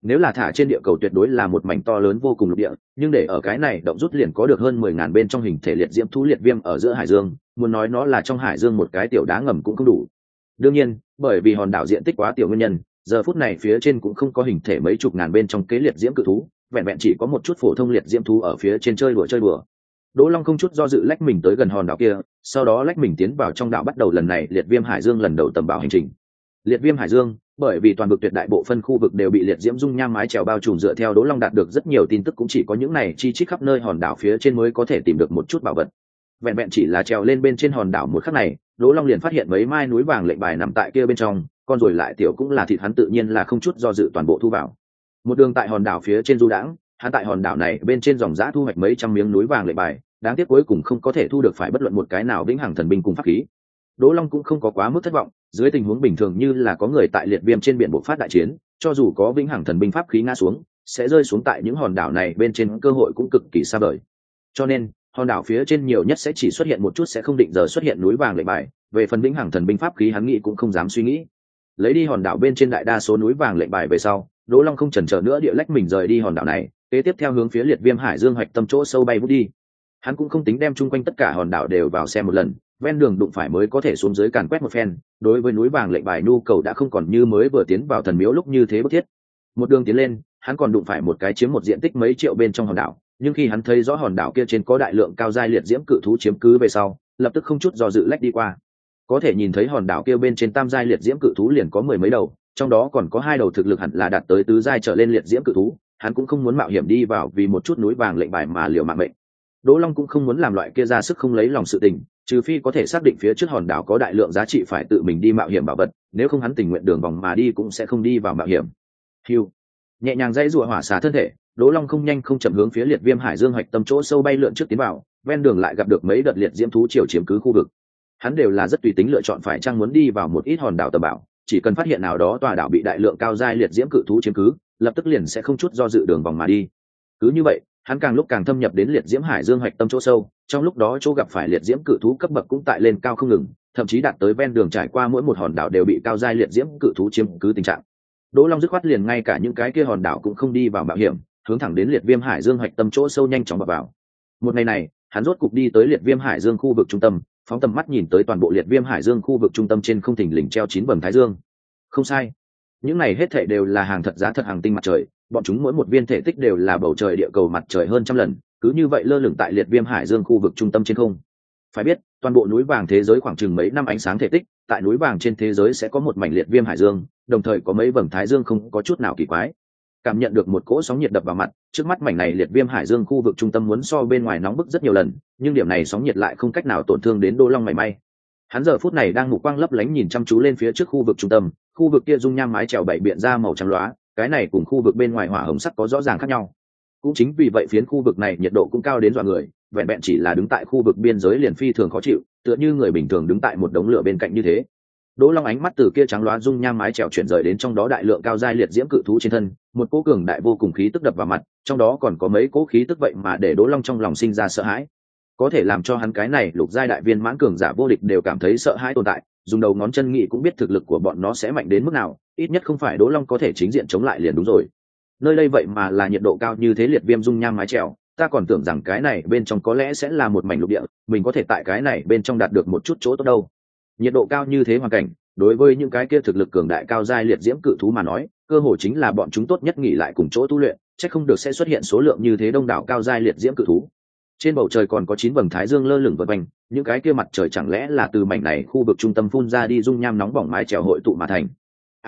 S1: Nếu là thả trên địa cầu tuyệt đối là một mảnh to lớn vô cùng lục địa, nhưng để ở cái này động rút liền có được hơn 10.000 bên trong hình thể liệt diễm thú liệt viêm ở giữa hải dương, muốn nói nó là trong hải dương một cái tiểu đá ngầm cũng không đủ. Đương nhiên, bởi vì hòn đảo diện tích quá tiểu nguyên nhân, giờ phút này phía trên cũng không có hình thể mấy chục ngàn bên trong kế liệt diễm cự thú, vẹn vẹn chỉ có một chút phổ thông liệt diễm thú ở phía trên chơi đùa. Đỗ Long không chút do dự lách mình tới gần hòn đảo kia, sau đó lách mình tiến vào trong đảo bắt đầu lần này liệt viêm hải dương lần đầu tầm bảo hành trình. Liệt viêm hải dương, bởi vì toàn vực tuyệt đại bộ phân khu vực đều bị liệt diễm dung nham mái chèo bao trùm, dựa theo Đỗ Long đạt được rất nhiều tin tức cũng chỉ có những này chi chít khắp nơi hòn đảo phía trên mới có thể tìm được một chút bảo vật. Vẹn vẹn chỉ là trèo lên bên trên hòn đảo một khắc này, Đỗ Long liền phát hiện mấy mai núi vàng lệnh bài nằm tại kia bên trong, con rồi lại tiểu cũng là thịt, hắn tự nhiên là không chút do dự toàn bộ thu vào. Một đường tại hòn đảo phía trên du đãng, hắn tại hòn đảo này bên trên dòng dã thu hoạch mấy trăm miếng núi vàng lệnh bài, đáng tiếc cuối cùng không có thể thu được phải bất luận một cái nào vĩnh hằng thần binh cùng pháp khí. Đỗ Long cũng không có quá mức thất vọng, dưới tình huống bình thường như là có người tại liệt viêm trên biển bộc phát đại chiến, cho dù có vĩnh hằng thần binh pháp khí ngã xuống, sẽ rơi xuống tại những hòn đảo này bên trên cơ hội cũng cực kỳ xa vời. Cho nên, hòn đảo phía trên nhiều nhất sẽ chỉ xuất hiện một chút, sẽ không định giờ xuất hiện núi vàng lệnh bài, về phần vĩnh hằng thần binh pháp khí hắn nghĩ cũng không dám suy nghĩ. Lấy đi hòn đảo bên trên đại đa số núi vàng lệnh bài về sau, Đỗ Long không chần chờ nữa địa lách mình rời đi hòn đảo này, kế tiếp theo hướng phía liệt viêm hải dương hoạch tâm chỗ sâu bay vút đi. Hắn cũng không tính đem chung quanh tất cả hòn đảo đều vào xem một lần, ven đường đụng phải mới có thể xuống dưới càn quét một phen, đối với núi vàng lệnh bài nhu cầu đã không còn như mới vừa tiến vào thần miếu lúc như thế bức thiết. Một đường tiến lên, hắn còn đụng phải một cái chiếm một diện tích mấy triệu bên trong hòn đảo, nhưng khi hắn thấy rõ hòn đảo kia trên có đại lượng cao giai liệt diễm cự thú chiếm cứ về sau, lập tức không chút do dự lách đi qua. Có thể nhìn thấy hòn đảo kia bên trên tam giai liệt diễm cự thú liền có mười mấy đầu, trong đó còn có 2 đầu thực lực hẳn là đạt tới tứ giai trở lên liệt diễm cự thú, hắn cũng không muốn mạo hiểm đi vào vì một chút núi vàng lệnh bài mà liều mạng mệnh. Đỗ Long cũng không muốn làm loại kia ra sức không lấy lòng sự tình, trừ phi có thể xác định phía trước hòn đảo có đại lượng giá trị phải tự mình đi mạo hiểm bảo vật, nếu không hắn tình nguyện đường vòng mà đi cũng sẽ không đi vào mạo hiểm. Hưu, nhẹ nhàng dây rùa hỏa xà thân thể, Đỗ Long không nhanh không chậm hướng phía liệt viêm hải dương hoạch tâm chỗ sâu bay lượn trước tiến vào, ven đường lại gặp được mấy đợt liệt diễm thú triều chiếm cứ khu vực. Hắn đều là rất tùy tính lựa chọn phải chăng muốn đi vào một ít hòn đảo tầm bảo, chỉ cần phát hiện nào đó tòa đảo bị đại lượng cao giai liệt diễm cự thú chiếm cứ, lập tức liền sẽ không chút do dự đường vòng mà đi. Cứ như vậy, hắn càng lúc càng thâm nhập đến liệt diễm hải dương hoạch tâm chỗ sâu, trong lúc đó chỗ gặp phải liệt diễm cự thú cấp bậc cũng tại lên cao không ngừng, thậm chí đạt tới ven đường trải qua mỗi một hòn đảo đều bị cao giai liệt diễm cự thú chiếm cứ tình trạng. Đỗ Long dứt khoát liền ngay cả những cái kia hòn đảo cũng không đi vào mạo hiểm, hướng thẳng đến liệt viêm hải dương hoạch tâm chỗ sâu nhanh chóng vào. Một ngày này, hắn rốt cục đi tới liệt viêm hải dương khu vực trung tâm, phóng tầm mắt nhìn tới toàn bộ liệt viêm hải dương khu vực trung tâm trên không thình lình treo 9 vầng thái dương. Không sai, những này hết thảy đều là hàng thật giá thật hàng tinh mặt trời, bọn chúng mỗi một viên thể tích đều là bầu trời địa cầu mặt trời hơn trăm lần, cứ như vậy lơ lửng tại liệt viêm hải dương khu vực trung tâm trên không. Phải biết, toàn bộ núi vàng thế giới khoảng chừng mấy năm ánh sáng thể tích, tại núi vàng trên thế giới sẽ có một mảnh liệt viêm hải dương, đồng thời có mấy vầng thái dương không có chút nào kỳ quái. Cảm nhận được một cỗ sóng nhiệt đập vào mặt, trước mắt mảnh này liệt viêm hải dương khu vực trung tâm muốn so bên ngoài nóng bức rất nhiều lần, nhưng điểm này sóng nhiệt lại không cách nào tổn thương đến Đỗ Long mảy may. Hắn giờ phút này đang mục quang lấp lánh nhìn chăm chú lên phía trước khu vực trung tâm, khu vực kia dung nham mái chèo bảy biện ra màu trắng loá, cái này cùng khu vực bên ngoài hỏa hồng sắc có rõ ràng khác nhau. Cũng chính vì vậy phiến khu vực này nhiệt độ cũng cao đến dọa người, vẹn vẹn chỉ là đứng tại khu vực biên giới liền phi thường khó chịu, tựa như người bình thường đứng tại một đống lửa bên cạnh như thế. Đỗ Long ánh mắt từ kia trắng loá dung nham mái chèo chuyển rời đến trong đó đại lượng cao giai liệt diễm cự thú trên thân, một cỗ cường đại vô cùng khí tức đập vào mặt, trong đó còn có mấy cỗ khí tức vậy mà để Đỗ Long trong lòng sinh ra sợ hãi. Có thể làm cho hắn cái này lục giai đại viên mãn cường giả vô địch đều cảm thấy sợ hãi tồn tại, dùng đầu ngón chân nghĩ cũng biết thực lực của bọn nó sẽ mạnh đến mức nào, ít nhất không phải Đỗ Long có thể chính diện chống lại liền đúng rồi. Nơi đây vậy mà là nhiệt độ cao như thế liệt viêm dung nham mái chèo, ta còn tưởng rằng cái này bên trong có lẽ sẽ là một mảnh lục địa, mình có thể tại cái này bên trong đạt được một chút chỗ tốt đâu. Nhiệt độ cao như thế hoàn cảnh, đối với những cái kia thực lực cường đại cao giai liệt diễm cự thú mà nói, cơ hội chính là bọn chúng tốt nhất nghỉ lại cùng chỗ tu luyện, chắc không được sẽ xuất hiện số lượng như thế đông đảo cao giai liệt diễm cự thú. Trên bầu trời còn có 9 vầng thái dương lơ lửng vần quanh, những cái kia mặt trời chẳng lẽ là từ mảnh này khu vực trung tâm phun ra đi dung nham nóng bỏng mái chèo hội tụ mà thành.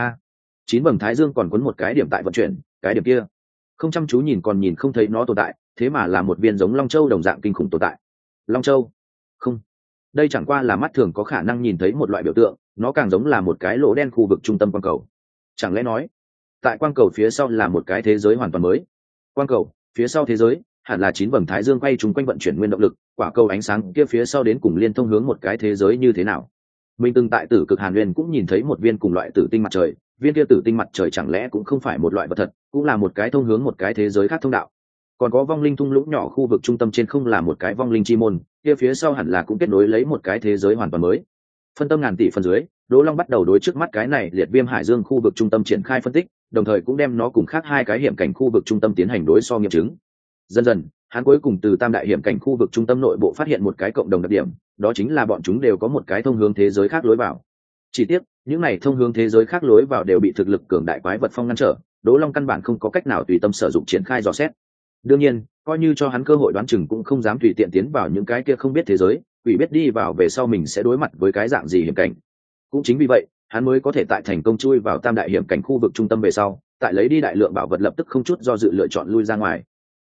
S1: 9 vầng thái dương còn cuốn một cái điểm tại vận chuyển, cái điểm kia không chăm chú nhìn còn nhìn không thấy nó tồn tại, thế mà là một viên giống long châu đồng dạng kinh khủng tồn tại. Long châu? Không, đây chẳng qua là mắt thường có khả năng nhìn thấy một loại biểu tượng, nó càng giống là một cái lỗ đen khu vực trung tâm quang cầu. Chẳng lẽ nói, tại quang cầu phía sau là một cái thế giới hoàn toàn mới? Quang cầu phía sau thế giới hẳn là 9 vầng thái dương quay trúng quanh vận chuyển nguyên động lực, quả cầu ánh sáng kia phía sau đến cùng liên thông hướng một cái thế giới như thế nào? Mình từng tại Tử Cực Hàn Nguyên cũng nhìn thấy một viên cùng loại tử tinh mặt trời, viên kia tử tinh mặt trời chẳng lẽ cũng không phải một loại vật thật, cũng là một cái thông hướng một cái thế giới khác thông đạo. Còn có vong linh thung lũng nhỏ khu vực trung tâm trên không là một cái vong linh chi môn, kia phía sau hẳn là cũng kết nối lấy một cái thế giới hoàn toàn mới. Phân tâm ngàn tỷ phần dưới, Đỗ Long bắt đầu đối trước mắt cái này liệt viêm hải dương khu vực trung tâm triển khai phân tích, đồng thời cũng đem nó cùng khác hai cái hiểm cảnh khu vực trung tâm tiến hành đối so nghiệm chứng. Dần dần hắn cuối cùng từ tam đại hiểm cảnh khu vực trung tâm nội bộ phát hiện một cái cộng đồng đặc điểm, đó chính là bọn chúng đều có một cái thông hướng thế giới khác lối vào. Chỉ tiếc những này thông hướng thế giới khác lối vào đều bị thực lực cường đại quái vật phong ngăn trở, Đỗ Long căn bản không có cách nào tùy tâm sử dụng triển khai dò xét. Đương nhiên coi như cho hắn cơ hội đoán chừng cũng không dám tùy tiện tiến vào những cái kia không biết thế giới, quỷ biết đi vào về sau mình sẽ đối mặt với cái dạng gì hiểm cảnh. Cũng chính vì vậy hắn mới có thể tại thành công chui vào tam đại hiểm cảnh khu vực trung tâm về sau, tại lấy đi đại lượng bảo vật lập tức không chút do dự lựa chọn lui ra ngoài.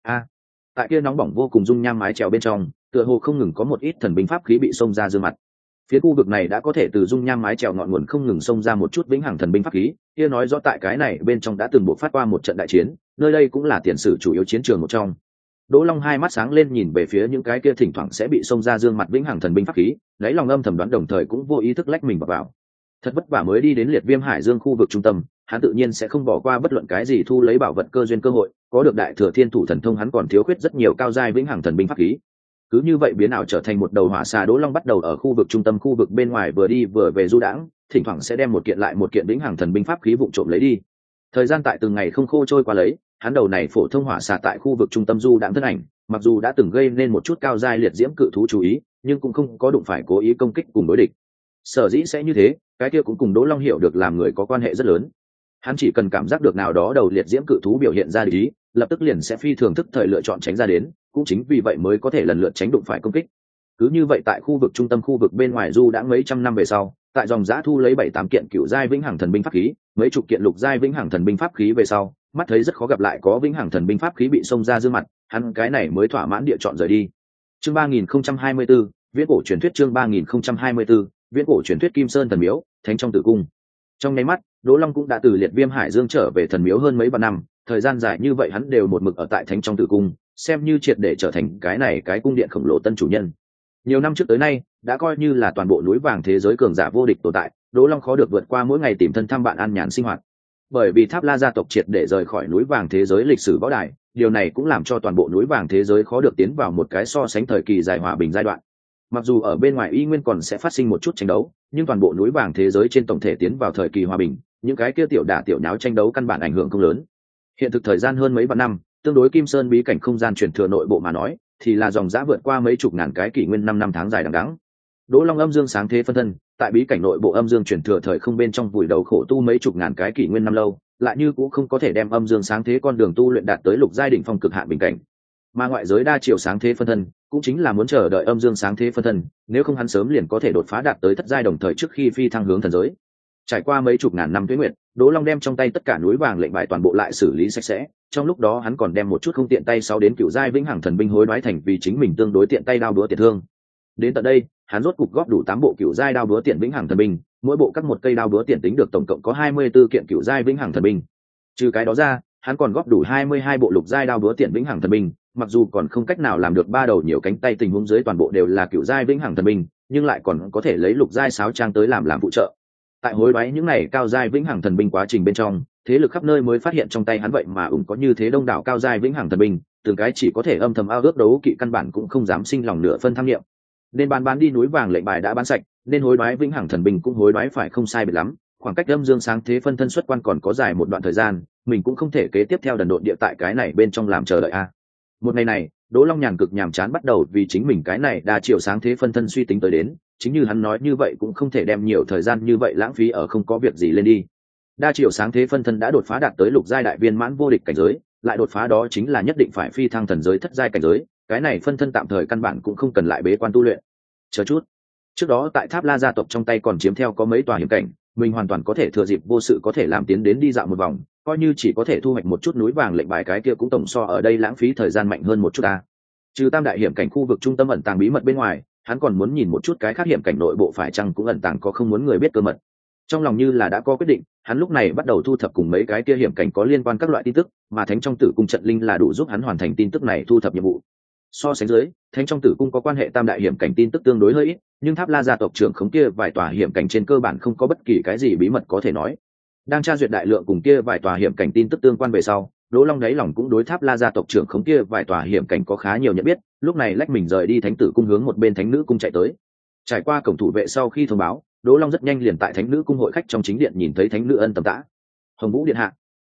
S1: Tại kia nóng bỏng vô cùng dung nham mái chèo bên trong, tựa hồ không ngừng có một ít thần binh pháp khí bị xông ra dương mặt. Phía khu vực này đã có thể từ dung nham mái chèo ngọn nguồn không ngừng xông ra một chút vĩnh hằng thần binh pháp khí, kia nói rõ tại cái này bên trong đã từng buộc phát qua một trận đại chiến, nơi đây cũng là tiền sử chủ yếu chiến trường một trong. Đỗ Long hai mắt sáng lên nhìn về phía những cái kia thỉnh thoảng sẽ bị xông ra dương mặt vĩnh hằng thần binh pháp khí, lấy lòng âm thầm đoán đồng thời cũng vô ý thức lách mình vào. Thật vất vả mới đi đến Liệt Viêm Hải Dương khu vực trung tâm, hắn tự nhiên sẽ không bỏ qua bất luận cái gì thu lấy bảo vật cơ duyên cơ hội, có được đại thừa thiên thủ thần thông hắn còn thiếu khuyết rất nhiều cao giai vĩnh hằng thần binh pháp khí. Cứ như vậy biến ảo trở thành một đầu hỏa xà, Đỗ Long bắt đầu ở khu vực trung tâm khu vực bên ngoài vừa đi vừa về du đãng, thỉnh thoảng sẽ đem một kiện lại một kiện vĩnh hằng thần binh pháp khí vụng trộm lấy đi. Thời gian tại từng ngày không khô trôi qua lấy, hắn đầu này phổ thông hỏa xà tại khu vực trung tâm du đãng thân ảnh, mặc dù đã từng gây nên một chút cao giai liệt diễm cự thú chú ý, nhưng cũng không có đụng phải cố ý công kích cùng đối địch. Sở dĩ sẽ như thế, cái kia cũng cùng Đỗ Long hiểu được làm người có quan hệ rất lớn. Hắn chỉ cần cảm giác được nào đó đầu liệt diễm cự thú biểu hiện ra ý, lập tức liền sẽ phi thường thức thời lựa chọn tránh ra đến, cũng chính vì vậy mới có thể lần lượt tránh đụng phải công kích. Cứ như vậy tại khu vực trung tâm khu vực bên ngoài du đã mấy trăm năm về sau, tại dòng giã thu lấy 7-8 kiện cựu giai vĩnh hằng thần binh pháp khí, mấy chục kiện lục giai vĩnh hằng thần binh pháp khí về sau, mắt thấy rất khó gặp lại có vĩnh hằng thần binh pháp khí bị xông ra dương mặt, hắn cái này mới thỏa mãn địa chọn rời đi. Chương 3024, viễn cổ truyền thuyết. Chương 3024, viễn cổ truyền thuyết. Kim Sơn thần miếu, thánh trong tử cung. Trong nháy mắt, Đỗ Long cũng đã từ Liệt Viêm Hải Dương trở về thần miếu hơn mấy vạn năm, thời gian dài như vậy hắn đều một mực ở tại thánh trong tử cung, xem như triệt để trở thành cái này cái cung điện khổng lồ tân chủ nhân. Nhiều năm trước tới nay, đã coi như là toàn bộ núi vàng thế giới cường giả vô địch tồn tại, Đỗ Long khó được vượt qua mỗi ngày tìm thân thăm bạn an nhàn sinh hoạt. Bởi vì Tháp La gia tộc triệt để rời khỏi núi vàng thế giới lịch sử võ đài, điều này cũng làm cho toàn bộ núi vàng thế giới khó được tiến vào một cái so sánh thời kỳ dài hòa bình giai đoạn. Mặc dù ở bên ngoài y nguyên còn sẽ phát sinh một chút tranh đấu, nhưng toàn bộ núi vàng thế giới trên tổng thể tiến vào thời kỳ hòa bình, những cái kia tiểu đả tiểu nháo tranh đấu căn bản ảnh hưởng không lớn. Hiện thực thời gian hơn mấy vạn năm, tương đối Kim Sơn bí cảnh không gian truyền thừa nội bộ mà nói, thì là dòng dã vượt qua mấy chục ngàn cái kỷ nguyên 5 năm tháng dài đằng đẵng. Đỗ Long âm dương sáng thế phân thân, tại bí cảnh nội bộ âm dương truyền thừa thời không bên trong vùi đầu khổ tu mấy chục ngàn cái kỷ nguyên năm lâu, lại như cũng không có thể đem âm dương sáng thế con đường tu luyện đạt tới lục giai đỉnh phong cực hạn bình cảnh. Mà ngoại giới đa chiều sáng thế phân thân, cũng chính là muốn chờ đợi âm dương sáng thế phân thân, nếu không hắn sớm liền có thể đột phá đạt tới thất giai đồng thời trước khi phi thăng hướng thần giới. Trải qua mấy chục ngàn năm tuế nguyệt, Đỗ Long đem trong tay tất cả núi vàng lệnh bài toàn bộ lại xử lý sạch sẽ, trong lúc đó hắn còn đem một chút không tiện tay 6 đến cửu giai vĩnh hằng thần binh hối đoái thành vì chính mình tương đối tiện tay đao búa tiện thương. Đến tận đây, hắn rốt cục góp đủ 8 bộ cửu giai đao búa tiện vĩnh hằng thần binh, mỗi bộ cắt một cây đao búa tiện tính được tổng cộng có 24 kiện cửu giai vĩnh hằng thần binh. Trừ cái đó ra, hắn còn góp đủ 22 bộ lục giai đao búa tiện vĩnh hằng thần binh, mặc dù còn không cách nào làm được 3 đầu nhiều cánh tay tình huống dưới toàn bộ đều là cửu giai vĩnh hằng thần binh, nhưng lại còn có thể lấy lục giai sáo trang tới làm phụ trợ. Tại hối đoái những này cao giai vĩnh hằng thần binh quá trình bên trong, thế lực khắp nơi mới phát hiện trong tay hắn vậy mà có như thế đông đảo cao giai vĩnh hằng thần binh, từng cái chỉ có thể âm thầm ao ước đấu kỵ căn bản cũng không dám sinh lòng nửa phân tham niệm. Nên bán đi núi vàng lệnh bài đã bán sạch, nên hối đoái vĩnh hằng thần binh cũng hối đoái phải không sai biệt lắm, khoảng cách âm dương sáng thế phân thân xuất quan còn có dài một đoạn thời gian, mình cũng không thể kế tiếp theo đần độn địa tại cái này bên trong làm chờ đợi a. Một ngày này, Đỗ Long nhàn cực nhàm chán bắt đầu vì chính mình cái này đa chiều sáng thế phân thân suy tính tới đến, chính như hắn nói như vậy cũng không thể đem nhiều thời gian như vậy lãng phí ở không có việc gì lên đi. Đa chiều sáng thế phân thân đã đột phá đạt tới lục giai đại viên mãn vô địch cảnh giới, lại đột phá đó chính là nhất định phải phi thăng thần giới thất giai cảnh giới, cái này phân thân tạm thời căn bản cũng không cần lại bế quan tu luyện. Chờ chút, trước đó tại Tháp La gia tộc trong tay còn chiếm theo có mấy tòa hiểm cảnh, mình hoàn toàn có thể thừa dịp vô sự có thể làm tiến đến đi dạo một vòng, coi như chỉ có thể thu hoạch một chút núi vàng lệnh bài cái kia cũng tổng so ở đây lãng phí thời gian mạnh hơn một chút ta. Trừ tam đại hiểm cảnh khu vực trung tâm ẩn tàng bí mật bên ngoài, hắn còn muốn nhìn một chút cái khác hiểm cảnh nội bộ phải chăng cũng ẩn tàng có không muốn người biết cơ mật. Trong lòng như là đã có quyết định, hắn lúc này bắt đầu thu thập cùng mấy cái kia hiểm cảnh có liên quan các loại tin tức, mà thánh trong tử cung trận linh là đủ giúp hắn hoàn thành tin tức này thu thập nhiệm vụ. So sánh dưới, thánh trong tử cung có quan hệ tam đại hiểm cảnh tin tức tương đối hơi ít, nhưng Tháp La gia tộc trưởng khống kia vài tòa hiểm cảnh trên cơ bản không có bất kỳ cái gì bí mật có thể nói. Đang tra duyệt đại lượng cùng kia vài tòa hiểm cảnh tin tức tương quan về sau, Đỗ Long đáy lòng cũng đối Tháp La gia tộc trưởng khống kia vài tòa hiểm cảnh có khá nhiều nhận biết, lúc này lách mình rời đi thánh tử cung hướng một bên thánh nữ cung chạy tới. Trải qua cổng thủ vệ sau khi thông báo, Đỗ Long rất nhanh liền tại thánh nữ cung hội khách trong chính điện nhìn thấy thánh nữ Ân Tầm Tã. Hồng Vũ điện hạ.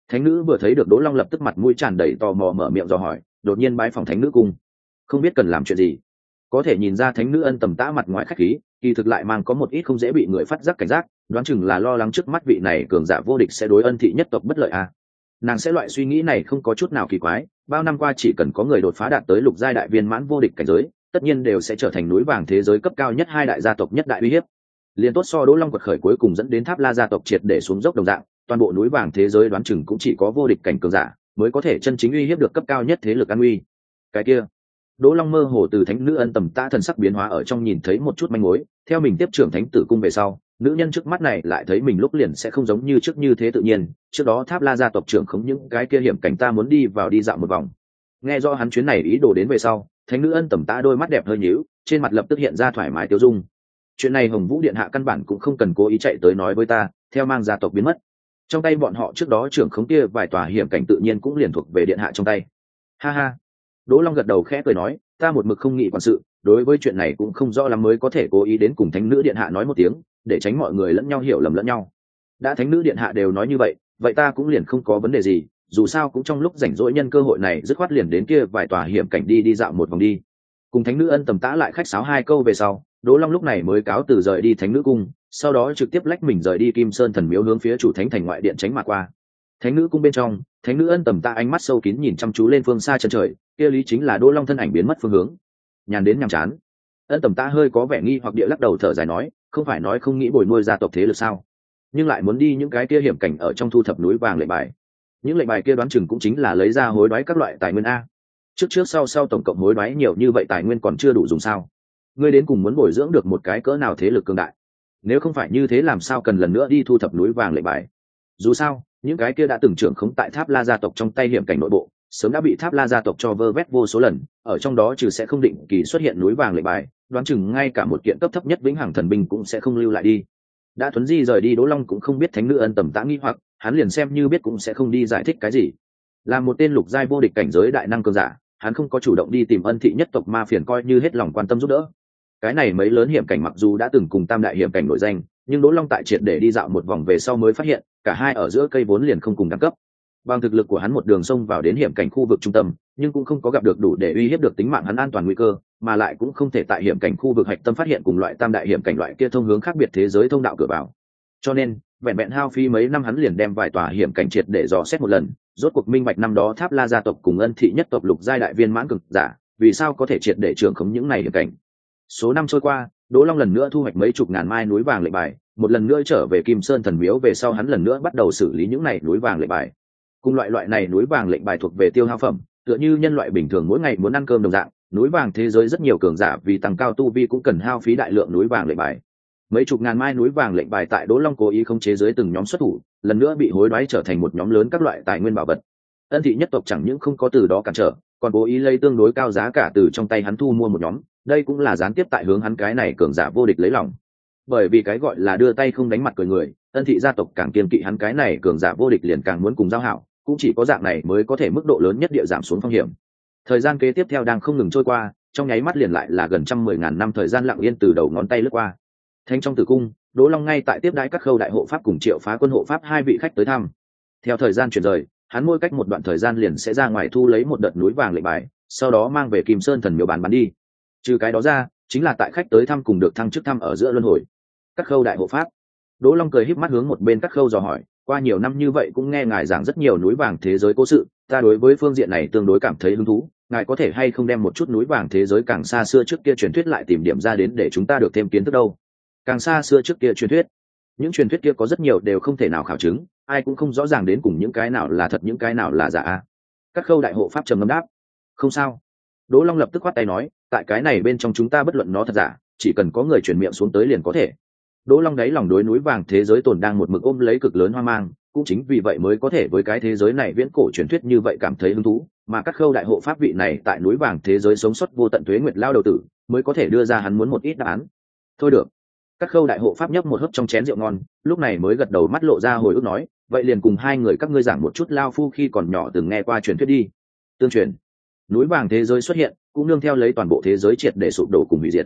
S1: Thánh nữ vừa thấy được Đỗ Long lập tức mặt mũi tràn đầy tò mò mở miệng dò hỏi, đột nhiên bái phòng thánh nữ cung, không biết cần làm chuyện gì. Có thể nhìn ra thánh nữ Ân Tầm Tã mặt ngoài khách khí, kỳ thực lại mang có một ít không dễ bị người phát giác cảnh giác, đoán chừng là lo lắng trước mắt vị này cường giả vô địch sẽ đối Ân thị nhất tộc bất lợi à. Nàng sẽ loại suy nghĩ này không có chút nào kỳ quái, bao năm qua chỉ cần có người đột phá đạt tới lục giai đại viên mãn vô địch cảnh giới, tất nhiên đều sẽ trở thành núi vàng thế giới cấp cao nhất hai đại gia tộc nhất đại uy hiếp. Liên tốt so Đỗ Long quật khởi cuối cùng dẫn đến Tháp La gia tộc triệt để xuống dốc đồng dạng, toàn bộ núi vàng thế giới đoán chừng cũng chỉ có vô địch cảnh cường giả mới có thể chân chính uy hiếp được cấp cao nhất thế lực an uy. Cái kia, Đỗ Long mơ hồ từ thánh nữ Ân Tầm Tã thần sắc biến hóa ở trong nhìn thấy một chút manh mối, theo mình tiếp trưởng thánh tử cung về sau, nữ nhân trước mắt này lại thấy mình lúc liền sẽ không giống như trước như thế tự nhiên, trước đó Tháp La gia tộc trưởng không những cái kia hiểm cảnh ta muốn đi vào đi dạo một vòng. Nghe rõ hắn chuyến này ý đồ đến về sau, thánh nữ Ân Tầm Tã đôi mắt đẹp hơi nhíu, trên mặt lập tức hiện ra thoải mái tiêu dung. Chuyện này Hồng Vũ điện hạ căn bản cũng không cần cố ý chạy tới nói với ta, theo mang gia tộc biến mất. Trong tay bọn họ trước đó trưởng khống kia vài tòa hiểm cảnh tự nhiên cũng liền thuộc về điện hạ trong tay. Ha ha. Đỗ Long gật đầu khẽ cười nói, ta một mực không nghĩ quản sự, đối với chuyện này cũng không rõ lắm mới có thể cố ý đến cùng thánh nữ điện hạ nói một tiếng, để tránh mọi người lẫn nhau hiểu lầm lẫn nhau. Đã thánh nữ điện hạ đều nói như vậy, vậy ta cũng liền không có vấn đề gì, dù sao cũng trong lúc rảnh rỗi nhân cơ hội này dứt khoát liền đến kia vài tòa hiểm cảnh đi dạo một vòng đi. Cùng thánh nữ Ân Tầm Tã lại khách sáo hai câu về sau, Đỗ Long lúc này mới cáo từ rời đi thánh nữ cung, sau đó trực tiếp lách mình rời đi Kim Sơn thần miếu hướng phía chủ thánh thành ngoại điện tránh mà qua. Thánh nữ cung bên trong, thánh nữ Ân Tầm Tã ánh mắt sâu kín nhìn chăm chú lên phương xa chân trời, kia lý chính là Đỗ Long thân ảnh biến mất phương hướng. Nhàn đến nhàm chán. Ân Tầm Tã hơi có vẻ nghi hoặc địa lắc đầu thở dài nói, không phải nói không nghĩ bồi nuôi gia tộc thế lực sao? Nhưng lại muốn đi những cái kia hiểm cảnh ở trong thu thập núi vàng lệnh bài. Những lệnh bài kia đoán chừng cũng chính là lấy ra hối đoái các loại tài nguyên a. Trước sau tổng cộng hối đoái nhiều như vậy tài nguyên còn chưa đủ dùng sao? Ngươi đến cùng muốn bồi dưỡng được một cái cỡ nào thế lực cường đại? Nếu không phải như thế làm sao cần lần nữa đi thu thập núi vàng lệnh bài? Dù sao, những cái kia đã từng trưởng khống tại Tháp La gia tộc trong tay hiểm cảnh nội bộ, sớm đã bị Tháp La gia tộc cho vơ vét vô số lần, ở trong đó trừ sẽ không định kỳ xuất hiện núi vàng lệnh bài, đoán chừng ngay cả một kiện cấp thấp nhất vĩnh hằng thần binh cũng sẽ không lưu lại đi. Đã Thuấn Di rời đi, Đỗ Long cũng không biết thánh nữ Ân Tầm Tã nghi hoặc, hắn liền xem như biết cũng sẽ không đi giải thích cái gì. Là một tên lục giai vô địch cảnh giới đại năng cường giả, hắn không có chủ động đi tìm Ân thị nhất tộc ma phiền coi như hết lòng quan tâm giúp đỡ. Cái này mấy lớn hiểm cảnh mặc dù đã từng cùng tam đại hiểm cảnh nổi danh, nhưng Đỗ Long tại triệt để đi dạo một vòng về sau mới phát hiện, cả hai ở giữa cây vốn liền không cùng đẳng cấp. Bằng thực lực của hắn một đường xông vào đến hiểm cảnh khu vực trung tâm, nhưng cũng không có gặp được đủ để uy hiếp được tính mạng hắn an toàn nguy cơ, mà lại cũng không thể tại hiểm cảnh khu vực hạch tâm phát hiện cùng loại tam đại hiểm cảnh loại kia thông hướng khác biệt thế giới thông đạo cửa vào. Cho nên, vẹn vẹn hao phí mấy năm hắn liền đem vài tòa hiểm cảnh triệt để dò xét một lần, rốt cuộc minh bạch năm đó Tháp La gia tộc cùng Ân thị nhất tộc lục giai đại viên mãn cực giả, vì sao có thể triệt để trưởng khống những này hiểm cảnh. Số năm trôi qua, Đỗ Long lần nữa thu hoạch mấy chục ngàn mai núi vàng lệnh bài, một lần nữa trở về Kim Sơn thần miếu về sau hắn lần nữa bắt đầu xử lý những này núi vàng lệnh bài. Cùng loại này núi vàng lệnh bài thuộc về tiêu hao phẩm, tựa như nhân loại bình thường mỗi ngày muốn ăn cơm đồng dạng, núi vàng thế giới rất nhiều cường giả vì tăng cao tu vi cũng cần hao phí đại lượng núi vàng lệnh bài. Mấy chục ngàn mai núi vàng lệnh bài tại Đỗ Long cố ý khống chế dưới từng nhóm xuất thủ, lần nữa bị hối đoái trở thành một nhóm lớn các loại tài nguyên bảo vật. Ân thị nhất tộc chẳng những không có từ đó cản trở, còn cố ý lấy tương đối cao giá cả từ trong tay hắn thu mua một nhóm, đây cũng là gián tiếp tại hướng hắn cái này cường giả vô địch lấy lòng. Bởi vì cái gọi là đưa tay không đánh mặt cười người, Ân thị gia tộc càng kiên kỵ hắn cái này cường giả vô địch liền càng muốn cùng giao hảo, cũng chỉ có dạng này mới có thể mức độ lớn nhất địa giảm xuống phong hiểm. Thời gian kế tiếp theo đang không ngừng trôi qua, trong nháy mắt liền lại là gần 110.000 năm thời gian lặng yên từ đầu ngón tay lướt qua. Thánh trong tử cung, Đỗ Long ngay tại tiếp đãi các khâu đại hộ pháp cùng Triệu Phá quân hộ pháp hai vị khách tới thăm. Theo thời gian chuyển rời, hắn mỗi cách một đoạn thời gian liền sẽ ra ngoài thu lấy một đợt núi vàng lệnh bài, sau đó mang về Kim Sơn thần miếu bán đi. Trừ cái đó ra, chính là tại khách tới thăm cùng được thăng chức thăm ở giữa luân hồi. Các khâu đại hộ pháp. Đỗ Long cười híp mắt hướng một bên các khâu dò hỏi, qua nhiều năm như vậy cũng nghe ngài giảng rất nhiều núi vàng thế giới cố sự, ta đối với phương diện này tương đối cảm thấy hứng thú, ngài có thể hay không đem một chút núi vàng thế giới càng xa xưa trước kia truyền thuyết lại tìm điểm ra đến để chúng ta được thêm kiến thức đâu. Càng xa xưa trước kia truyền thuyết, những truyền thuyết kia có rất nhiều đều không thể nào khảo chứng, ai cũng không rõ ràng đến cùng những cái nào là thật những cái nào là giả. Các khâu đại hộ pháp trầm ngâm đáp, không sao. Đỗ Long lập tức khoát tay nói, tại cái này bên trong chúng ta bất luận nó thật giả, chỉ cần có người truyền miệng xuống tới liền có thể. Đỗ Long đáy lòng đối núi vàng thế giới tồn đang một mực ôm lấy cực lớn hoang mang, cũng chính vì vậy mới có thể với cái thế giới này viễn cổ truyền thuyết như vậy cảm thấy hứng thú, mà các khâu đại hộ pháp vị này tại núi vàng thế giới sống sót vô tận tuế nguyệt lao đầu tử, mới có thể đưa ra hắn muốn một ít đáp án. Thôi được. Các khâu đại hộ pháp nhấp một hớp trong chén rượu ngon, lúc này mới gật đầu mắt lộ ra hồi ức nói, vậy liền cùng hai người các ngươi giảng một chút lao phu khi còn nhỏ từng nghe qua truyền thuyết đi. Tương truyền, núi vàng thế giới xuất hiện, cũng nương theo lấy toàn bộ thế giới triệt để sụp đổ cùng hủy diệt.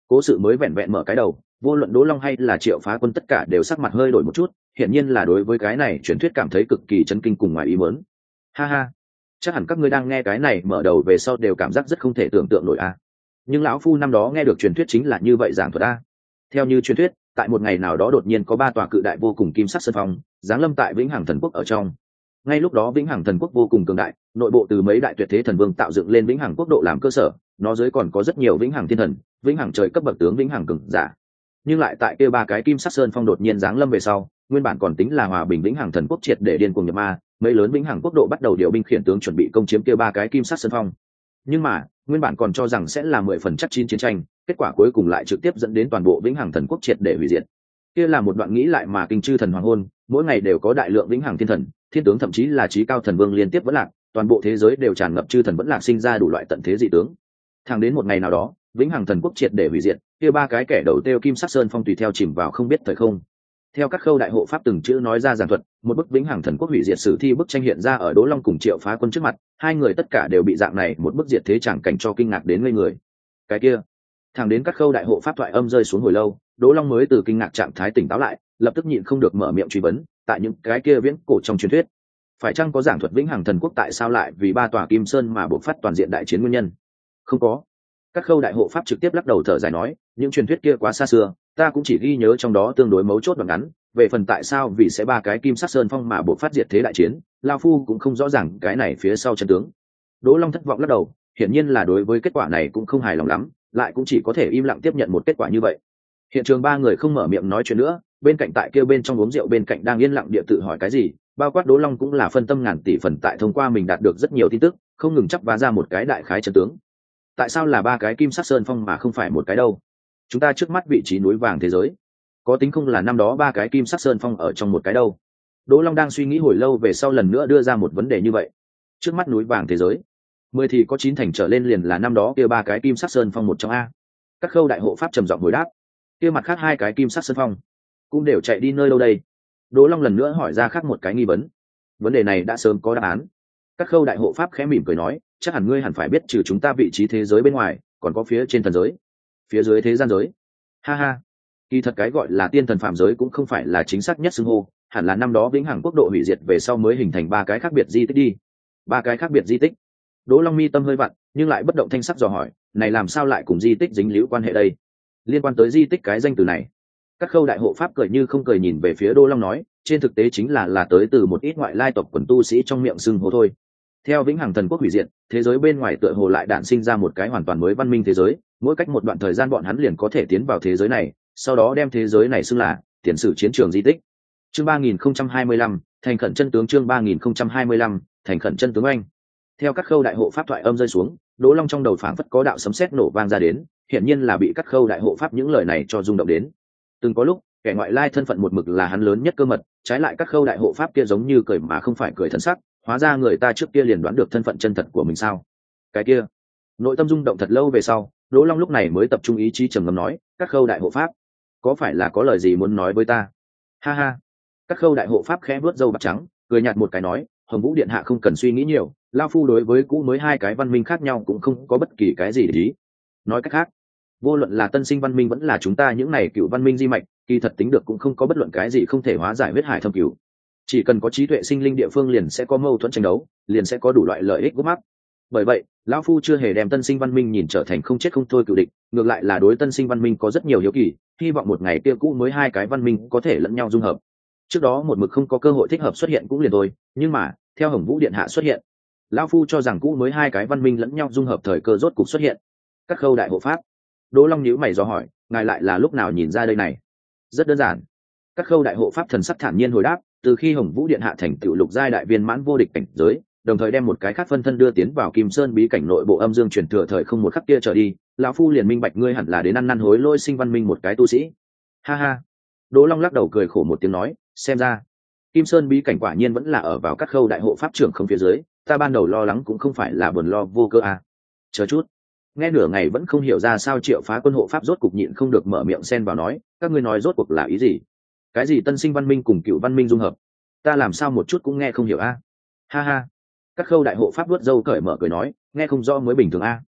S1: Cố sự mới vẹn vẹn mở cái đầu, vô luận Đỗ Long hay là Triệu Phá Quân tất cả đều sắc mặt hơi đổi một chút, hiển nhiên là đối với cái này truyền thuyết cảm thấy cực kỳ chấn kinh cùng ngoài ý muốn. Ha ha, chắc hẳn các ngươi đang nghe cái này mở đầu về sau đều cảm giác rất không thể tưởng tượng nổi a. Nhưng lão phu năm đó nghe được truyền thuyết chính là như vậy giảng thuật a. Theo như truyền thuyết, tại một ngày nào đó đột nhiên có ba tòa cự đại vô cùng kim sắc sơn phong giáng lâm tại Vĩnh Hằng Thần Quốc ở trong. Ngay lúc đó Vĩnh Hằng Thần Quốc vô cùng cường đại, nội bộ từ mấy đại tuyệt thế thần vương tạo dựng lên Vĩnh Hằng Quốc độ làm cơ sở, nó dưới còn có rất nhiều Vĩnh Hằng thiên thần, Vĩnh Hằng trời cấp bậc tướng Vĩnh Hằng cường giả. Nhưng lại tại kia ba cái kim sắc sơn phong đột nhiên giáng lâm về sau, nguyên bản còn tính là hòa bình Vĩnh Hằng Thần Quốc triệt để điên cuồng nhập ma, mấy lớn Vĩnh Hằng Quốc độ bắt đầu điều binh khiển tướng chuẩn bị công chiếm kia ba cái kim sắc sơn phong. Nhưng mà nguyên bản còn cho rằng sẽ là 10% chắc chín chiến tranh, kết quả cuối cùng lại trực tiếp dẫn đến toàn bộ Vĩnh Hằng Thần Quốc triệt để hủy diệt. Kia là một đoạn nghĩ lại mà kinh chư thần hoàng hôn, mỗi ngày đều có đại lượng Vĩnh Hằng thiên thần, thiên tướng thậm chí là trí cao thần vương liên tiếp vẫn lạc, toàn bộ thế giới đều tràn ngập chư thần vẫn lạc sinh ra đủ loại tận thế dị tướng. Thẳng đến một ngày nào đó, Vĩnh Hằng Thần Quốc triệt để hủy diệt, kia ba cái kẻ đầu tiêu kim sắc sơn phong tùy theo chìm vào không biết thời không. Theo các khâu đại hộ pháp từng chữ nói ra giảng thuật, một bức Vĩnh Hằng Thần Quốc hủy diệt sử thi bức tranh hiện ra ở Đỗ Long cùng Triệu Phá Quân trước mặt, hai người tất cả đều bị dạng này một bức diệt thế chẳng cảnh cho kinh ngạc đến ngây người. Cái kia, thẳng đến các khâu đại hộ pháp thoại âm rơi xuống hồi lâu, Đỗ Long mới từ kinh ngạc trạng thái tỉnh táo lại, lập tức nhịn không được mở miệng truy vấn, tại những cái kia viễn cổ trong truyền thuyết, phải chăng có giảng thuật Vĩnh Hằng Thần Quốc tại sao lại vì ba tòa kim sơn mà buộc phát toàn diện đại chiến nguyên nhân? Không có. Các khâu đại hộ pháp trực tiếp lắc đầu thở dài nói, những truyền thuyết kia quá xa xưa, ta cũng chỉ ghi nhớ trong đó tương đối mấu chốt và ngắn, về phần tại sao vì sẽ ba cái kim sắc sơn phong mà buộc phát diệt thế đại chiến, lao phu cũng không rõ ràng cái này phía sau chân tướng. Đỗ Long thất vọng lắc đầu, hiển nhiên là đối với kết quả này cũng không hài lòng lắm, lại cũng chỉ có thể im lặng tiếp nhận một kết quả như vậy. Hiện trường ba người không mở miệng nói chuyện nữa, bên cạnh tại kia bên trong uống rượu bên cạnh đang yên lặng địa tự hỏi cái gì, bao quát Đỗ Long cũng là phân tâm ngàn tỷ phần tại thông qua mình đạt được rất nhiều tin tức, không ngừng chắp vá ra một cái đại khái chân tướng. Tại sao là ba cái kim sắc sơn phong mà không phải một cái đâu? Chúng ta trước mắt vị trí núi vàng thế giới, có tính không là năm đó ba cái kim sắc sơn phong ở trong một cái đâu? Đỗ Long đang suy nghĩ hồi lâu về sau lần nữa đưa ra một vấn đề như vậy. Trước mắt núi vàng thế giới, 10 thì có 9 thành trở lên liền là năm đó kia ba cái kim sắc sơn phong một trong a. Các khâu đại hộ pháp trầm giọng hồi đáp. Kia mặt khác hai cái kim sắc sơn phong cũng đều chạy đi nơi đâu đây? Đỗ Long lần nữa hỏi ra khác một cái nghi vấn. Vấn đề này đã sớm có đáp án. Các khâu đại hộ pháp khẽ mỉm cười nói, chắc hẳn ngươi hẳn phải biết trừ chúng ta vị trí thế giới bên ngoài, còn có phía trên thần giới, phía dưới thế gian giới. Ha ha, kỳ thật cái gọi là tiên thần phàm giới cũng không phải là chính xác nhất xưng hô, hẳn là năm đó Vĩnh Hằng Quốc độ hủy diệt về sau mới hình thành ba cái khác biệt di tích đi. Ba cái khác biệt di tích? Đỗ Long mi tâm hơi vặn, nhưng lại bất động thanh sắc dò hỏi, này làm sao lại cùng di tích dính líu quan hệ đây? Liên quan tới di tích cái danh từ này, các khâu đại hộ pháp cười như không cười nhìn về phía Đỗ Long nói, trên thực tế chính là tới từ một ít ngoại lai tộc quần tu sĩ trong miệng xưng hô thôi. Theo Vĩnh Hằng Thần Quốc hủy diệt, thế giới bên ngoài tựa hồ lại đản sinh ra một cái hoàn toàn mới văn minh thế giới, mỗi cách một đoạn thời gian bọn hắn liền có thể tiến vào thế giới này, sau đó đem thế giới này xưng là tiền sử chiến trường di tích. Chương 3025, thành khẩn chân tướng. Chương 3025, thành khẩn chân tướng anh. Theo các khâu đại hộ pháp thoại âm rơi xuống, Đỗ Long trong đầu phảng phất có đạo sấm sét nổ vang ra đến, hiển nhiên là bị các khâu đại hộ pháp những lời này cho rung động đến. Từng có lúc, kẻ ngoại lai thân phận một mực là hắn lớn nhất cơ mật, trái lại các khâu đại hộ pháp kia giống như cười mà không phải cười thân sắc, hóa ra người ta trước kia liền đoán được thân phận chân thật của mình sao? Cái kia, nội tâm rung động thật lâu về sau, Đỗ Long lúc này mới tập trung ý chí trầm ngâm nói, các khâu đại hộ pháp, có phải là có lời gì muốn nói với ta? Ha ha. Các khâu đại hộ pháp khẽ vuốt râu bạc trắng, cười nhạt một cái nói, Hồng Vũ điện hạ không cần suy nghĩ nhiều, lao phu đối với cũ mới hai cái văn minh khác nhau cũng không có bất kỳ cái gì để ý. Nói cách khác, vô luận là tân sinh văn minh vẫn là chúng ta những này cựu văn minh di mạch, kỳ thật tính được cũng không có bất luận cái gì không thể hóa giải huyết hải thâm cửu. Chỉ cần có trí tuệ sinh linh địa phương liền sẽ có mâu thuẫn tranh đấu, liền sẽ có đủ loại lợi ích gút mắc. Bởi vậy, lão phu chưa hề đem tân sinh văn minh nhìn trở thành không chết không thôi cựu địch, ngược lại là đối tân sinh văn minh có rất nhiều hiếu kỳ, hy vọng một ngày kia cũ mới hai cái văn minh có thể lẫn nhau dung hợp. Trước đó một mực không có cơ hội thích hợp xuất hiện cũng liền thôi, nhưng mà theo Hồng Vũ điện hạ xuất hiện, lão phu cho rằng cũ mới hai cái văn minh lẫn nhau dung hợp thời cơ rốt cục xuất hiện. Các khâu đại hộ pháp. Đỗ Long nhíu mày dò hỏi, ngài lại là lúc nào nhìn ra đây này? Rất đơn giản. Các khâu đại hộ pháp thần sắc thản nhiên hồi đáp, từ khi Hồng Vũ điện hạ thành tựu lục giai đại viên mãn vô địch cảnh giới, đồng thời đem một cái khác phân thân đưa tiến vào Kim Sơn bí cảnh nội bộ âm dương truyền thừa thời không một khắc kia trở đi, lão phu liền minh bạch ngươi hẳn là đến ăn năn hối lôi sinh văn minh một cái tu sĩ. Ha ha. Đỗ Long lắc đầu cười khổ một tiếng nói, xem ra Kim Sơn bí cảnh quả nhiên vẫn là ở vào các khâu đại hộ pháp trưởng không phía dưới, ta ban đầu lo lắng cũng không phải là buồn lo vô cơ à. Chờ chút. Nghe nửa ngày vẫn không hiểu ra sao Triệu Phá Quân hộ pháp rốt cục nhịn không được mở miệng xen vào nói, các ngươi nói rốt cuộc là ý gì? Cái gì tân sinh văn minh cùng cựu văn minh dung hợp? Ta làm sao một chút cũng nghe không hiểu a? Ha ha. Các khâu đại hộ pháp vuốt râu cởi mở cười nói, nghe không rõ mới bình thường a.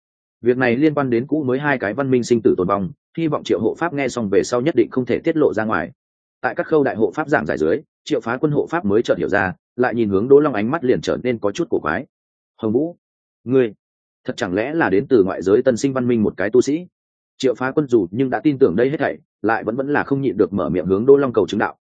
S1: Việc này liên quan đến cũ mới hai cái văn minh sinh tử tồn vong, hy vọng Triệu hộ pháp nghe xong về sau nhất định không thể tiết lộ ra ngoài. Tại các khâu đại hộ pháp giảng giải dưới, Triệu Phá Quân hộ pháp mới chợt hiểu ra, lại nhìn hướng Đỗ Long, ánh mắt liền trở nên có chút cổ quái. Hồng Vũ, ngươi thật chẳng lẽ là đến từ ngoại giới tân sinh văn minh một cái tu sĩ? Triệu Phá Quân dù nhưng đã tin tưởng đây hết thảy, lại vẫn là không nhịn được mở miệng hướng Đỗ Long cầu chứng đạo.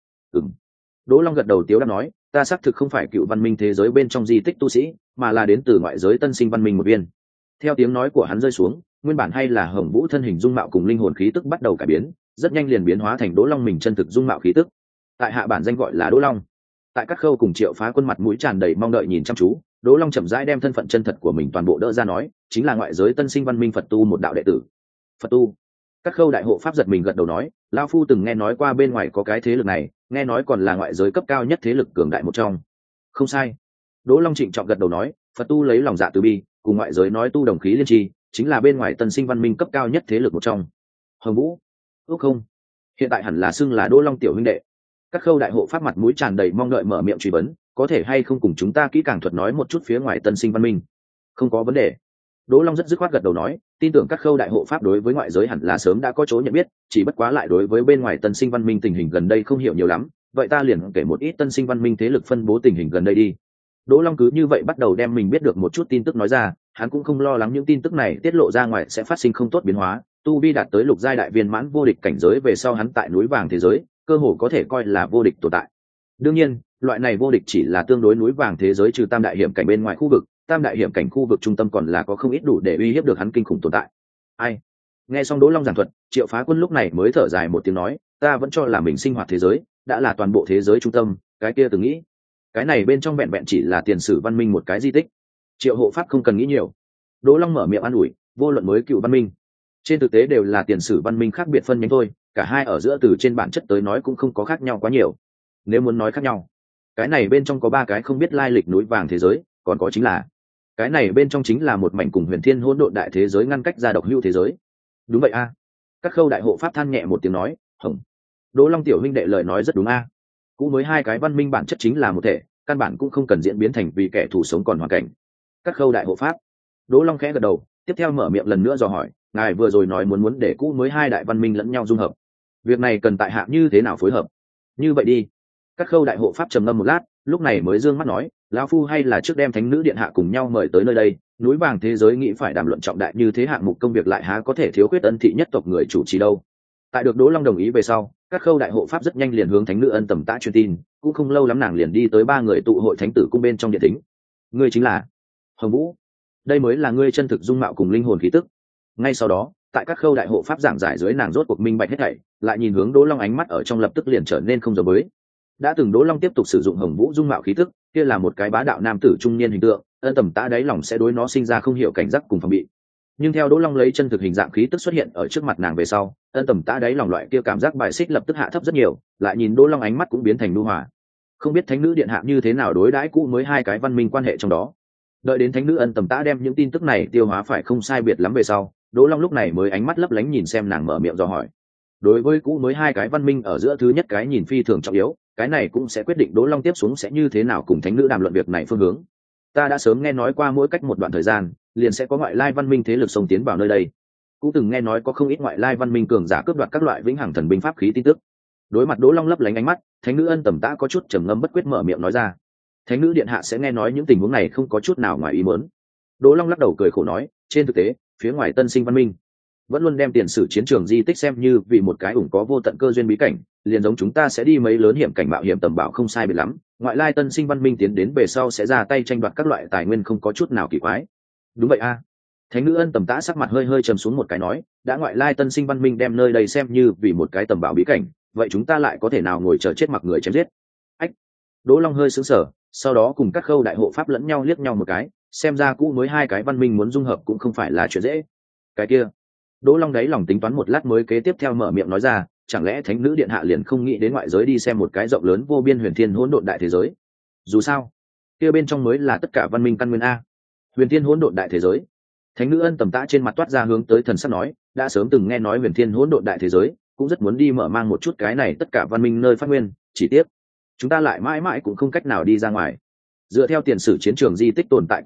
S1: Đỗ Long gật đầu tiếu đáp nói, ta xác thực không phải cựu văn minh thế giới bên trong di tích tu sĩ, mà là đến từ ngoại giới tân sinh văn minh một viên. Theo tiếng nói của hắn rơi xuống, nguyên bản hay là Hồng Vũ thân hình dung mạo cùng linh hồn khí tức bắt đầu cải biến, rất nhanh liền biến hóa thành Đỗ Long mình chân thực dung mạo khí tức. Tại hạ bản danh gọi là Đỗ Long. Tại các khâu cùng Triệu Phá Quân mặt mũi tràn đầy mong đợi nhìn chăm chú, Đỗ Long chậm rãi đem thân phận chân thật của mình toàn bộ đỡ ra nói, chính là ngoại giới tân sinh văn minh Phật tu một đạo đệ tử. Phật tu? Các khâu đại hộ pháp giật mình gật đầu nói, lão phu từng nghe nói qua bên ngoài có cái thế lực này, nghe nói còn là ngoại giới cấp cao nhất thế lực cường đại một trong. Không sai. Đỗ Long trịnh trọng gật đầu nói, Phật tu lấy lòng dạ từ bi, cùng ngoại giới nói tu đồng khí liên tri, chính là bên ngoài tân sinh văn minh cấp cao nhất thế lực một trong. Hồng Vũ, ước không? Hiện tại hẳn là xưng là Đỗ Long tiểu huynh đệ. Các khâu đại hộ pháp mặt mũi tràn đầy mong đợi mở miệng truy vấn, có thể hay không cùng chúng ta kỹ càng thuật nói một chút phía ngoài tân sinh văn minh? Không có vấn đề. Đỗ Long rất dứt khoát gật đầu nói, tin tưởng các khâu đại hộ pháp đối với ngoại giới hẳn là sớm đã có chỗ nhận biết, chỉ bất quá lại đối với bên ngoài tân sinh văn minh tình hình gần đây không hiểu nhiều lắm, vậy ta liền kể một ít tân sinh văn minh thế lực phân bố tình hình gần đây đi. Đỗ Long cứ như vậy bắt đầu đem mình biết được một chút tin tức nói ra, hắn cũng không lo lắng những tin tức này tiết lộ ra ngoài sẽ phát sinh không tốt biến hóa, tu vi đạt tới lục giai đại viên mãn vô địch cảnh giới về sau hắn tại núi vàng thế giới, cơ hồ có thể coi là vô địch tồn tại. Đương nhiên, loại này vô địch chỉ là tương đối núi vàng thế giới trừ tam đại hiểm cảnh bên ngoài khu vực, tam đại hiểm cảnh khu vực trung tâm còn là có không ít đủ để uy hiếp được hắn kinh khủng tồn tại. Ai? Nghe xong Đỗ Long giảng thuật, Triệu Phá Quân lúc này mới thở dài một tiếng nói, ta vẫn cho là mình sinh hoạt thế giới đã là toàn bộ thế giới trung tâm, cái kia từng nghĩ, cái này bên trong vẹn vẹn chỉ là tiền sử văn minh một cái di tích. Triệu hộ pháp không cần nghĩ nhiều. Đỗ Long mở miệng an ủi, vô luận mới cựu văn minh, trên thực tế đều là tiền sử văn minh khác biệt phân nhánh thôi, cả hai ở giữa từ trên bản chất tới nói cũng không có khác nhau quá nhiều. Nếu muốn nói khác nhau, cái này bên trong có ba cái không biết lai lịch núi vàng thế giới, còn có chính là cái này bên trong chính là một mảnh cùng huyền thiên hỗn độn đại thế giới ngăn cách ra độc hưu thế giới. Đúng vậy a. Các khâu đại hộ pháp than nhẹ một tiếng nói, hồng. Đỗ Long tiểu huynh đệ lời nói rất đúng a. Cũng mới hai cái văn minh bản chất chính là một thể, căn bản cũng không cần diễn biến thành vì kẻ thù sống còn hoàn cảnh. Các khâu đại hộ pháp. Đỗ Long khẽ gật đầu, tiếp theo mở miệng lần nữa dò hỏi, ngài vừa rồi nói muốn để cũ mới hai đại văn minh lẫn nhau dung hợp, việc này cần tại hạ như thế nào phối hợp? Như vậy đi. Các khâu đại hộ pháp trầm ngâm một lát, lúc này mới dương mắt nói, lão phu hay là trước đem thánh nữ điện hạ cùng nhau mời tới nơi đây, núi vàng thế giới nghĩ phải đàm luận trọng đại như thế hạng mục công việc lại há có thể thiếu khuyết ân thị nhất tộc người chủ trì đâu. Tại được Đỗ Long đồng ý về sau, các khâu đại hộ pháp rất nhanh liền hướng thánh nữ Ân Tầm Tã truyền tin, cũng không lâu lắm nàng liền đi tới ba người tụ hội thánh tử cung bên trong điện thính. Ngươi chính là Hồng Vũ, đây mới là ngươi chân thực dung mạo cùng linh hồn khí tức. Ngay sau đó, tại các khâu đại hộ pháp giảng giải dưới, nàng rốt cuộc minh bạch hết thảy, lại nhìn hướng Đỗ Long, ánh mắt ở trong lập tức liền trở nên không giống với. Đã từng Đỗ Long tiếp tục sử dụng Hồng Vũ dung mạo khí tức, kia là một cái bá đạo nam tử trung niên hình tượng, Ân Tầm Tã đáy lòng sẽ đối nó sinh ra không hiểu cảnh giác cùng phòng bị. Nhưng theo Đỗ Long lấy chân thực hình dạng khí tức xuất hiện ở trước mặt nàng về sau, Ân Tầm Tã đáy lòng loại kia cảm giác bài xích lập tức hạ thấp rất nhiều, lại nhìn Đỗ Long, ánh mắt cũng biến thành nhu hòa. Không biết thánh nữ điện hạ như thế nào đối đãi cũ mới hai cái văn minh quan hệ trong đó. Đợi đến thánh nữ Ân Tầm Tã đem những tin tức này tiêu hóa phải không sai biệt lắm về sau, Đỗ Long lúc này mới ánh mắt lấp lánh nhìn xem nàng, mở miệng dò hỏi. Đối với cũ mới hai cái văn minh ở giữa thứ nhất cái nhìn phi thường trọng yếu, cái này cũng sẽ quyết định Đỗ Long tiếp xuống sẽ như thế nào cùng thánh nữ đàm luận việc này phương hướng. Ta đã sớm nghe nói qua mỗi cách một đoạn thời gian liền sẽ có ngoại lai văn minh thế lực xông tiến vào nơi đây, cũng từng nghe nói có không ít ngoại lai văn minh cường giả cướp đoạt các loại vĩnh hằng thần binh pháp khí tin tức. Đối mặt Đỗ Long lấp lánh ánh mắt, thánh nữ Ân Tầm Tã có chút trầm ngâm bất quyết mở miệng nói ra. Thánh nữ điện hạ sẽ nghe nói những tình huống này không có chút nào ngoài ý muốn. Đỗ Long lắc đầu cười khổ nói, trên thực tế phía ngoài tân sinh văn minh vẫn luôn đem tiền sử chiến trường di tích xem như vì một cái ủng có vô tận cơ duyên bí cảnh, liền giống chúng ta sẽ đi mấy lớn hiểm cảnh mạo hiểm tầm bảo không sai biệt lắm, ngoại lai tân sinh văn minh tiến đến về sau sẽ ra tay tranh đoạt các loại tài nguyên không có chút nào kỳ quái. Đúng vậy a. Thánh nữ Ân Tầm Tã sắc mặt hơi hơi trầm xuống một cái nói, đã ngoại lai tân sinh văn minh đem nơi đây xem như vì một cái tầm bảo bí cảnh, vậy chúng ta lại có thể nào ngồi chờ chết mặc người chém giết? Ách. Đỗ Long hơi sững sờ, sau đó cùng các khâu đại hộ pháp lẫn nhau liếc nhau một cái, xem ra cũ mới hai cái văn minh muốn dung hợp cũng không phải là chuyện dễ. Cái kia. Đỗ Long đáy lòng tính toán một lát mới kế tiếp theo mở miệng nói ra, chẳng lẽ thánh nữ điện hạ liền không nghĩ đến ngoại giới đi xem một cái rộng lớn vô biên huyền thiên hỗn độn đại thế giới? Dù sao, kia bên trong mới là tất cả văn minh căn nguyên a. Huyền thiên hỗn độn đại thế giới. Thánh nữ Ân Tầm Tã trên mặt toát ra hướng tới thần sắc nói, đã sớm từng nghe nói huyền thiên hỗn độn đại thế giới, cũng rất muốn đi mở mang một chút cái này tất cả văn minh nơi phát nguyên, chỉ tiếc chúng ta lại mãi mãi cũng không cách nào đi ra ngoài. Dựa theo tiền sử chiến trường di tích tồn tại quy tắc,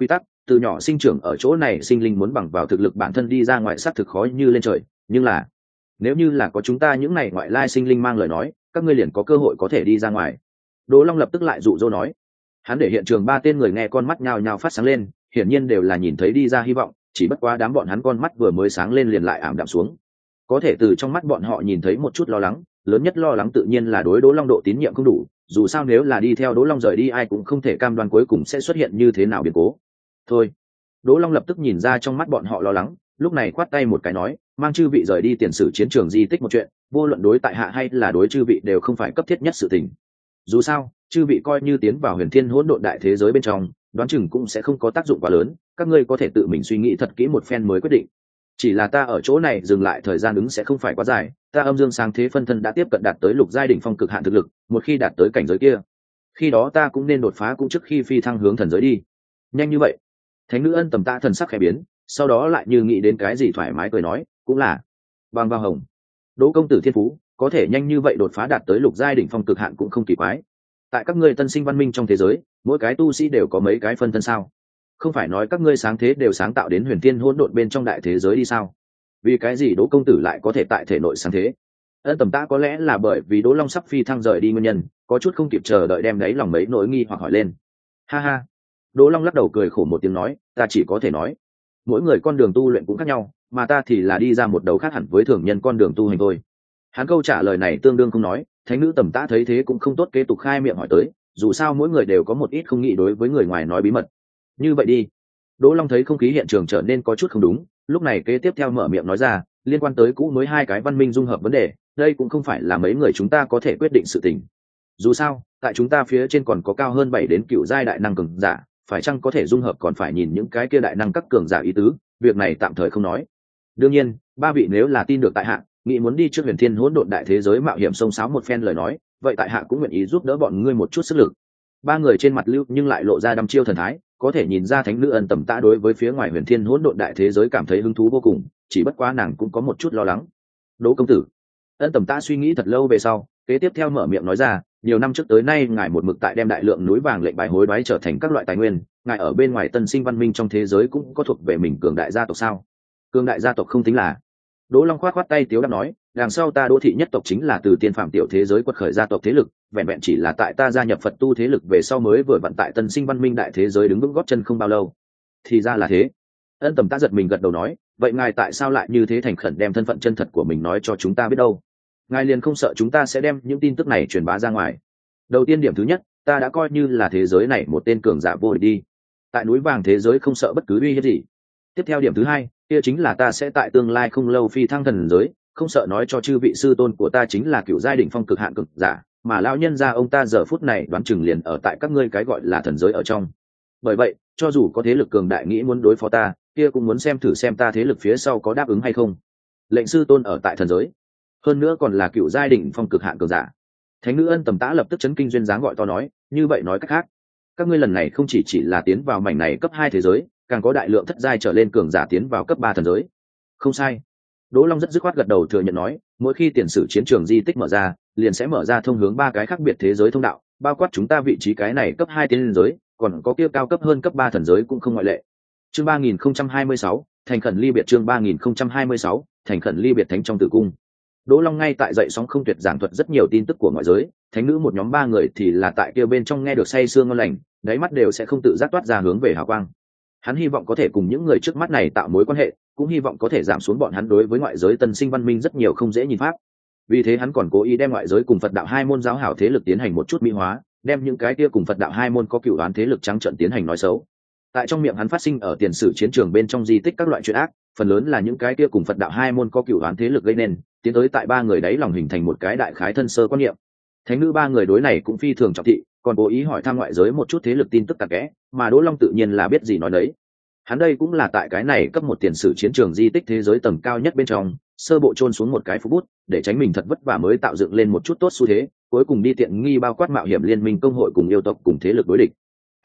S1: từ nhỏ sinh trưởng ở chỗ này sinh linh muốn bằng vào thực lực bản thân đi ra ngoài xác thực khó như lên trời, nhưng là nếu như là có chúng ta những này ngoại lai sinh linh mang lời nói, các ngươi liền có cơ hội có thể đi ra ngoài. Đỗ Long lập tức lại dụ dỗ nói. Hắn để hiện trường ba tên người nghe con mắt nhao nhao phát sáng lên, hiển nhiên đều là nhìn thấy đi ra hy vọng, chỉ bất quá đám bọn hắn con mắt vừa mới sáng lên liền lại ảm đạm xuống. Có thể từ trong mắt bọn họ nhìn thấy một chút lo lắng, lớn nhất lo lắng tự nhiên là đối Đỗ Long độ tín nhiệm không đủ, dù sao nếu là đi theo Đỗ Long rời đi ai cũng không thể cam đoan cuối cùng sẽ xuất hiện như thế nào biến cố. Thôi. Đỗ Long lập tức nhìn ra trong mắt bọn họ lo lắng, lúc này khoát tay một cái nói, mang chư vị rời đi tiền sử chiến trường di tích một chuyện, vô luận đối tại hạ hay là đối chư vị đều không phải cấp thiết nhất sự tình. Dù sao, chư vị coi như tiến vào huyền thiên hỗn độn đại thế giới bên trong, đoán chừng cũng sẽ không có tác dụng quá lớn, các ngươi có thể tự mình suy nghĩ thật kỹ một phen mới quyết định. Chỉ là ta ở chỗ này dừng lại thời gian ứng sẽ không phải quá dài, ta âm dương sáng thế phân thân đã tiếp cận đạt tới lục giai đỉnh phong cực hạn thực lực, một khi đạt tới cảnh giới kia, khi đó ta cũng nên đột phá cũng trước khi phi thăng hướng thần giới đi. Nhanh như vậy? Thánh nữ Ân Tầm ta thần sắc khẽ biến, sau đó lại như nghĩ đến cái gì thoải mái cười nói, cũng là bằng vào hồng. Đỗ công tử thiên phú, có thể nhanh như vậy đột phá đạt tới lục giai đỉnh phong cực hạn cũng không kỳ quái. Tại các ngươi tân sinh văn minh trong thế giới, mỗi cái tu sĩ đều có mấy cái phân thân sao? Không phải nói các ngươi sáng thế đều sáng tạo đến huyền thiên hỗn độn bên trong đại thế giới đi sao? Vì cái gì Đỗ công tử lại có thể tại thể nội sáng thế? Ân Tầm ta có lẽ là bởi vì Đỗ Long sắp phi thăng rời đi nguyên nhân, có chút không kịp chờ đợi đem đấy lòng mấy nỗi nghi hoặc hỏi lên. Ha ha. Đỗ Long lắc đầu cười khổ một tiếng nói, ta chỉ có thể nói, mỗi người con đường tu luyện cũng khác nhau, mà ta thì là đi ra một đầu khác hẳn với thường nhân con đường tu hành thôi. Hắn câu trả lời này tương đương không nói, thánh nữ Tầm ta thấy thế cũng không tốt kế tục khai miệng hỏi tới, dù sao mỗi người đều có một ít không nghĩ đối với người ngoài nói bí mật. Như vậy đi. Đỗ Long thấy không khí hiện trường trở nên có chút không đúng, lúc này kế tiếp theo mở miệng nói ra, liên quan tới cũ mới hai cái văn minh dung hợp vấn đề, đây cũng không phải là mấy người chúng ta có thể quyết định sự tình. Dù sao, tại chúng ta phía trên còn có cao hơn 7 đến cựu giai đại năng cường giả, phải chăng có thể dung hợp còn phải nhìn những cái kia đại năng các cường giả ý tứ, việc này tạm thời không nói. Đương nhiên, ba vị nếu là tin được tại hạ, nghĩ muốn đi trước huyền thiên hỗn độn đại thế giới mạo hiểm sông sáo một phen lời nói, vậy tại hạ cũng nguyện ý giúp đỡ bọn ngươi một chút sức lực. Ba người trên mặt lưu nhưng lại lộ ra đăm chiêu thần thái, có thể nhìn ra thánh nữ Ân Tầm ta đối với phía ngoài huyền thiên hỗn độn đại thế giới cảm thấy hứng thú vô cùng, chỉ bất quá nàng cũng có một chút lo lắng. Đỗ công tử. Ân Tầm ta suy nghĩ thật lâu về sau, kế tiếp theo mở miệng nói ra, nhiều năm trước tới nay ngài một mực tại đem đại lượng núi vàng lệnh bài hối đoái trở thành các loại tài nguyên, ngài ở bên ngoài tân sinh văn minh trong thế giới cũng có thuộc về mình cường đại gia tộc sao? Cường đại gia tộc không tính là. Đỗ Long khoát khoát tay tiếu đáp nói, đằng sau ta Đỗ thị nhất tộc chính là từ tiên phạm tiểu thế giới quật khởi gia tộc thế lực, vẹn vẹn chỉ là tại ta gia nhập Phật tu thế lực về sau mới vừa vận tại tân sinh văn minh đại thế giới đứng vững gót chân không bao lâu. Thì ra là thế. Ân Tầm ta giật mình gật đầu nói, vậy ngài tại sao lại như thế thành khẩn đem thân phận chân thật của mình nói cho chúng ta biết đâu? Ngài liền không sợ chúng ta sẽ đem những tin tức này truyền bá ra ngoài? Đầu tiên điểm thứ nhất, ta đã coi như là thế giới này một tên cường giả vô địch đi, tại núi vàng thế giới không sợ bất cứ uy hiếp gì. Tiếp theo điểm thứ hai, kia chính là ta sẽ tại tương lai không lâu phi thăng thần giới, không sợ nói cho chư vị sư tôn của ta chính là cựu giai đỉnh phong cực hạn cực giả, mà lão nhân gia ông ta giờ phút này đoán chừng liền ở tại các ngươi cái gọi là thần giới ở trong. Bởi vậy, cho dù có thế lực cường đại nghĩ muốn đối phó ta, kia cũng muốn xem thử xem ta thế lực phía sau có đáp ứng hay không. Lệnh sư tôn ở tại thần giới, hơn nữa còn là cựu giai đỉnh phong cực hạn cường giả. Thánh nữ Ân Tầm ta lập tức chấn kinh duyên dáng gọi to nói, như vậy nói cách khác, các ngươi lần này không chỉ là tiến vào mảnh này cấp 2 thế giới, càng có đại lượng thất giai trở lên cường giả tiến vào cấp 3 thần giới. Không sai. Đỗ Long rất dứt khoát gật đầu thừa nhận nói, mỗi khi tiền sử chiến trường di tích mở ra, liền sẽ mở ra thông hướng 3 cái khác biệt thế giới thông đạo, bao quát chúng ta vị trí cái này cấp 2 tiến lên giới, còn có kia cao cấp hơn cấp 3 thần giới cũng không ngoại lệ. Chương 3026, thành khẩn ly biệt. Chương 3026, thành khẩn ly biệt thánh trong tử cung. Đỗ Long ngay tại dậy sóng không tuyệt giảng thuật rất nhiều tin tức của ngoại giới, thánh nữ một nhóm 3 người thì là tại kia bên trong nghe được say sưa ngon lành, đáy mắt đều sẽ không tự giác toát ra hướng về hào quang. Hắn hy vọng có thể cùng những người trước mắt này tạo mối quan hệ, cũng hy vọng có thể giảm xuống bọn hắn đối với ngoại giới tân sinh văn minh rất nhiều không dễ nhìn pháp. Vì thế hắn còn cố ý đem ngoại giới cùng Phật đạo hai môn giáo hảo thế lực tiến hành một chút mỹ hóa, đem những cái kia cùng Phật đạo hai môn có cựu đoán thế lực trắng trợn tiến hành nói xấu. Tại trong miệng hắn phát sinh ở tiền sử chiến trường bên trong di tích các loại chuyện ác, phần lớn là những cái kia cùng Phật đạo hai môn có cựu đoán thế lực gây nên, tiến tới tại 3 người đấy lòng hình thành một cái đại khái thân sơ quan niệm. Thánh nữ 3 người đối này cũng phi thường trọng thị, còn cố ý hỏi thăm ngoại giới một chút thế lực tin tức tặc kẽ, mà Đỗ Long tự nhiên là biết gì nói đấy. Hắn đây cũng là tại cái này cấp một tiền sử chiến trường di tích thế giới tầm cao nhất bên trong, sơ bộ chôn xuống một cái phú bút, để tránh mình thật vất vả mới tạo dựng lên một chút tốt xu thế, cuối cùng đi tiện nghi bao quát mạo hiểm liên minh công hội cùng yêu tộc cùng thế lực đối địch.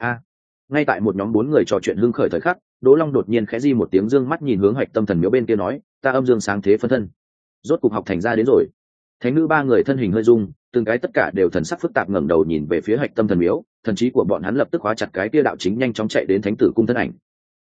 S1: Ngay tại một nhóm 4 người trò chuyện hưng khởi thời khắc, Đỗ Long đột nhiên khẽ di một tiếng dương mắt nhìn hướng Hạch Tâm Thần Miếu bên kia nói, ta âm dương sáng thế phân thân, rốt cục học thành ra đến rồi. Thánh nữ 3 người thân hình hơi rung, từng cái tất cả đều thần sắc phức tạp ngẩng đầu nhìn về phía Hạch Tâm Thần Miếu, thần trí của bọn hắn lập tức khóa chặt cái kia đạo chính nhanh chóng chạy đến thánh tử cung thân ảnh.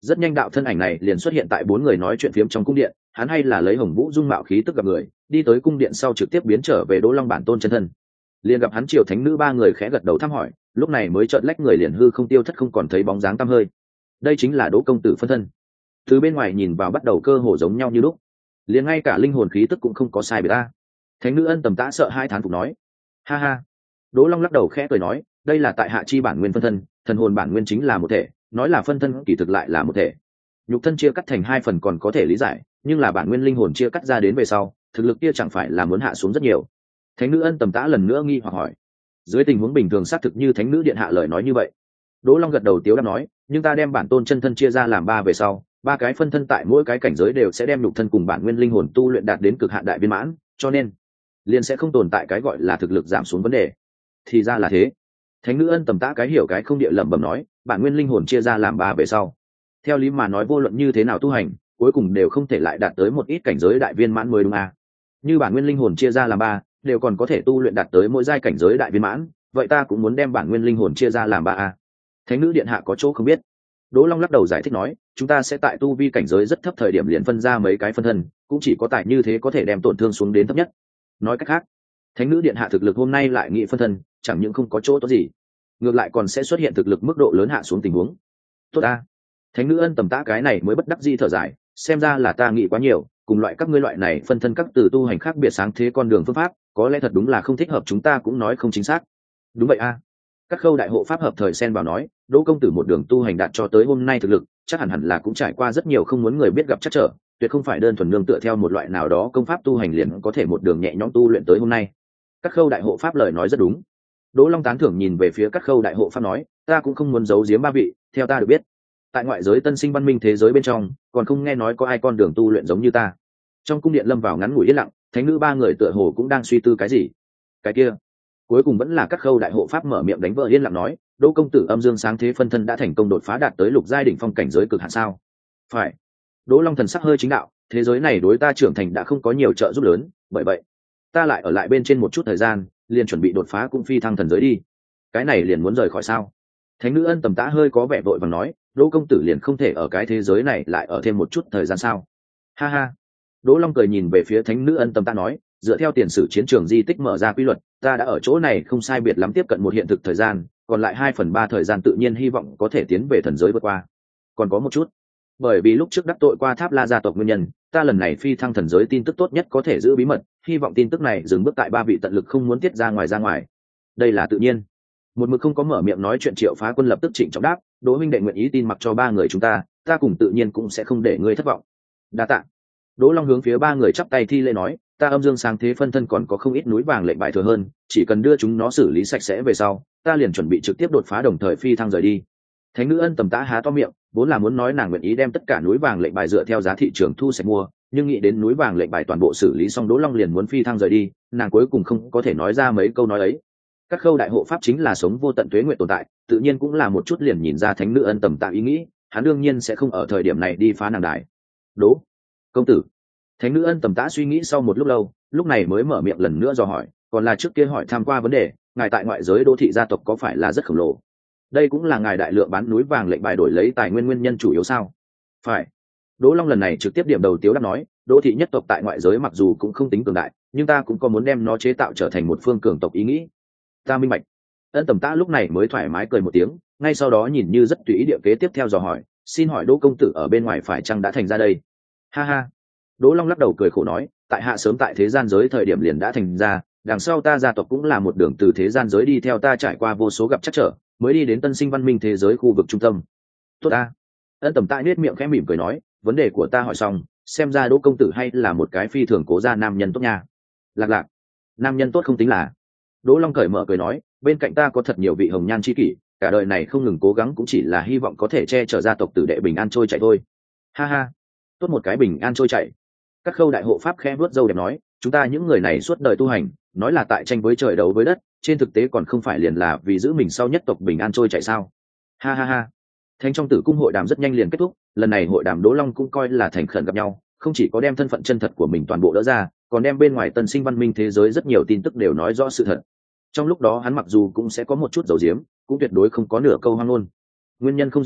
S1: Rất nhanh đạo thân ảnh này liền xuất hiện tại bốn người nói chuyện phiếm trong cung điện, hắn hay là lấy hồng vũ dung mạo khí tức gặp người, đi tới cung điện sau trực tiếp biến trở về Đỗ Long bản tôn chân thân. Liền gặp hắn triều thánh nữ ba người khẽ gật đầu thăm hỏi, lúc này mới chợt lách người liền hư không tiêu thất, không còn thấy bóng dáng tăm hơi. Đây chính là Đỗ công tử phân thân. Từ bên ngoài nhìn vào bắt đầu cơ hồ giống nhau như lúc, liền ngay cả linh hồn khí tức cũng không có sai biệt ta. Thánh nữ Ân Tầm Tã sợ hai thán phục nói, ha ha. Đỗ Long lắc đầu khẽ cười nói, đây là tại hạ chi bản nguyên phân thân, thần hồn bản nguyên chính là một thể, nói là phân thân kỳ thực lại là một thể. Nhục thân chia cắt thành hai phần còn có thể lý giải, nhưng là bản nguyên linh hồn chia cắt ra đến về sau, thực lực kia chẳng phải là muốn hạ xuống rất nhiều. Thánh nữ Ân Tầm Tã lần nữa nghi hoặc hỏi, dưới tình huống bình thường xác thực như thánh nữ điện hạ lời nói như vậy. Đỗ Long gật đầu tiếu đáp nói, nhưng ta đem bản tôn chân thân chia ra làm ba về sau, ba cái phân thân tại mỗi cái cảnh giới đều sẽ đem nhục thân cùng bản nguyên linh hồn tu luyện đạt đến cực hạn đại viên mãn, cho nên liền sẽ không tồn tại cái gọi là thực lực giảm xuống vấn đề. Thì ra là thế. Thánh nữ Ân Tầm Tã cái hiểu cái không địa lẩm bẩm nói, bản nguyên linh hồn chia ra làm ba về sau, theo lý mà nói vô luận như thế nào tu hành, cuối cùng đều không thể lại đạt tới một ít cảnh giới đại viên mãn mới đúng à? Như bản nguyên linh hồn chia ra làm ba, đều còn có thể tu luyện đạt tới mỗi giai cảnh giới đại viên mãn, vậy ta cũng muốn đem bản nguyên linh hồn chia ra làm ba a. Thánh nữ điện hạ có chỗ không biết. Đỗ Long lắc đầu giải thích nói, chúng ta sẽ tại tu vi cảnh giới rất thấp thời điểm liền phân ra mấy cái phân thân, cũng chỉ có tại như thế có thể đem tổn thương xuống đến thấp nhất. Nói cách khác, thánh nữ điện hạ thực lực hôm nay lại nghị phân thân, chẳng những không có chỗ tốt gì, ngược lại còn sẽ xuất hiện thực lực mức độ lớn hạ xuống tình huống. Tốt a. Thánh nữ Ân Tầm Tã cái này mới bất đắc dĩ thở dài, xem ra là ta nghĩ quá nhiều, cùng loại các ngươi loại này phân thân các từ tu hành khác biệt sáng thế con đường phương pháp, có lẽ thật đúng là không thích hợp chúng ta cũng nói không chính xác. Đúng vậy a. Các khâu đại hộ pháp hợp thời xen vào nói, Đỗ công tử một đường tu hành đạt cho tới hôm nay thực lực, chắc hẳn là cũng trải qua rất nhiều không muốn người biết gặp trắc trở, tuyệt không phải đơn thuần nương tựa theo một loại nào đó công pháp tu hành liền có thể một đường nhẹ nhõm tu luyện tới hôm nay. Các khâu đại hộ pháp lời nói rất đúng. Đỗ Long tán thưởng nhìn về phía các khâu đại hộ pháp nói, ta cũng không muốn giấu giếm ba vị, theo ta được biết, tại ngoại giới tân sinh văn minh thế giới bên trong, còn không nghe nói có ai con đường tu luyện giống như ta. Trong cung điện lâm vào ngắn ngủi yên lặng, thánh nữ ba người tựa hồ cũng đang suy tư cái gì. Cái kia, cuối cùng vẫn là các khâu đại hộ pháp mở miệng đánh vỡ yên lặng nói, Đỗ công tử âm dương sáng thế phân thân đã thành công đột phá đạt tới lục giai đỉnh phong cảnh giới cực hạn sao? Phải. Đỗ Long thần sắc hơi chính đạo, thế giới này đối ta trưởng thành đã không có nhiều trợ giúp lớn, bởi vậy ta lại ở lại bên trên một chút thời gian, liền chuẩn bị đột phá cũng phi thăng thần giới đi. Cái này liền muốn rời khỏi sao? Thánh nữ Ân Tầm Tã hơi có vẻ vội vàng nói, Đỗ công tử liền không thể ở cái thế giới này lại ở thêm một chút thời gian sao? Ha ha. Đỗ Long cười nhìn về phía thánh nữ Ân Tầm Tã nói, dựa theo tiền sử chiến trường di tích mở ra quy luật, ta đã ở chỗ này không sai biệt lắm tiếp cận một hiện thực thời gian, còn lại 2/3 thời gian tự nhiên hy vọng có thể tiến về thần giới vượt qua. Còn có một chút, bởi vì lúc trước đắc tội qua Tháp La gia tộc nguyên nhân, ta lần này phi thăng thần giới tin tức tốt nhất có thể giữ bí mật, hy vọng tin tức này dừng bước tại ba vị tận lực không muốn tiết ra ngoài. Đây là tự nhiên. Một mực không có mở miệng nói chuyện Triệu Phá Quân lập tức trịnh trọng đáp, Đỗ huynh đệ nguyện ý tin mặc cho ba người chúng ta cùng tự nhiên cũng sẽ không để ngươi thất vọng. Đa tạ. Đỗ Long hướng phía ba người chắp tay thi lễ nói, ta âm dương sáng thế phân thân còn có không ít núi vàng lệnh bài thừa hơn, chỉ cần đưa chúng nó xử lý sạch sẽ về sau, ta liền chuẩn bị trực tiếp đột phá đồng thời phi thăng rời đi. Thánh nữ Ân Tầm Tã há to miệng, vốn là muốn nói nàng nguyện ý đem tất cả núi vàng lệnh bài dựa theo giá thị trường thu sạch mua, nhưng nghĩ đến núi vàng lệnh bài toàn bộ xử lý xong Đỗ Long liền muốn phi thăng rời đi, nàng cuối cùng không có thể nói ra mấy câu nói ấy. Các khâu đại hộ pháp chính là sống vô tận tuế nguyện tồn tại, tự nhiên cũng là một chút liền nhìn ra thánh nữ Ân Tầm Tã ý nghĩ, hắn đương nhiên sẽ không ở thời điểm này đi phá nàng đài. Đỗ công tử. Thánh nữ Ân Tầm Tã suy nghĩ sau một lúc lâu, lúc này mới mở miệng lần nữa dò hỏi, còn là trước kia hỏi tham qua vấn đề, ngài tại ngoại giới Đỗ thị gia tộc có phải là rất khổng lồ? Đây cũng là ngài đại lượng bán núi vàng lệnh bài đổi lấy tài nguyên nhân chủ yếu sao? Phải. Đỗ Long lần này trực tiếp điểm đầu tiếu đáp nói, Đỗ thị nhất tộc tại ngoại giới mặc dù cũng không tính cường đại, nhưng ta cũng có muốn đem nó chế tạo trở thành một phương cường tộc ý nghĩ. Ta minh bạch. Ân Tầm Tã lúc này mới thoải mái cười một tiếng, ngay sau đó nhìn như rất tùy ý địa kế tiếp theo dò hỏi, xin hỏi Đỗ công tử ở bên ngoài phải chăng đã thành ra đây? Ha ha. Đỗ Long lắc đầu cười khổ nói, tại hạ sớm tại thế gian giới thời điểm liền đã thành ra, đằng sau ta gia tộc cũng là một đường từ thế gian giới đi theo ta trải qua vô số gặp trắc trở, mới đi đến tân sinh văn minh thế giới khu vực trung tâm. Tốt ta. Ân Tầm Tã nhếch miệng khẽ mỉm cười nói, vấn đề của ta hỏi xong, xem ra Đỗ công tử hay là một cái phi thường cố gia nam nhân tốt nha. Lạc, nam nhân tốt không tính là. Đỗ Long cởi mở cười nói, bên cạnh ta có thật nhiều vị hồng nhan chi kỷ, cả đời này không ngừng cố gắng cũng chỉ là hy vọng có thể che chở gia tộc tử đệ bình an trôi chạy thôi. Ha ha. Tốt một cái bình an trôi chạy. Các khâu đại hộ pháp khẽ vuốt râu đẹp nói, chúng ta những người này suốt đời tu hành, nói là tại tranh với trời đấu với đất, trên thực tế còn không phải liền là vì giữ mình sau nhất tộc bình an trôi chạy sao? Ha ha ha. Thánh trong tử cung hội đàm rất nhanh liền kết thúc, lần này hội đàm Đỗ Long cũng coi là thành khẩn gặp nhau, không chỉ có đem thân phận chân thật của mình toàn bộ đỡ ra, còn đem bên ngoài tân sinh văn minh thế giới rất nhiều tin tức đều nói rõ sự thật. Trong lúc đó hắn mặc dù cũng sẽ có một chút giấu giếm, cũng tuyệt đối không có nửa câu hoang ngôn. Nguyên nhân không gì khác,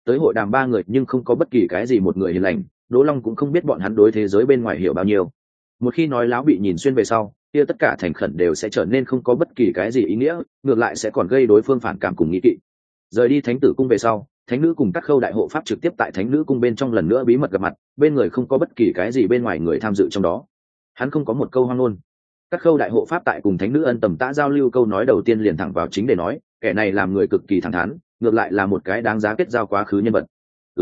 S1: tới hội đàm ba người nhưng không có bất kỳ cái gì một người hiền lành. Đỗ Long cũng không biết bọn hắn đối thế giới bên ngoài hiểu bao nhiêu. Một khi nói láo bị nhìn xuyên về sau, kia tất cả thành khẩn đều sẽ trở nên không có bất kỳ cái gì ý nghĩa, ngược lại sẽ còn gây đối phương phản cảm cùng nghi kỵ. Rời đi thánh tử cung về sau, thánh nữ cùng các khâu đại hộ pháp trực tiếp tại thánh nữ cung bên trong lần nữa bí mật gặp mặt, bên người không có bất kỳ cái gì bên ngoài người tham dự trong đó. Hắn không có một câu hoang ngôn. Các khâu đại hộ pháp tại cùng thánh nữ Ân Tầm Tã giao lưu câu nói đầu tiên liền thẳng vào chính để nói, kẻ này làm người cực kỳ thẳng thắn, ngược lại là một cái đáng giá kết giao quá khứ nhân vật.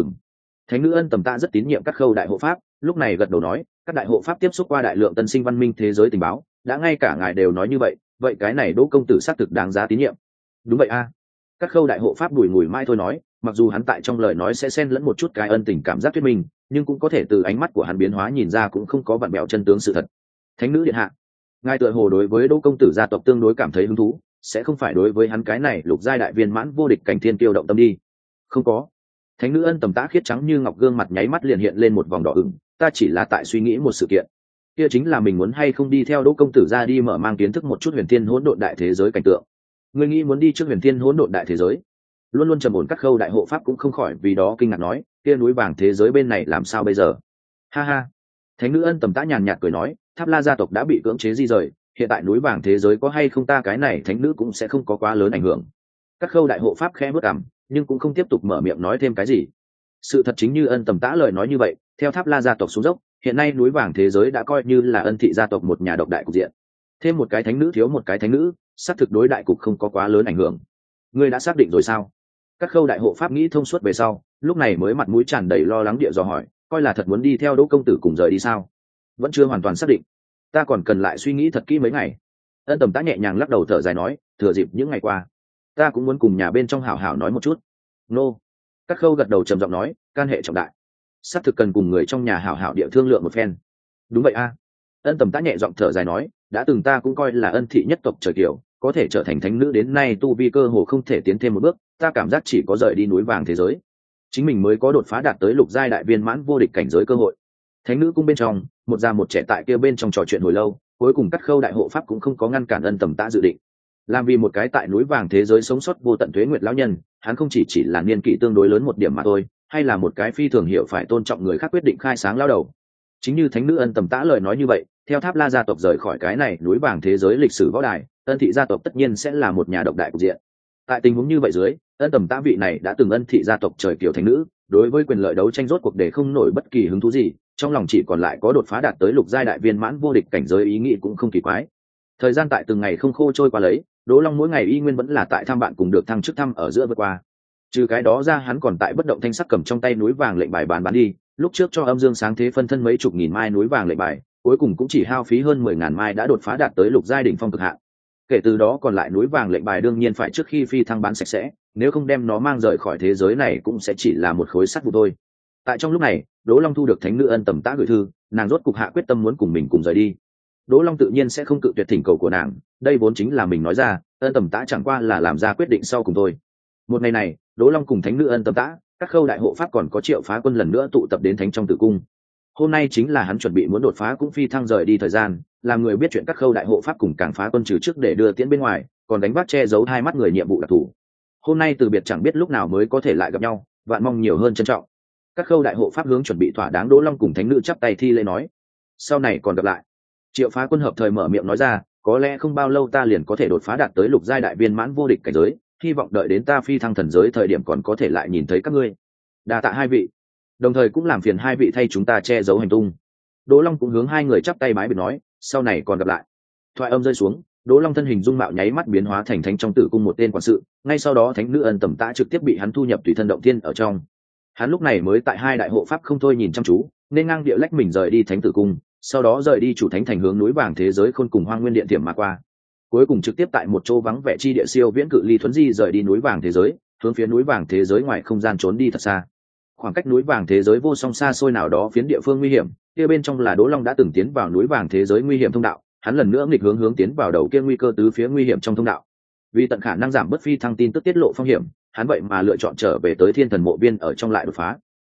S1: Thánh nữ Ân Tầm Tã rất tín nhiệm các khâu đại hộ pháp, lúc này gật đầu nói, các đại hộ pháp tiếp xúc qua đại lượng tân sinh văn minh thế giới tình báo, đã ngay cả ngài đều nói như vậy, vậy cái này Đỗ công tử xác thực đáng giá tín nhiệm. Đúng vậy a. Các khâu đại hộ pháp đùi ngùi mai thôi nói, mặc dù hắn tại trong lời nói sẽ xen lẫn một chút cái ân tình cảm giác thuyết minh, nhưng cũng có thể từ ánh mắt của hắn biến hóa nhìn ra cũng không có vặn bẹo chân tướng sự thật. Thánh nữ điện hạ, ngài tựa hồ đối với Đỗ công tử gia tộc tương đối cảm thấy hứng thú, sẽ không phải đối với hắn cái này lục giai đại viên mãn vô địch cảnh thiên tiêu động tâm đi. Không có. Thánh nữ Ân Tầm Tã khiết trắng như ngọc gương mặt nháy mắt liền hiện lên một vòng đỏ ửng, ta chỉ là tại suy nghĩ một sự kiện, kia chính là mình muốn hay không đi theo Đỗ công tử ra đi mở mang kiến thức một chút huyền thiên hỗn độn đại thế giới cảnh tượng. Ngươi nghĩ muốn đi trước huyền thiên hỗn độn đại thế giới? Luôn luôn trầm ổn các khâu đại hộ pháp cũng không khỏi vì đó kinh ngạc nói, kia núi vàng thế giới bên này làm sao bây giờ? Ha ha. Thánh nữ Ân Tầm Tã nhàn nhạt cười nói, Tháp La gia tộc đã bị cưỡng chế di rời, hiện tại núi vàng thế giới có hay không ta cái này thánh nữ cũng sẽ không có quá lớn ảnh hưởng. Các khâu đại hộ pháp khẽ bước cằm, nhưng cũng không tiếp tục mở miệng nói thêm cái gì. Sự thật chính như Ân Tầm Tã lời nói như vậy, theo Tháp La gia tộc xuống dốc, hiện nay núi vàng thế giới đã coi như là Ân thị gia tộc một nhà độc đại cục diện. Thêm một cái thánh nữ thiếu một cái thánh nữ, xác thực đối đại cục không có quá lớn ảnh hưởng. Ngươi đã xác định rồi sao? Các khâu đại hộ pháp nghĩ thông suốt về sau, lúc này mới mặt mũi tràn đầy lo lắng địa dò hỏi, coi là thật muốn đi theo Đỗ công tử cùng rời đi sao? Vẫn chưa hoàn toàn xác định, ta còn cần lại suy nghĩ thật kỹ mấy ngày. Ân Tầm Tã nhẹ nhàng lắc đầu thở dài nói, thừa dịp những ngày qua, ta cũng muốn cùng nhà bên trong hảo hảo nói một chút. Nô. Các khâu gật đầu trầm giọng nói, can hệ trọng đại, xác thực cần cùng người trong nhà hảo hảo địa thương lượng một phen. Đúng vậy a. Ân Tầm Tã nhẹ giọng thở dài nói, đã từng ta cũng coi là Ân thị nhất tộc trời kiểu, có thể trở thành thánh nữ đến nay tu vi cơ hồ không thể tiến thêm một bước, ta cảm giác chỉ có rời đi núi vàng thế giới, chính mình mới có đột phá đạt tới lục giai đại viên mãn vô địch cảnh giới cơ hội. Thánh nữ cung bên trong, một già một trẻ tại kia bên trong trò chuyện hồi lâu, cuối cùng các khâu đại hộ pháp cũng không có ngăn cản Ân Tầm Tã dự định. Làm vì một cái tại núi vàng thế giới sống sót vô tận tuế nguyệt lão nhân, hắn không chỉ là niên kỷ tương đối lớn một điểm mà thôi, hay là một cái phi thường hiểu phải tôn trọng người khác quyết định khai sáng lao đầu. Chính như thánh nữ Ân Tầm Tã lời nói như vậy, theo Tháp La gia tộc rời khỏi cái này núi vàng thế giới lịch sử võ đài, Ân thị gia tộc tất nhiên sẽ là một nhà độc đại cục diện. Tại tình huống như vậy dưới, Ân Tầm Tã vị này đã từng Ân thị gia tộc trời kiểu thánh nữ, đối với quyền lợi đấu tranh rốt cuộc để không nổi bất kỳ hứng thú gì, trong lòng chỉ còn lại có đột phá đạt tới lục giai đại viên mãn vô địch cảnh giới ý nghĩ cũng không kỳ quái. Thời gian tại từng ngày không khô trôi qua lấy, Đỗ Long mỗi ngày y nguyên vẫn là tại thăm bạn cùng được thăng chức thăm ở giữa vượt qua. Trừ cái đó ra, hắn còn tại bất động thanh sắc cầm trong tay núi vàng lệnh bài bán đi, lúc trước cho Âm Dương Sáng Thế phân thân mấy chục nghìn mai núi vàng lệnh bài, cuối cùng cũng chỉ hao phí hơn 10.000 mai đã đột phá đạt tới lục giai đỉnh phong cực hạn. Kể từ đó còn lại núi vàng lệnh bài đương nhiên phải trước khi phi thăng bán sạch sẽ, nếu không đem nó mang rời khỏi thế giới này cũng sẽ chỉ là một khối sắt vụn thôi. Tại trong lúc này, Đỗ Long thu được thánh nữ Ân Tầm Tã gửi thư, nàng rốt cục hạ quyết tâm muốn cùng mình cùng rời đi. Đỗ Long tự nhiên sẽ không cự tuyệt thỉnh cầu của nàng, đây vốn chính là mình nói ra, Ân Tầm Tã chẳng qua là làm ra quyết định sau cùng thôi. Một ngày này, Đỗ Long cùng thánh nữ Ân Tầm Tã, các khâu đại hộ pháp còn có Triệu Phá Quân lần nữa tụ tập đến thánh trong tử cung. Hôm nay chính là hắn chuẩn bị muốn đột phá cũng phi thăng rời đi thời gian, làm người biết chuyện các khâu đại hộ pháp cùng Cảng Phá Quân trừ trước để đưa tiễn bên ngoài, còn đánh vác che giấu hai mắt người nhiệm vụ đặc thù. Hôm nay từ biệt chẳng biết lúc nào mới có thể lại gặp nhau, vạn mong nhiều hơn trân trọng. Các khâu đại hộ pháp hướng chuẩn bị thỏa đáng, Đỗ Long cùng thánh nữ chắp tay thi lễ nói, sau này còn gặp lại. Triệu Phá Quân hợp thời mở miệng nói ra, có lẽ không bao lâu ta liền có thể đột phá đạt tới lục giai đại viên mãn vô địch cảnh giới, hy vọng đợi đến ta phi thăng thần giới thời điểm còn có thể lại nhìn thấy các ngươi. Đa tạ hai vị, đồng thời cũng làm phiền hai vị thay chúng ta che giấu hành tung. Đỗ Long cũng hướng hai người chắp tay bái biệt nói, sau này còn gặp lại. Thoại âm rơi xuống, Đỗ Long thân hình dung mạo nháy mắt biến hóa thành thánh trong tử cung một tên quản sự, ngay sau đó thánh nữ Ân Tầm Tã trực tiếp bị hắn thu nhập tùy thân động thiên ở trong. Hắn lúc này mới tại hai đại hộ pháp không thôi nhìn chăm chú, nên ngang địa lách mình rời đi thánh tử cung, sau đó rời đi chủ thánh thành hướng núi vàng thế giới khôn cùng hoang nguyên điện tiệm mà qua, cuối cùng trực tiếp tại một chỗ vắng vẻ chi địa siêu viễn cự ly thuấn di rời đi núi vàng thế giới, hướng phía núi vàng thế giới ngoài không gian trốn đi thật xa. Khoảng cách núi vàng thế giới vô song xa xôi nào đó phiến địa phương nguy hiểm, kia bên trong là Đỗ Long đã từng tiến vào núi vàng thế giới nguy hiểm thông đạo, hắn lần nữa nghịch hướng tiến vào đầu kia nguy cơ tứ phía nguy hiểm trong thông đạo. Vì tận khả năng giảm bớt phi thăng tin tức tiết lộ phong hiểm, hắn vậy mà lựa chọn trở về tới Thiên Thần Mộ Viên ở trong lại đột phá.